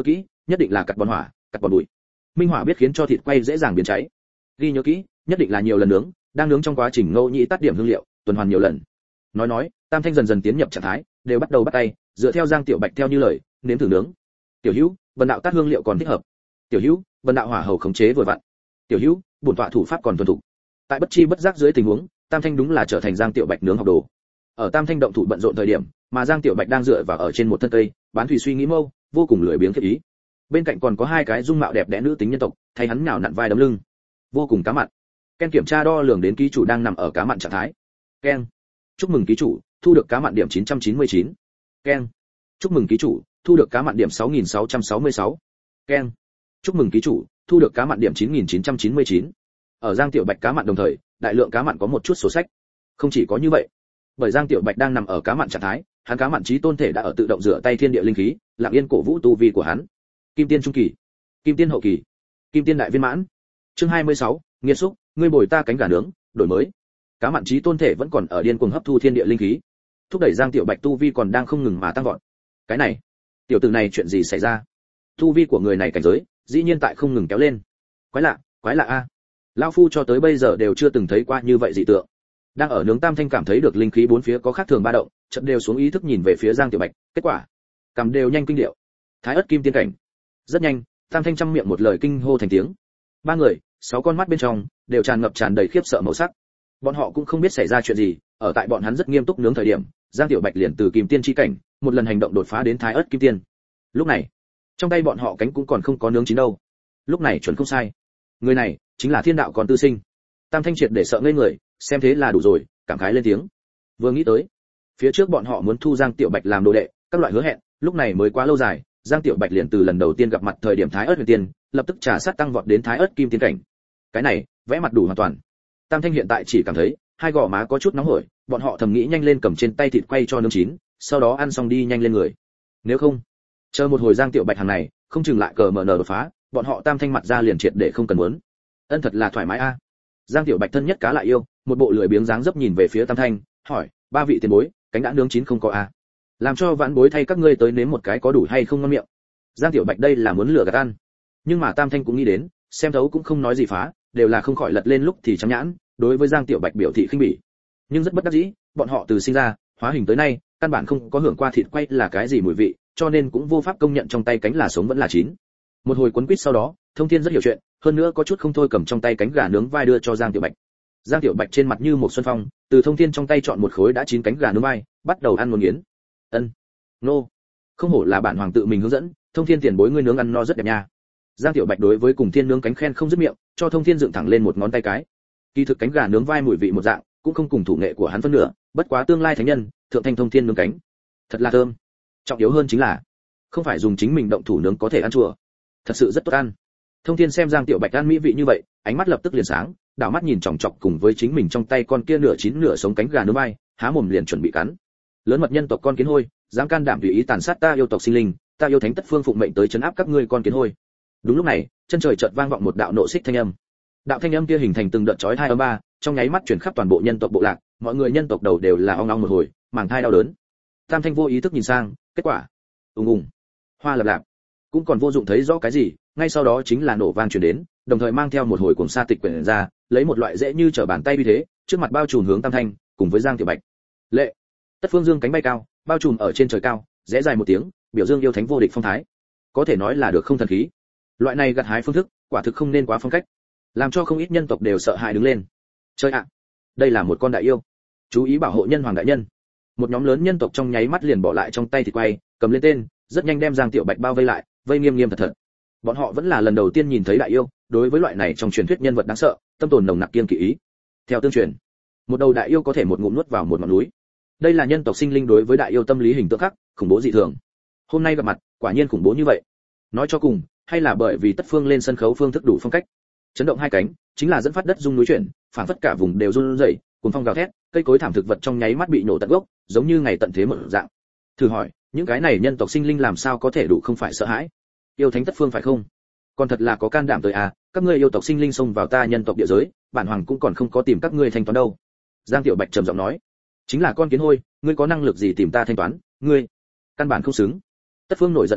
nhất định là cắt bòn hỏa, cắt bòn bụi. Minh hỏa biết khiến cho thịt quay dễ dàng biến cháy. Ghi nhớ kỹ, nhất định là nhiều lần nướng, đang nướng trong quá trình ngẫu nhĩ tắt điểm hương liệu, tuần hoàn nhiều lần. Nói nói, Tam Thanh dần dần tiến nhập trạng thái, đều bắt đầu bắt tay, dựa theo Giang Tiểu Bạch theo như lời, nếm thử nướng. Tiểu Hữu, vân đạo tắt hương liệu còn thích hợp. Tiểu Hữu, vân đạo hỏa hầu khống chế vừa vặn. Tiểu Hữu, bổn tọa thủ pháp còn thuần thục. Tại bất chi bất giác dưới tình huống, Tam Thanh đúng là trở thành Giang Tiểu Bạch nướng học đồ. Ở Tam Thanh động thủ bận rộn thời điểm, mà Giang Tiểu Bạch đang dựa vào ở trên một thân cây, bán thủy suy nghĩ mâu, vô cùng lười biếng khiếp ý. Bên cạnh còn có hai cái dung mạo đẹp đẽ nữ tính nhân tộc, thay hắn nhào nặn vai đấm lưng, vô cùng cá mặn. Ken kiểm tra đo lường đến ký chủ đang nằm ở cá mặn trạng thái. Ken, chúc mừng ký chủ, thu được cá mặn điểm chín trăm chín mươi chín. Ken, chúc mừng ký chủ, thu được cá mặn điểm sáu nghìn sáu trăm sáu mươi sáu. Ken, chúc mừng ký chủ, thu được cá mặn điểm chín nghìn chín trăm chín mươi chín. Ở Giang Tiểu Bạch cá mặn đồng thời, đại lượng cá mặn có một chút sổ sách. Không chỉ có như vậy, bởi Giang Tiểu Bạch đang nằm ở cá mặn trạng thái, hắn cá mặn chí tôn thể đã ở tự động rửa tay thiên địa linh khí, lặng yên cổ vũ tu vi của hắn. Kim tiên trung kỳ, kim tiên hậu kỳ, kim tiên đại viên mãn. Chương hai mươi sáu, nghiệt xúc, ngươi bồi ta cánh gà nướng, đổi mới. Cá mặn chí tôn thể vẫn còn ở điên cuồng hấp thu thiên địa linh khí, thúc đẩy Giang Tiểu Bạch tu vi còn đang không ngừng mà tăng vọt. Cái này, tiểu tử này chuyện gì xảy ra? Tu vi của người này cảnh giới, dĩ nhiên tại không ngừng kéo lên. Quái lạ, quái lạ a. Lão phu cho tới bây giờ đều chưa từng thấy qua như vậy dị tượng. Đang ở nướng Tam Thanh cảm thấy được linh khí bốn phía có khác thường ba động, chợt đều xuống ý thức nhìn về phía Giang Tiểu Bạch, kết quả, cầm đều nhanh kinh điệu. Thái ớt kim tiên cảnh. Rất nhanh, Tam Thanh trăm miệng một lời kinh hô thành tiếng. Ba người, sáu con mắt bên trong đều tràn ngập tràn đầy khiếp sợ màu sắc. Bọn họ cũng không biết xảy ra chuyện gì, ở tại bọn hắn rất nghiêm túc nướng thời điểm, Giang Tiểu Bạch liền từ kim tiên chi cảnh, một lần hành động đột phá đến thái ớt kim tiên. Lúc này, trong tay bọn họ cánh cũng còn không có nướng chín đâu. Lúc này chuẩn không sai. Người này chính là Thiên Đạo còn tư sinh. Tam Thanh triệt để sợ ngây người, xem thế là đủ rồi, cảm khái lên tiếng. Vừa nghĩ tới, phía trước bọn họ muốn thu Giang Tiểu Bạch làm đồ đệ, các loại hứa hẹn, lúc này mới quá lâu dài, Giang Tiểu Bạch liền từ lần đầu tiên gặp mặt thời điểm thái ớt huyền tiên, lập tức trả sát tăng vọt đến thái ớt kim tiên cảnh. Cái này, vẽ mặt đủ hoàn toàn. Tam Thanh hiện tại chỉ cảm thấy hai gò má có chút nóng hổi, bọn họ thầm nghĩ nhanh lên cầm trên tay thịt quay cho nướng chín, sau đó ăn xong đi nhanh lên người. Nếu không, chờ một hồi Giang Tiểu Bạch hàng này, không chừng lại cờ mở nở đột phá, bọn họ Tam Thanh mặt ra liền triệt để không cần muốn. Ân thật là thoải mái a. Giang Tiểu Bạch thân nhất cá lại yêu, một bộ lười biếng dáng dấp nhìn về phía Tam Thanh, hỏi, ba vị tiền bối, cánh đã nướng chín không có a? Làm cho vãn bối thay các ngươi tới nếm một cái có đủ hay không ngon miệng. Giang Tiểu Bạch đây là muốn lừa gạt ăn. Nhưng mà Tam Thanh cũng nghĩ đến, xem thấu cũng không nói gì phá, đều là không khỏi lật lên lúc thì chăm nhãn, đối với Giang Tiểu Bạch biểu thị khinh bỉ. Nhưng rất bất đắc dĩ, bọn họ từ sinh ra, hóa hình tới nay, căn bản không có hưởng qua thịt quay là cái gì mùi vị, cho nên cũng vô pháp công nhận trong tay cánh là sống vẫn là chín. Một hồi cuốn quýt sau đó, Thông Thiên rất hiểu chuyện, hơn nữa có chút không thôi cầm trong tay cánh gà nướng vai đưa cho Giang Tiểu Bạch. Giang Tiểu Bạch trên mặt như một xuân phong, từ Thông Thiên trong tay chọn một khối đã chín cánh gà nướng vai, bắt đầu ăn một nghiến. Ân, nô, không hổ là bản hoàng tự mình hướng dẫn, Thông Thiên tiền bối ngươi nướng ăn no rất đẹp nha. Giang Tiểu Bạch đối với cùng Thiên nướng cánh khen không dứt miệng, cho Thông Thiên dựng thẳng lên một ngón tay cái. Kỳ thực cánh gà nướng vai mùi vị một dạng, cũng không cùng thủ nghệ của hắn phân nửa, bất quá tương lai thánh nhân, thượng thanh Thông Thiên nướng cánh, thật là thơm. Trọng yếu hơn chính là, không phải dùng chính mình động thủ nướng có thể ăn chùa, thật sự rất tốt ăn. Thông Thiên xem Giang Tiểu Bạch ăn mỹ vị như vậy, ánh mắt lập tức liền sáng, đảo mắt nhìn chòng chọc cùng với chính mình trong tay con kia nửa chín nửa sống cánh gà nướng vai, há mồm liền chuẩn bị cắn. Lớn mật nhân tộc con kiến hôi, dám can đảm tùy ý tàn sát ta yêu tộc sinh linh, ta yêu thánh tất phương phụng mệnh tới trấn áp các ngươi con kiến hôi. Đúng lúc này, chân trời chợt vang vọng một đạo nộ xích thanh âm. Đạo thanh âm kia hình thành từng đợt chói tai âm ba, trong nháy mắt truyền khắp toàn bộ nhân tộc bộ lạc, mọi người nhân tộc đầu đều là ong ong một hồi, màng thai đau đớn. Tam Thanh vô ý thức nhìn sang, kết quả, ùng ùng, hoa lập lạp, cũng còn vô dụng thấy rõ cái gì, ngay sau đó chính là nổ vang truyền đến, đồng thời mang theo một hồi cuồng sa tịch quyển ra, lấy một loại dễ như trở bàn tay như thế, trước mặt bao trùm hướng Tam Thanh, cùng với Giang Tiểu Bạch. Lệ, Tất Phương Dương cánh bay cao, bao trùm ở trên trời cao, rẽ dài một tiếng, biểu dương yêu thánh vô địch phong thái. Có thể nói là được không thần khí. Loại này gặt hái phương thức, quả thực không nên quá phong cách, làm cho không ít nhân tộc đều sợ hãi đứng lên. Chơi ạ, đây là một con đại yêu. Chú ý bảo hộ nhân hoàng đại nhân. Một nhóm lớn nhân tộc trong nháy mắt liền bỏ lại trong tay thịt quay, cầm lên tên, rất nhanh đem Giang Tiểu Bạch bao vây lại, vây nghiêm nghiêm thật thật. Bọn họ vẫn là lần đầu tiên nhìn thấy đại yêu, đối với loại này trong truyền thuyết nhân vật đáng sợ, tâm tồn nồng nặc kiêng kỵ ý. Theo tương truyền, một đầu đại yêu có thể một ngụm nuốt vào một ngọn núi. Đây là nhân tộc sinh linh đối với đại yêu tâm lý hình tượng khắc, khủng bố dị thường. Hôm nay gặp mặt, quả nhiên khủng bố như vậy. Nói cho cùng, hay là bởi vì Tất Phương lên sân khấu phương thức đủ phong cách. Chấn động hai cánh, chính là dẫn phát đất rung núi chuyển, phản phất cả vùng đều run rẩy, cuồng phong gào thét, cây cối thảm thực vật trong nháy mắt bị nổ tận gốc, giống như ngày tận thế một dạng. Thử hỏi, những cái này nhân tộc sinh linh làm sao có thể đủ không phải sợ hãi? Yêu thánh Tất Phương phải không? Còn thật là có can đảm tới à, các ngươi yêu tộc sinh linh xông vào ta nhân tộc địa giới, bản hoàng cũng còn không có tìm các ngươi thanh toán đâu. Giang Tiểu Bạch trầm giọng nói, chính là con kiến hôi, ngươi có năng lực gì tìm ta thanh toán, ngươi căn bản không xứng. Tất Phương nổi giận nói,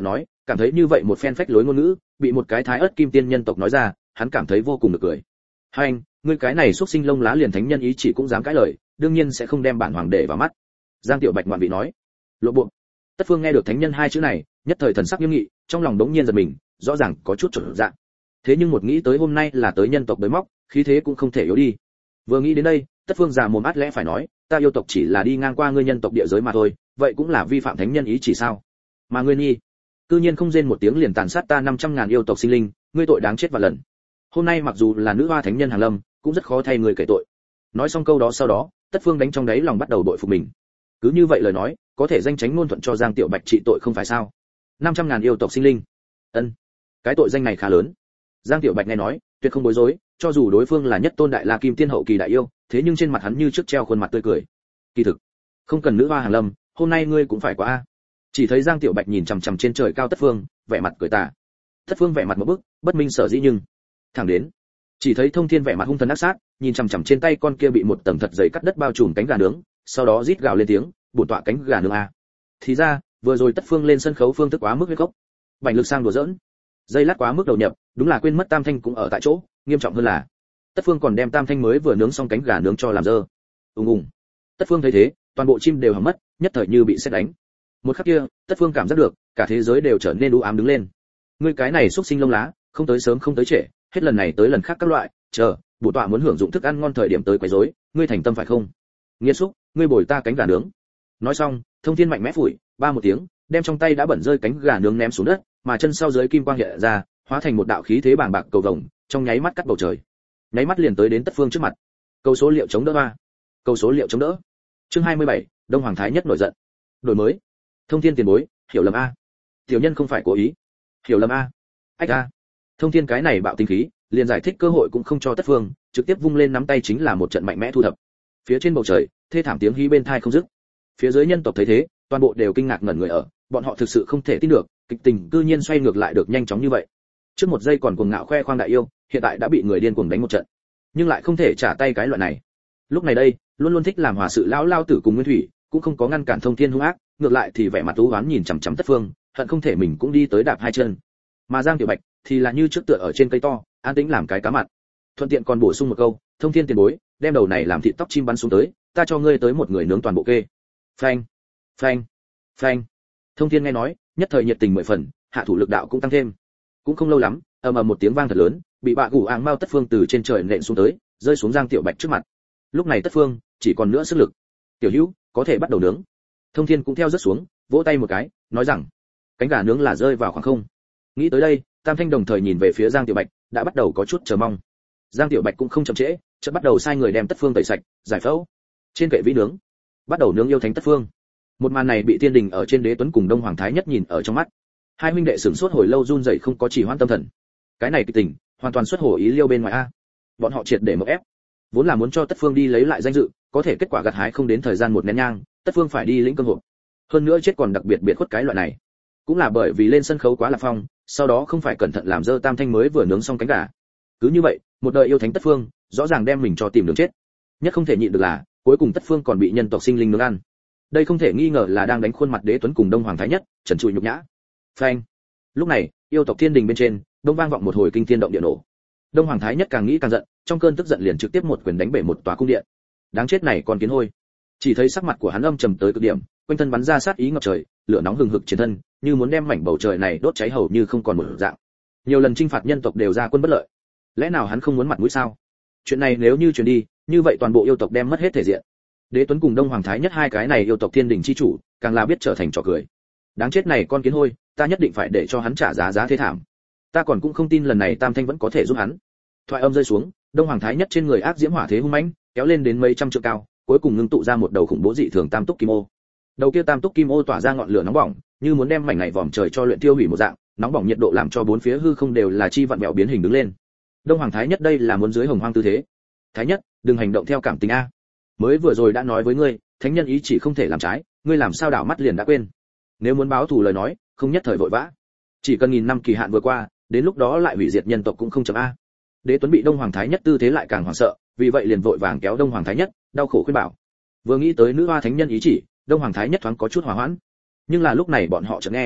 Cảm thấy như vậy một phen phách lối ngôn ngữ, bị một cái thái ớt kim tiên nhân tộc nói ra, hắn cảm thấy vô cùng được cười. Hành, ngươi cái này xuất sinh lông lá liền thánh nhân ý chỉ cũng dám cãi lời, đương nhiên sẽ không đem bản hoàng để vào mắt. Giang Tiểu Bạch ngoạn vị nói. Lộ bộ. Tất Phương nghe được thánh nhân hai chữ này, nhất thời thần sắc nghiêm nghị, trong lòng đống nhiên giật mình, rõ ràng có chút chột dạ. Thế nhưng một nghĩ tới hôm nay là tới nhân tộc tới móc, khí thế cũng không thể yếu đi. Vừa nghĩ đến đây, Tất Phương già mồm át lẽ phải nói, ta yêu tộc chỉ là đi ngang qua ngươi nhân tộc địa giới mà thôi, vậy cũng là vi phạm thánh nhân ý chỉ sao? Mà ngươi nhi, cư nhiên không rên một tiếng liền tàn sát ta năm trăm ngàn yêu tộc sinh linh, ngươi tội đáng chết vạn lần. Hôm nay mặc dù là nữ hoa thánh nhân hàng lâm, cũng rất khó thay người kể tội. Nói xong câu đó sau đó, Tất Phương đánh trong đáy lòng bắt đầu đội phục mình. Cứ như vậy lời nói, có thể danh tránh ngôn thuận cho Giang Tiểu Bạch trị tội không phải sao? năm trăm ngàn yêu tộc sinh linh. Ân, cái tội danh này khá lớn. Giang Tiểu Bạch nghe nói, tuyệt không bối rối, cho dù đối phương là nhất tôn đại la kim tiên hậu kỳ đại yêu, thế nhưng trên mặt hắn như trước treo khuôn mặt tươi cười. Kỳ thực, không cần nữ hoa hàng lâm, hôm nay ngươi cũng phải qua a. Chỉ thấy Giang Tiểu Bạch nhìn chằm chằm trên trời cao Tất Phương, vẻ mặt cười tà. Tất Phương vẻ mặt một bức, bất minh sở dĩ nhưng thẳng đến, chỉ thấy Thông Thiên vẻ mặt hung thần ác sát, nhìn chằm chằm trên tay con kia bị một tầng thật dày cắt đất bao trùm cánh gà nướng, sau đó rít gào lên tiếng, bổn tọa cánh gà nướng a. Thì ra, vừa rồi Tất Phương lên sân khấu phương thức quá mức huyết gốc. Bành lực sang đùa giỡn. Dây lát quá mức đầu nhập, đúng là quên mất Tam Thanh cũng ở tại chỗ, nghiêm trọng hơn là Tất Phương còn đem Tam Thanh mới vừa nướng xong cánh gà nướng cho làm dơ. Ùng ùng. Tất Phương thấy thế, toàn bộ chim đều hỏng mất, nhất thời như bị sét đánh. Một khắc kia, Tất Phương cảm giác được, cả thế giới đều trở nên u ám đứng lên. Ngươi cái này xúc sinh lông lá, không tới sớm không tới trễ, hết lần này tới lần khác các loại, chờ, bổ tọa muốn hưởng dụng thức ăn ngon thời điểm tới quấy rối, ngươi thành tâm phải không? Nghiệt xúc, ngươi bồi ta cánh gà nướng. Nói xong, Thông Thiên mạnh mẽ phủi, ba một tiếng, đem trong tay đã bẩn rơi cánh gà nướng ném xuống đất, mà chân sau dưới kim quang hiện ra, hóa thành một đạo khí thế bàng bạc cầu vồng, trong nháy mắt cắt bầu trời. Nháy mắt liền tới đến Tất Phương trước mặt. Câu số liệu chống đỡ ba. Câu số liệu chống đỡ. Chương hai mươi bảy, Đông Hoàng Thái Nhất nổi giận. Đổi mới. Thông Thiên tiền bối, hiểu lầm a. Tiểu nhân không phải cố ý. Hiểu lầm a. Ách a. Thông Thiên cái này bạo tinh khí, liền giải thích cơ hội cũng không cho Tất Phương, trực tiếp vung lên nắm tay chính là một trận mạnh mẽ thu thập. Phía trên bầu trời, thê thảm tiếng hí bên tai không dứt. Phía dưới nhân tộc thấy thế, toàn bộ đều kinh ngạc ngẩn người ở, bọn họ thực sự không thể tin được, kịch tình cư nhiên xoay ngược lại được nhanh chóng như vậy. Trước một giây còn cuồng ngạo khoe khoang đại yêu, hiện tại đã bị người điên cuồng đánh một trận, nhưng lại không thể trả tay cái loại này. Lúc này đây, luôn luôn thích làm hòa sự lão lao tử cùng Nguyên Thủy, cũng không có ngăn cản Thông Thiên hung ác, ngược lại thì vẻ mặt u uất nhìn chằm chằm Tất Phương, hận không thể mình cũng đi tới đạp hai chân. Mà Giang Tiểu Bạch thì là như trước tựa ở trên cây to, an tĩnh làm cái cá mặt. Thuận tiện còn bổ sung một câu, Thông Thiên tiền bối, đem đầu này làm thịt tóc chim bắn xuống tới, ta cho ngươi tới một người nướng toàn bộ kê. Phanh, phanh, phanh. Thông Thiên nghe nói, nhất thời nhiệt tình mười phần, hạ thủ lực đạo cũng tăng thêm. Cũng không lâu lắm, ầm ầm một tiếng vang thật lớn, bị bạ gù áng mao Tất Phương từ trên trời nện xuống tới, rơi xuống Giang Tiểu Bạch trước mặt. Lúc này Tất Phương chỉ còn nữa sức lực. Tiểu Hữu, có thể bắt đầu nướng. Thông Thiên cũng theo rớt xuống, vỗ tay một cái, nói rằng, cánh gà nướng là rơi vào khoảng không. Nghĩ tới đây, Tam Thanh đồng thời nhìn về phía Giang Tiểu Bạch, đã bắt đầu có chút chờ mong. Giang Tiểu Bạch cũng không chậm trễ, chợt bắt đầu sai người đem Tất Phương tẩy sạch, giải phẫu. Trên kệ vĩ nướng, bắt đầu nướng yêu thánh Tất Phương. Một màn này bị Tiên Đình ở trên Đế Tuấn cùng Đông Hoàng Thái Nhất nhìn ở trong mắt. Hai huynh đệ sửng sốt hồi lâu run rẩy không có chỉ hoãn tâm thần. Cái này kịch tình, hoàn toàn xuất hồ ý liêu bên ngoài a. Bọn họ triệt để mở ép. Vốn là muốn cho Tất Phương đi lấy lại danh dự, có thể kết quả gặt hái không đến thời gian một nén nhang, Tất Phương phải đi lĩnh cương hộp. Hơn nữa chết còn đặc biệt biệt khuất cái loại này. Cũng là bởi vì lên sân khấu quá là phong, sau đó không phải cẩn thận làm dơ Tam Thanh mới vừa nướng xong cánh gà. Cứ như vậy, một đời yêu thánh Tất Phương, rõ ràng đem mình cho tìm đường chết. Nhất không thể nhịn được là, cuối cùng Tất Phương còn bị nhân tộc sinh linh nướng ăn. Đây không thể nghi ngờ là đang đánh khuôn mặt Đế Tuấn cùng Đông Hoàng Thái Nhất, trần trụi nhục nhã. Phanh. Lúc này, yêu tộc Thiên Đình bên trên, đông vang vọng một hồi kinh thiên động địa nổ. Đông Hoàng Thái Nhất càng nghĩ càng giận, trong cơn tức giận liền trực tiếp một quyền đánh bể một tòa cung điện. Đáng chết này còn kiến hôi. Chỉ thấy sắc mặt của hắn âm trầm tới cực điểm, quanh thân bắn ra sát ý ngập trời, lửa nóng hừng hực trên thân, như muốn đem mảnh bầu trời này đốt cháy hầu như không còn một dạng. Nhiều lần chinh phạt nhân tộc đều ra quân bất lợi. Lẽ nào hắn không muốn mặt mũi sao? Chuyện này nếu như truyền đi, như vậy toàn bộ yêu tộc đem mất hết thể diện. Đế Tuấn cùng Đông Hoàng Thái Nhất hai cái này yêu tộc Thiên Đình chi chủ, càng là biết trở thành trò cười. Đáng chết này con kiến hôi, ta nhất định phải để cho hắn trả giá giá thế thảm. Ta còn cũng không tin lần này Tam Thanh vẫn có thể giúp hắn. Thoại âm rơi xuống, Đông Hoàng Thái Nhất trên người ác diễm hỏa thế hung mãnh, kéo lên đến mấy trăm trượng cao, cuối cùng ngưng tụ ra một đầu khủng bố dị thường tam túc kim ô. Đầu kia tam túc kim ô tỏa ra ngọn lửa nóng bỏng, như muốn đem mảnh này vòm trời cho luyện tiêu hủy một dạng, nóng bỏng nhiệt độ làm cho bốn phía hư không đều là chi vặn vẹo biến hình đứng lên. Đông Hoàng Thái Nhất đây là muốn dưới hồng hoang tư thế. Thái Nhất, đừng hành động theo cảm tình a. Mới vừa rồi đã nói với ngươi, thánh nhân ý chỉ không thể làm trái, ngươi làm sao đảo mắt liền đã quên. Nếu muốn báo thù lời nói, không nhất thời vội vã. Chỉ cần nghìn năm kỳ hạn vừa qua, đến lúc đó lại hủy diệt nhân tộc cũng không chậm a. Đế Tuấn bị Đông Hoàng Thái Nhất tư thế lại càng hoảng sợ, vì vậy liền vội vàng kéo Đông Hoàng Thái Nhất, đau khổ khuyên bảo. Vừa nghĩ tới nữ hoa thánh nhân ý chỉ, Đông Hoàng Thái Nhất thoáng có chút hòa hoãn. Nhưng là lúc này bọn họ chợt nghe,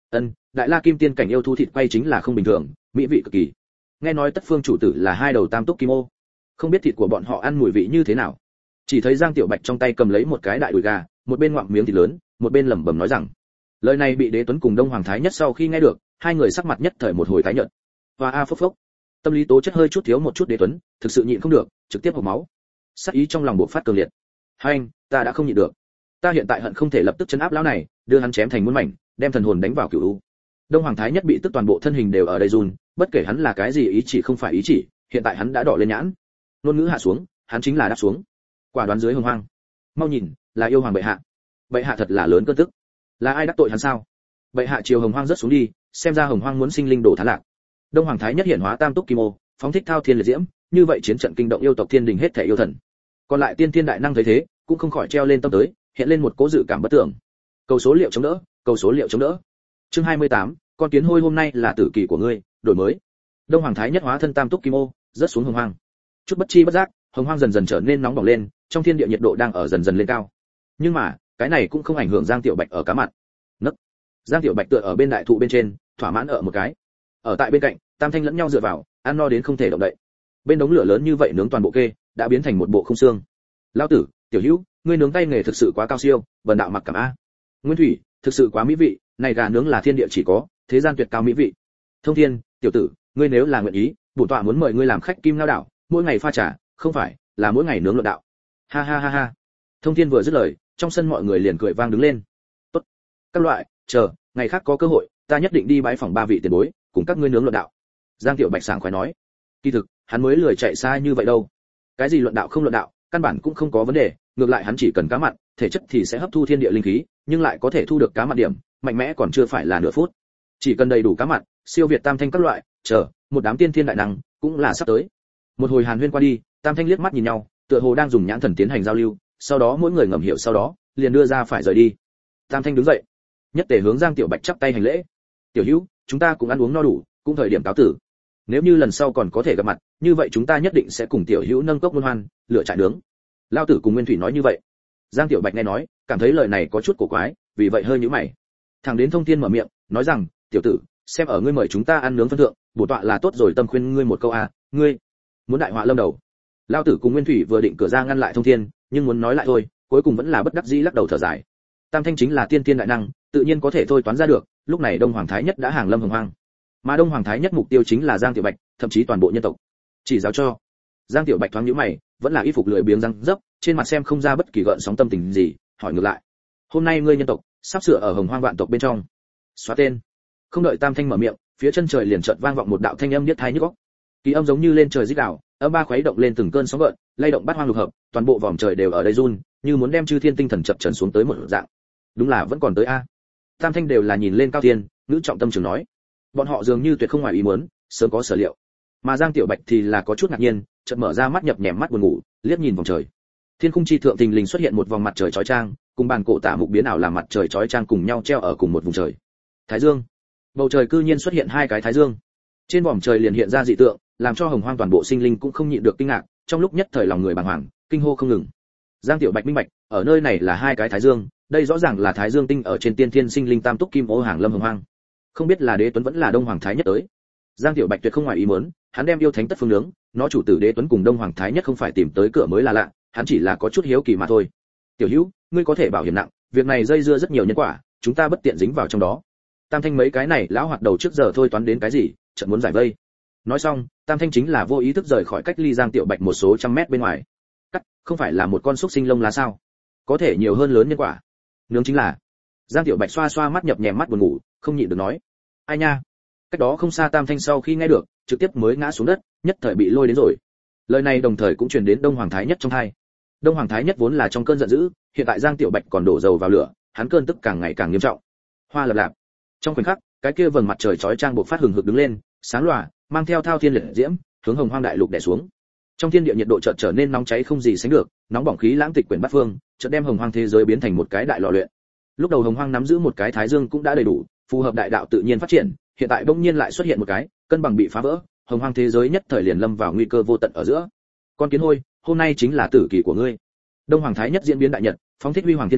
Ân, đại la kim tiên cảnh yêu thú thịt quay chính là không bình thường, mỹ vị cực kỳ. Nghe nói tất phương chủ tử là hai đầu tam túc kim ô, không biết thịt của bọn họ ăn mùi vị như thế nào. Chỉ thấy Giang Tiểu Bạch trong tay cầm lấy một cái đại đùi gà, một bên ngoạm miếng thịt lớn, một bên lẩm bẩm nói rằng, lời này bị Đế Tuấn cùng Đông Hoàng Thái Nhất sau khi nghe được, hai người sắc mặt nhất thời một hồi tái nhợt. Và a phốc phốc, tâm lý tố chất hơi chút thiếu một chút Đế Tuấn, thực sự nhịn không được, trực tiếp hộc máu. Sát ý trong lòng bộc phát cường liệt. Hai anh, ta đã không nhịn được. Ta hiện tại hận không thể lập tức chấn áp lão này, đưa hắn chém thành muôn mảnh, đem thần hồn đánh vào cửu u. Đông Hoàng Thái Nhất bị tức toàn bộ thân hình đều ở đây run, bất kể hắn là cái gì ý chỉ không phải ý chỉ, hiện tại hắn đã đỏ lên nhãn. Ngôn ngữ hạ xuống, hắn chính là đáp xuống. Quả đoán dưới hồng hoang. Mau nhìn, là yêu hoàng bệ hạ. Bệ hạ thật là lớn cơn tức. Là ai đắc tội hắn sao? Bệ hạ chiều hồng hoang rất xuống đi, xem ra hồng hoang muốn sinh linh đổ thán lạc. Đông Hoàng Thái Nhất hiện hóa tam túc kim ô, phóng thích thao thiên liệt diễm, như vậy chiến trận kinh động yêu tộc thiên đình hết thể yêu thần. Còn lại tiên thiên đại năng thấy thế, cũng không khỏi treo lên tâm tới, hiện lên một cố dự cảm bất tưởng. Cầu số liệu chống đỡ, cầu số liệu chống đỡ. Chương hai mươi tám, con kiến hôi hôm nay là tử kỳ của ngươi, đổi mới. Đông Hoàng Thái Nhất hóa thân tam túc kim ô, rớt xuống hồng hoang. Chút bất chi bất giác, hồng hoang dần dần trở nên nóng bỏng lên, trong thiên địa nhiệt độ đang ở dần dần lên cao. Nhưng mà, cái này cũng không ảnh hưởng Giang Tiểu Bạch ở cá mặn. Nấc. Giang Tiểu Bạch tựa ở bên đại thụ bên trên, thỏa mãn ở một cái. Ở tại bên cạnh, tam thanh lẫn nhau dựa vào, ăn no đến không thể động đậy. Bên đống lửa lớn như vậy nướng toàn bộ kê, đã biến thành một bộ không xương. Lão tử, Tiểu Hữu, ngươi nướng tay nghề thực sự quá cao siêu, vần đạo mặc cảm a. Nguyên Thủy, thực sự quá mỹ vị, này gà nướng là thiên địa chỉ có, thế gian tuyệt cao mỹ vị. Thông Thiên, tiểu tử, ngươi nếu là nguyện ý, bổn tọa muốn mời ngươi làm khách Kim Ngao đảo, mỗi ngày pha trà, không phải, là mỗi ngày nướng luận đạo. Ha ha ha ha. Thông Thiên vừa dứt lời, trong sân mọi người liền cười vang đứng lên. Tốt. Các loại, chờ, ngày khác có cơ hội, ta nhất định đi bái phỏng ba vị tiền bối, cùng các ngươi nướng luận đạo. Giang Tiểu Bạch sảng khoái nói. Kỳ thực, hắn mới lười chạy xa như vậy đâu. Cái gì luận đạo không luận đạo, căn bản cũng không có vấn đề, ngược lại hắn chỉ cần cá mặn, thể chất thì sẽ hấp thu thiên địa linh khí, nhưng lại có thể thu được cá mặn điểm, mạnh mẽ còn chưa phải là nửa phút. Chỉ cần đầy đủ cá mặn, siêu việt tam thanh các loại, chờ, một đám tiên thiên đại năng, cũng là sắp tới. Một hồi hàn huyên qua đi, tam thanh liếc mắt nhìn nhau, tựa hồ đang dùng nhãn thần tiến hành giao lưu, sau đó mỗi người ngầm hiểu sau đó, liền đưa ra phải rời đi. Tam thanh đứng dậy, nhất tề hướng Giang Tiểu Bạch chắp tay hành lễ. Tiểu Hữu, chúng ta cũng ăn uống no đủ, cũng thời điểm cáo tử. Nếu như lần sau còn có thể gặp mặt, như vậy chúng ta nhất định sẽ cùng Tiểu Hữu nâng cốc luân hoan, lửa trại nướng. Lao tử cùng Nguyên Thủy nói như vậy. Giang Tiểu Bạch nghe nói, cảm thấy lời này có chút cổ quái, vì vậy hơi nhíu mày. Thằng đến Thông Thiên mở miệng, nói rằng, tiểu tử, xem ở ngươi mời chúng ta ăn nướng phân thượng, bổ tọa là tốt rồi, tâm khuyên ngươi một câu a, ngươi muốn đại họa lâm đầu. Lao tử cùng Nguyên Thủy vừa định cửa ra ngăn lại Thông Thiên, nhưng muốn nói lại thôi, cuối cùng vẫn là bất đắc dĩ lắc đầu thở dài. Tam thanh chính là tiên tiên đại năng, tự nhiên có thể thôi toán ra được, lúc này Đông Hoàng Thái Nhất đã hàng lâm hồng hoang. Mà Đông Hoàng Thái Nhất mục tiêu chính là Giang Tiểu Bạch, thậm chí toàn bộ nhân tộc. Chỉ giáo cho. Giang Tiểu Bạch thoáng nhíu mày, vẫn là y phục lười biếng răng dấp, trên mặt xem không ra bất kỳ gợn sóng tâm tình gì, hỏi ngược lại. Hôm nay ngươi nhân tộc sắp sửa ở hồng hoang vạn tộc bên trong. Xóa tên. Không đợi Tam thanh mở miệng, phía chân trời liền chợt vang vọng một đạo thanh âm niết thái nhức óc. Kỳ âm giống như lên trời rít gào, âm ba khuấy động lên từng cơn sóng gợn, lay động bát hoang lục hợp, toàn bộ vòm trời đều ở đây run, như muốn đem chư thiên tinh thần chập chờn xuống tới một dạng. Đúng là vẫn còn tới a. Tam thanh đều là nhìn lên cao thiên, ngữ trọng tâm trường nói. Bọn họ dường như tuyệt không ngoài ý muốn, sớm có sở liệu. Mà Giang Tiểu Bạch thì là có chút ngạc nhiên, chợt mở ra mắt nhập nhèm mắt buồn ngủ, liếc nhìn vòng trời. Thiên khung chi thượng thình lình xuất hiện một vòng mặt trời chói chang, cùng bàn cổ tả mục biến ảo làm mặt trời chói chang cùng nhau treo ở cùng một vùng trời. Thái dương. Bầu trời cư nhiên xuất hiện hai cái thái dương. Trên vòm trời liền hiện ra dị tượng, làm cho hồng hoang toàn bộ sinh linh cũng không nhịn được kinh ngạc, trong lúc nhất thời lòng người bàng hoàng, kinh hô không ngừng. Giang Tiểu Bạch minh bạch, ở nơi này là hai cái thái dương, đây rõ ràng là thái dương tinh ở trên tiên thiên sinh linh tam túc kim ô hàng lâm hồng hoang. Không biết là Đế Tuấn vẫn là Đông Hoàng Thái Nhất tới. Giang Tiểu Bạch tuyệt không ngoài ý muốn, hắn đem yêu thánh tất phương nướng, nó chủ tử Đế Tuấn cùng Đông Hoàng Thái Nhất không phải tìm tới cửa mới là lạ, hắn chỉ là có chút hiếu kỳ mà thôi. Tiểu Hữu, ngươi có thể bảo hiểm nặng, việc này dây dưa rất nhiều nhân quả, chúng ta bất tiện dính vào trong đó. Tam thanh mấy cái này lão hoạt đầu trước giờ thôi toán đến cái gì, chợt muốn giải vây. Nói xong, Tam thanh chính là vô ý thức rời khỏi cách ly Giang Tiểu Bạch một số trăm mét bên ngoài. Cắt, không phải là một con xúc sinh lông lá sao? Có thể nhiều hơn lớn nhân quả. Nướng chính là. Giang Tiểu Bạch xoa xoa mắt nhập nhèm mắt buồn ngủ, không nhịn được nói. Ai nha? Cách đó không xa Tam thanh sau khi nghe được, trực tiếp mới ngã xuống đất, nhất thời bị lôi đến rồi. Lời này đồng thời cũng truyền đến Đông Hoàng Thái Nhất trong tai. Đông Hoàng Thái Nhất vốn là trong cơn giận dữ, hiện tại Giang Tiểu Bạch còn đổ dầu vào lửa, hắn cơn tức càng ngày càng nghiêm trọng. Hoa lập lạp. Trong khoảnh khắc, cái kia vầng mặt trời chói chang bộc phát hừng hực đứng lên, sáng lòa, mang theo thao thiên liệt diễm, hướng hồng hoang đại lục đè xuống. Trong thiên địa nhiệt độ chợt trở nên nóng cháy không gì sánh được, nóng bỏng khí lãng tịch quyển bát phương, chợt đem hồng hoang thế giới biến thành một cái đại lò luyện. Lúc đầu hồng hoang nắm giữ một cái thái dương cũng đã đầy đủ, phù hợp đại đạo tự nhiên phát triển, hiện tại bỗng nhiên lại xuất hiện một cái, cân bằng bị phá vỡ, hồng hoang thế giới nhất thời liền lâm vào nguy cơ vô tận ở giữa. Con kiến hôi, hôm nay chính là tử kỳ của ngươi. Đông Hoàng Thái Nhất diễn biến đại nhật, phóng thích huy hoàng thiên uy,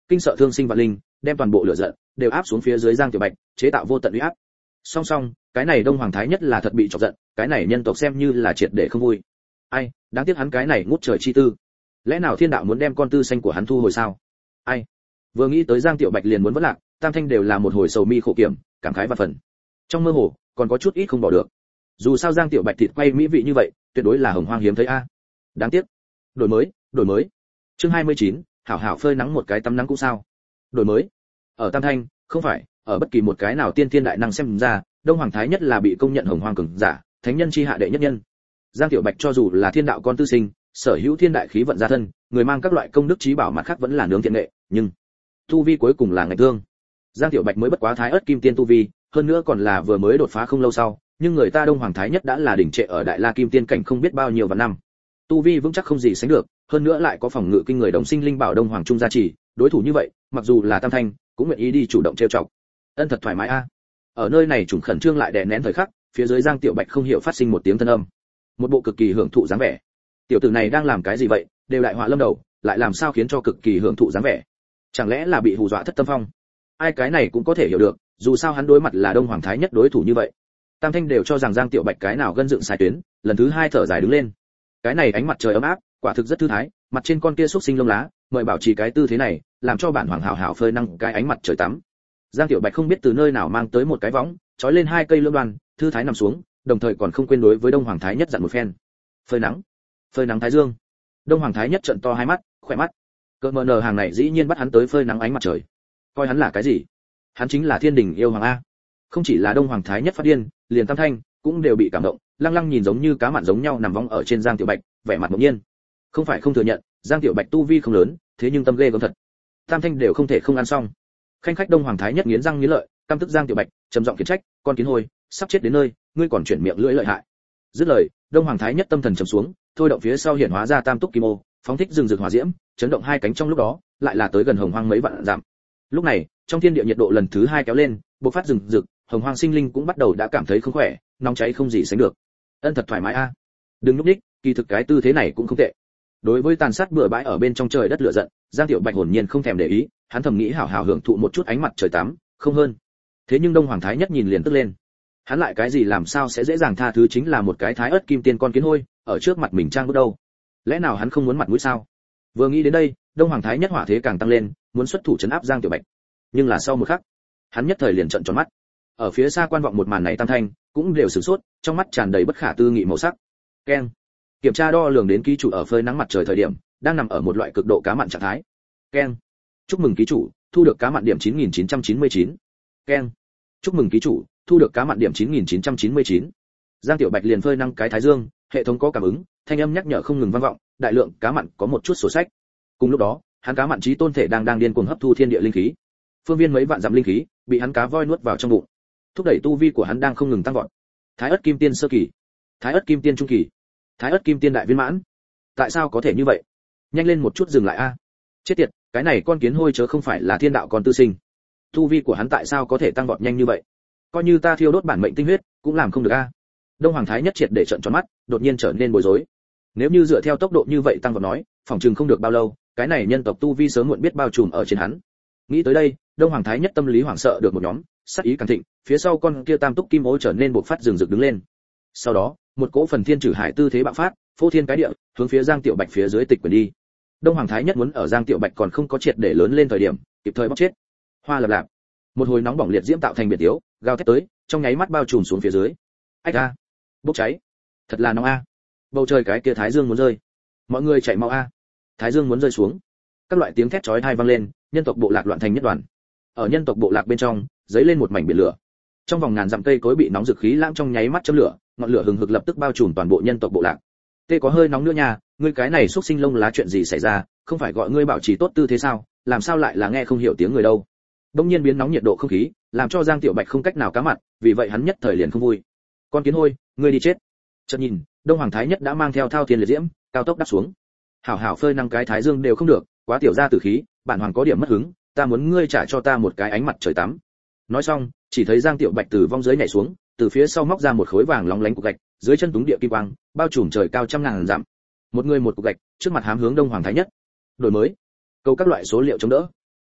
kinh sợ thương sinh vạn linh, đem toàn bộ lửa giận đều áp xuống phía dưới Giang Tiểu Bạch, chế tạo vô tận uy áp. Song song, cái này Đông Hoàng Thái Nhất là thật bị chọc giận, cái này nhân tộc xem như là triệt để không vui. Ai, đáng tiếc hắn cái này ngút trời chi tư. Lẽ nào thiên đạo muốn đem con tư xanh của hắn thu hồi sao? Ai. Vừa nghĩ tới Giang Tiểu Bạch liền muốn vỡ lạc, Tam Thanh đều là một hồi sầu mi khổ kiểm, cảm khái và phần. Trong mơ hồ, còn có chút ít không bỏ được. Dù sao Giang Tiểu Bạch thịt quay mỹ vị như vậy, tuyệt đối là hồng hoang hiếm thấy a. Đáng tiếc. Đổi mới, đổi mới. Chương hai mươi chín, hảo hảo phơi nắng một cái tắm nắng cũng sao? Đổi mới. Ở Tam Thanh, không phải, ở bất kỳ một cái nào tiên thiên đại năng xem ra, Đông Hoàng Thái Nhất là bị công nhận hồng hoang cường giả, thánh nhân chi hạ đệ nhất nhân. Giang Tiểu Bạch cho dù là thiên đạo con tư sinh, sở hữu thiên đại khí vận gia thân, người mang các loại công đức trí bảo mặt khác vẫn là nướng thiện nghệ, nhưng tu vi cuối cùng là ngạch thương. Giang Tiểu Bạch mới bất quá thái ớt kim tiên tu vi, hơn nữa còn là vừa mới đột phá không lâu sau, nhưng người ta Đông Hoàng Thái Nhất đã là đỉnh trệ ở đại la kim tiên cảnh không biết bao nhiêu vạn năm. Tu vi vững chắc không gì sánh được, hơn nữa lại có phòng ngự kinh người đồng sinh linh bảo Đông Hoàng trung gia trì, đối thủ như vậy, mặc dù là Tam Thanh, cũng nguyện ý đi chủ động trêu chọc. Ân thật thoải mái a. Ở nơi này trùng khẩn trương lại đè nén thời khắc, phía dưới Giang Tiểu Bạch không hiểu phát sinh một tiếng thân âm. Một bộ cực kỳ hưởng thụ dáng vẻ. Tiểu tử này đang làm cái gì vậy, đều đại họa lâm đầu, lại làm sao khiến cho cực kỳ hưởng thụ dáng vẻ? Chẳng lẽ là bị hù dọa thất tâm phong? Ai cái này cũng có thể hiểu được, dù sao hắn đối mặt là Đông Hoàng Thái Nhất đối thủ như vậy. Tam Thanh đều cho rằng Giang Tiểu Bạch cái nào gân dựng sai tuyến, lần thứ hai thở dài đứng lên. Cái này ánh mặt trời ấm áp, quả thực rất thư thái, mặt trên con kia xúc sinh lông lá, mời bảo trì cái tư thế này, làm cho bản hoàng hảo hảo phơi năng cái ánh mặt trời tắm. Giang Tiểu Bạch không biết từ nơi nào mang tới một cái võng, trói lên hai cây lưỡng đoàn, thư thái nằm xuống, đồng thời còn không quên đối với Đông Hoàng Thái Nhất dặn một phen. Phơi nắng, phơi nắng thái dương. Đông Hoàng Thái Nhất trợn to hai mắt, khỏe mắt. Cỡ mờ nờ hàng này dĩ nhiên bắt hắn tới phơi nắng ánh mặt trời. Coi hắn là cái gì? Hắn chính là thiên đình yêu hoàng a. Không chỉ là Đông Hoàng Thái Nhất phát điên, liền Tam Thanh cũng đều bị cảm động, lăng lăng nhìn giống như cá mặn giống nhau nằm vong ở trên Giang Tiểu Bạch, vẻ mặt ngẫu nhiên. Không phải không thừa nhận, Giang Tiểu Bạch tu vi không lớn, thế nhưng tâm ghê gớm thật. Tam Thanh đều không thể không ăn xong. Khanh khách Đông Hoàng Thái Nhất nghiến răng nghiến lợi, căm tức Giang Tiểu Bạch, trầm giọng khiển trách, con kiến hôi, sắp chết đến nơi, ngươi còn chuyển miệng lưỡi lợi hại. Dứt lời, Đông Hoàng Thái Nhất tâm thần trầm xuống, thôi động phía sau hiện hóa ra Tam Túc Kim Ô, phóng thích rừng rực hỏa diễm, chấn động hai cánh trong lúc đó, lại là tới gần Hồng Hoang mấy vạn dặm. Lúc này, trong thiên địa nhiệt độ lần thứ hai kéo lên, bộc phát rừng rực, Hồng Hoang sinh linh cũng bắt đầu đã cảm thấy không khỏe, nóng cháy không gì sánh được. Ân thật thoải mái a. Đừng lúc đích, kỳ thực cái tư thế này cũng không tệ. Đối với tàn sát bừa bãi ở bên trong trời đất lửa giận, Giang Tiểu Bạch hồn nhiên không thèm để ý, hắn thầm nghĩ hảo hảo hưởng thụ một chút ánh mặt trời tắm, không hơn. Thế nhưng Đông Hoàng Thái Nhất nhìn liền tức lên. Hắn lại cái gì làm sao sẽ dễ dàng tha thứ chính là một cái thái ớt kim tiên con kiến hôi, ở trước mặt mình trang bước đâu? Lẽ nào hắn không muốn mặt mũi sao? Vừa nghĩ đến đây, Đông Hoàng Thái Nhất hỏa thế càng tăng lên, muốn xuất thủ trấn áp Giang Tiểu Bạch. Nhưng là sau một khắc, hắn nhất thời liền trợn tròn mắt. Ở phía xa quan vọng một màn này Tam Thanh cũng đều sửng sốt, trong mắt tràn đầy bất khả tư nghị màu sắc. Keng. Kiểm tra đo lường đến ký chủ ở phơi nắng mặt trời thời điểm, đang nằm ở một loại cực độ cá mặn trạng thái. Keng. Chúc mừng ký chủ, thu được cá mặn điểm chín nghìn chín trăm chín mươi chín. Keng. Chúc mừng ký chủ, thu được cá mặn điểm chín nghìn chín trăm chín mươi chín. Giang Tiểu Bạch liền phơi năng cái thái dương, hệ thống có cảm ứng, thanh âm nhắc nhở không ngừng vang vọng, đại lượng cá mặn có một chút sổ sách. Cùng lúc đó, hắn cá mặn chí tôn thể đang đang điên cuồng hấp thu thiên địa linh khí. Phương viên mấy vạn dặm linh khí bị hắn cá voi nuốt vào trong bụng, thúc đẩy tu vi của hắn đang không ngừng tăng vọt. Thái ớt kim tiên sơ kỳ, Thái ớt kim tiên trung kỳ, Thái ớt kim tiên đại viên mãn. Tại sao có thể như vậy? Nhanh lên một chút dừng lại a. Chết tiệt, cái này con kiến hôi chớ không phải là thiên đạo con tư sinh. Tu vi của hắn tại sao có thể tăng vọt nhanh như vậy? Coi như ta thiêu đốt bản mệnh tinh huyết, cũng làm không được a. Đông Hoàng Thái Nhất triệt để trợn tròn mắt, đột nhiên trở nên bối rối. Nếu như dựa theo tốc độ như vậy tăng vọt nói, phòng trường không được bao lâu, cái này nhân tộc tu vi sớm muộn biết bao trùm ở trên hắn. Nghĩ tới đây, Đông Hoàng Thái Nhất tâm lý hoảng sợ được một nhóm, sát ý càng thịnh, phía sau con kia Tam Túc Kim Ô trở nên bộc phát rừng rực đứng lên. Sau đó, một cỗ phần thiên trừ hải tư thế bạo phát, phô thiên cái địa, hướng phía Giang Tiểu Bạch phía dưới tịch quyền đi. Đông Hoàng Thái Nhất muốn ở Giang Tiểu Bạch còn không có triệt để lớn lên thời điểm, kịp thời bóc chết. Hoa lập lạp. Một hồi nóng bỏng liệt diễm tạo thành biển tiếu, gào thét tới, trong nháy mắt bao trùm xuống phía dưới. Ách a, bốc cháy. Thật là nóng a. Bầu trời cái kia thái dương muốn rơi. Mọi người chạy mau a. Thái dương muốn rơi xuống. Các loại tiếng thét chói tai vang lên, nhân tộc bộ lạc loạn thành nhất đoàn. Ở nhân tộc bộ lạc bên trong, dấy lên một mảnh biển lửa. Trong vòng ngàn dặm cây cối bị nóng rực khí lãng trong nháy mắt châm lửa, ngọn lửa hừng hực lập tức bao trùm toàn bộ nhân tộc bộ lạc. Tê có hơi nóng nữa nha, ngươi cái này xúc sinh lông lá chuyện gì xảy ra, không phải gọi ngươi bảo trì tốt tư thế sao, làm sao lại là nghe không hiểu tiếng người đâu? Đông nhiên biến nóng nhiệt độ không khí, làm cho Giang Tiểu Bạch không cách nào cá mặt, vì vậy hắn nhất thời liền không vui. Con kiến hôi, ngươi đi chết. Chợt nhìn, Đông Hoàng Thái Nhất đã mang theo thao thiên liệt diễm, cao tốc đáp xuống. Hảo hảo phơi năng cái thái dương đều không được, quá tiểu ra tử khí, bản hoàng có điểm mất hứng, ta muốn ngươi trả cho ta một cái ánh mặt trời tắm. Nói xong, chỉ thấy Giang Tiểu Bạch từ vong dưới nhảy xuống, từ phía sau móc ra một khối vàng lóng lánh cục gạch, dưới chân túng địa kim quang, bao trùm trời cao trăm ngàn dặm. Một người một cục gạch, trước mặt hám hướng Đông Hoàng Thái Nhất. Đổi mới, câu các loại số liệu chống đỡ.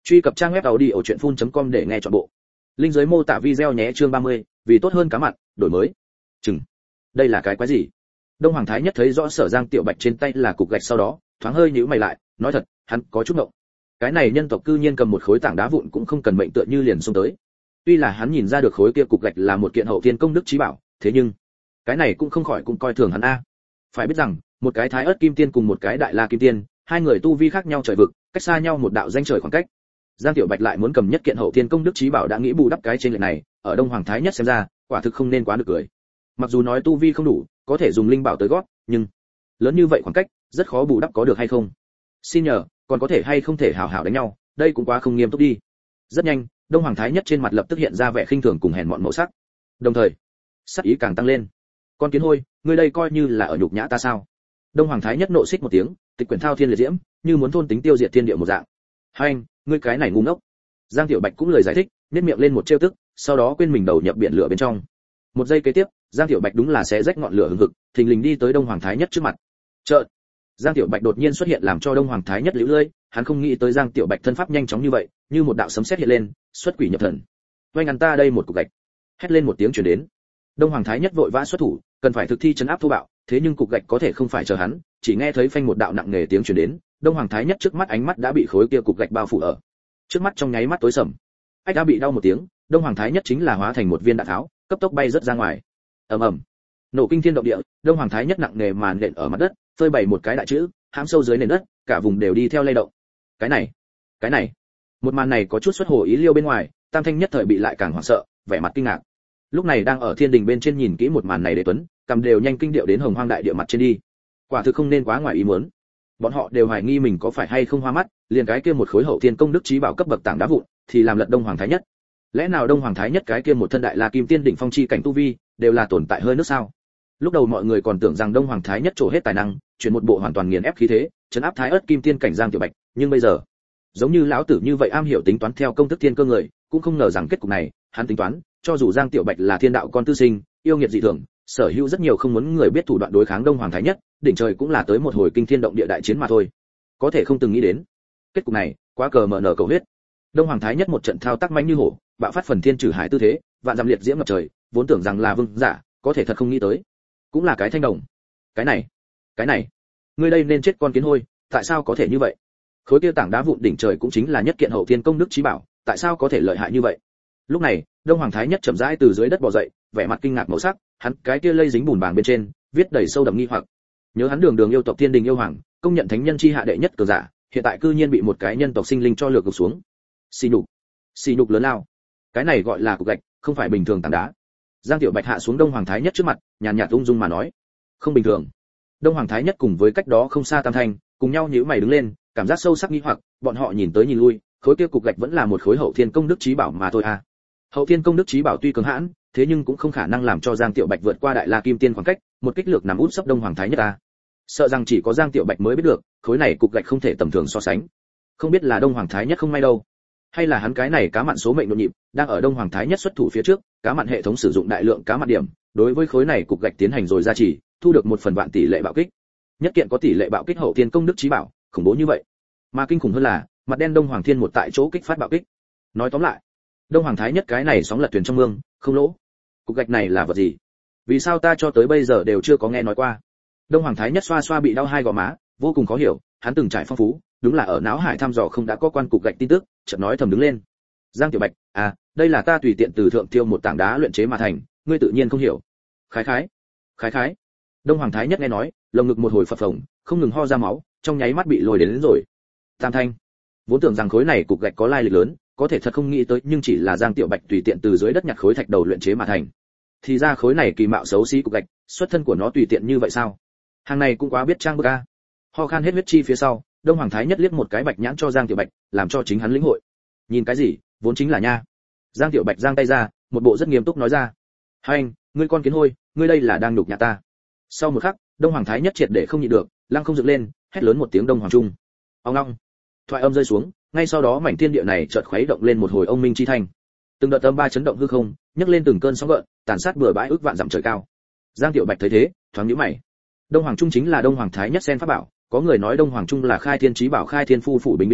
Truy cập trang web audiochuyenphun.com để nghe trọn bộ. Link dưới mô tả video nhé. Chương ba mươi, vì tốt hơn cá mặn, đổi mới. Chừng. Đây là cái quái gì? Đông Hoàng Thái Nhất thấy rõ Sở Giang Tiểu Bạch trên tay là cục gạch sau đó, thoáng hơi nhíu mày lại, nói thật, hắn có chút ngộng. Cái này nhân tộc cư nhiên cầm một khối tảng đá vụn cũng không cần mệnh tựa như liền xông tới. Tuy là hắn nhìn ra được khối kia cục gạch là một kiện hậu thiên công đức chí bảo, thế nhưng cái này cũng không khỏi cũng coi thường hắn a. Phải biết rằng, một cái Thái Ức Kim Tiên cùng một cái Đại La Kim Tiên, hai người tu vi khác nhau trời vực, cách xa nhau một đạo danh trời khoảng cách. Giang Tiểu Bạch lại muốn cầm nhất kiện hậu thiên công đức chí bảo đã nghĩ bù đắp cái trên lệch này, ở Đông Hoàng Thái Nhất xem ra, quả thực không nên quá được cười. Mặc dù nói tu vi không đủ, có thể dùng linh bảo tới gót, nhưng lớn như vậy khoảng cách, rất khó bù đắp có được hay không. Xin nhờ, còn có thể hay không thể hảo hảo đánh nhau, đây cũng quá không nghiêm túc đi. Rất nhanh, Đông Hoàng Thái Nhất trên mặt lập tức hiện ra vẻ khinh thường cùng hèn mọn màu sắc. Đồng thời, sắc ý càng tăng lên. Con kiến hôi, ngươi đây coi như là ở nhục nhã ta sao? Đông Hoàng Thái Nhất nộ xích một tiếng, tịch quyển thao thiên liệt diễm, như muốn thôn tính tiêu diệt thiên địa một dạng. Hai anh, ngươi cái này ngu ngốc. Giang Tiểu Bạch cũng lời giải thích, nhếch miệng lên một trêu tức, sau đó quên mình đầu nhập biển lửa bên trong. Một giây kế tiếp, Giang Tiểu Bạch đúng là xé rách ngọn lửa hừng hực, thình lình đi tới Đông Hoàng Thái Nhất trước mặt. Chợt, Giang Tiểu Bạch đột nhiên xuất hiện làm cho Đông Hoàng Thái Nhất liễu lơi, hắn không nghĩ tới Giang Tiểu Bạch thân pháp nhanh chóng như vậy, như một đạo sấm sét hiện lên, xuất quỷ nhập thần. Oanh ngăn ta đây một cục gạch. Hét lên một tiếng truyền đến. Đông Hoàng Thái Nhất vội vã xuất thủ, cần phải thực thi trấn áp thô bạo, thế nhưng cục gạch có thể không phải chờ hắn, chỉ nghe thấy phanh một đạo nặng nề tiếng truyền đến, Đông Hoàng Thái Nhất trước mắt ánh mắt đã bị khối kia cục gạch bao phủ ở. Trước mắt trong nháy mắt tối sầm. Ách đã bị đau một tiếng, Đông Hoàng Thái Nhất chính là hóa thành một viên đạn tháo, cấp tốc bay rất ra ngoài. Ầm ầm. Nổ kinh thiên động địa, Đông Hoàng Thái Nhất nặng nề màn nện ở mặt đất, phơi bày một cái đại chữ, hãm sâu dưới nền đất, cả vùng đều đi theo lay động. Cái này, cái này. Một màn này có chút xuất hồ ý liêu bên ngoài, Tam Thanh nhất thời bị lại càng hoảng sợ, vẻ mặt kinh ngạc. Lúc này đang ở thiên đình bên trên nhìn kỹ một màn này để tuấn, cầm đều nhanh kinh điệu đến hồng hoang đại địa mặt trên đi. Quả thực không nên quá ngoài ý muốn. Bọn họ đều hoài nghi mình có phải hay không hoa mắt, liền cái kia một khối hậu thiên công đức chí bảo cấp bậc tảng đá vụn, thì làm lật Đông Hoàng Thái Nhất. Lẽ nào Đông Hoàng Thái Nhất cái kia một thân đại La Kim Tiên đỉnh phong chi cảnh tu vi, đều là tồn tại hơi nước sao? Lúc đầu mọi người còn tưởng rằng Đông Hoàng Thái Nhất trổ hết tài năng, chuyển một bộ hoàn toàn nghiền ép khí thế, trấn áp Thái Ức Kim Tiên cảnh Giang Tiểu Bạch, nhưng bây giờ, giống như lão tử như vậy am hiểu tính toán theo công thức thiên cơ người, cũng không ngờ rằng kết cục này, hắn tính toán, cho dù Giang Tiểu Bạch là thiên đạo con tư sinh, yêu nghiệt dị thường, sở hữu rất nhiều không muốn người biết thủ đoạn đối kháng Đông Hoàng Thái Nhất, đỉnh trời cũng là tới một hồi kinh thiên động địa đại chiến mà thôi. Có thể không từng nghĩ đến, kết cục này, quá cờ mở nở cầu huyết. Đông Hoàng Thái Nhất một trận thao tác mãnh như hổ, bạo phát phần thiên trừ hải tư thế, vạn dặm liệt diễm ngập trời, vốn tưởng rằng là vương giả, có thể thật không nghĩ tới, cũng là cái thanh đồng. Cái này, cái này, ngươi đây nên chết con kiến hôi, tại sao có thể như vậy? Khối kia tảng đá vụn đỉnh trời cũng chính là nhất kiện hậu thiên công đức chí bảo, tại sao có thể lợi hại như vậy? Lúc này, Đông Hoàng Thái Nhất chậm rãi từ dưới đất bò dậy, vẻ mặt kinh ngạc màu sắc, hắn cái kia lây dính bùn bàng bên trên, viết đầy sâu đậm nghi hoặc. Nhớ hắn đường đường yêu tộc thiên đình yêu hoàng, công nhận thánh nhân chi hạ đệ nhất cường giả, hiện tại cư nhiên bị một cái nhân tộc sinh linh cho lược gục xuống. Xì nhục, xì nhục lớn lao. Cái này gọi là cục gạch, không phải bình thường tảng đá. Giang Tiểu Bạch hạ xuống Đông Hoàng Thái Nhất trước mặt, nhàn nhạt ung dung mà nói, không bình thường. Đông Hoàng Thái Nhất cùng với cách đó không xa Tam Thanh, cùng nhau nhíu mày đứng lên, cảm giác sâu sắc nghi hoặc, bọn họ nhìn tới nhìn lui, khối kia cục gạch vẫn là một khối hậu thiên công đức chí bảo mà thôi à. Hậu thiên công đức chí bảo tuy cường hãn, thế nhưng cũng không khả năng làm cho Giang Tiểu Bạch vượt qua Đại La Kim Tiên khoảng cách, một kích lược nằm út sấp Đông Hoàng Thái Nhất à. Sợ rằng chỉ có Giang Tiểu Bạch mới biết được, khối này cục gạch không thể tầm thường so sánh. Không biết là Đông Hoàng Thái Nhất không may đâu, hay là hắn cái này cá mặn số mệnh nhộn nhịp, đang ở Đông Hoàng Thái Nhất xuất thủ phía trước, cá mặn hệ thống sử dụng đại lượng cá mặn điểm, đối với khối này cục gạch tiến hành rồi gia trì, thu được một phần vạn tỷ lệ bạo kích. Nhất kiện có tỷ lệ bạo kích hậu thiên công đức chí bảo, khủng bố như vậy. Mà kinh khủng hơn là, mặt đen Đông Hoàng Thiên một tại chỗ kích phát bạo kích. Nói tóm lại, Đông Hoàng Thái Nhất cái này sóng lật thuyền trong mương, không lỗ. Cục gạch này là vật gì? Vì sao ta cho tới bây giờ đều chưa có nghe nói qua? Đông Hoàng Thái Nhất xoa xoa bị đau hai gò má, vô cùng khó hiểu, hắn từng trải phong phú, đúng là ở não hải thăm dò không đã có quan cục gạch tin tức, chợt nói thầm đứng lên. Giang Tiểu Bạch, à, đây là ta tùy tiện từ thượng tiêu một tảng đá luyện chế mà thành, ngươi tự nhiên không hiểu. Khái khái, khái khái. Đông Hoàng Thái Nhất nghe nói, lồng ngực một hồi phập phồng, không ngừng ho ra máu, trong nháy mắt bị lồi đến, đến rồi. Tam Thanh, vốn tưởng rằng khối này cục gạch có lai lịch lớn, có thể thật không nghĩ tới, nhưng chỉ là Giang Tiểu Bạch tùy tiện từ dưới đất nhặt khối thạch đầu luyện chế mà thành. Thì ra khối này kỳ mạo xấu xí cục gạch, xuất thân của nó tùy tiện như vậy sao? Hàng này cũng quá biết trang bức a. Ho khan hết huyết chi phía sau, Đông Hoàng Thái Nhất liếc một cái bạch nhãn cho Giang Tiểu Bạch, làm cho chính hắn lĩnh hội. Nhìn cái gì, vốn chính là nha. Giang Tiểu Bạch giang tay ra, một bộ rất nghiêm túc nói ra. Hai anh, ngươi con kiến hôi, ngươi đây là đang nhục nhã ta. Sau một khắc, Đông Hoàng Thái Nhất triệt để không nhịn được, lăng không dựng lên, hét lớn một tiếng Đông Hoàng Trung. Ong ong. Thoại âm rơi xuống, ngay sau đó mảnh thiên địa này chợt khuấy động lên một hồi ông minh chi thanh. Từng đợt âm ba chấn động hư không, nhấc lên từng cơn sóng gợn, tàn sát bừa bãi ước vạn dặm trời cao. Giang Tiểu Bạch thấy thế, thoáng nhíu mày. Đông Hoàng Trung chính là Đông Hoàng Thái Nhất sen pháp bảo, có người nói Đông Hoàng Trung là khai thiên chí bảo khai thiên phu phủ bình biến thành,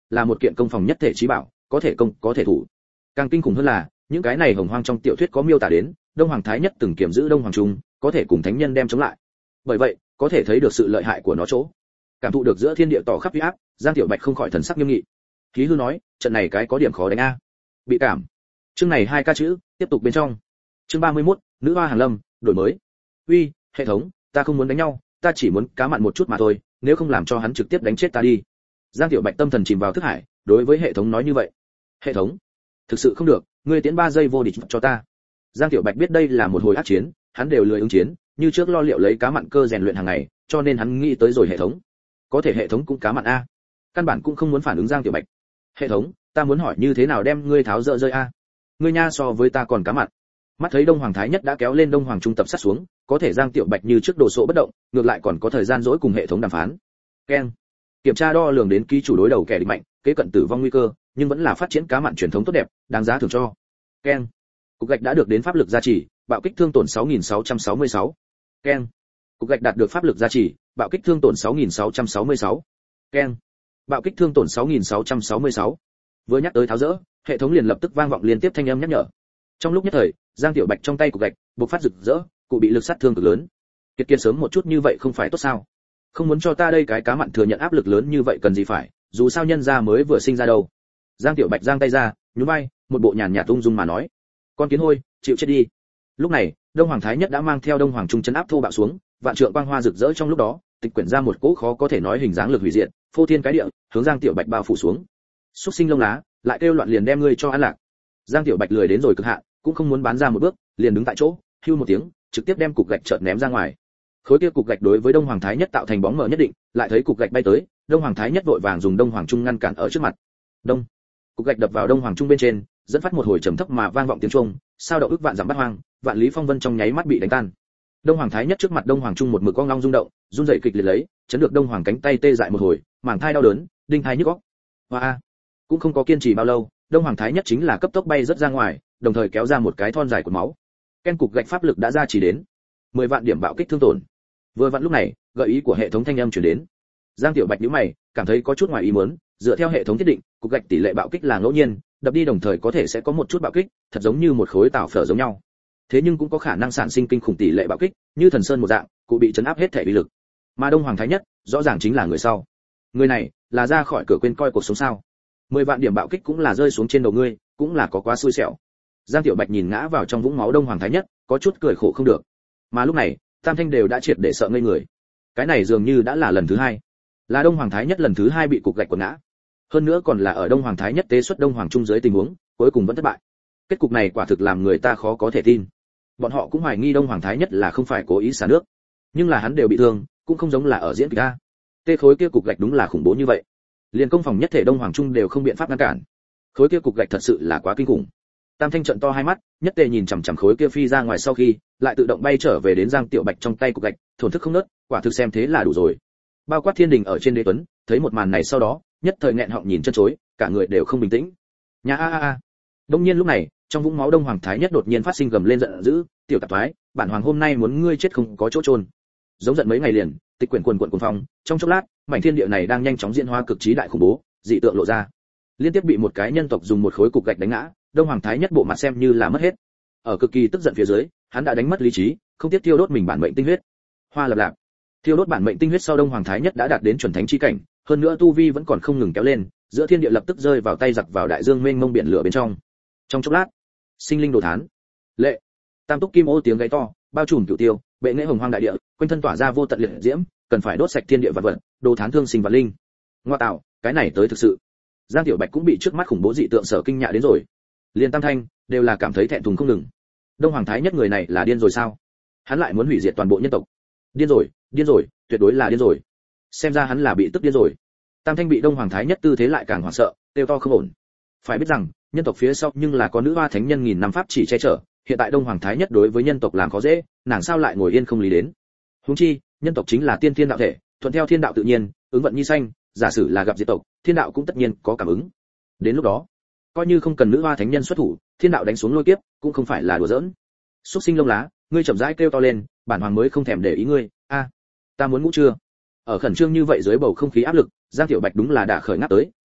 là một kiện công phòng nhất thể chí bảo, có thể công có thể thủ. Càng kinh khủng hơn là, những cái này hồng hoang trong tiểu thuyết có miêu tả đến, Đông Hoàng Thái Nhất từng kiểm giữ Đông Hoàng Trung, có thể cùng thánh nhân đem chống lại. Bởi vậy, có thể thấy được sự lợi hại của nó chỗ. Cảm thụ được giữa thiên địa tỏ khắp uy áp, Giang Tiểu Bạch không khỏi thần sắc nghiêm nghị. Khí hư nói, trận này cái có điểm khó đánh a. Bị cảm. Chương này hai ca chữ, tiếp tục bên trong. Chương ba mươi mốt, nữ hoa hàng lâm, đổi mới. Uy, hệ thống, ta không muốn đánh nhau, ta chỉ muốn cá mặn một chút mà thôi, nếu không làm cho hắn trực tiếp đánh chết ta đi. Giang Tiểu Bạch tâm thần chìm vào thức hải, đối với hệ thống nói như vậy. Hệ thống, thực sự không được, ngươi tiến ba giây vô địch cho ta. Giang Tiểu Bạch biết đây là một hồi ác chiến, hắn đều lười ứng chiến, như trước lo liệu lấy cá mặn cơ rèn luyện hàng ngày, cho nên hắn nghĩ tới rồi hệ thống. Có thể hệ thống cũng cá mặn a. Căn bản cũng không muốn phản ứng Giang Tiểu Bạch. Hệ thống, ta muốn hỏi như thế nào đem ngươi tháo dỡ rơi a? Ngươi nha so với ta còn cá mặn. Mắt thấy Đông Hoàng Thái Nhất đã kéo lên Đông Hoàng Trung tập sát xuống, có thể Giang Tiểu Bạch như trước đồ sộ bất động, ngược lại còn có thời gian dỗi cùng hệ thống đàm phán. Keng. Kiểm tra đo lường đến ký chủ đối đầu kẻ địch mạnh, kế cận tử vong nguy cơ, nhưng vẫn là phát triển cá mặn truyền thống tốt đẹp, đáng giá thưởng cho. Keng. Cục gạch đã được đến pháp lực gia trì, bạo kích thương tổn sáu nghìn sáu trăm sáu mươi sáu. Keng. Cục gạch đạt được pháp lực gia trì, bạo kích thương tổn sáu nghìn sáu trăm sáu mươi sáu. Keng. Bạo kích thương tổn sáu nghìn sáu trăm sáu mươi sáu. Vừa nhắc tới tháo dỡ, hệ thống liền lập tức vang vọng liên tiếp thanh âm nhắc nhở. Trong lúc nhất thời, Giang Tiểu Bạch trong tay cục gạch bộc phát rực rỡ, cụ bị lực sát thương cực lớn. Kiệt kiệt sớm một chút như vậy không phải tốt sao? Không muốn cho ta đây cái cá mặn thừa nhận áp lực lớn như vậy cần gì phải, dù sao nhân gia mới vừa sinh ra đâu. Giang Tiểu Bạch giang tay ra, nhún vai, một bộ nhàn nhạt ung dung mà nói: "Con kiến hôi, chịu chết đi." Lúc này, Đông Hoàng Thái Nhất đã mang theo Đông Hoàng Trung chấn áp thô bạo xuống, vạn trượng quang hoa rực rỡ trong lúc đó, tịch quyển ra một cỗ khó có thể nói hình dáng lực hủy diệt, phô thiên cái địa, hướng Giang Tiểu Bạch bao phủ xuống. Súc sinh lông lá, lại kêu loạn liền đem ngươi cho ăn lạc. Giang Tiểu Bạch lười đến rồi cực hạn, cũng không muốn bán ra một bước, liền đứng tại chỗ, hưu một tiếng, trực tiếp đem cục gạch chợt ném ra ngoài. Khối kia cục gạch đối với Đông Hoàng Thái Nhất tạo thành bóng mờ nhất định, lại thấy cục gạch bay tới, Đông Hoàng Thái Nhất vội vàng dùng Đông Hoàng Trung ngăn cản ở trước mặt. Đông. Cục gạch đập vào Đông Hoàng Trung bên trên, dẫn phát một hồi trầm thấp mà vang vọng tiếng chuông, sao động ức vạn dặm bát hoang, vạn lý phong vân trong nháy mắt bị đánh tan. Đông Hoàng Thái Nhất trước mặt Đông Hoàng Trung một mực cong long rung động, run rẩy kịch liệt lấy, chấn được Đông Hoàng cánh tay tê dại một hồi, màng thai đau đớn, đinh thai nhức óc. Hoa, cũng không có kiên trì bao lâu, Đông Hoàng Thái Nhất chính là cấp tốc bay rất ra ngoài, đồng thời kéo ra một cái thon dài của máu. Ken cục gạch pháp lực đã ra chỉ đến mười vạn điểm bạo kích thương tổn. Vừa vặn lúc này, gợi ý của hệ thống thanh âm truyền đến. Giang Tiểu Bạch nhíu mày, cảm thấy có chút ngoài ý muốn, dựa theo hệ thống thiết định, cục gạch tỷ lệ bạo kích là ngẫu nhiên, đập đi đồng thời có thể sẽ có một chút bạo kích, thật giống như một khối tảo phở giống nhau. Thế nhưng cũng có khả năng sản sinh kinh khủng tỷ lệ bạo kích, như thần sơn một dạng, cụ bị chấn áp hết thể uy lực. Mà Đông Hoàng Thái Nhất, rõ ràng chính là người sau. Người này, là ra khỏi cửa quên coi cuộc sống sao? Mười vạn điểm bạo kích cũng là rơi xuống trên đầu ngươi, cũng là có quá xui xẻo. Giang Tiểu Bạch nhìn ngã vào trong vũng máu Đông Hoàng Thái Nhất, có chút cười khổ không được. Mà lúc này, Tam Thanh đều đã triệt để sợ ngây người. Cái này dường như đã là lần thứ hai, là Đông Hoàng Thái Nhất lần thứ hai bị cục gạch quật ngã. Hơn nữa còn là ở Đông Hoàng Thái Nhất tế xuất Đông Hoàng Trung dưới tình huống, cuối cùng vẫn thất bại. Kết cục này quả thực làm người ta khó có thể tin. Bọn họ cũng hoài nghi Đông Hoàng Thái Nhất là không phải cố ý xả nước, nhưng là hắn đều bị thương, cũng không giống là ở diễn kịch a. Tê khối kia cục gạch đúng là khủng bố như vậy, liền công phòng nhất thể Đông Hoàng Trung đều không biện pháp ngăn cản. Khối kia cục gạch thật sự là quá kinh khủng. Tam Thanh trợn to hai mắt, nhất tề nhìn chằm chằm khối kia phi ra ngoài sau khi, lại tự động bay trở về đến Giang Tiểu Bạch trong tay cục gạch, thổn thức không nớt, quả thực xem thế là đủ rồi. Bao quát Thiên Đình ở trên đế tuấn, thấy một màn này sau đó, nhất thời nghẹn họng nhìn chân chối, cả người đều không bình tĩnh. Nhà a a a. Đông nhiên lúc này, trong vũng máu Đông Hoàng Thái Nhất đột nhiên phát sinh gầm lên giận dữ, "Tiểu tạp thoái, bản hoàng hôm nay muốn ngươi chết không có chỗ chôn." Giống giận mấy ngày liền, tịch quyển quần quần cuồng phong, trong chốc lát, mảnh thiên địa này đang nhanh chóng diễn hóa cực trí đại khủng bố, dị tượng lộ ra. Liên tiếp bị một cái nhân tộc dùng một khối cục gạch đánh ngã, Đông Hoàng Thái Nhất bộ mặt xem như là mất hết. Ở cực kỳ tức giận phía dưới, hắn đã đánh mất lý trí, không tiếp tiêu đốt mình bản mệnh tinh huyết. Hoa lập lạp. Thiêu đốt bản mệnh tinh huyết sau Đông Hoàng Thái Nhất đã đạt đến chuẩn thánh chi cảnh, hơn nữa tu vi vẫn còn không ngừng kéo lên, giữa thiên địa lập tức rơi vào tay giặc vào đại dương mênh mông biển lửa bên trong. Trong chốc lát, sinh linh đồ thán. Lệ. Tam túc kim ô tiếng gáy to, bao trùm cửu tiêu, bệ nghệ hồng hoang đại địa, quanh thân tỏa ra vô tận liệt diễm, cần phải đốt sạch thiên địa vật vật, đồ thán thương sinh và linh. Ngoa tạo, cái này tới thực sự. Giang Tiểu Bạch cũng bị trước mắt khủng bố dị tượng sở kinh nhạ đến rồi. Liên Tam Thanh đều là cảm thấy thẹn thùng không ngừng. Đông Hoàng Thái Nhất người này là điên rồi sao? Hắn lại muốn hủy diệt toàn bộ nhân tộc. Điên rồi, điên rồi, tuyệt đối là điên rồi. Xem ra hắn là bị tức điên rồi. Tam Thanh bị Đông Hoàng Thái Nhất tư thế lại càng hoảng sợ, kêu to không ổn. Phải biết rằng, nhân tộc phía sau nhưng là có nữ hoa thánh nhân nghìn năm pháp chỉ che chở, hiện tại Đông Hoàng Thái Nhất đối với nhân tộc làm khó dễ, nàng sao lại ngồi yên không lý đến? Huống chi, nhân tộc chính là tiên thiên đạo thể, thuận theo thiên đạo tự nhiên, ứng vận nhi sanh, giả sử là gặp diệt tộc, thiên đạo cũng tất nhiên có cảm ứng. Đến lúc đó, coi như không cần nữ hoa thánh nhân xuất thủ, thiên đạo đánh xuống lôi kiếp, cũng không phải là đùa giỡn. Súc sinh lông lá, ngươi chậm rãi kêu to lên, bản hoàng mới không thèm để ý ngươi. A, ta muốn ngủ chưa? Ở khẩn trương như vậy dưới bầu không khí áp lực, Giang Tiểu Bạch đúng là đã khởi ngáp tới,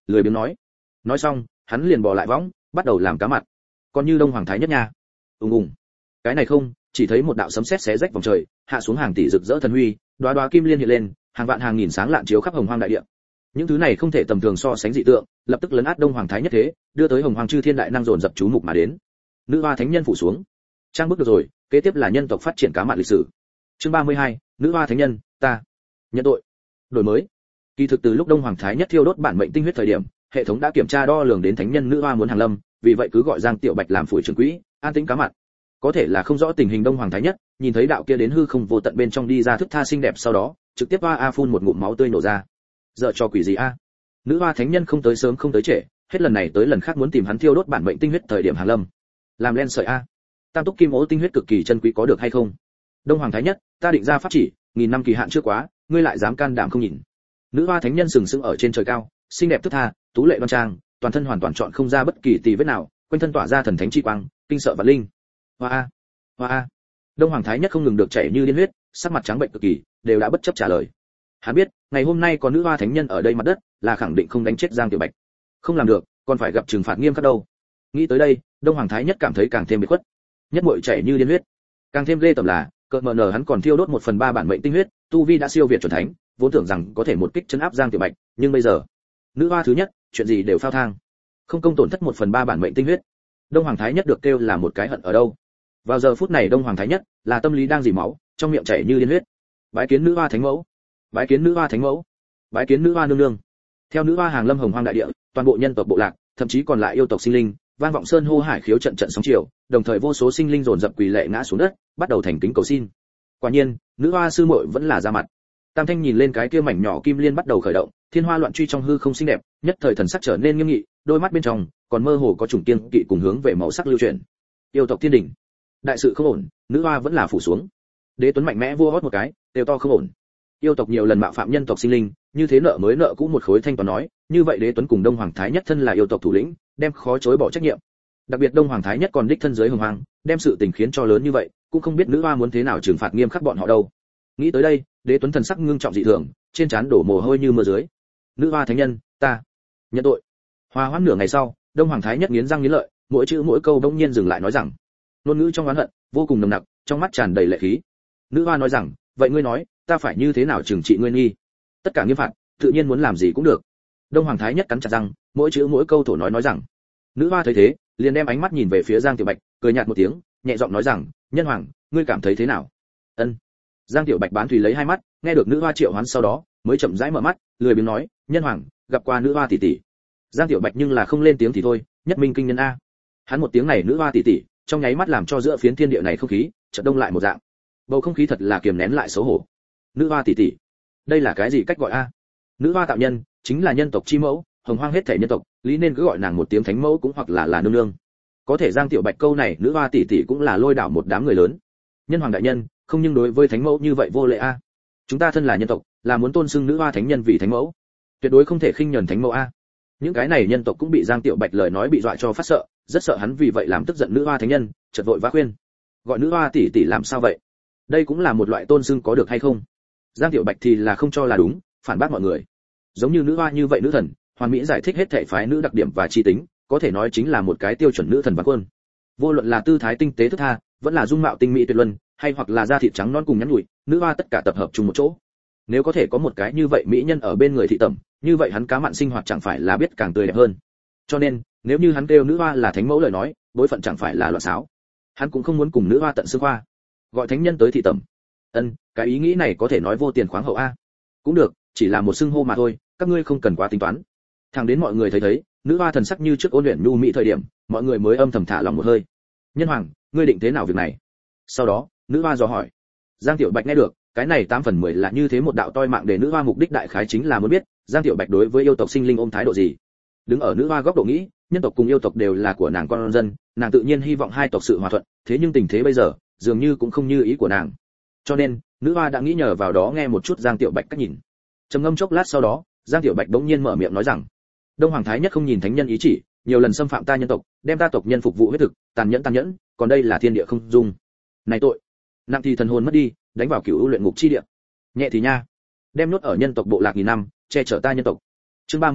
lười biếng nói. Nói xong, hắn liền bò lại võng, bắt đầu làm cá mặn. Còn như Đông Hoàng Thái Nhất nha. Ùng ùng. Cái này không, chỉ thấy một đạo sấm sét xé rách vòng trời, hạ xuống hàng tỷ rực rỡ thần huy, đóa đóa kim liên hiện lên, hàng vạn hàng nghìn sáng lạn chiếu khắp hồng hoang đại địa. Những thứ này không thể tầm thường so sánh dị tượng, lập tức lấn át Đông Hoàng Thái Nhất thế, đưa tới hồng hoang chư thiên đại năng dồn dập chú mục mà đến. Nữ hoa thánh nhân phủ xuống. Trang bước được rồi, kế tiếp là nhân tộc phát triển cá mặn lịch sử. Chương ba mươi hai, Nữ hoa thánh nhân, ta nhận tội. Đổi mới. Kỳ thực từ lúc Đông Hoàng Thái Nhất thiêu đốt bản mệnh tinh huyết thời điểm, hệ thống đã kiểm tra đo lường đến thánh nhân nữ hoa muốn hàng lâm, vì vậy cứ gọi Giang Tiểu Bạch làm phủi trưởng quỹ, an tĩnh cá mặn. Có thể là không rõ tình hình Đông Hoàng Thái Nhất, nhìn thấy đạo kia đến hư không vô tận bên trong đi ra thức tha xinh đẹp, sau đó trực tiếp hoa a phun một ngụm máu tươi nổ ra. Giờ cho quỷ gì a? Nữ hoa thánh nhân không tới sớm không tới trễ, hết lần này tới lần khác muốn tìm hắn thiêu đốt bản mệnh tinh huyết thời điểm hàng lâm. Làm len sợi a. Tam túc kim ố tinh huyết cực kỳ chân quý có được hay không? Đông Hoàng Thái Nhất, ta định ra pháp chỉ, nghìn năm kỳ hạn chưa quá, ngươi lại dám can đảm không nhìn. Nữ hoa thánh nhân sừng sững ở trên trời cao, xinh đẹp thức tha, tú lệ đoan trang, toàn thân hoàn toàn chọn không ra bất kỳ tì vết nào, quanh thân tỏa ra thần thánh chi quang, kinh sợ vạn linh. Hoa a, hoa a. Đông Hoàng Thái Nhất không ngừng được chảy như điên huyết, sắc mặt trắng bệnh cực kỳ, đều đã bất chấp trả lời. Hắn biết, ngày hôm nay có nữ hoa thánh nhân ở đây mặt đất, là khẳng định không đánh chết Giang Tiểu Bạch. Không làm được, còn phải gặp trừng phạt nghiêm khắc đâu. Nghĩ tới đây, Đông Hoàng Thái Nhất cảm thấy càng thêm biệt khuất. Nhất muội chảy như điên huyết. Càng thêm ghê tởm là, cợt mờ nở hắn còn thiêu đốt một phần ba bản mệnh tinh huyết, tu vi đã siêu việt chuẩn thánh, vốn tưởng rằng có thể một kích chấn áp Giang Tiểu Bạch, nhưng bây giờ, nữ hoa thứ nhất, chuyện gì đều phao thang. Không công tổn thất một phần ba bản mệnh tinh huyết. Đông Hoàng Thái Nhất được kêu là một cái hận ở đâu? Vào giờ phút này Đông Hoàng Thái Nhất là tâm lý đang dì máu, trong miệng chảy như điên huyết. Bái kiến nữ hoa thánh mẫu, bái kiến nữ hoa thánh mẫu, bái kiến nữ hoa nương nương. Theo nữ hoa hàng lâm hồng hoang đại địa, toàn bộ nhân tộc bộ lạc, thậm chí còn lại yêu tộc sinh linh, vang vọng sơn hô hải khiếu trận trận sóng chiều, đồng thời vô số sinh linh dồn dập quỳ lệ ngã xuống đất, bắt đầu thành kính cầu xin. Quả nhiên, nữ hoa sư muội vẫn là ra mặt. Tam Thanh nhìn lên cái kia mảnh nhỏ kim liên bắt đầu khởi động, thiên hoa loạn truy trong hư không xinh đẹp, nhất thời thần sắc trở nên nghiêm nghị, đôi mắt bên trong còn mơ hồ có chủng kiêng kỵ cùng hướng về màu sắc lưu chuyển. Yêu tộc thiên đỉnh, đại sự không ổn, nữ hoa vẫn là phủ xuống. Đế Tuấn mạnh mẽ vua hót một cái, đều to không ổn. Yêu tộc nhiều lần mạo phạm nhân tộc sinh linh, như thế nợ mới nợ cũ một khối thanh toán nói, như vậy Đế Tuấn cùng Đông Hoàng Thái Nhất thân là yêu tộc thủ lĩnh, đem khó chối bỏ trách nhiệm. Đặc biệt Đông Hoàng Thái Nhất còn đích thân dưới hồng hoang, đem sự tình khiến cho lớn như vậy, cũng không biết nữ hoa muốn thế nào trừng phạt nghiêm khắc bọn họ đâu. Nghĩ tới đây, Đế Tuấn thần sắc ngưng trọng dị thường, trên trán đổ mồ hôi như mưa dưới. Nữ hoa thánh nhân, ta nhận tội. Hoa hoãn nửa ngày sau, Đông Hoàng Thái Nhất nghiến răng nghiến lợi, mỗi chữ mỗi câu đống nhiên dừng lại nói rằng, ngôn ngữ trong oán hận vô cùng nồng nặc, trong mắt tràn đầy lệ khí. Nữ hoa nói rằng, vậy ngươi nói, ta phải như thế nào trừng trị ngươi nghi? Tất cả nghiêm phạt, tự nhiên muốn làm gì cũng được. Đông Hoàng Thái Nhất cắn chặt răng, mỗi chữ mỗi câu thổ nói nói rằng. Nữ hoa thấy thế, liền đem ánh mắt nhìn về phía Giang Tiểu Bạch, cười nhạt một tiếng, nhẹ giọng nói rằng, nhân hoàng, ngươi cảm thấy thế nào? Ân. Giang Tiểu Bạch bán thủy lấy hai mắt, nghe được nữ hoa triệu hoán sau đó, mới chậm rãi mở mắt, lười biếng nói, nhân hoàng, gặp qua nữ hoa tỷ tỷ. Giang Tiểu Bạch nhưng là không lên tiếng thì thôi, nhất minh kinh nhân a. Hắn một tiếng này nữ hoa tỷ tỷ, trong nháy mắt làm cho giữa phiến thiên địa này không khí chợt đông lại một dạng. Bầu không khí thật là kiềm nén lại xấu hổ. Nữ hoa tỷ tỷ, đây là cái gì cách gọi a? Nữ hoa tạo nhân, chính là nhân tộc chi mẫu, hồng hoang hết thể nhân tộc, lý nên cứ gọi nàng một tiếng thánh mẫu cũng hoặc là là nương nương. Có thể Giang Tiểu Bạch câu này nữ hoa tỷ tỷ cũng là lôi đảo một đám người lớn. Nhân hoàng đại nhân, không nhưng đối với thánh mẫu như vậy vô lễ a. Chúng ta thân là nhân tộc, là muốn tôn xưng nữ hoa thánh nhân vì thánh mẫu, tuyệt đối không thể khinh nhẫn thánh mẫu a. Những cái này nhân tộc cũng bị Giang Tiểu Bạch lời nói bị dọa cho phát sợ, rất sợ hắn vì vậy làm tức giận nữ hoa thánh nhân, chợt vội vã khuyên, gọi nữ hoa tỷ tỷ làm sao vậy? Đây cũng là một loại tôn xưng có được hay không? Giang Tiểu Bạch thì là không cho là đúng, phản bác mọi người. Giống như nữ hoa như vậy nữ thần, hoàn mỹ giải thích hết thể phái nữ đặc điểm và chi tính, có thể nói chính là một cái tiêu chuẩn nữ thần văn quân. Vô luận là tư thái tinh tế thức tha, vẫn là dung mạo tinh mỹ tuyệt luân, hay hoặc là da thịt trắng non cùng nhắn nhủi, nữ hoa tất cả tập hợp chung một chỗ. Nếu có thể có một cái như vậy mỹ nhân ở bên người thị tẩm, như vậy hắn cá mặn sinh hoạt chẳng phải là biết càng tươi đẹp hơn. Cho nên, nếu như hắn kêu nữ hoa là thánh mẫu lời nói, bối phận chẳng phải là loạn xáo. Hắn cũng không muốn cùng nữ hoa tận xương khoa, gọi thánh nhân tới thị tẩm. Ân, cái ý nghĩ này có thể nói vô tiền khoáng hậu a. Cũng được, chỉ là một xưng hô mà thôi, các ngươi không cần quá tính toán. Thẳng đến mọi người thấy thấy, nữ hoa thần sắc như trước ôn luyện nhu mỹ thời điểm, mọi người mới âm thầm thả lòng một hơi. Nhân hoàng, ngươi định thế nào việc này? Sau đó, nữ hoa dò hỏi. Giang Tiểu Bạch nghe được, cái này tám phần mười là như thế một đạo toi mạng để nữ hoa mục đích đại khái chính là muốn biết, Giang Tiểu Bạch đối với yêu tộc sinh linh ôm thái độ gì. Đứng ở nữ hoa góc độ nghĩ, nhân tộc cùng yêu tộc đều là của nàng con dân, nàng tự nhiên hy vọng hai tộc sự hòa thuận, thế nhưng tình thế bây giờ, dường như cũng không như ý của nàng. Cho nên, nữ hoa đã nghĩ nhờ vào đó nghe một chút Giang Tiểu Bạch cách nhìn. Trầm ngâm chốc lát sau đó, Giang Tiểu Bạch bỗng nhiên mở miệng nói rằng, Đông Hoàng Thái Nhất không nhìn thánh nhân ý chỉ, nhiều lần xâm phạm ta nhân tộc, đem ta tộc nhân phục vụ huyết thực, tàn nhẫn tàn nhẫn, còn đây là thiên địa không dung. Này tội, nặng thì thần hồn mất đi, đánh vào cửu u luyện ngục chi địa. Nhẹ thì nha, đem nốt ở nhân tộc bộ lạc nghìn năm, che chở ta nhân tộc. Chương ba mươi ba,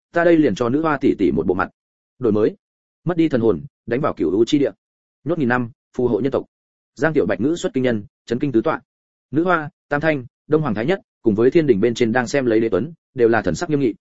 ta đây liền cho nữ hoa tỷ tỷ một bộ mặt. Đổi mới, mất đi thần hồn, đánh vào cửu u chi địa. Nhốt nghìn năm, phù hộ nhân tộc. Giang Tiểu Bạch ngữ xuất kinh nhân, chấn kinh tứ tọa. Nữ hoa, Tam Thanh, Đông Hoàng Thái Nhất, cùng với thiên đỉnh bên trên đang xem lấy đế tuấn, đều là thần sắc nghiêm nghị.